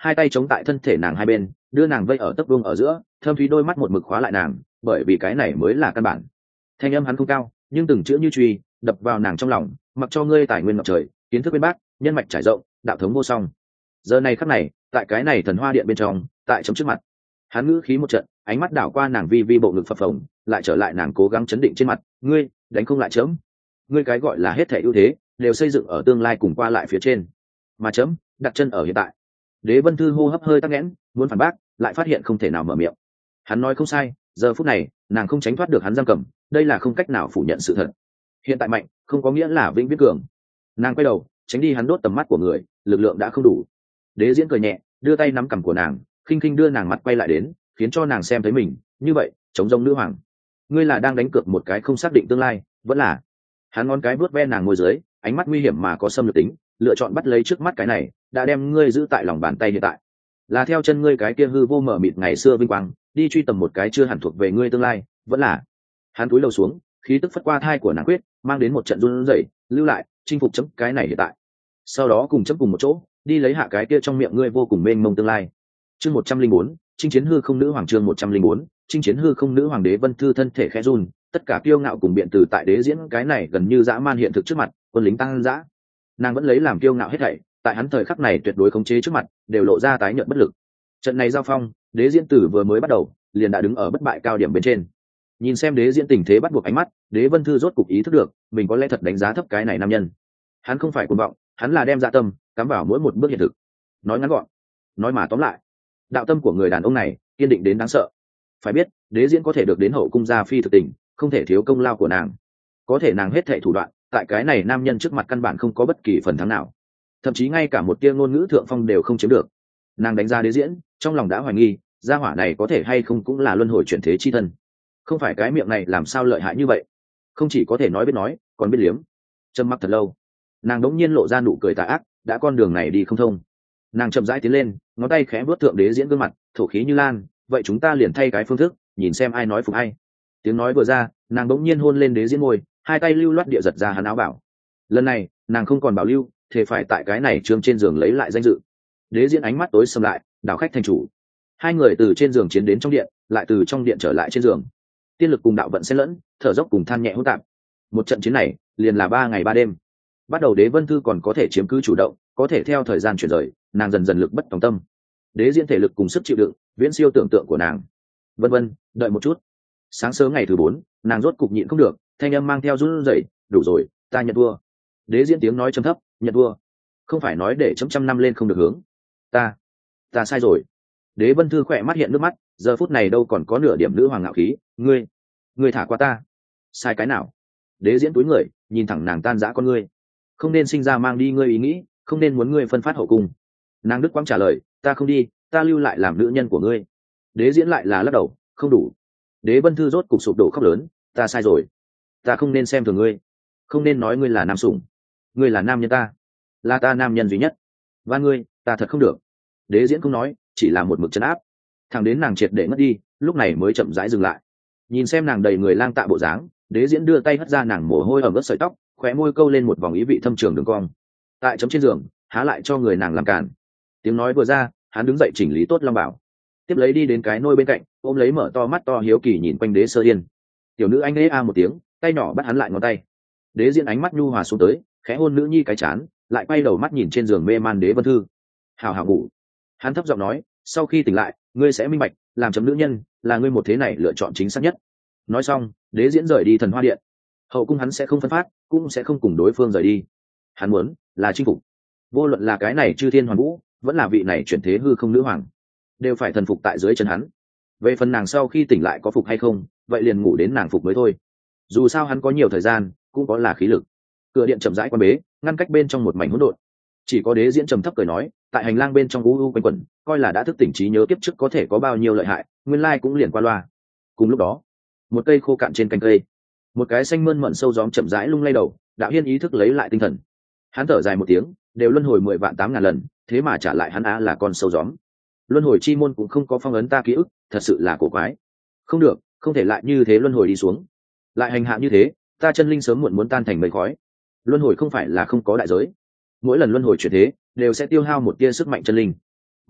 hai tay chống tại thân thể nàng hai bên, đưa nàng vây ở tấc vuông ở giữa, thâm thúy đôi mắt một mực khóa lại nàng, bởi vì cái này mới là căn bản. Thanh âm hắn không cao, nhưng từng chữ như truy, đập vào nàng trong lòng, mặc cho ngươi tài nguyên ngập trời, kiến thức bên bác, nhân mạch trải rộng, đạo thống vô song. Giờ này khắc này, tại cái này thần hoa điện bên trong, tại chấm trước mặt, hắn ngữ khí một trận, ánh mắt đảo qua nàng vi vi bộ ngực phập phồng, lại trở lại nàng cố gắng chấn định trên mặt, ngươi đánh không lại chấm, ngươi cái gọi là hết thể ưu thế đều xây dựng ở tương lai cùng qua lại phía trên, mà chấm đặt chân ở hiện tại. Đế Vân Thư hô hấp hơi tắc nghẽn, muốn phản bác lại phát hiện không thể nào mở miệng. Hắn nói không sai, giờ phút này nàng không tránh thoát được hắn giam cầm, đây là không cách nào phủ nhận sự thật. Hiện tại mạnh không có nghĩa là vĩnh viễn cường. Nàng quay đầu tránh đi hắn đốt tầm mắt của người, lực lượng đã không đủ. Đế Diễn cười nhẹ, đưa tay nắm cằm của nàng, khinh khinh đưa nàng mặt quay lại đến, khiến cho nàng xem thấy mình như vậy chống rông nữ hoàng. Ngươi là đang đánh cược một cái không xác định tương lai, vẫn là? Hắn ngón cái vuốt ve nàng môi dưới, ánh mắt nguy hiểm mà có xâm lược tính, lựa chọn bắt lấy trước mắt cái này, đã đem ngươi giữ tại lòng bàn tay hiện tại, là theo chân ngươi cái kia hư vô mở mịt ngày xưa vinh quang đi truy tầm một cái chưa hẳn thuộc về ngươi tương lai, vẫn là? Hắn cúi đầu xuống, khí tức phất qua thai của nàng quyết, mang đến một trận run rẩy, lưu lại chinh phục chấm cái này hiện tại, sau đó cùng chấm cùng một chỗ đi lấy hạ cái kia trong miệng ngươi vô cùng mênh mông tương lai. Chương một trăm linh bốn, chinh chiến hư không nữ hoàng. Chương một trăm linh bốn, chinh chiến hư không nữ hoàng. Đế Vân Thư thân thể khẽ run, tất cả kiêu ngạo cùng biện từ tại Đế Diễn cái này gần như dã man hiện thực trước mặt, quân lính tăng dã, nàng vẫn lấy làm kiêu ngạo hết thảy, tại hắn thời khắc này tuyệt đối khống chế trước mặt, đều lộ ra tái nhợt bất lực. Trận này giao phong, Đế Diễn tử vừa mới bắt đầu, liền đã đứng ở bất bại cao điểm bên trên. Nhìn xem Đế Diễn tình thế bắt buộc ánh mắt, Đế Vân Thư rốt cục ý thức được, mình có lẽ thật đánh giá thấp cái này nam nhân. Hắn không phải cuồng vọng, hắn là đem dạ tâm cắm vào mỗi một bước hiện thực. Nói ngắn gọn, nói mà tóm lại, đạo tâm của người đàn ông này kiên định đến đáng sợ. Phải biết, Đế Diễn có thể được đến hậu cung gia phi thực tình, không thể thiếu công lao của nàng. Có thể nàng hết thảy thủ đoạn, tại cái này nam nhân trước mặt căn bản không có bất kỳ phần thắng nào, thậm chí ngay cả một tia ngôn ngữ thượng phong đều không chiếm được. Nàng đánh giá Đế Diễn, trong lòng đã hoài nghi, gia hỏa này có thể hay không cũng là luân hồi chuyển thế chi thân. Không phải cái miệng này làm sao lợi hại như vậy, không chỉ có thể nói biết nói, còn biết liếm. Trầm mặc thật lâu, nàng đống nhiên lộ ra nụ cười tà ác, đã con đường này đi không thông. Nàng chậm rãi tiến lên, ngón tay khẽ vuốt thượng Đế Diễn gương mặt, thổ khí như lan, vậy chúng ta liền thay cái phương thức, nhìn xem ai nói phục ai. Tiếng nói vừa ra, nàng đống nhiên hôn lên Đế Diễn môi, hai tay lưu loát địa giật ra hắn áo bảo. Lần này nàng không còn bảo lưu, thể phải tại cái này trương trên giường lấy lại danh dự. Đế Diễn ánh mắt tối sầm lại, đảo khách thành chủ. Hai người từ trên giường chiến đến trong điện, lại từ trong điện trở lại trên giường. Tiên lực cùng đạo vận xen lẫn, thở dốc cùng than nhẹ hỗn tạp. Một trận chiến này liền là ba ngày ba đêm. Bắt đầu Đế Vân Thư còn có thể chiếm cứ chủ động, có thể theo thời gian chuyển rời, nàng dần dần lực bất tòng tâm. Đế Diễn thể lực cùng sức chịu đựng viễn siêu tưởng tượng của nàng. Vân vân, đợi một chút. Sáng sớm ngày thứ bốn, nàng rốt cục nhịn không được, thanh âm mang theo run rẩy, đủ rồi, ta nhận thua. Đế Diễn tiếng nói trầm thấp, nhận thua, không phải nói để chấm trăm năm lên không được hướng. Ta, ta sai rồi. Đế Vân Thư khỏe mắt hiện nước mắt, giờ phút này đâu còn có nửa điểm nữ hoàng ngạo khí, ngươi, ngươi thả qua ta. Sai cái nào? Đế Diễn túi người, nhìn thẳng nàng tan rã con ngươi. Không nên sinh ra mang đi ngươi ý nghĩ, không nên muốn ngươi phân phát hậu cung. Nàng đức quang trả lời, ta không đi, ta lưu lại làm nữ nhân của ngươi. Đế Diễn lại là lắc đầu, không đủ. Đế Vân Thư rốt cục sụp đổ khóc lớn, ta sai rồi, ta không nên xem thường ngươi, không nên nói ngươi là nam sủng, ngươi là nam nhân ta, là ta nam nhân duy nhất, và ngươi ta thật không được. Đế Diễn không nói, chỉ là một mực trấn áp, thẳng đến nàng triệt để ngất đi, lúc này mới chậm rãi dừng lại. Nhìn xem nàng đầy người lang tạ bộ dáng, Đế Diễn đưa tay hất ra nàng mồ hôi ẩm ướt sợi tóc, khóe môi câu lên một vòng ý vị thâm trường đường cong. Tại chấm trên giường, há lại cho người nàng làm cản. Tiếng nói vừa ra, hắn đứng dậy chỉnh lý tốt long bảo, tiếp lấy đi đến cái nôi bên cạnh, ôm lấy mở to mắt to hiếu kỳ nhìn quanh Đế Sơ Yên. Tiểu nữ anh ê a một tiếng, tay nhỏ bắt hắn lại ngón tay. Đế Diễn ánh mắt nhu hòa xuống tới, khẽ hôn nữ nhi cái chán, lại quay đầu mắt nhìn trên giường mê man Đế Vân Thư. Hào hào ngủ. Hắn thấp giọng nói, sau khi tỉnh lại, ngươi sẽ minh bạch, làm chấm nữ nhân, là ngươi một thế này lựa chọn chính xác nhất. Nói xong, Đế Diễn rời đi thần hoa điện. Hậu cung hắn sẽ không phân phát, cũng sẽ không cùng đối phương rời đi. Hắn muốn là chinh phục. Vô luận là cái này chư thiên hoàn vũ, vẫn là vị này chuyển thế hư không nữ hoàng, đều phải thần phục tại dưới chân hắn. Về phần nàng sau khi tỉnh lại có phục hay không, vậy liền ngủ đến nàng phục mới thôi. Dù sao hắn có nhiều thời gian, cũng có là khí lực. Cửa điện chậm rãi quan bế, ngăn cách bên trong một mảnh hỗn độn. Chỉ có Đế Diễn trầm thấp cười nói, tại hành lang bên trong u u quanh quẩn, coi là đã thức tỉnh trí nhớ kiếp trước có thể có bao nhiêu lợi hại, nguyên lai cũng liền qua loa. Cùng lúc đó, một cây khô cạn trên cành cây, một cái xanh mơn mận sâu gióm chậm rãi lung lay đầu, Đạo Hiên ý thức lấy lại tinh thần. Hắn thở dài một tiếng, đều luân hồi mười vạn tám ngàn lần, thế mà trả lại hắn á là con sâu gióm. Luân hồi chi môn cũng không có phong ấn ta ký ức, thật sự là cổ quái. Không được, không thể lại như thế luân hồi đi xuống, lại hành hạ như thế, ta chân linh sớm muộn muốn tan thành mây khói. Luân hồi không phải là không có đại giới, mỗi lần luân hồi chuyển thế đều sẽ tiêu hao một tia sức mạnh chân linh.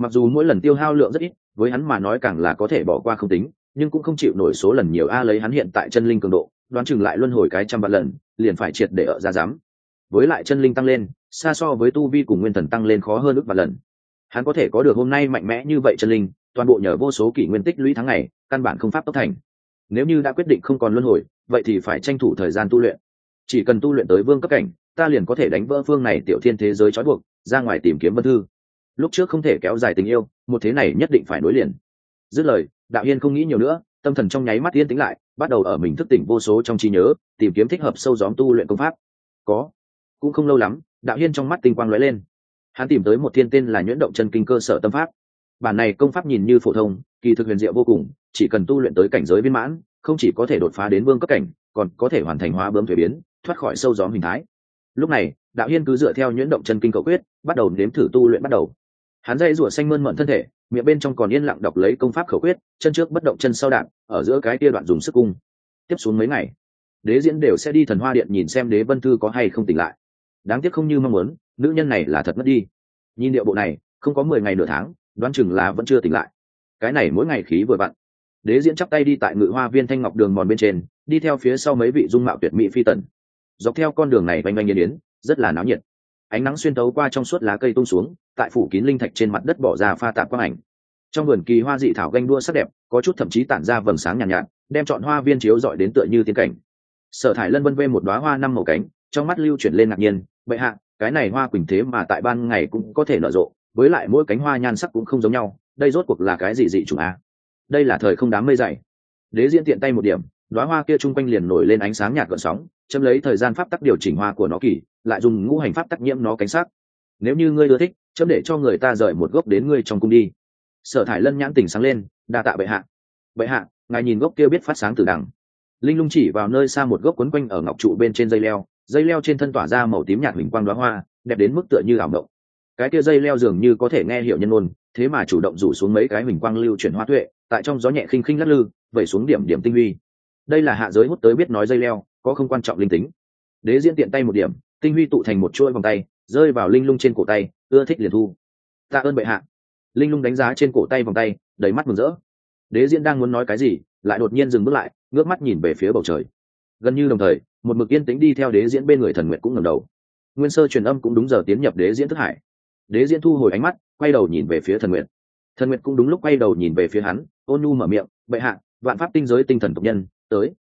mặc dù mỗi lần tiêu hao lượng rất ít, với hắn mà nói càng là có thể bỏ qua không tính, nhưng cũng không chịu nổi số lần nhiều a. Lấy hắn hiện tại chân linh cường độ, đoán chừng lại luân hồi cái trăm vạn lần liền phải triệt để ở ra dám. Với lại chân linh tăng lên xa so với tu vi cùng nguyên thần tăng lên khó hơn ước vạn lần. Hắn có thể có được hôm nay mạnh mẽ như vậy chân linh, toàn bộ nhờ vô số kỷ nguyên tích lũy tháng ngày, căn bản không pháp tốc thành. Nếu như đã quyết định không còn luân hồi, vậy thì phải tranh thủ thời gian tu luyện. Chỉ cần tu luyện tới vương cấp cảnh, ta liền có thể đánh vỡ phương này tiểu thiên thế giới trói buộc, ra ngoài tìm kiếm Vân Thư. Lúc trước không thể kéo dài tình yêu, một thế này nhất định phải nối liền. Dứt lời, Đạo Hiên không nghĩ nhiều nữa, tâm thần trong nháy mắt yên tĩnh lại, bắt đầu ở mình thức tỉnh vô số trong trí nhớ, tìm kiếm thích hợp sâu gióm tu luyện công pháp. Có, cũng không lâu lắm, Đạo Hiên trong mắt tinh quang lóe lên. Hắn tìm tới một thiên tên là Nhuyễn Động Chân Kinh cơ sở tâm pháp. Bản này công pháp nhìn như phổ thông, kỳ thực huyền diệu vô cùng, chỉ cần tu luyện tới cảnh giới viên mãn, không chỉ có thể đột phá đến vương cấp cảnh, còn có thể hoàn thành hóa bướm thủy biến, thoát khỏi sâu gióm hình thái. Lúc này, Đạo Hiên cứ dựa theo Nhuyễn Động Chân Kinh cầu quyết, bắt đầu nếm thử tu luyện bắt đầu. Hắn dây rủa xanh mơn mận thân thể, miệng bên trong còn yên lặng đọc lấy công pháp khẩu quyết, chân trước bất động chân sau đạp, ở giữa cái kia đoạn dùng sức cung. Tiếp xuống mấy ngày, Đế Diễn đều sẽ đi Thần Hoa Điện nhìn xem Đế Vân Thư có hay không tỉnh lại. Đáng tiếc không như mong muốn, nữ nhân này là thật mất đi. Nhìn điệu bộ này, không có mười ngày nửa tháng, đoán chừng là vẫn chưa tỉnh lại. Cái này mỗi ngày khí vừa vặn. Đế Diễn chắp tay đi tại Ngự Hoa Viên thanh ngọc đường mòn bên trên, đi theo phía sau mấy vị dung mạo tuyệt mỹ phi tần. Dọc theo con đường này vành vành yên yến, rất là náo nhiệt. Ánh nắng xuyên tấu qua trong suốt lá cây tung xuống, tại phủ kín linh thạch trên mặt đất bỏ ra pha tạp quang ảnh. Trong vườn kỳ hoa dị thảo ganh đua sắc đẹp, có chút thậm chí tản ra vầng sáng nhàn nhạt, nhạt, đem trọn hoa viên chiếu rọi đến tựa như tiên cảnh. Sở Thải Lân vân vê một đóa hoa năm màu cánh, trong mắt lưu chuyển lên ngạc nhiên, bệ hạ, cái này hoa quỳnh thế mà tại ban ngày cũng có thể nở rộ, với lại mỗi cánh hoa nhan sắc cũng không giống nhau, đây rốt cuộc là cái gì dị chủng a? Đây là thời không đám mây dày. Đế Diễn tiện tay một điểm, đóa hoa kia trung quanh liền nổi lên ánh sáng nhạt gợn sóng, châm lấy thời gian pháp tắc điều chỉnh hoa của nó kỳ, lại dùng ngũ hành pháp tắc nhiễm nó cánh sắc. Nếu như ngươi ưa thích, châm để cho người ta rời một gốc đến ngươi trong cung đi. Sở Thải Lân nhãn tỉnh sáng lên, đa tạ bệ hạ. Bệ hạ, ngài nhìn gốc kia biết phát sáng từ đằng. Linh lung chỉ vào nơi xa một gốc quấn quanh ở ngọc trụ bên trên dây leo, dây leo trên thân tỏa ra màu tím nhạt huỳnh quang đóa hoa, đẹp đến mức tựa như ảo mộng. Cái kia dây leo dường như có thể nghe hiểu nhân ngôn, thế mà chủ động rủ xuống mấy cái huỳnh quang lưu chuyển hoa tuệ, tại trong gió nhẹ khinh khinh lắc lư, vẩy xuống điểm điểm tinh huy. Đây là hạ giới hút tới biết nói dây leo, có không quan trọng linh tính. Đế Diễn tiện tay một điểm, tinh huy tụ thành một chuỗi vòng tay, rơi vào linh lung trên cổ tay, ưa thích liền thu. Tạ ơn bệ hạ. Linh lung đánh giá trên cổ tay vòng tay, đầy mắt mừng rỡ. Đế Diễn đang muốn nói cái gì, lại đột nhiên dừng bước lại, ngước mắt nhìn về phía bầu trời. Gần như đồng thời, một mực yên tĩnh đi theo Đế Diễn bên người Thần Nguyệt cũng ngẩng đầu. Nguyên sơ truyền âm cũng đúng giờ tiến nhập Đế Diễn thức hải. Đế Diễn thu hồi ánh mắt, quay đầu nhìn về phía Thần Nguyệt. Thần Nguyệt cũng đúng lúc quay đầu nhìn về phía hắn, ôn nhu mở miệng, bệ hạ, vạn pháp tinh giới tinh thần tộc nhân tới.